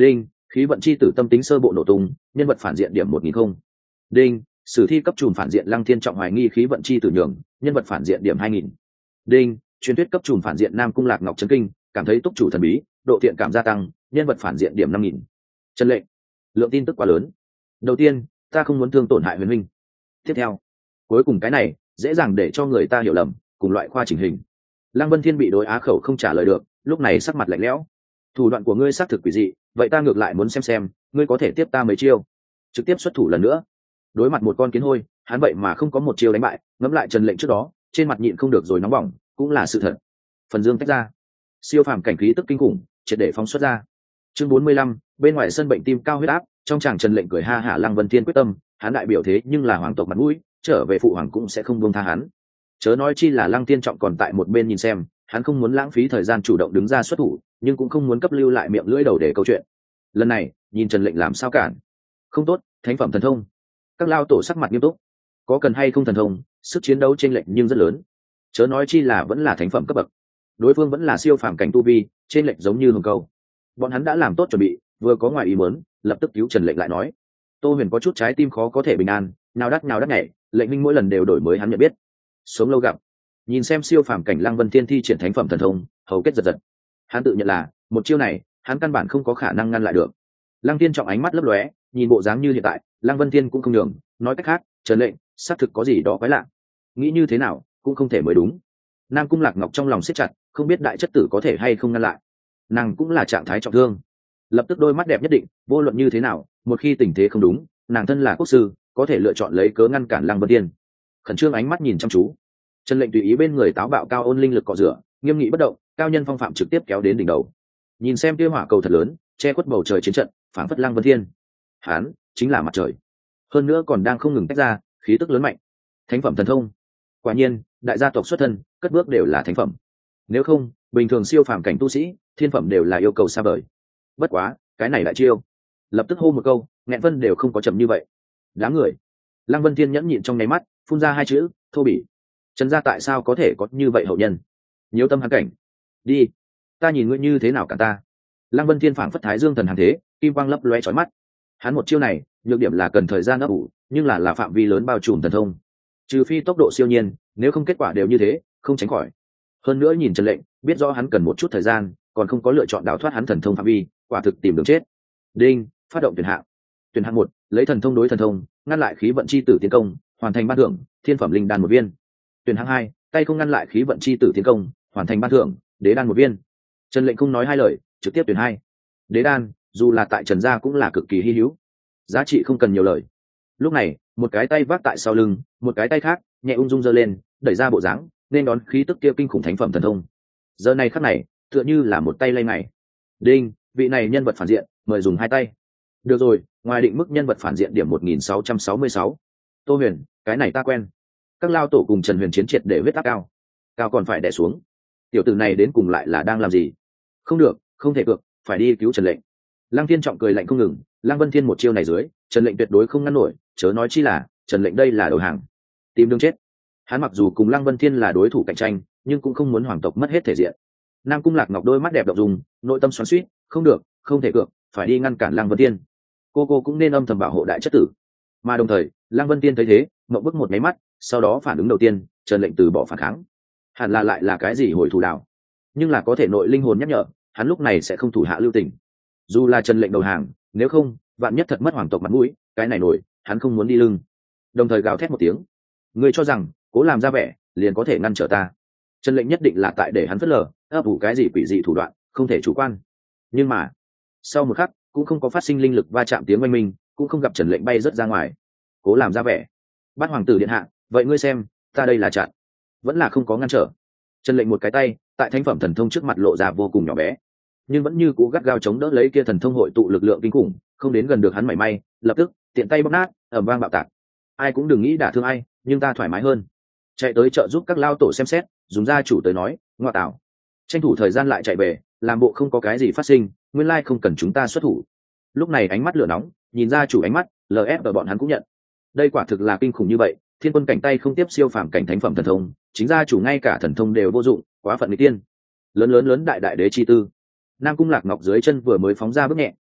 khí vận chi tử tâm tính sơ bộ nổ tung, nhân vật phản diện điểm một nghìn không. Đinh, sử thi cấp trùm phản diện Lăng Thiên Trọng hoài nghi khí vận chi tử nhường, nhân vật phản diện điểm hai nghìn. Đinh, truyền thuyết cấp trùm phản diện Nam Cung Lạc Ngọc chấn kinh, cảm thấy túc chủ thần bí, độ thiện cảm gia tăng, nhân vật phản diện điểm năm nghìn. Trần Lệnh, lượng tin tức quá lớn. Đầu tiên, ta không muốn thương tổn hại Huyền Minh. Tiếp theo, cuối cùng cái này dễ dàng để cho người ta hiểu lầm, cùng loại khoa chỉnh hình. Lăng Vân Thiên bị đối á khẩu không trả lời được, lúc này sắc mặt lạnh lẽo. Thủ đoạn của ngươi xác thực quỷ dị, vậy ta ngược lại muốn xem xem ngươi có thể tiếp ta mấy chiêu. Trực tiếp xuất thủ lần nữa. Đối mặt một con kiến hôi, hắn vậy mà không có một chiêu đánh bại, ngẫm lại Trần Lệnh trước đó, trên mặt nhịn không được rồi nóng bỏng, cũng là sự thật. Phần dương tách ra, siêu phàm cảnh khí tức kinh khủng, triệt để phóng xuất ra. Chương bốn mươi lăm, bên ngoài sân bệnh tim cao huyết áp, trong chàng Trần Lệnh cười ha hả. Lăng Vân Thiên quyết tâm, hắn đại biểu thế nhưng là hoàng tộc mặt mũi, trở về phụ hoàng cũng sẽ không buông tha hắn. Chớ nói chi là Lăng Thiên Trọng còn tại một bên nhìn xem, hắn không muốn lãng phí thời gian chủ động đứng ra xuất thủ, nhưng cũng không muốn cấp lưu lại miệng lưỡi đầu để câu chuyện. Lần này, nhìn Trần Lệnh làm sao cản. Không tốt, thánh phẩm thần thông. Các lao tổ sắc mặt nghiêm túc. Có cần hay không thần thông, sức chiến đấu chênh lệch nhưng rất lớn. Chớ nói chi là vẫn là thánh phẩm cấp bậc. Đối phương vẫn là siêu phàm cảnh tu vi, chênh lệch giống như hồng câu. Bọn hắn đã làm tốt chuẩn bị, vừa có ngoài ý muốn, lập tức cứu Trần Lệnh lại nói. Tô Huyền có chút trái tim khó có thể bình an, nào đắt nào đắt nhảy, Lệnh Minh mỗi lần đều đổi mới hắn nhận biết. Sống lâu gặp. Nhìn xem siêu phàm cảnh Lăng Vân Thiên thi triển thánh phẩm thần thông, hầu kết giật giật. Hắn tự nhận là, một chiêu này, hắn căn bản không có khả năng ngăn lại được. Lăng Thiên Trọng ánh mắt lấp lóe, nhìn bộ dáng như hiện tại, Lăng Vân Thiên cũng không nhường, nói cách khác, Trần Lệnh, xác thực có gì đó quái lạ. Nghĩ như thế nào, cũng không thể mới đúng. Nam Cung Lạc Ngọc trong lòng siết chặt, không biết đại chất tử có thể hay không ngăn lại. Nàng cũng là trạng thái trọng thương, lập tức đôi mắt đẹp nhất định, vô luận như thế nào, một khi tình thế không đúng, nàng thân là quốc sư, có thể lựa chọn lấy cớ ngăn cản Lăng Vân Thiên. Khẩn trương ánh mắt nhìn chăm chú. Trần Lệnh tùy ý bên người táo bạo cao ôn linh lực cọ rửa, nghiêm nghị bất động, cao nhân phong phạm trực tiếp kéo đến đỉnh đầu. Nhìn xem kia hỏa cầu thật lớn, che khuất bầu trời chiến trận, phảng phất Lăng Vân Thiên. Hán, chính là mặt trời. Hơn nữa còn đang không ngừng tách ra, khí tức lớn mạnh. Thánh phẩm thần thông. Quả nhiên, đại gia tộc xuất thân, cất bước đều là thánh phẩm. Nếu không, bình thường siêu phàm cảnh tu sĩ, thiên phẩm đều là yêu cầu xa vời. Bất quá, cái này lại chiêu. Lập tức hô một câu, nghẹn vân đều không có chậm như vậy. Đáng người. Lăng Vân Thiên nhẫn nhịn trong nháy mắt, phun ra hai chữ, thô bỉ. Trần gia tại sao có thể có như vậy hậu nhân? Nhiều tâm hắn cảnh. Đi, ta nhìn ngươi như thế nào cả ta. Lăng Vân Thiên phảng phất thái dương thần hàng thế, kim quang lấp loé chói mắt. Hắn một chiêu này, nhược điểm là cần thời gian ấp ủ, nhưng là là phạm vi lớn bao trùm thần thông. Trừ phi tốc độ siêu nhiên, nếu không kết quả đều như thế, không tránh khỏi. Hơn nữa nhìn Trần Lệnh, biết rõ hắn cần một chút thời gian, còn không có lựa chọn đào thoát hắn thần thông phạm vi, quả thực tìm đường chết. Đinh, phát động tuyển hạng. Tuyển hạng một, lấy thần thông đối thần thông, ngăn lại khí vận chi tử tiến công, hoàn thành ban thưởng, thiên phẩm linh đan một viên. Tuyển hạng hai, tay không ngăn lại khí vận chi tử tiến công, hoàn thành ban thưởng, đế đan một viên. Trần Lệnh không nói hai lời, trực tiếp tuyển hai. Đế đan, dù là tại Trần gia cũng là cực kỳ hi hữu, giá trị không cần nhiều lời. Lúc này, một cái tay vác tại sau lưng, một cái tay khác nhẹ ung dung giơ lên, đẩy ra bộ dáng, nên đón khí tức kia kinh khủng thánh phẩm thần thông. Giờ này khắc này, tựa như là một tay lay ngày. Đinh, vị này nhân vật phản diện, mời dùng hai tay. Được rồi, ngoài định mức nhân vật phản diện điểm một nghìn sáu trăm sáu mươi sáu. Tô Huyền, cái này ta quen. Các lao tổ cùng Trần Huyền chiến triệt để huyết áp cao, cao còn phải đè xuống. Tiểu tử này đến cùng lại là đang làm gì? Không được, không thể cược, phải đi cứu Trần Lệnh. Lăng Thiên Trọng cười lạnh không ngừng, Lăng Vân Thiên một chiêu này dưới, Trần Lệnh tuyệt đối không ngăn nổi, chớ nói chi là Trần Lệnh đây là đầu hàng, tìm đường chết. Hắn mặc dù cùng Lăng Vân Thiên là đối thủ cạnh tranh, nhưng cũng không muốn hoàng tộc mất hết thể diện. Nam Cung Lạc Ngọc đôi mắt đẹp động dung, nội tâm xoắn xuýt, không được, không thể cược, phải đi ngăn cản Lăng Vân Thiên. Cô cô cũng nên âm thầm bảo hộ đại chất tử. Mà đồng thời, Lăng Vân Thiên thấy thế, ngậm bức một máy mắt, sau đó phản ứng đầu tiên, Trần Lệnh từ bỏ phản kháng. Hẳn là lại là cái gì hồi thủ đạo, nhưng là có thể nội linh hồn nhắc nhở, hắn lúc này sẽ không thủ hạ lưu tình. Dù là Trần Lệnh đầu hàng, nếu không, vạn nhất thật mất hoàng tộc mặt mũi, cái này nổi, hắn không muốn đi lưng. Đồng thời gào thét một tiếng, ngươi cho rằng cố làm ra vẻ liền có thể ngăn trở ta? Trần Lệnh nhất định là tại để hắn phớt lờ, ấp ủ cái gì quỷ dị thủ đoạn, không thể chủ quan. Nhưng mà, sau một khắc, cũng không có phát sinh linh lực va chạm tiếng oanh minh, cũng không gặp Trần Lệnh bay rớt ra ngoài. Cố làm ra vẻ. Bát hoàng tử điện hạ, vậy ngươi xem, ta đây là chặn, vẫn là không có ngăn trở. Trần Lệnh một cái tay, tại thánh phẩm thần thông trước mặt lộ ra vô cùng nhỏ bé, nhưng vẫn như cú gắt gao chống đỡ lấy kia thần thông hội tụ lực lượng kinh khủng, không đến gần được hắn mảy may, lập tức tiện tay bóp nát, ầm vang bạo tạc. Ai cũng đừng nghĩ đả thương ai, nhưng ta thoải mái hơn. Chạy tới trợ giúp các lao tổ xem xét, dùng gia chủ tới nói, ngoại tảo. Tranh thủ thời gian lại chạy về, làm bộ không có cái gì phát sinh, nguyên lai không cần chúng ta xuất thủ. Lúc này ánh mắt lửa nóng, nhìn gia chủ ánh mắt, lờ ép ở bọn hắn cũng nhận. Đây quả thực là kinh khủng như vậy, thiên quân cảnh tay không tiếp siêu phàm cảnh thánh phẩm thần thông, chính gia chủ ngay cả thần thông đều vô dụng, quá phận nghịch tiên. Lớn lớn lớn đại đại đế chi tư. Nam Cung Lạc Ngọc dưới chân vừa mới phóng ra bước nhẹ,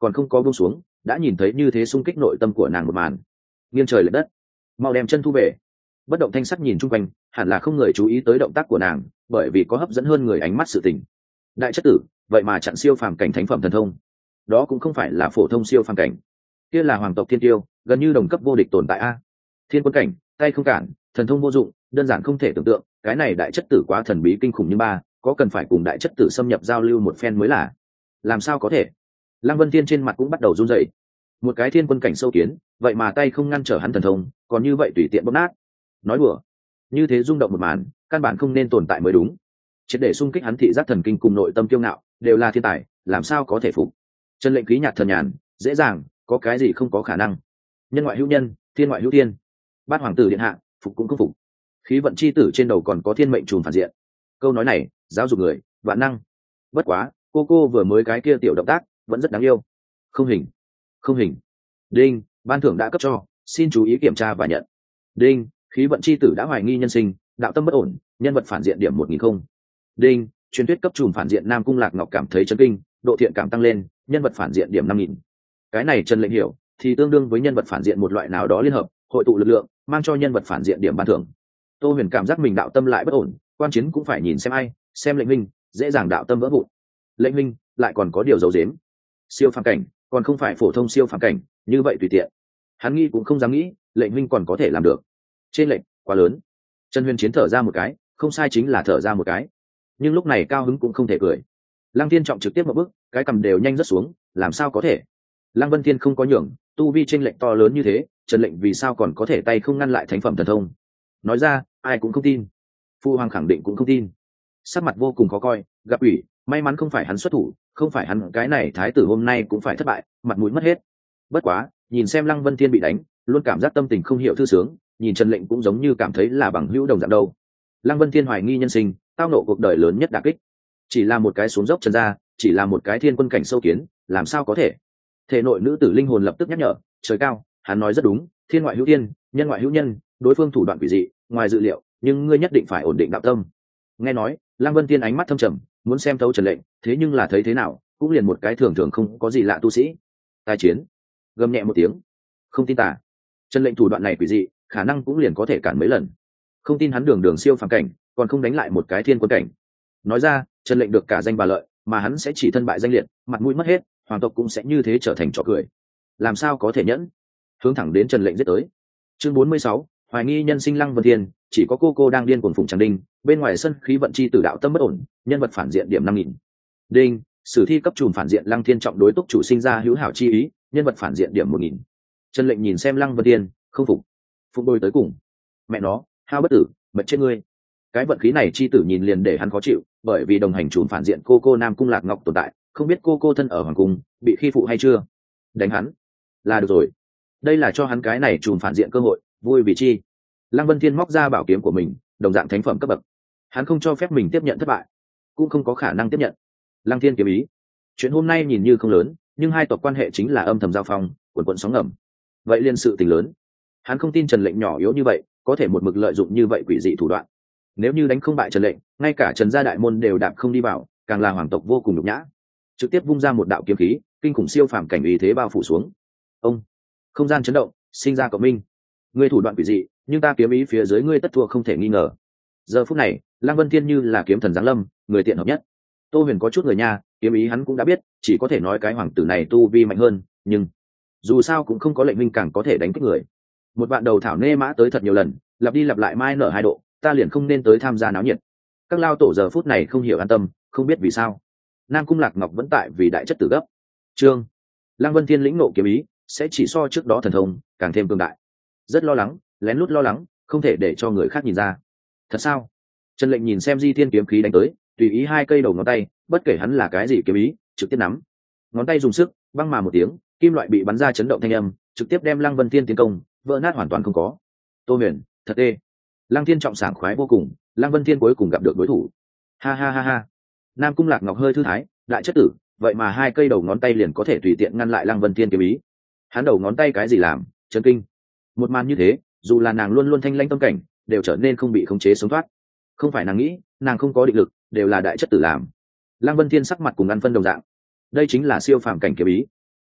còn không có buông xuống đã nhìn thấy như thế xung kích nội tâm của nàng một màn. Nghiêng trời lệch đất, mau đem chân thu về. Bất động thanh sắc nhìn chung quanh, hẳn là không người chú ý tới động tác của nàng, bởi vì có hấp dẫn hơn người ánh mắt sự tình. Đại chất tử, vậy mà chặn siêu phàm cảnh thánh phẩm thần thông, đó cũng không phải là phổ thông siêu phàm cảnh, kia là hoàng tộc thiên tiêu, gần như đồng cấp vô địch tồn tại a. Thiên quân cảnh, tay không cản, thần thông vô dụng, đơn giản không thể tưởng tượng, cái này đại chất tử quá thần bí kinh khủng như ba, có cần phải cùng đại chất tử xâm nhập giao lưu một phen mới là. Làm sao có thể? Lăng Vân Thiên trên mặt cũng bắt đầu run rẩy. Một cái thiên quân cảnh sâu kiến, vậy mà tay không ngăn trở hắn thần thông, còn như vậy tùy tiện bóp nát. Nói đùa, như thế rung động một màn, căn bản không nên tồn tại mới đúng. Triệt để xung kích hắn thị giác thần kinh cùng nội tâm kiêu ngạo, đều là thiên tài, làm sao có thể phục. Chân lệnh khí nhạt thần nhàn, dễ dàng, có cái gì không có khả năng. Nhân ngoại hữu nhân, thiên ngoại hữu thiên. Bát hoàng tử điện hạ, phục cũng không phục. Khí vận chi tử trên đầu còn có thiên mệnh trùm phản diện. Câu nói này, giáo dục người, vạn năng. Bất quá, cô cô vừa mới cái kia tiểu động tác, vẫn rất đáng yêu. Không hình, không hình. Đinh, ban thưởng đã cấp cho, xin chú ý kiểm tra và nhận. Đinh, khí vận chi tử đã hoài nghi nhân sinh, đạo tâm bất ổn, nhân vật phản diện điểm một nghìn không. Đinh, truyền thuyết cấp trùm phản diện Nam Cung Lạc Ngọc cảm thấy chấn kinh, độ thiện cảm tăng lên, nhân vật phản diện điểm năm nghìn. Cái này Trần Lệnh hiểu, thì tương đương với nhân vật phản diện một loại nào đó liên hợp, hội tụ lực lượng, mang cho nhân vật phản diện điểm ban thưởng. Tô Huyền cảm giác mình đạo tâm lại bất ổn, quan chiến cũng phải nhìn xem ai, xem Lệnh Minh, dễ dàng đạo tâm vỡ vụn. Lệnh Minh lại còn có điều giấu giếm. Siêu phàm cảnh, còn không phải phổ thông siêu phàm cảnh, như vậy tùy tiện. Hắn nghĩ cũng không dám nghĩ, Lệnh Minh còn có thể làm được. Trên lệnh quá lớn. Trần Huyền Chiến thở ra một cái, không sai chính là thở ra một cái. Nhưng lúc này cao hứng cũng không thể cười. Lăng Thiên Trọng trực tiếp một bước, cái cầm đều nhanh rớt xuống, làm sao có thể? Lăng Vân Thiên không có nhường, tu vi chênh lệnh to lớn như thế, Trần Lệnh vì sao còn có thể tay không ngăn lại thánh phẩm thần thông? Nói ra, ai cũng không tin. Phu hoàng khẳng định cũng không tin. Sắc mặt vô cùng khó coi, gặp ủy, may mắn không phải hắn xuất thủ, không phải hắn cái này thái tử hôm nay cũng phải thất bại, mặt mũi mất hết. Bất quá, nhìn xem Lăng Vân Thiên bị đánh, luôn cảm giác tâm tình không hiểu thư sướng, nhìn Trần Lệnh cũng giống như cảm thấy là bằng hữu đồng dạng đâu. Lăng Vân Thiên hoài nghi nhân sinh, tao nộ cuộc đời lớn nhất đả kích. Chỉ là một cái xuống dốc Trần gia, chỉ là một cái thiên quân cảnh sâu kiến, làm sao có thể? Thể nội nữ tử linh hồn lập tức nhắc nhở, trời cao, hắn nói rất đúng, thiên ngoại hữu thiên, nhân ngoại hữu nhân, đối phương thủ đoạn quỷ dị, ngoài dự liệu, nhưng ngươi nhất định phải ổn định đạo tâm. Nghe nói, Lăng Vân Thiên ánh mắt thâm trầm, muốn xem thấu Trần Lệnh, thế nhưng là thấy thế nào, cũng liền một cái thường thường không có gì lạ tu sĩ. Tai chiến, gầm nhẹ một tiếng, không tin tả. Trần Lệnh thủ đoạn này quỷ dị, khả năng cũng liền có thể cản mấy lần. Không tin hắn đường đường siêu phàm cảnh, còn không đánh lại một cái thiên quân cảnh. Nói ra, Trần Lệnh được cả danh bà lợi, mà hắn sẽ chỉ thân bại danh liệt, mặt mũi mất hết, hoàng tộc cũng sẽ như thế trở thành trò cười. Làm sao có thể nhẫn? Hướng thẳng đến Trần Lệnh giết tới. Chương bốn mươi sáu, hoài nghi nhân sinh Lăng Vân Thiên, chỉ có cô cô đang điên cuồng phụng Tràng Đinh, bên ngoài sân khí vận chi tử đạo tâm bất ổn, nhân vật phản diện điểm năm nghìn. Đinh, sử thi cấp trùm phản diện Lăng Thiên Trọng đối túc chủ sinh ra hữu hảo chi ý, nhân vật phản diện điểm một nghìn. Trần Lệnh nhìn xem Lăng Vân Thiên, không phục. Phục đôi tới cùng. Mẹ nó, hao bất tử, mệt chết ngươi. Cái vận khí này chi tử nhìn liền để hắn khó chịu, bởi vì đồng hành trùm phản diện cô cô Nam Cung Lạc Ngọc tồn tại, không biết cô cô thân ở hoàng cung, bị khi phụ hay chưa. Đánh hắn là được rồi, đây là cho hắn cái này trùm phản diện cơ hội, vui vì chi. Lăng Vân Thiên móc ra bảo kiếm của mình, đồng dạng thánh phẩm cấp bậc, hắn không cho phép mình tiếp nhận thất bại, cũng không có khả năng tiếp nhận. Lăng Thiên kiếm ý, chuyện hôm nay nhìn như không lớn, nhưng hai tộc quan hệ chính là âm thầm giao phong, cuộn cuộn sóng ngầm, vậy liên sự tình lớn. Hắn không tin Trần Lệnh nhỏ yếu như vậy, có thể một mực lợi dụng như vậy quỷ dị thủ đoạn. Nếu như đánh không bại Trần Lệnh, ngay cả Trần gia đại môn đều đạp không đi vào, càng là hoàng tộc vô cùng nhục nhã. Trực tiếp vung ra một đạo kiếm khí, kinh khủng siêu phàm cảnh ý thế bao phủ xuống. Ông, không gian chấn động, sinh ra cộng minh. Ngươi thủ đoạn quỷ dị, nhưng ta kiếm ý phía dưới ngươi tất thua không thể nghi ngờ. Giờ phút này, Lăng Vân Thiên như là kiếm thần giáng lâm, người tiện hợp nhất. Tô Huyền có chút người nha, kiếm ý hắn cũng đã biết, chỉ có thể nói cái hoàng tử này tu vi mạnh hơn, nhưng dù sao cũng không có Lệnh Minh càng có thể đánh kích người. Một vạn đầu thảo nê mã tới thật nhiều lần, lặp đi lặp lại mai nở hai độ, ta liền không nên tới tham gia náo nhiệt. Các lao tổ giờ phút này không hiểu an tâm, không biết vì sao. Nam Cung Lạc Ngọc vẫn tại vì đại chất tử gấp. Trương, Lăng Vân Thiên lĩnh nộ kiếm ý, sẽ chỉ so trước đó thần thông càng thêm cường đại. Rất lo lắng, lén lút lo lắng, không thể để cho người khác nhìn ra. Thật sao? Trần Lệnh nhìn xem Di Thiên kiếm khí đánh tới, tùy ý hai cây đầu ngón tay, bất kể hắn là cái gì kiếm ý, trực tiếp nắm. Ngón tay dùng sức, băng mà một tiếng, kim loại bị bắn ra chấn động thanh âm, trực tiếp đem Lăng Vân Thiên tiến công, vỡ nát hoàn toàn không có. Tô Huyền, thật ê. Lăng Thiên Trọng sảng khoái vô cùng, Lăng Vân Thiên cuối cùng gặp được đối thủ. Ha ha ha ha. Nam Cung Lạc Ngọc hơi thư thái, đại chất tử, vậy mà hai cây đầu ngón tay liền có thể tùy tiện ngăn lại Lăng Vân Thiên kiếm ý. Hắn đầu ngón tay cái gì làm, chấn kinh. Một màn như thế, dù là nàng luôn luôn thanh lãnh tâm cảnh, đều trở nên không bị khống chế sống thoát. Không phải nàng nghĩ, nàng không có định lực, đều là đại chất tử làm. Lăng Vân Thiên sắc mặt cùng ăn phân đồng dạng. Đây chính là siêu phàm cảnh kiếm ý.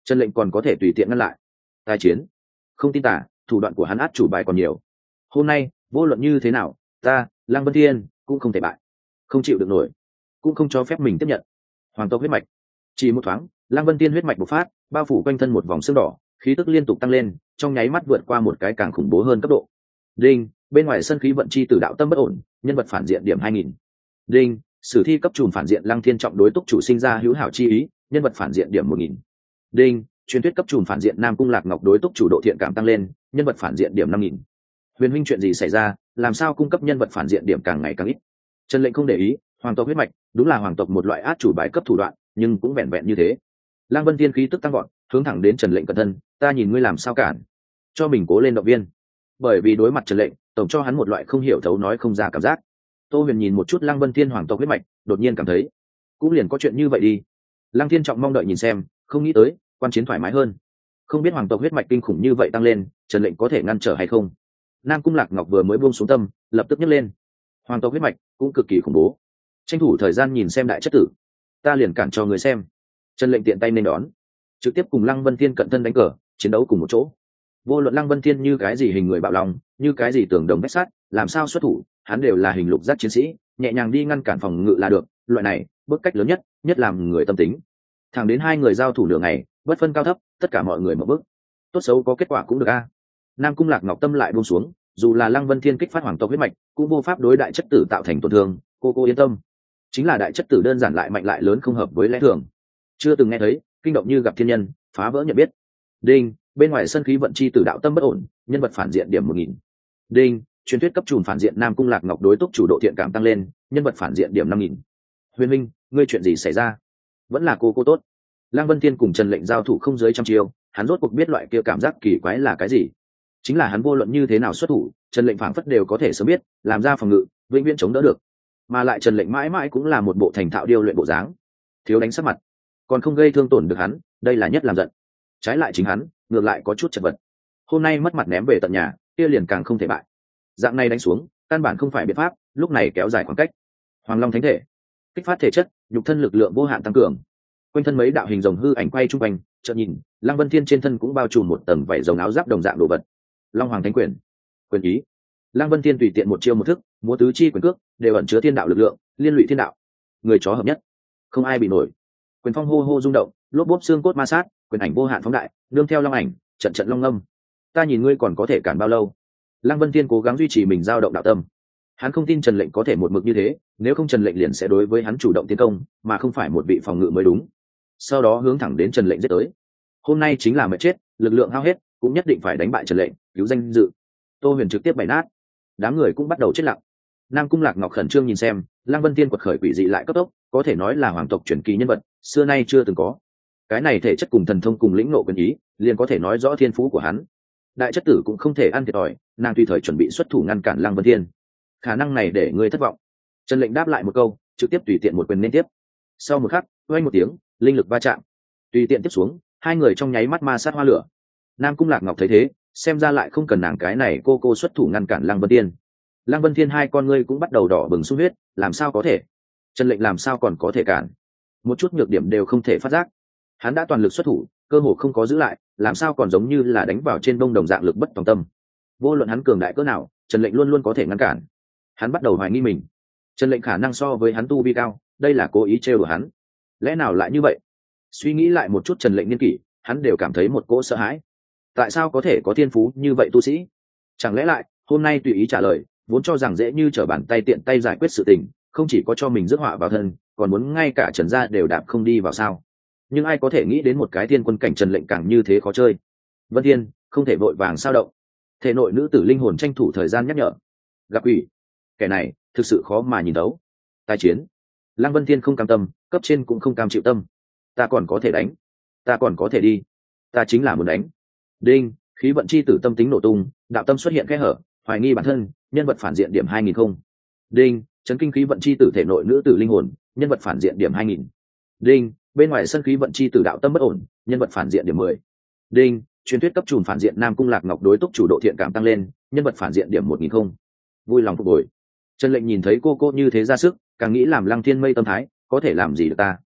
Trần Lệnh còn có thể tùy tiện ngăn lại. Tai chiến, không tin tả, thủ đoạn của hắn át chủ bài còn nhiều. Hôm nay vô luận như thế nào, ta Lăng Vân Thiên cũng không thể bại, không chịu được nổi, cũng không cho phép mình tiếp nhận. Hoàng tộc huyết mạch, chỉ một thoáng, Lăng Vân Thiên huyết mạch bộc phát, bao phủ quanh thân một vòng xương đỏ, khí tức liên tục tăng lên, trong nháy mắt vượt qua một cái càng khủng bố hơn cấp độ. Đinh, bên ngoài sân khí vận chi tử đạo tâm bất ổn, nhân vật phản diện điểm hai nghìn. Đinh, sử thi cấp trùm phản diện Lăng Thiên trọng đối túc chủ sinh ra hữu hảo chi ý, nhân vật phản diện điểm một nghìn. Đinh, truyền thuyết cấp trùm phản diện Nam Cung Lạc Ngọc đối túc chủ độ thiện cảm tăng lên, nhân vật phản diện điểm năm nghìn. Huyền huynh, chuyện gì xảy ra, làm sao cung cấp nhân vật phản diện điểm càng ngày càng ít? Trần Lệnh không để ý, hoàng tộc huyết mạch đúng là hoàng tộc một loại át chủ bài cấp thủ đoạn, nhưng cũng vẹn vẹn như thế. Lăng Vân Thiên khí tức tăng vọt, hướng thẳng đến Trần Lệnh cẩn thân, ta nhìn ngươi làm sao cản, cho mình cố lên động viên. Bởi vì đối mặt Trần Lệnh, tổng cho hắn một loại không hiểu thấu nói không ra cảm giác. Tô Huyền nhìn một chút Lăng Vân Thiên hoàng tộc huyết mạch, đột nhiên cảm thấy, cũng liền có chuyện như vậy đi. Lăng Thiên trọng mong đợi nhìn xem, không nghĩ tới, quan chiến thoải mái hơn. Không biết hoàng tộc huyết mạch kinh khủng như vậy tăng lên, Trần Lệnh có thể ngăn trở hay không? Nam Cung Lạc Ngọc vừa mới buông xuống tâm, lập tức nhấc lên. Hoàng tộc huyết mạch cũng cực kỳ khủng bố. Tranh thủ thời gian nhìn xem đại chất tử, ta liền cản cho người xem. Trần Lệnh tiện tay nên đón, trực tiếp cùng Lăng Vân Thiên cận thân đánh cờ, chiến đấu cùng một chỗ. Vô luận Lăng Vân Thiên như cái gì hình người bạo lòng, như cái gì tường đồng vách sắt, làm sao xuất thủ, hắn đều là hình lục giác chiến sĩ, nhẹ nhàng đi ngăn cản phòng ngự là được. Loại này, bước cách lớn nhất, nhất làm người tâm tính. Thẳng đến hai người giao thủ nửa ngày, bất phân cao thấp, tất cả mọi người mở bước. Tốt xấu có kết quả cũng được a. Nam Cung Lạc Ngọc tâm lại buông xuống, dù là Lăng Vân Thiên kích phát hoàng tộc huyết mạch, cũng vô pháp đối đại chất tử tạo thành tổn thương, cô cô yên tâm. Chính là đại chất tử đơn giản lại mạnh lại lớn không hợp với lẽ thường. Chưa từng nghe thấy, kinh động như gặp thiên nhân, phá vỡ nhận biết. Đinh, bên ngoài sân khí vận chi tử đạo tâm bất ổn, nhân vật phản diện điểm một nghìn. Đinh, truyền thuyết cấp trùm phản diện Nam Cung Lạc Ngọc đối túc chủ độ thiện cảm tăng lên, nhân vật phản diện điểm năm nghìn. Huyền Minh, ngươi chuyện gì xảy ra? Vẫn là cô cô tốt. Lăng Vân Thiên cùng Trần Lệnh giao thủ không dưới trăm chiêu, hắn rốt cuộc biết loại kia cảm giác kỳ quái là cái gì. Chính là hắn vô luận như thế nào xuất thủ, Trần Lệnh phảng phất đều có thể sớm biết, làm ra phòng ngự, vĩnh viễn chống đỡ được. Mà lại Trần Lệnh mãi mãi cũng là một bộ thành thạo điêu luyện bộ dáng, thiếu đánh sắc mặt, còn không gây thương tổn được hắn, đây là nhất làm giận. Trái lại chính hắn, ngược lại có chút chật vật. Hôm nay mất mặt ném về tận nhà, kia liền càng không thể bại. Dạng này đánh xuống, căn bản không phải biện pháp, lúc này kéo dài khoảng cách. Hoàng Long Thánh Thể, kích phát thể chất, nhục thân lực lượng vô hạn tăng cường. Quanh thân mấy đạo hình rồng hư ảnh quay trung quanh, chợt nhìn, Lăng Vân Thiên trên thân cũng bao trùm một tầng vảy rồng áo giáp đồng dạng đồ vật. Long Hoàng Thánh Quyền, quyền ý. Lăng Vân Thiên tùy tiện một chiêu một thức, múa tứ chi quyền cước, đều ẩn chứa thiên đạo lực lượng, liên lụy thiên đạo. Người chó hợp nhất, không ai bị nổi. Quyền phong hô hô rung động, lốp bốp xương cốt ma sát, quyền ảnh vô hạn phóng đại, nương theo long ảnh, trận trận long ngâm. Ta nhìn ngươi còn có thể cản bao lâu? Lăng Vân Thiên cố gắng duy trì mình dao động đạo tâm. Hắn không tin Trần Lệnh có thể một mực như thế, nếu không Trần Lệnh liền sẽ đối với hắn chủ động tiến công, mà không phải một vị phòng ngự mới đúng. Sau đó hướng thẳng đến Trần Lệnh giết tới. Hôm nay chính là mệt chết, lực lượng hao hết, cũng nhất định phải đánh bại Trần Lệnh, cứu danh dự. Tô Huyền trực tiếp bày nát, đám người cũng bắt đầu chết lặng. Nam Cung Lạc Ngọc khẩn trương nhìn xem, Lăng Vân Thiên quật khởi quỷ dị lại cấp tốc, có thể nói là hoàng tộc truyền kỳ nhân vật, xưa nay chưa từng có. Cái này thể chất cùng thần thông cùng lĩnh ngộ quyền ý, liền có thể nói rõ thiên phú của hắn. Đại chất tử cũng không thể ăn thiệt thòi, nàng tùy thời chuẩn bị xuất thủ ngăn cản Lăng Vân Thiên. Khả năng này để ngươi thất vọng. Trần Lệnh đáp lại một câu, trực tiếp tùy tiện một quyền liên tiếp. Sau một khắc, oanh một tiếng, linh lực va chạm. Tùy tiện tiếp xuống, hai người trong nháy mắt ma sát hoa lửa. Nam Cung Lạc Ngọc thấy thế, xem ra lại không cần nàng cái này cô cô xuất thủ ngăn cản Lăng Vân Thiên. Lăng Vân Thiên hai con ngươi cũng bắt đầu đỏ bừng sung huyết, làm sao có thể? Trần Lệnh làm sao còn có thể cản? Một chút nhược điểm đều không thể phát giác. Hắn đã toàn lực xuất thủ, cơ hồ không có giữ lại, làm sao còn giống như là đánh vào trên đông đồng dạng lực bất tòng tâm. Vô luận hắn cường đại cỡ nào, Trần Lệnh luôn luôn có thể ngăn cản. Hắn bắt đầu hoài nghi mình. Trần Lệnh khả năng so với hắn tu vi cao, đây là cố ý trêu đùa hắn. Lẽ nào lại như vậy? Suy nghĩ lại một chút Trần Lệnh niên kỷ, hắn đều cảm thấy một cỗ sợ hãi. Tại sao có thể có thiên phú như vậy tu sĩ? Chẳng lẽ lại hôm nay tùy ý trả lời, vốn cho rằng dễ như trở bàn tay tiện tay giải quyết sự tình, không chỉ có cho mình rước họa vào thân, còn muốn ngay cả Trần gia đều đạp không đi vào sao? Nhưng ai có thể nghĩ đến một cái thiên quân cảnh Trần Lệnh càng như thế khó chơi. Vân Thiên không thể vội vàng sao động. Thể nội nữ tử linh hồn tranh thủ thời gian nhắc nhở. Gặp ủy, kẻ này thực sự khó mà nhìn đấu. Tai chiến, Lăng Vân Thiên không cam tâm, cấp trên cũng không cam chịu tâm. Ta còn có thể đánh, ta còn có thể đi, ta chính là muốn đánh. Đinh, khí vận chi tử tâm tính nổ tung, đạo tâm xuất hiện kẽ hở, hoài nghi bản thân, nhân vật phản diện điểm hai nghìn không. Đinh, chấn kinh khí vận chi tử thể nội nữ tử linh hồn, nhân vật phản diện điểm hai nghìn. Đinh, bên ngoài sân khí vận chi tử đạo tâm bất ổn, nhân vật phản diện điểm mười. Đinh, truyền thuyết cấp trùm phản diện Nam Cung Lạc Ngọc đối túc chủ độ thiện cảm tăng lên, nhân vật phản diện điểm một nghìn không. Vui lòng phục hồi. Trần Lệnh nhìn thấy cô cô như thế ra sức, càng nghĩ làm Lăng Thiên mây tâm thái, có thể làm gì được ta?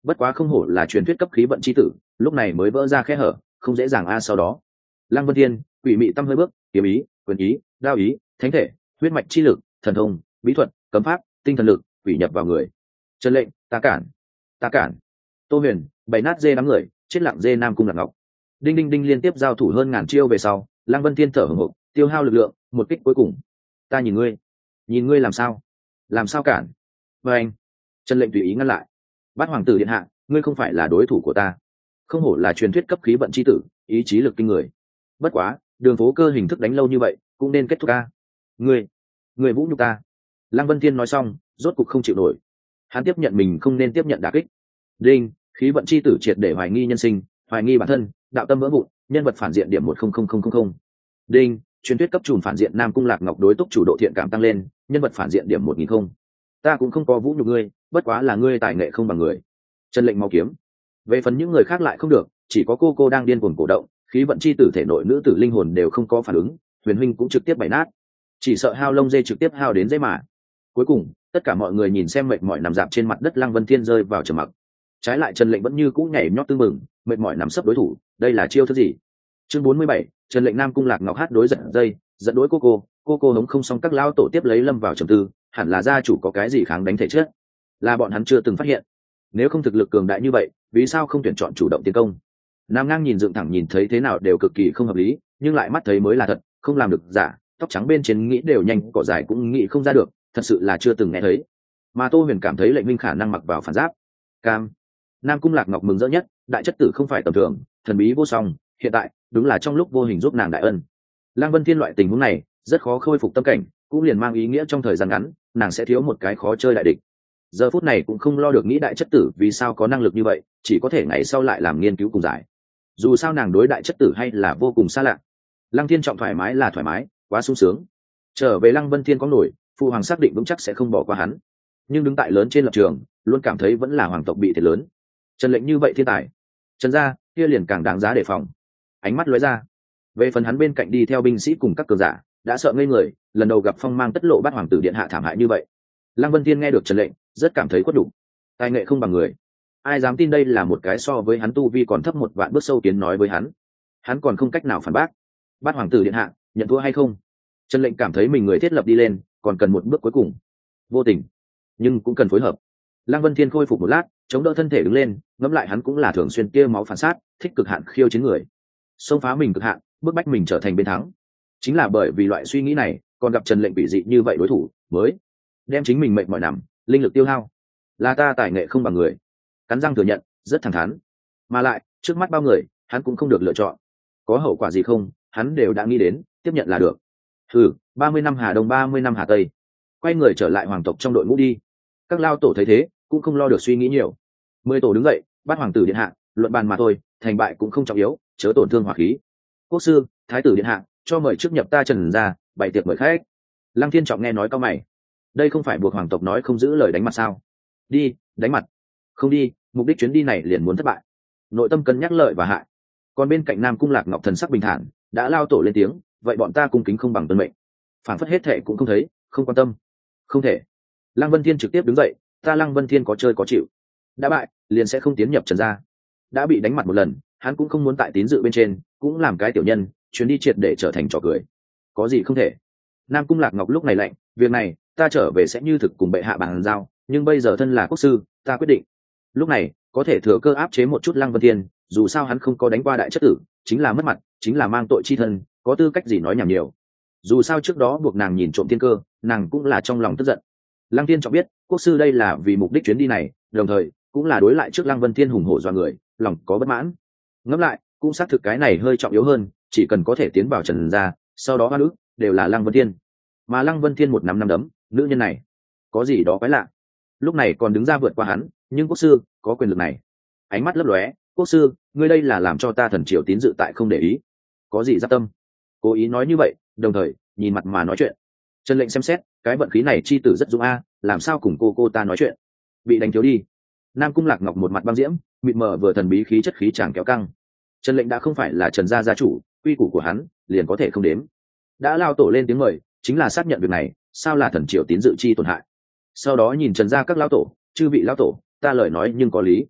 bất quá không hổ là truyền thuyết cấp khí vận chi tử, lúc này mới vỡ ra khe hở, không dễ dàng a. Sau đó lăng vân thiên quỷ mị tâm hơi bước, kiếm ý, quyền ý, đao ý, thánh thể, huyết mạch chi lực, thần thông, bí thuật, cấm pháp, tinh thần lực quỷ nhập vào người. Trần lệnh, ta cản, ta cản. Tô huyền bày nát dê đám người, chết lặng dê nam cung lạc ngọc. Đinh đinh đinh liên tiếp giao thủ hơn ngàn chiêu về sau, lăng vân thiên thở hổn hộc, tiêu hao lực lượng, một kích cuối cùng. Ta nhìn ngươi, nhìn ngươi làm sao, làm sao cản. Và anh Trần lệnh tùy ý ngăn lại. Bát hoàng tử điện hạ, ngươi không phải là đối thủ của ta. Không hổ là truyền thuyết cấp khí vận chi tử, ý chí lực kinh người. Bất quá đường phố cơ hình thức đánh lâu như vậy cũng nên kết thúc ca. Ngươi, ngươi vũ nhục ta. Lăng vân thiên nói xong, rốt cục không chịu nổi. Hắn tiếp nhận mình không nên tiếp nhận đả kích. Đinh, khí vận chi tử triệt để hoài nghi nhân sinh, hoài nghi bản thân, đạo tâm vỡ vụn, nhân vật phản diện điểm một không không không không không. Đinh, truyền thuyết cấp trùm phản diện nam cung lạc ngọc đối túc chủ độ thiện cảm tăng lên, nhân vật phản diện điểm một nghìn không. Ta cũng không có vũ nhục ngươi, bất quá là ngươi tài nghệ không bằng người. Trần lệnh mau kiếm. Về phần những người khác lại không được, chỉ có cô cô đang điên cuồng cổ động, khí vận chi tử thể nội nữ tử linh hồn đều không có phản ứng, huyền huynh cũng trực tiếp bày nát, chỉ sợ hao lông dê trực tiếp hao đến dây mà. Cuối cùng tất cả mọi người nhìn xem mệt mỏi nằm dạp trên mặt đất lăng vân thiên rơi vào trầm mặc. Trái lại Trần lệnh vẫn như cũ nhảy nhót tương mừng, mệt mỏi nằm sấp đối thủ, đây là chiêu thức gì? Chương bốn mươi bảy, Trần lệnh nam cung lạc ngọc hát đối giật dây, dẫn đối cô cô, cô cô hống không xong các lao tổ tiếp lấy lâm vào trầm tư, hẳn là gia chủ có cái gì kháng đánh thể chất, là bọn hắn chưa từng phát hiện. Nếu không thực lực cường đại như vậy, vì sao không tuyển chọn chủ động tiến công? Nam ngang nhìn dựng thẳng nhìn thấy thế nào đều cực kỳ không hợp lý, nhưng lại mắt thấy mới là thật, không làm được giả. Tóc trắng bên trên nghĩ đều nhanh, cỏ dài cũng nghĩ không ra được, thật sự là chưa từng nghe thấy. Mà Tô huyền cảm thấy lệnh minh khả năng mặc vào phản giáp. Cam. Nam cung lạc ngọc mừng rỡ nhất, đại chất tử không phải tầm thường, thần bí vô song, hiện tại đúng là trong lúc vô hình giúp nàng đại ân. Lăng vân thiên loại tình huống này rất khó khôi phục tâm cảnh, cũng liền mang ý nghĩa trong thời gian ngắn nàng sẽ thiếu một cái khó chơi đại địch. Giờ phút này cũng không lo được nghĩ đại chất tử vì sao có năng lực như vậy, chỉ có thể ngày sau lại làm nghiên cứu cùng giải. Dù sao nàng đối đại chất tử hay là vô cùng xa lạ. Lăng thiên trọng thoải mái là thoải mái, quá sung sướng. Trở về lăng vân thiên có nổi, phụ hoàng xác định vững chắc sẽ không bỏ qua hắn, nhưng đứng tại lớn trên lập trường luôn cảm thấy vẫn là hoàng tộc bị thiệt lớn. Trần lệnh như vậy thiên tài, Trần gia kia liền càng đáng giá đề phòng. Ánh mắt lóe ra, về phần hắn bên cạnh đi theo binh sĩ cùng các cường giả đã sợ ngây người, lần đầu gặp phong mang tất lộ bát hoàng tử điện hạ thảm hại như vậy. Lăng vân thiên nghe được Trần lệnh rất cảm thấy khuất đủ, tài nghệ không bằng người, ai dám tin đây là một cái so với hắn tu vi còn thấp một vạn bước sâu tiến nói với hắn, hắn còn không cách nào phản bác. Bát hoàng tử điện hạ nhận thua hay không? Trần lệnh cảm thấy mình người thiết lập đi lên, còn cần một bước cuối cùng, vô tình nhưng cũng cần phối hợp. Lăng vân thiên khôi phục một lát, chống đỡ thân thể đứng lên, ngẫm lại hắn cũng là thường xuyên kia máu phản sát, thích cực hạn khiêu chiến người, xông phá mình cực hạn, bước bách mình trở thành bên thắng. Chính là bởi vì loại suy nghĩ này, còn gặp Trần lệnh bị dị như vậy đối thủ mới đem chính mình mệt mỏi nằm, linh lực tiêu hao, là ta tài nghệ không bằng người. Cắn răng thừa nhận, rất thẳng thắn, mà lại trước mắt bao người hắn cũng không được lựa chọn, có hậu quả gì không hắn đều đã nghĩ đến, tiếp nhận là được. Ừ, ba mươi năm Hà Đông, ba mươi năm Hà Tây, quay người trở lại hoàng tộc trong đội ngũ đi. Các lao tổ thấy thế cũng không lo được suy nghĩ nhiều. Mười tổ đứng dậy, bát hoàng tử điện hạ, luận bàn mà thôi, thành bại cũng không trọng yếu, chớ tổn thương hỏa khí. Quốc sư, thái tử điện hạ, cho mời trước nhập ta Trần ra, bày tiệc mời khách. Lăng thiên trọng nghe nói cao mày, đây không phải buộc hoàng tộc nói không giữ lời đánh mặt sao? Đi, đánh mặt. Không đi, mục đích chuyến đi này liền muốn thất bại. Nội tâm cân nhắc lợi và hại. Còn bên cạnh nam cung lạc ngọc thần sắc bình thản, đã lao tổ lên tiếng, vậy bọn ta cung kính không bằng tuân mệnh. Phản phất hết thệ cũng không thấy, không quan tâm. Không thể. Lăng vân thiên trực tiếp đứng dậy, ta Lăng vân thiên có chơi có chịu, đã bại liền sẽ không tiến nhập Trần gia. Đã bị đánh mặt một lần, hắn cũng không muốn tại tín dự bên trên cũng làm cái tiểu nhân, chuyến đi triệt để trở thành trò cười. Có gì không thể? Nam cung lạc ngọc lúc này lạnh, việc này ta trở về sẽ như thực cùng bệ hạ bàn giao, nhưng bây giờ thân là quốc sư, ta quyết định. Lúc này có thể thừa cơ áp chế một chút Lăng vân thiên, dù sao hắn không có đánh qua đại chất tử, chính là mất mặt, chính là mang tội chi thân, có tư cách gì nói nhảm nhiều. Dù sao trước đó buộc nàng nhìn trộm thiên cơ, nàng cũng là trong lòng tức giận. Lăng Thiên cho biết quốc sư đây là vì mục đích chuyến đi này, đồng thời cũng là đối lại trước Lăng Vân Thiên hùng hổ do người, lòng có bất mãn. Ngẫm lại cũng xác thực cái này hơi trọng yếu hơn, chỉ cần có thể tiến vào Trần gia, sau đó hoa nữ đều là Lăng Vân Thiên, mà Lăng Vân Thiên một năm năm đấm, nữ nhân này có gì đó quái lạ, lúc này còn đứng ra vượt qua hắn, nhưng quốc sư có quyền lực này. Ánh mắt lấp lóe, quốc sư ngươi đây là làm cho ta thần triều tín dự tại không để ý, có gì giáp tâm? Cố ý nói như vậy, đồng thời nhìn mặt mà nói chuyện. Trần lệnh xem xét, cái vận khí này chi tử rất dũng a, làm sao cùng cô cô ta nói chuyện? Bị đánh thiếu đi. Nam cung lạc ngọc một mặt băng diễm, mịt mờ vừa thần bí khí chất khí chàng kéo căng. Trần lệnh đã không phải là Trần gia gia chủ, quy củ của hắn liền có thể không đếm. Đã lao tổ lên tiếng mời, chính là xác nhận việc này, sao là thần triều tín dự chi tổn hại. Sau đó nhìn Trần gia các lão tổ, chư vị lão tổ, ta lời nói nhưng có lý.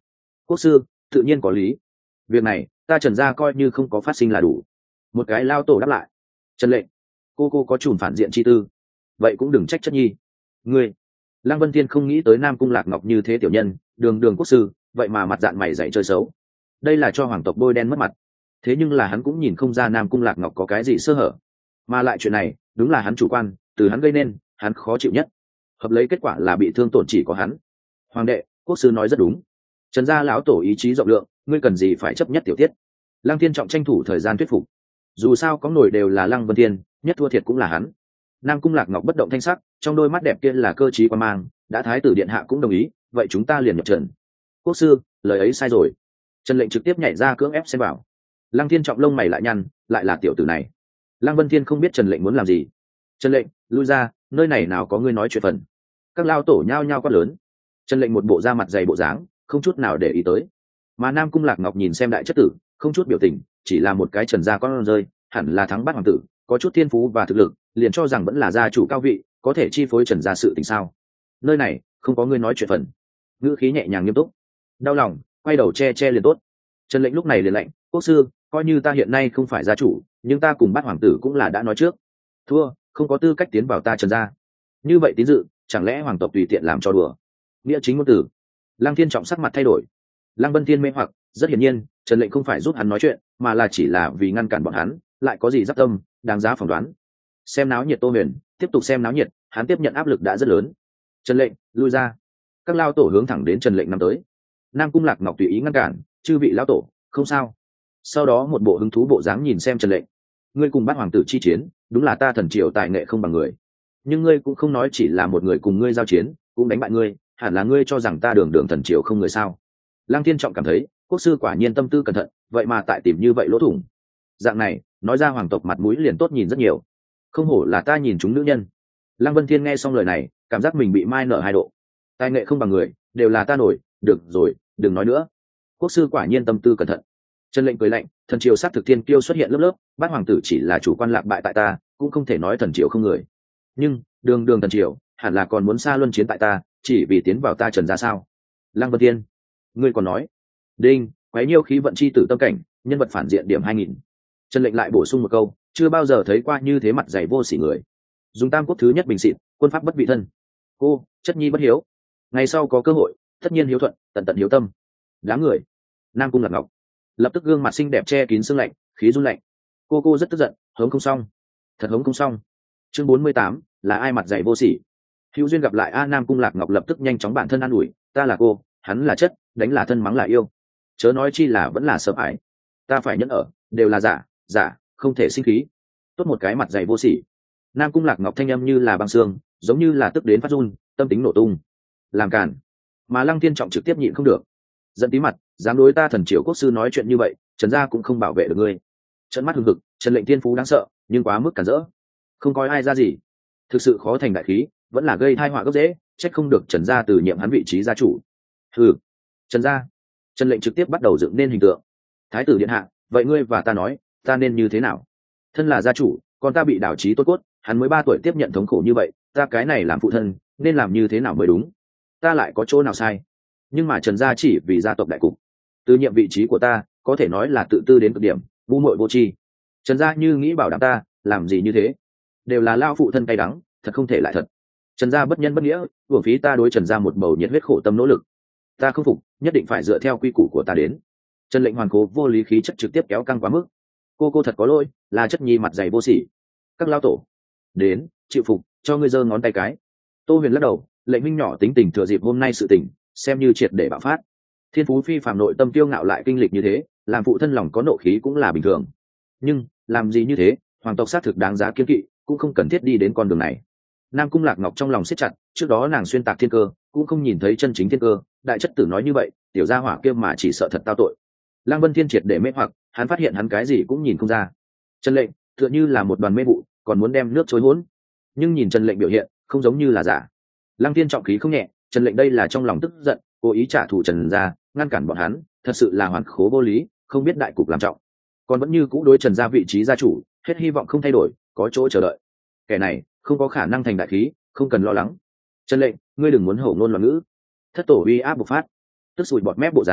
Quốc sư tự nhiên có lý, việc này ta Trần gia coi như không có phát sinh là đủ. Một cái lao tổ đáp lại. Trần lệnh, cô cô có chùm phản diện chi tư, vậy cũng đừng trách chất nhi. Ngươi, Lăng Vân Thiên không nghĩ tới Nam Cung Lạc Ngọc như thế tiểu nhân, đường đường quốc sư, vậy mà mặt dạn mày dạy chơi xấu. Đây là cho hoàng tộc bôi đen mất mặt. Thế nhưng là hắn cũng nhìn không ra Nam Cung Lạc Ngọc có cái gì sơ hở, mà lại chuyện này đúng là hắn chủ quan, từ hắn gây nên, hắn khó chịu nhất. Hợp lấy kết quả là bị thương tổn chỉ có hắn. Hoàng đệ, quốc sư nói rất đúng. Trần gia lão tổ ý chí rộng lượng, ngươi cần gì phải chấp nhất tiểu tiết. Lăng Thiên trọng tranh thủ thời gian thuyết phục. Dù sao có nổi đều là Lăng Vân Thiên, nhất thua thiệt cũng là hắn. Nam Cung Lạc Ngọc bất động thanh sắc, trong đôi mắt đẹp kia là cơ trí quan mang, đã thái tử điện hạ cũng đồng ý, vậy chúng ta liền nhập trận. Quốc sư, lời ấy sai rồi. Trần lệnh trực tiếp nhảy ra cưỡng ép xem bảo. Lăng Thiên trọng lông mày lại nhăn, lại là tiểu tử này. Lăng Vân Thiên không biết Trần lệnh muốn làm gì. Trần lệnh, lui ra, nơi này nào có ngươi nói chuyện phần. Các lao tổ nhao nhao quát lớn. Trần lệnh một bộ da mặt dày bộ dáng, không chút nào để ý tới. Mà Nam Cung Lạc Ngọc nhìn xem đại chất tử, không chút biểu tình, chỉ là một cái Trần gia con rơi, hẳn là thắng bát hoàng tử, có chút thiên phú và thực lực, liền cho rằng vẫn là gia chủ cao vị, có thể chi phối Trần gia sự tình sao? Nơi này không có ngươi nói chuyện phần. Ngữ khí nhẹ nhàng nghiêm túc. Đau lòng, quay đầu che che liền tốt. Trần lệnh lúc này liền lệnh, quốc sư, coi như ta hiện nay không phải gia chủ, nhưng ta cùng bát hoàng tử cũng là đã nói trước, thua không có tư cách tiến vào ta Trần gia. Như vậy tín dự, chẳng lẽ hoàng tộc tùy tiện làm cho đùa? Nghĩa chính ngôn tử. Lăng Thiên trọng sắc mặt thay đổi. Lăng Vân Thiên mê hoặc, rất hiển nhiên, Trần lệnh không phải giúp hắn nói chuyện, mà là chỉ là vì ngăn cản bọn hắn, lại có gì giáp tâm, đáng giá phỏng đoán. Xem náo nhiệt Tô Huyền, tiếp tục xem náo nhiệt, hắn tiếp nhận áp lực đã rất lớn. Trần lệnh, lui ra. Các lao tổ hướng thẳng đến Trần lệnh năm tới. Nam Cung Lạc Ngọc tùy ý ngăn cản, chư vị lão tổ, không sao. Sau đó một bộ hứng thú bộ dáng nhìn xem Trần lệnh. Ngươi cùng bát hoàng tử chi chiến, đúng là ta thần triều tài nghệ không bằng người. Nhưng ngươi cũng không nói chỉ là một người cùng ngươi giao chiến, cũng đánh bại ngươi, hẳn là ngươi cho rằng ta đường đường thần triều không người sao? Lăng Thiên trọng cảm thấy, quốc sư quả nhiên tâm tư cẩn thận, vậy mà tại tìm như vậy lỗ thủng. Dạng này, nói ra hoàng tộc mặt mũi liền tốt nhìn rất nhiều. Không hổ là ta nhìn chúng nữ nhân. Lăng Vân Thiên nghe xong lời này, cảm giác mình bị mai nở hai độ. Tài nghệ không bằng người, đều là ta nổi, được rồi, đừng nói nữa. Quốc sư quả nhiên tâm tư cẩn thận. Trần lệnh cười lạnh, thần triều sát thực thiên kiêu xuất hiện lớp lớp, bát hoàng tử chỉ là chủ quan lạc bại tại ta, cũng không thể nói thần triều không người. Nhưng đường đường thần triều, hẳn là còn muốn xa luân chiến tại ta, chỉ vì tiến vào ta Trần gia sao? Lăng Vân Thiên, ngươi còn nói, đinh, quấy nhiêu khí vận chi tử tâm cảnh, nhân vật phản diện điểm hai nghìn. Trần lệnh lại bổ sung một câu, chưa bao giờ thấy qua như thế mặt dày vô sỉ người. Dùng tam quốc thứ nhất bình xịt, quân pháp bất vị thân. Cô, chất nhi bất hiếu. Ngày sau có cơ hội, tất nhiên hiếu thuận, tận tận hiếu tâm. Đám người. Nam Cung Lạc Ngọc lập tức gương mặt xinh đẹp che kín sương lạnh, khí run lạnh. Cô cô rất tức giận, hống không xong, thật hống không xong. Chương bốn mươi tám, là ai mặt dày vô sỉ. Hữu duyên gặp lại a. Nam Cung Lạc Ngọc lập tức nhanh chóng bản thân an ủi, ta là cô, hắn là chất, đánh là thân, mắng là yêu, chớ nói chi là vẫn là sợ hãi. Ta phải nhẫn ở, đều là giả, giả, không thể sinh khí. Tốt một cái mặt dày vô sỉ. Nam Cung Lạc Ngọc thanh âm như là băng xương, giống như là tức đến phát run, tâm tính nổ tung. Làm cản. Mà Lăng Thiên trọng trực tiếp nhịn không được, giận tí mặt, dám đối ta thần triều quốc sư nói chuyện như vậy, Trần gia cũng không bảo vệ được ngươi. Trợn mắt hừng hực, Trần lệnh thiên phú đáng sợ, nhưng quá mức cản rỡ, không coi ai ra gì, thực sự khó thành đại khí, vẫn là gây tai họa gốc rễ, trách không được Trần gia từ nhiệm hắn vị trí gia chủ. Hừ, Trần gia. Trần lệnh trực tiếp bắt đầu dựng nên hình tượng. Thái tử điện hạ, vậy ngươi và ta nói, ta nên như thế nào? Thân là gia chủ, còn ta bị đảo trí tốt cốt, hắn mới ba tuổi tiếp nhận thống khổ như vậy, ta cái này làm phụ thân, nên làm như thế nào mới đúng? Ta lại có chỗ nào sai? Nhưng mà Trần gia chỉ vì gia tộc đại cục, từ nhiệm vị trí của ta, có thể nói là tự tư đến cực điểm, ngu muội vô tri. Trần gia như nghĩ bảo đảm ta, làm gì như thế? Đều là lao phụ thân cay đắng, thật không thể lại thật. Trần gia bất nhân bất nghĩa, uổng phí ta đối Trần gia một bầu nhiệt huyết khổ tâm nỗ lực. Ta không phục, nhất định phải dựa theo quy củ của ta đến. Trần lệnh hoàn cố vô lý khí chất trực tiếp kéo căng quá mức. Cô cô thật có lỗi, là chất nhi mặt dày vô sỉ. Các lao tổ đến, chịu phục, cho ngươi giơ ngón tay cái. Tô Huyền lắc đầu, lệnh minh nhỏ tính tình thừa dịp hôm nay sự tình, xem như triệt để bạo phát. Thiên phú phi phàm nội tâm tiêu ngạo lại kinh lịch như thế, làm phụ thân lòng có nộ khí cũng là bình thường. Nhưng làm gì như thế, hoàng tộc xác thực đáng giá kiên kỵ, cũng không cần thiết đi đến con đường này. Nam Cung Lạc Ngọc trong lòng siết chặt, trước đó nàng xuyên tạc thiên cơ, cũng không nhìn thấy chân chính thiên cơ, đại chất tử nói như vậy, tiểu gia hỏa kia mà chỉ sợ thật tao tội. Lăng Vân Thiên triệt để mê hoặc, hắn phát hiện hắn cái gì cũng nhìn không ra. Trần lệnh tựa như là một đoàn mê vụ, còn muốn đem nước trôi hỗn. Nhưng nhìn Trần lệnh biểu hiện, không giống như là giả. Lăng Thiên trọng khí không nhẹ, Trần lệnh đây là trong lòng tức giận, cố ý trả thù Trần gia, ngăn cản bọn hắn, thật sự là hoàn khố vô lý, không biết đại cục làm trọng, còn vẫn như cũ đối Trần gia vị trí gia chủ, hết hy vọng không thay đổi, có chỗ chờ đợi. Kẻ này không có khả năng thành đại khí, không cần lo lắng. Trần lệnh, ngươi đừng muốn hổ ngôn loạn ngữ. Thất tổ uy áp bộc phát, tức sùi bọt mép bộ dáng,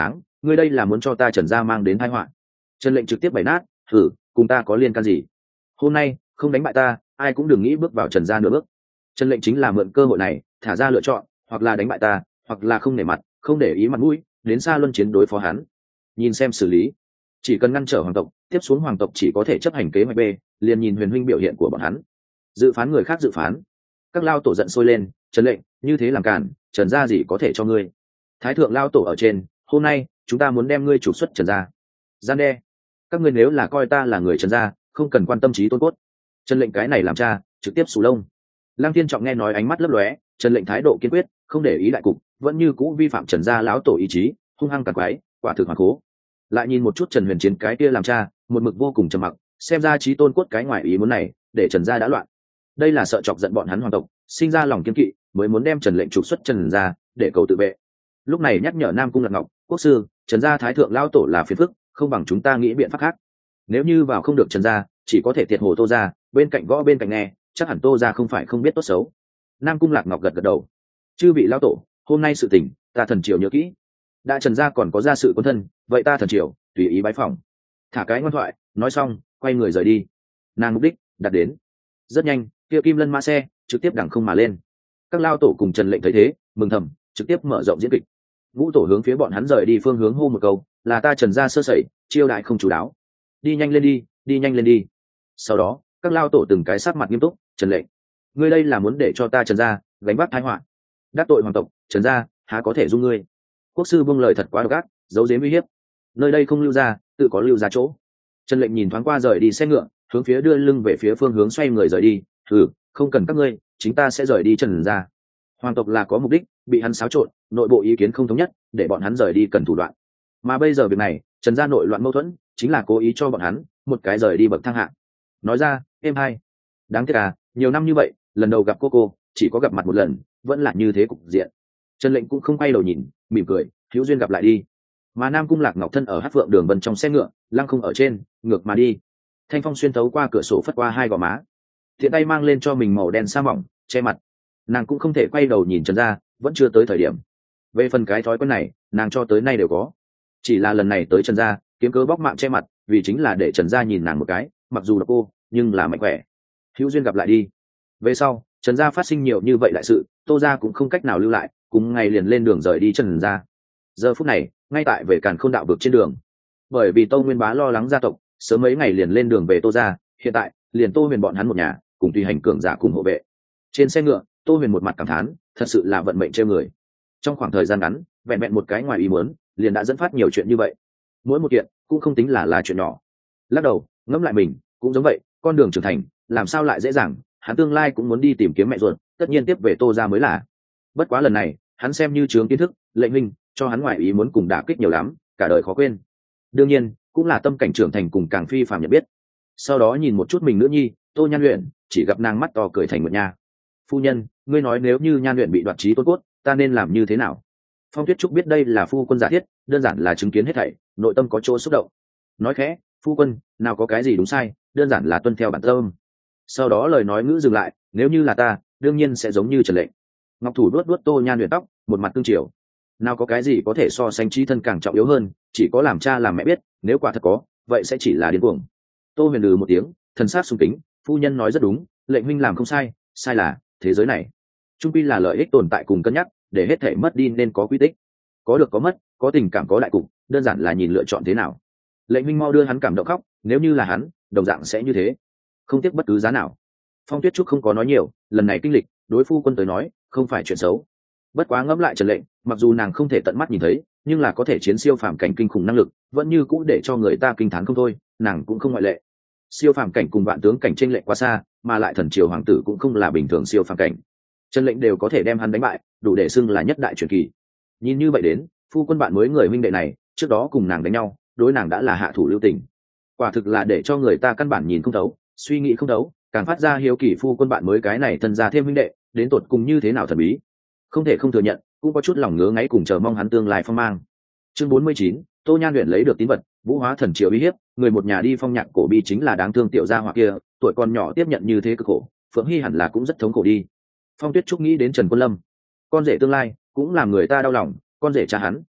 ngươi đây là muốn cho ta Trần gia mang đến tai họa. Trần Lệnh trực tiếp bày nát, thử cùng ta có liên can gì? Hôm nay không đánh bại ta, ai cũng đừng nghĩ bước vào Trần gia nửa bước. Trần Lệnh chính là mượn cơ hội này thả ra lựa chọn, hoặc là đánh bại ta, hoặc là không nể mặt, không để ý mặt mũi, đến xa luân chiến đối phó hắn. Nhìn xem xử lý, chỉ cần ngăn trở hoàng tộc, tiếp xuống hoàng tộc chỉ có thể chấp hành kế hoạch B, liền nhìn Huyền huynh biểu hiện của bọn hắn. Dự phán người khác dự phán. Các lao tổ giận sôi lên, Trần Lệnh, như thế làm cản, Trần gia gì có thể cho ngươi? Thái thượng lao tổ ở trên, hôm nay chúng ta muốn đem ngươi trục xuất Trần gia. Gian đe, các ngươi nếu là coi ta là người Trần gia, không cần quan tâm trí tôn cốt. Trần Lệnh cái này làm cha, trực tiếp sù lông. Lăng Thiên Trọng nghe nói ánh mắt lấp lóe, Trần Lệnh thái độ kiên quyết, không để ý đại cục, vẫn như cũ vi phạm Trần gia lão tổ ý chí, hung hăng cản quái, quả thực hoàn cố. Lại nhìn một chút Trần Huyền Chiến cái kia làm cha, một mực vô cùng trầm mặc, xem ra trí tôn cốt cái ngoài ý muốn này, để Trần gia đã loạn. Đây là sợ chọc giận bọn hắn hoàng tộc, sinh ra lòng kiên kỵ, mới muốn đem Trần Lệnh trục xuất Trần gia, để cầu tự vệ. Lúc này nhắc nhở Nam Cung Lạc Ngọc, quốc sư, Trần gia thái thượng lão tổ là phiền phức, không bằng chúng ta nghĩ biện pháp khác. Nếu như vào không được Trần gia, chỉ có thể tiệt hồ Tô gia, bên cạnh gõ bên cạnh nghe, chắc hẳn Tô gia không phải không biết tốt xấu. Nam Cung Lạc Ngọc gật gật đầu. Chư vị lão tổ, hôm nay sự tình, ta thần triều nhớ kỹ. Đã Trần gia còn có gia sự quân thân, vậy ta thần triều tùy ý bái phỏng. Thả cái ngoan thoại, nói xong, quay người rời đi. Nàng mục đích đạt đến. Rất nhanh, kia kim lân mã xe trực tiếp đằng không mà lên. Các lao tổ cùng Trần Lệnh thấy thế, mừng thầm, trực tiếp mở rộng diễn kịch. Ngũ tổ hướng phía bọn hắn rời đi phương hướng hô một câu, là ta Trần gia sơ sẩy, chiêu đại không chú đáo. Đi nhanh lên đi, đi nhanh lên đi. Sau đó, các lao tổ từng cái sắc mặt nghiêm túc, Trần Lệnh, ngươi đây là muốn để cho ta Trần gia gánh vác tai họa, đắc tội hoàng tộc, Trần gia há có thể dung ngươi. Quốc sư buông lời thật quá độc ác, giấu giếm uy hiếp. Nơi đây không lưu ra, tự có lưu ra chỗ. Trần Lệnh nhìn thoáng qua rời đi xe ngựa, hướng phía đưa lưng về phía phương hướng xoay người rời đi. Ừ, không cần các ngươi, chính ta sẽ rời đi Trần gia. Hoàng tộc là có mục đích, bị hắn xáo trộn, nội bộ ý kiến không thống nhất, để bọn hắn rời đi cần thủ đoạn. Mà bây giờ việc này, Trần gia nội loạn mâu thuẫn, chính là cố ý cho bọn hắn một cái rời đi bậc thang hạng. Nói ra, em hay. Đáng tiếc à, nhiều năm như vậy, lần đầu gặp cô cô, chỉ có gặp mặt một lần, vẫn là như thế cục diện. Trần Lệnh cũng không quay đầu nhìn, mỉm cười, hữu duyên gặp lại đi. Mà Nam Cung Lạc Ngọc thân ở Hát Phượng Đường Vân trong xe ngựa, lăng không ở trên, ngược mà đi. Thanh phong xuyên thấu qua cửa sổ phất qua hai gò má, thiện tay mang lên cho mình màu đen sa mỏng che mặt. Nàng cũng không thể quay đầu nhìn Trần gia, vẫn chưa tới thời điểm. Về phần cái thói quen này, nàng cho tới nay đều có. Chỉ là lần này tới Trần gia, kiếm cớ bóc mạng che mặt, vì chính là để Trần gia nhìn nàng một cái, mặc dù là cô, nhưng là mạnh khỏe. Hữu duyên gặp lại đi. Về sau, Trần gia phát sinh nhiều như vậy đại sự, Tô gia cũng không cách nào lưu lại, cùng ngày liền lên đường rời đi Trần gia. Giờ phút này, ngay tại về Càn Khôn đạo vực trên đường, bởi vì Tô Nguyên Bá lo lắng gia tộc, sớm mấy ngày liền lên đường về Tô gia, hiện tại liền Tô Huyền bọn hắn một nhà cùng tùy hành cường giả cùng hộ vệ. Trên xe ngựa, Tô Huyền một mặt cảm thán, thật sự là vận mệnh trêu người. Trong khoảng thời gian ngắn, vẹn vẹn một cái ngoài ý muốn, liền đã dẫn phát nhiều chuyện như vậy. Mỗi một kiện cũng không tính là là chuyện nhỏ. Lắc đầu, ngẫm lại mình, cũng giống vậy, con đường trưởng thành, làm sao lại dễ dàng, hắn tương lai cũng muốn đi tìm kiếm mẹ ruột, tất nhiên tiếp về Tô gia mới là. Bất quá lần này, hắn xem như chướng kiến thức, Lệnh huynh cho hắn ngoại ý muốn cùng đả kích nhiều lắm, cả đời khó quên. Đương nhiên, cũng là tâm cảnh trưởng thành cùng càng phi phàm nhận biết. Sau đó nhìn một chút mình nữ nhi, Tô Nhan Luyện, chỉ gặp nàng mắt to cười thành một nha. Phu nhân, ngươi nói nếu như Nhan Luyện bị đoạt trí tôn cốt, ta nên làm như thế nào? Phong Tuyết Trúc biết đây là phu quân giả thiết, đơn giản là chứng kiến hết thảy, nội tâm có chỗ xúc động. Nói khẽ, phu quân, nào có cái gì đúng sai, đơn giản là tuân theo bản tâm. Sau đó lời nói ngữ dừng lại, nếu như là ta, đương nhiên sẽ giống như Trần Lệnh. Ngọc thủ đuốt đuốt Tô Nhan Luyện tóc, một mặt tương chiều. Nào có cái gì có thể so sánh trí thân càng trọng yếu hơn, chỉ có làm cha làm mẹ biết, nếu quả thật có, vậy sẽ chỉ là điên cuồng. Tô Huyền lừ một tiếng, thần sắc sung kính, phu nhân nói rất đúng, Lệnh huynh làm không sai, sai là thế giới này trung quy là lợi ích tồn tại cùng cân nhắc, để hết thể mất đi nên có quy tích, có được có mất, có tình cảm có đại cục, đơn giản là nhìn lựa chọn thế nào. Lệnh huynh mau đưa hắn cảm động khóc, nếu như là hắn, đồng dạng sẽ như thế, không tiếc bất cứ giá nào. Phong Tuyết Trúc không có nói nhiều, lần này kinh lịch, đối phu quân tới nói, không phải chuyện xấu. Bất quá ngẫm lại Trần Lệnh, mặc dù nàng không thể tận mắt nhìn thấy, nhưng là có thể chiến siêu phàm cảnh kinh khủng năng lực, vẫn như cũ để cho người ta kinh thán không thôi, nàng cũng không ngoại lệ. Siêu phàm cảnh cùng vạn tướng cảnh chênh lệch quá xa, mà lại thần triều hoàng tử cũng không là bình thường siêu phàm cảnh. Trần Lệnh đều có thể đem hắn đánh bại, đủ để xưng là nhất đại truyền kỳ. Nhìn như vậy đến, phu quân bạn mới người huynh đệ này, trước đó cùng nàng đánh nhau, đối nàng đã là hạ thủ lưu tình. Quả thực là để cho người ta căn bản nhìn không thấu, suy nghĩ không thấu, càng phát ra hiếu kỳ phu quân bạn mới cái này thân gia thêm huynh đệ, đến tột cùng như thế nào thần bí. Không thể không thừa nhận, cũng có chút lòng ngứa ngáy cùng chờ mong hắn tương lai phong mang. Chương bốn mươi chín, Tô Nhan Luyện lấy được tín vật, vũ hóa thần triều uy hiếp, người một nhà đi phong nhạc cổ bi chính là đáng thương tiểu gia hỏa kia, tuổi còn nhỏ tiếp nhận như thế cực khổ, Phượng Hy hẳn là cũng rất thống khổ đi. Phong Tuyết Trúc nghĩ đến Trần Quân Lâm, con rể tương lai, cũng làm người ta đau lòng, con rể cha hắn,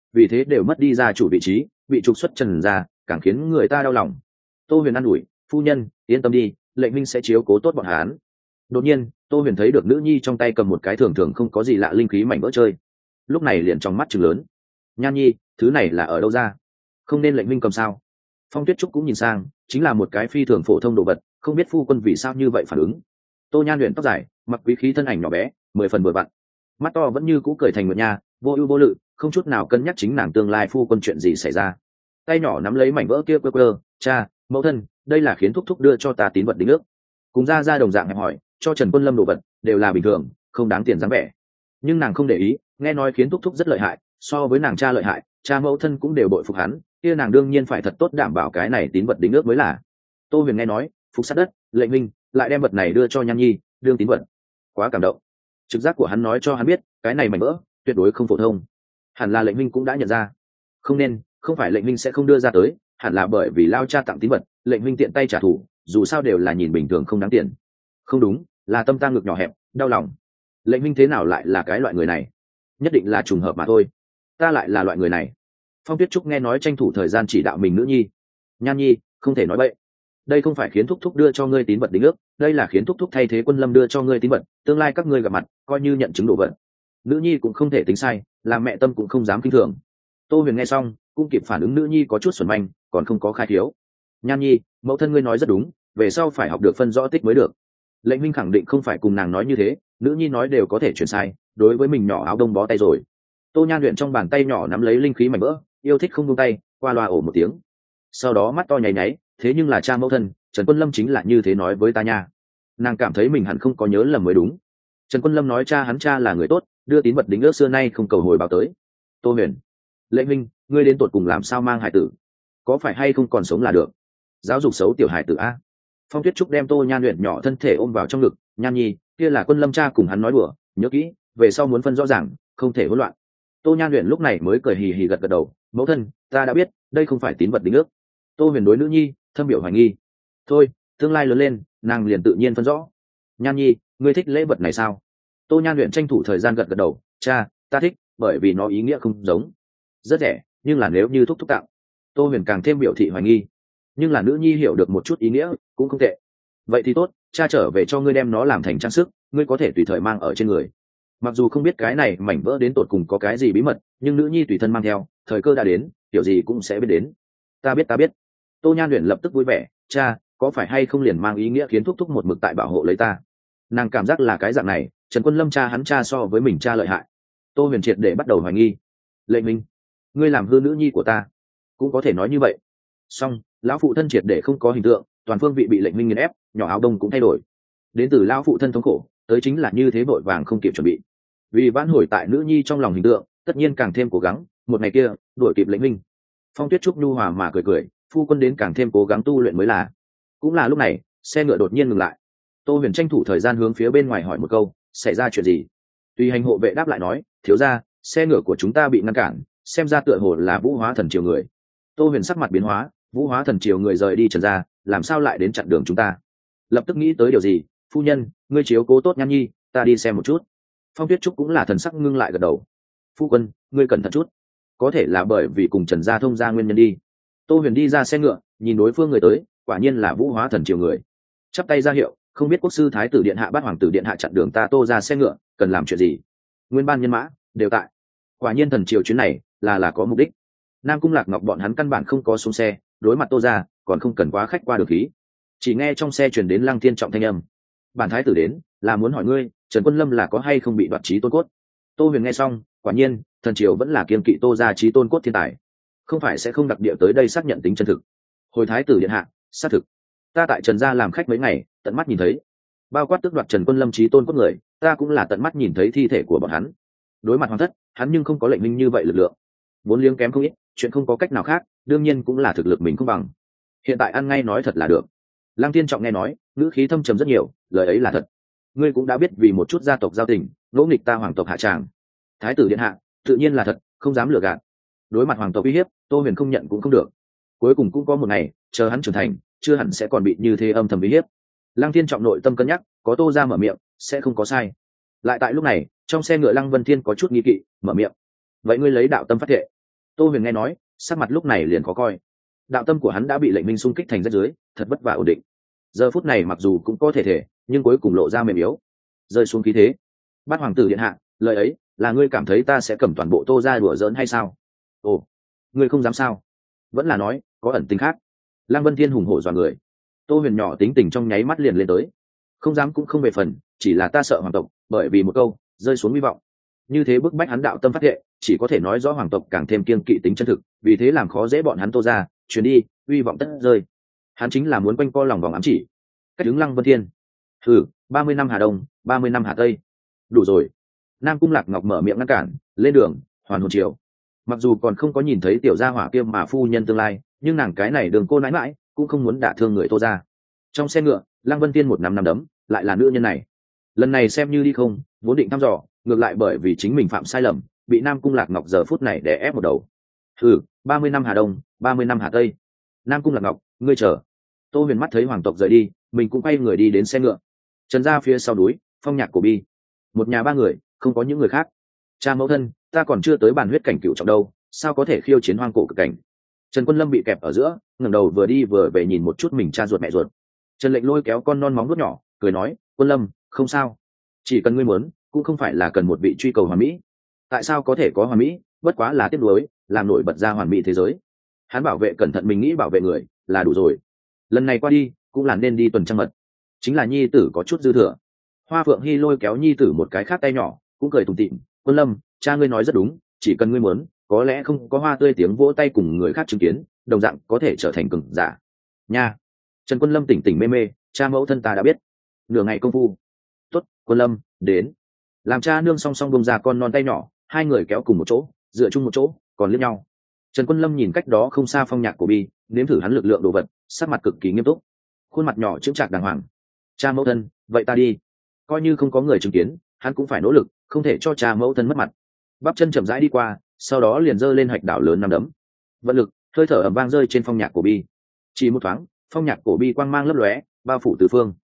vì thế đều mất đi gia chủ vị trí, bị trục xuất trần gia, càng khiến người ta đau lòng. Tô Huyền an ủi, phu nhân yên tâm đi, lệnh minh sẽ chiếu cố tốt bọn hắn. Đột nhiên Tô Huyền thấy được nữ nhi trong tay cầm một cái thường thường không có gì lạ linh khí mảnh vỡ chơi, lúc này liền trong mắt chừng lớn. Nhan nhi, thứ này là ở đâu ra? Không nên lệnh minh cầm sao? Phong Tuyết Trúc cũng nhìn sang, chính là một cái phi thường phổ thông đồ vật, không biết phu quân vì sao như vậy phản ứng. Tô Nhan luyện tóc dài, mặc quý khí thân ảnh nhỏ bé, mười phần vừa vặn, mắt to vẫn như cũ cười thành nguyệt nha, vô ưu vô lự, không chút nào cân nhắc chính nàng tương lai phu quân chuyện gì xảy ra. Tay nhỏ nắm lấy mảnh vỡ kia quơ quơ, cha, mẫu thân, đây là khiến thúc thúc đưa cho ta tín vật đính ước. Cùng ra ra đồng dạng hẹp hỏi, cho Trần Quân Lâm đồ vật đều là bình thường, không đáng tiền dáng vẻ. Nhưng nàng không để ý, nghe nói khiến thúc thúc rất lợi hại, so với nàng cha lợi hại, cha mẫu thân cũng đều bội phục hắn, kia nàng đương nhiên phải thật tốt đảm bảo cái này tín vật đính ước mới là. Tô Huyền nghe nói, phục sát đất, lệnh minh lại đem vật này đưa cho Nhan Nhi, đương tín vật. Quá cảm động. Trực giác của hắn nói cho hắn biết, cái này mảnh vỡ tuyệt đối không phổ thông. Hẳn là lệnh minh cũng đã nhận ra. Không nên, không phải lệnh minh sẽ không đưa ra tới, hẳn là bởi vì lao cha tặng tín vật, lệnh minh tiện tay trả thù, dù sao đều là nhìn bình thường không đáng tiền. Không đúng, là tâm ta ngực nhỏ hẹp, đau lòng. Lệnh minh thế nào lại là cái loại người này? Nhất định là trùng hợp mà thôi. Ta lại là loại người này. Phong Tuyết Trúc nghe nói tranh thủ thời gian chỉ đạo mình nữ nhi. Nhan nhi, không thể nói bậy. Đây không phải khiến thúc thúc đưa cho ngươi tín vật đính ước, đây là khiến thúc thúc thay thế Quân Lâm đưa cho ngươi tín vật, tương lai các ngươi gặp mặt, coi như nhận chứng đồ vật. Nữ nhi cũng không thể tính sai, làm mẹ tâm cũng không dám kinh thường. Tô Huyền nghe xong, cũng kịp phản ứng nữ nhi có chút xuẩn manh, còn không có khai thiếu. Nhan nhi, mẫu thân ngươi nói rất đúng, về sau phải học được phân rõ tích mới được. Lệnh minh khẳng định không phải cùng nàng nói như thế, nữ nhi nói đều có thể chuyển sai, đối với mình nhỏ áo đông bó tay rồi. Tô Nhan luyện trong bàn tay nhỏ nắm lấy linh khí mảnh vỡ, yêu thích không buông tay, qua loa ổ một tiếng. Sau đó mắt to nháy nháy, thế nhưng là cha mẫu thân, Trần Quân Lâm chính là như thế nói với ta nha. Nàng cảm thấy mình hẳn không có nhớ lầm mới đúng. Trần Quân Lâm nói cha hắn cha là người tốt, đưa tín vật đính ước xưa nay không cầu hồi báo tới. Tô Huyền, lệnh minh, ngươi đến tột cùng làm sao mang hải tử? Có phải hay không còn sống là được? Giáo dục xấu tiểu hải tử a? Phong Tuyết Trúc đem Tô Nhan luyện nhỏ thân thể ôm vào trong ngực, Nhan nhi, kia là Quân Lâm cha cùng hắn nói đùa, nhớ kỹ, về sau muốn phân rõ ràng, không thể hỗn loạn. Tô Nhan luyện lúc này mới cười hì hì gật gật đầu, mẫu thân, ta đã biết, đây không phải tín vật đính ước. Tô Huyền đối nữ nhi thâm biểu hoài nghi. Thôi, tương lai lớn lên, nàng liền tự nhiên phân rõ. Nhan nhi, ngươi thích lễ vật này sao? Tô Nhan luyện tranh thủ thời gian gật gật đầu, cha, ta thích, bởi vì nó ý nghĩa không giống. Rất rẻ, nhưng là nếu như thúc thúc tặng. Tô Huyền càng thêm biểu thị hoài nghi. Nhưng là nữ nhi hiểu được một chút ý nghĩa, cũng không tệ. Vậy thì tốt, cha trở về cho ngươi đem nó làm thành trang sức, ngươi có thể tùy thời mang ở trên người. Mặc dù không biết cái này mảnh vỡ đến tột cùng có cái gì bí mật, nhưng nữ nhi tùy thân mang theo, thời cơ đã đến, kiểu gì cũng sẽ biết đến. Ta biết ta biết. Tô Nhan luyện lập tức vui vẻ, cha, có phải hay không liền mang ý nghĩa khiến thúc thúc một mực tại bảo hộ lấy ta? Nàng cảm giác là cái dạng này, Trần Quân Lâm cha hắn cha so với mình cha lợi hại. Tô Huyền triệt để bắt đầu hoài nghi. Lệnh minh, ngươi làm hư nữ nhi của ta, cũng có thể nói như vậy. Song lão phụ thân triệt để không có hình tượng, toàn phương vị bị lệnh minh nghiền ép, nhỏ áo đông cũng thay đổi. Đến từ lão phụ thân thống khổ, tới chính là như thế vội vàng không kịp chuẩn bị. Vì vãn hồi tại nữ nhi trong lòng hình tượng, tất nhiên càng thêm cố gắng, một ngày kia đuổi kịp lệnh minh. Phong Tuyết Trúc nhu hòa mà cười cười, phu quân đến càng thêm cố gắng tu luyện mới là. Cũng là lúc này, xe ngựa đột nhiên ngừng lại. Tô Huyền tranh thủ thời gian hướng phía bên ngoài hỏi một câu, xảy ra chuyện gì? Tùy hành hộ vệ đáp lại nói, thiếu gia, xe ngựa của chúng ta bị ngăn cản, xem ra tựa hồ là Vũ Hóa Thần Triều người. Tô Huyền sắc mặt biến hóa, Vũ Hóa Thần Triều người rời đi Trần gia, làm sao lại đến chặn đường chúng ta? Lập tức nghĩ tới điều gì, phu nhân, ngươi chiếu cố tốt Nhan nhi, ta đi xem một chút. Phong Tuyết Trúc cũng là thần sắc ngưng lại gật đầu. Phu quân, ngươi cẩn thận chút, có thể là bởi vì cùng Trần gia thông gia nguyên nhân đi. Tô Huyền đi ra xe ngựa, nhìn đối phương người tới, quả nhiên là Vũ Hóa Thần Triều người. Chắp tay ra hiệu, không biết quốc sư thái tử điện hạ bát hoàng tử điện hạ chặn đường ta Tô ra xe ngựa, cần làm chuyện gì? Nguyên ban nhân mã đều tại. Quả nhiên thần triều chuyến này là là có mục đích. Nam Cung Lạc Ngọc bọn hắn căn bản không có xuống xe, đối mặt Tô ra, còn không cần quá khách qua đường khí. Chỉ nghe trong xe truyền đến Lăng Thiên trọng thanh âm. Bản thái tử đến, là muốn hỏi ngươi, Trần Quân Lâm là có hay không bị đoạt chí tôn cốt? Tô Huyền nghe xong, quả nhiên, thần triều vẫn là kiên kỵ Tô ra chí tôn cốt thiên tài, không phải sẽ không đặc địa tới đây xác nhận tính chân thực. Hồi thái tử điện hạ, xác thực. Ta tại Trần gia làm khách mấy ngày, tận mắt nhìn thấy, bao quát tước đoạt Trần Quân Lâm chí tôn cốt người, ta cũng là tận mắt nhìn thấy thi thể của bọn hắn. Đối mặt hoàng thất, hắn nhưng không có lệnh minh như vậy lực lượng, vốn liếng kém không ít, chuyện không có cách nào khác, đương nhiên cũng là thực lực mình không bằng. Hiện tại ăn ngay nói thật là được. Lăng Tiên trọng nghe nói, ngữ khí thâm trầm rất nhiều, lời ấy là thật. Ngươi cũng đã biết vì một chút gia tộc giao tình, ngỗ nghịch ta hoàng tộc hạ tràng. Thái tử điện hạ, tự nhiên là thật, không dám lừa gạt. Đối mặt hoàng tộc uy hiếp, Tô Huyền không nhận cũng không được. Cuối cùng cũng có một ngày, chờ hắn trưởng thành, chưa hẳn sẽ còn bị như thế âm thầm uy hiếp. Lăng Thiên trọng nội tâm cân nhắc, có Tô ra mở miệng, sẽ không có sai. Lại tại lúc này, trong xe ngựa Lăng Vân Thiên có chút nghi kỵ, mở miệng. Vậy ngươi lấy đạo tâm phát thệ, Tô Huyền nghe nói, sắc mặt lúc này liền khó coi. Đạo tâm của hắn đã bị lệnh minh xung kích thành rách dưới, thật vất vả ổn định. Giờ phút này mặc dù cũng có thể thể, nhưng cuối cùng lộ ra mềm yếu, rơi xuống khí thế. Bát hoàng tử điện hạ, lời ấy là ngươi cảm thấy ta sẽ cầm toàn bộ Tô ra đùa giỡn hay sao? Ồ, ngươi không dám sao? Vẫn là nói có ẩn tình khác. Lăng Vân Thiên hùng hổ dọa người. Tô Huyền nhỏ tính tình trong nháy mắt liền lên tới. Không dám cũng không về phần, chỉ là ta sợ hoàng tộc, bởi vì một câu rơi xuống hy vọng. Như thế bức bách hắn đạo tâm phát hệ, chỉ có thể nói rõ hoàng tộc càng thêm kiên kỵ tính chân thực, vì thế làm khó dễ bọn hắn Tô ra, chuyển đi, hy vọng tất rơi. Hắn chính là muốn quanh co lòng vòng ám chỉ. Cách đứng Lăng Vân Thiên. Thử, ba mươi năm Hà Đông, ba mươi năm Hà Tây. Đủ rồi. Nam Cung Lạc Ngọc mở miệng ngăn cản, lên đường, hoàn hồn chiều. Mặc dù còn không có nhìn thấy tiểu gia hỏa kia mà phu nhân tương lai, nhưng nàng cái này đường cô nãi mãi cũng không muốn đả thương người Tô ra. Trong xe ngựa, Lăng Vân Tiên một năm năm đấm, lại là nữ nhân này. Lần này xem như đi không, vốn định thăm dò, ngược lại bởi vì chính mình phạm sai lầm, bị Nam Cung Lạc Ngọc giờ phút này đè ép một đầu. Ừ, ba mươi năm Hà Đông, ba mươi năm Hà Tây. Nam Cung Lạc Ngọc, ngươi chờ. Tô Huyền mắt thấy hoàng tộc rời đi, mình cũng quay người đi đến xe ngựa. Trần ra phía sau núi, Phong Nhạc của Bi. Một nhà ba người, không có những người khác. Cha mẫu thân, ta còn chưa tới bàn huyết cảnh cựu trọng đâu, sao có thể khiêu chiến hoang cổ cực cảnh? Trần Quân Lâm bị kẹp ở giữa, ngẩng đầu vừa đi vừa về nhìn một chút mình cha ruột mẹ ruột. Trần Lệnh lôi kéo con non móng vuốt nhỏ, cười nói, Quân Lâm, không sao, chỉ cần ngươi muốn, cũng không phải là cần một vị truy cầu hoàn mỹ. Tại sao có thể có hoàn mỹ? Bất quá là tiếc nuối, làm nổi bật ra hoàn mỹ thế giới. Hắn bảo vệ cẩn thận mình nghĩ bảo vệ người là đủ rồi. Lần này qua đi, cũng là nên đi tuần trăng mật. Chính là nhi tử có chút dư thừa. Hoa Phượng Hy lôi kéo nhi tử một cái khác tay nhỏ, cũng cười tủm tỉm, Quân Lâm, cha ngươi nói rất đúng, chỉ cần ngươi muốn, có lẽ không có hoa tươi tiếng vỗ tay cùng người khác chứng kiến, đồng dạng có thể trở thành cường giả. Nha. Trần Quân Lâm tỉnh tỉnh mê mê, cha mẫu thân ta đã biết. Nửa ngày công phu. Tốt, Quân Lâm, đến. Làm cha nương song song bông ra con non tay nhỏ, hai người kéo cùng một chỗ, dựa chung một chỗ, còn liếc nhau. Trần Quân Lâm nhìn cách đó không xa Phong Nhạc của Bi, nếm thử hắn lực lượng đồ vật, sắc mặt cực kỳ nghiêm túc. Khuôn mặt nhỏ chững chạc đàng hoàng. Cha mẫu thân, vậy ta đi. Coi như không có người chứng kiến, hắn cũng phải nỗ lực, không thể cho cha mẫu thân mất mặt. Bắp chân chậm rãi đi qua, sau đó liền giơ lên hạch đảo lớn nằm đấm. Vận lực, hơi thở ầm vang rơi trên Phong Nhạc của Bi. Chỉ một thoáng, Phong Nhạc cổ Bi quang mang lấp lóe, bao phủ tứ phương.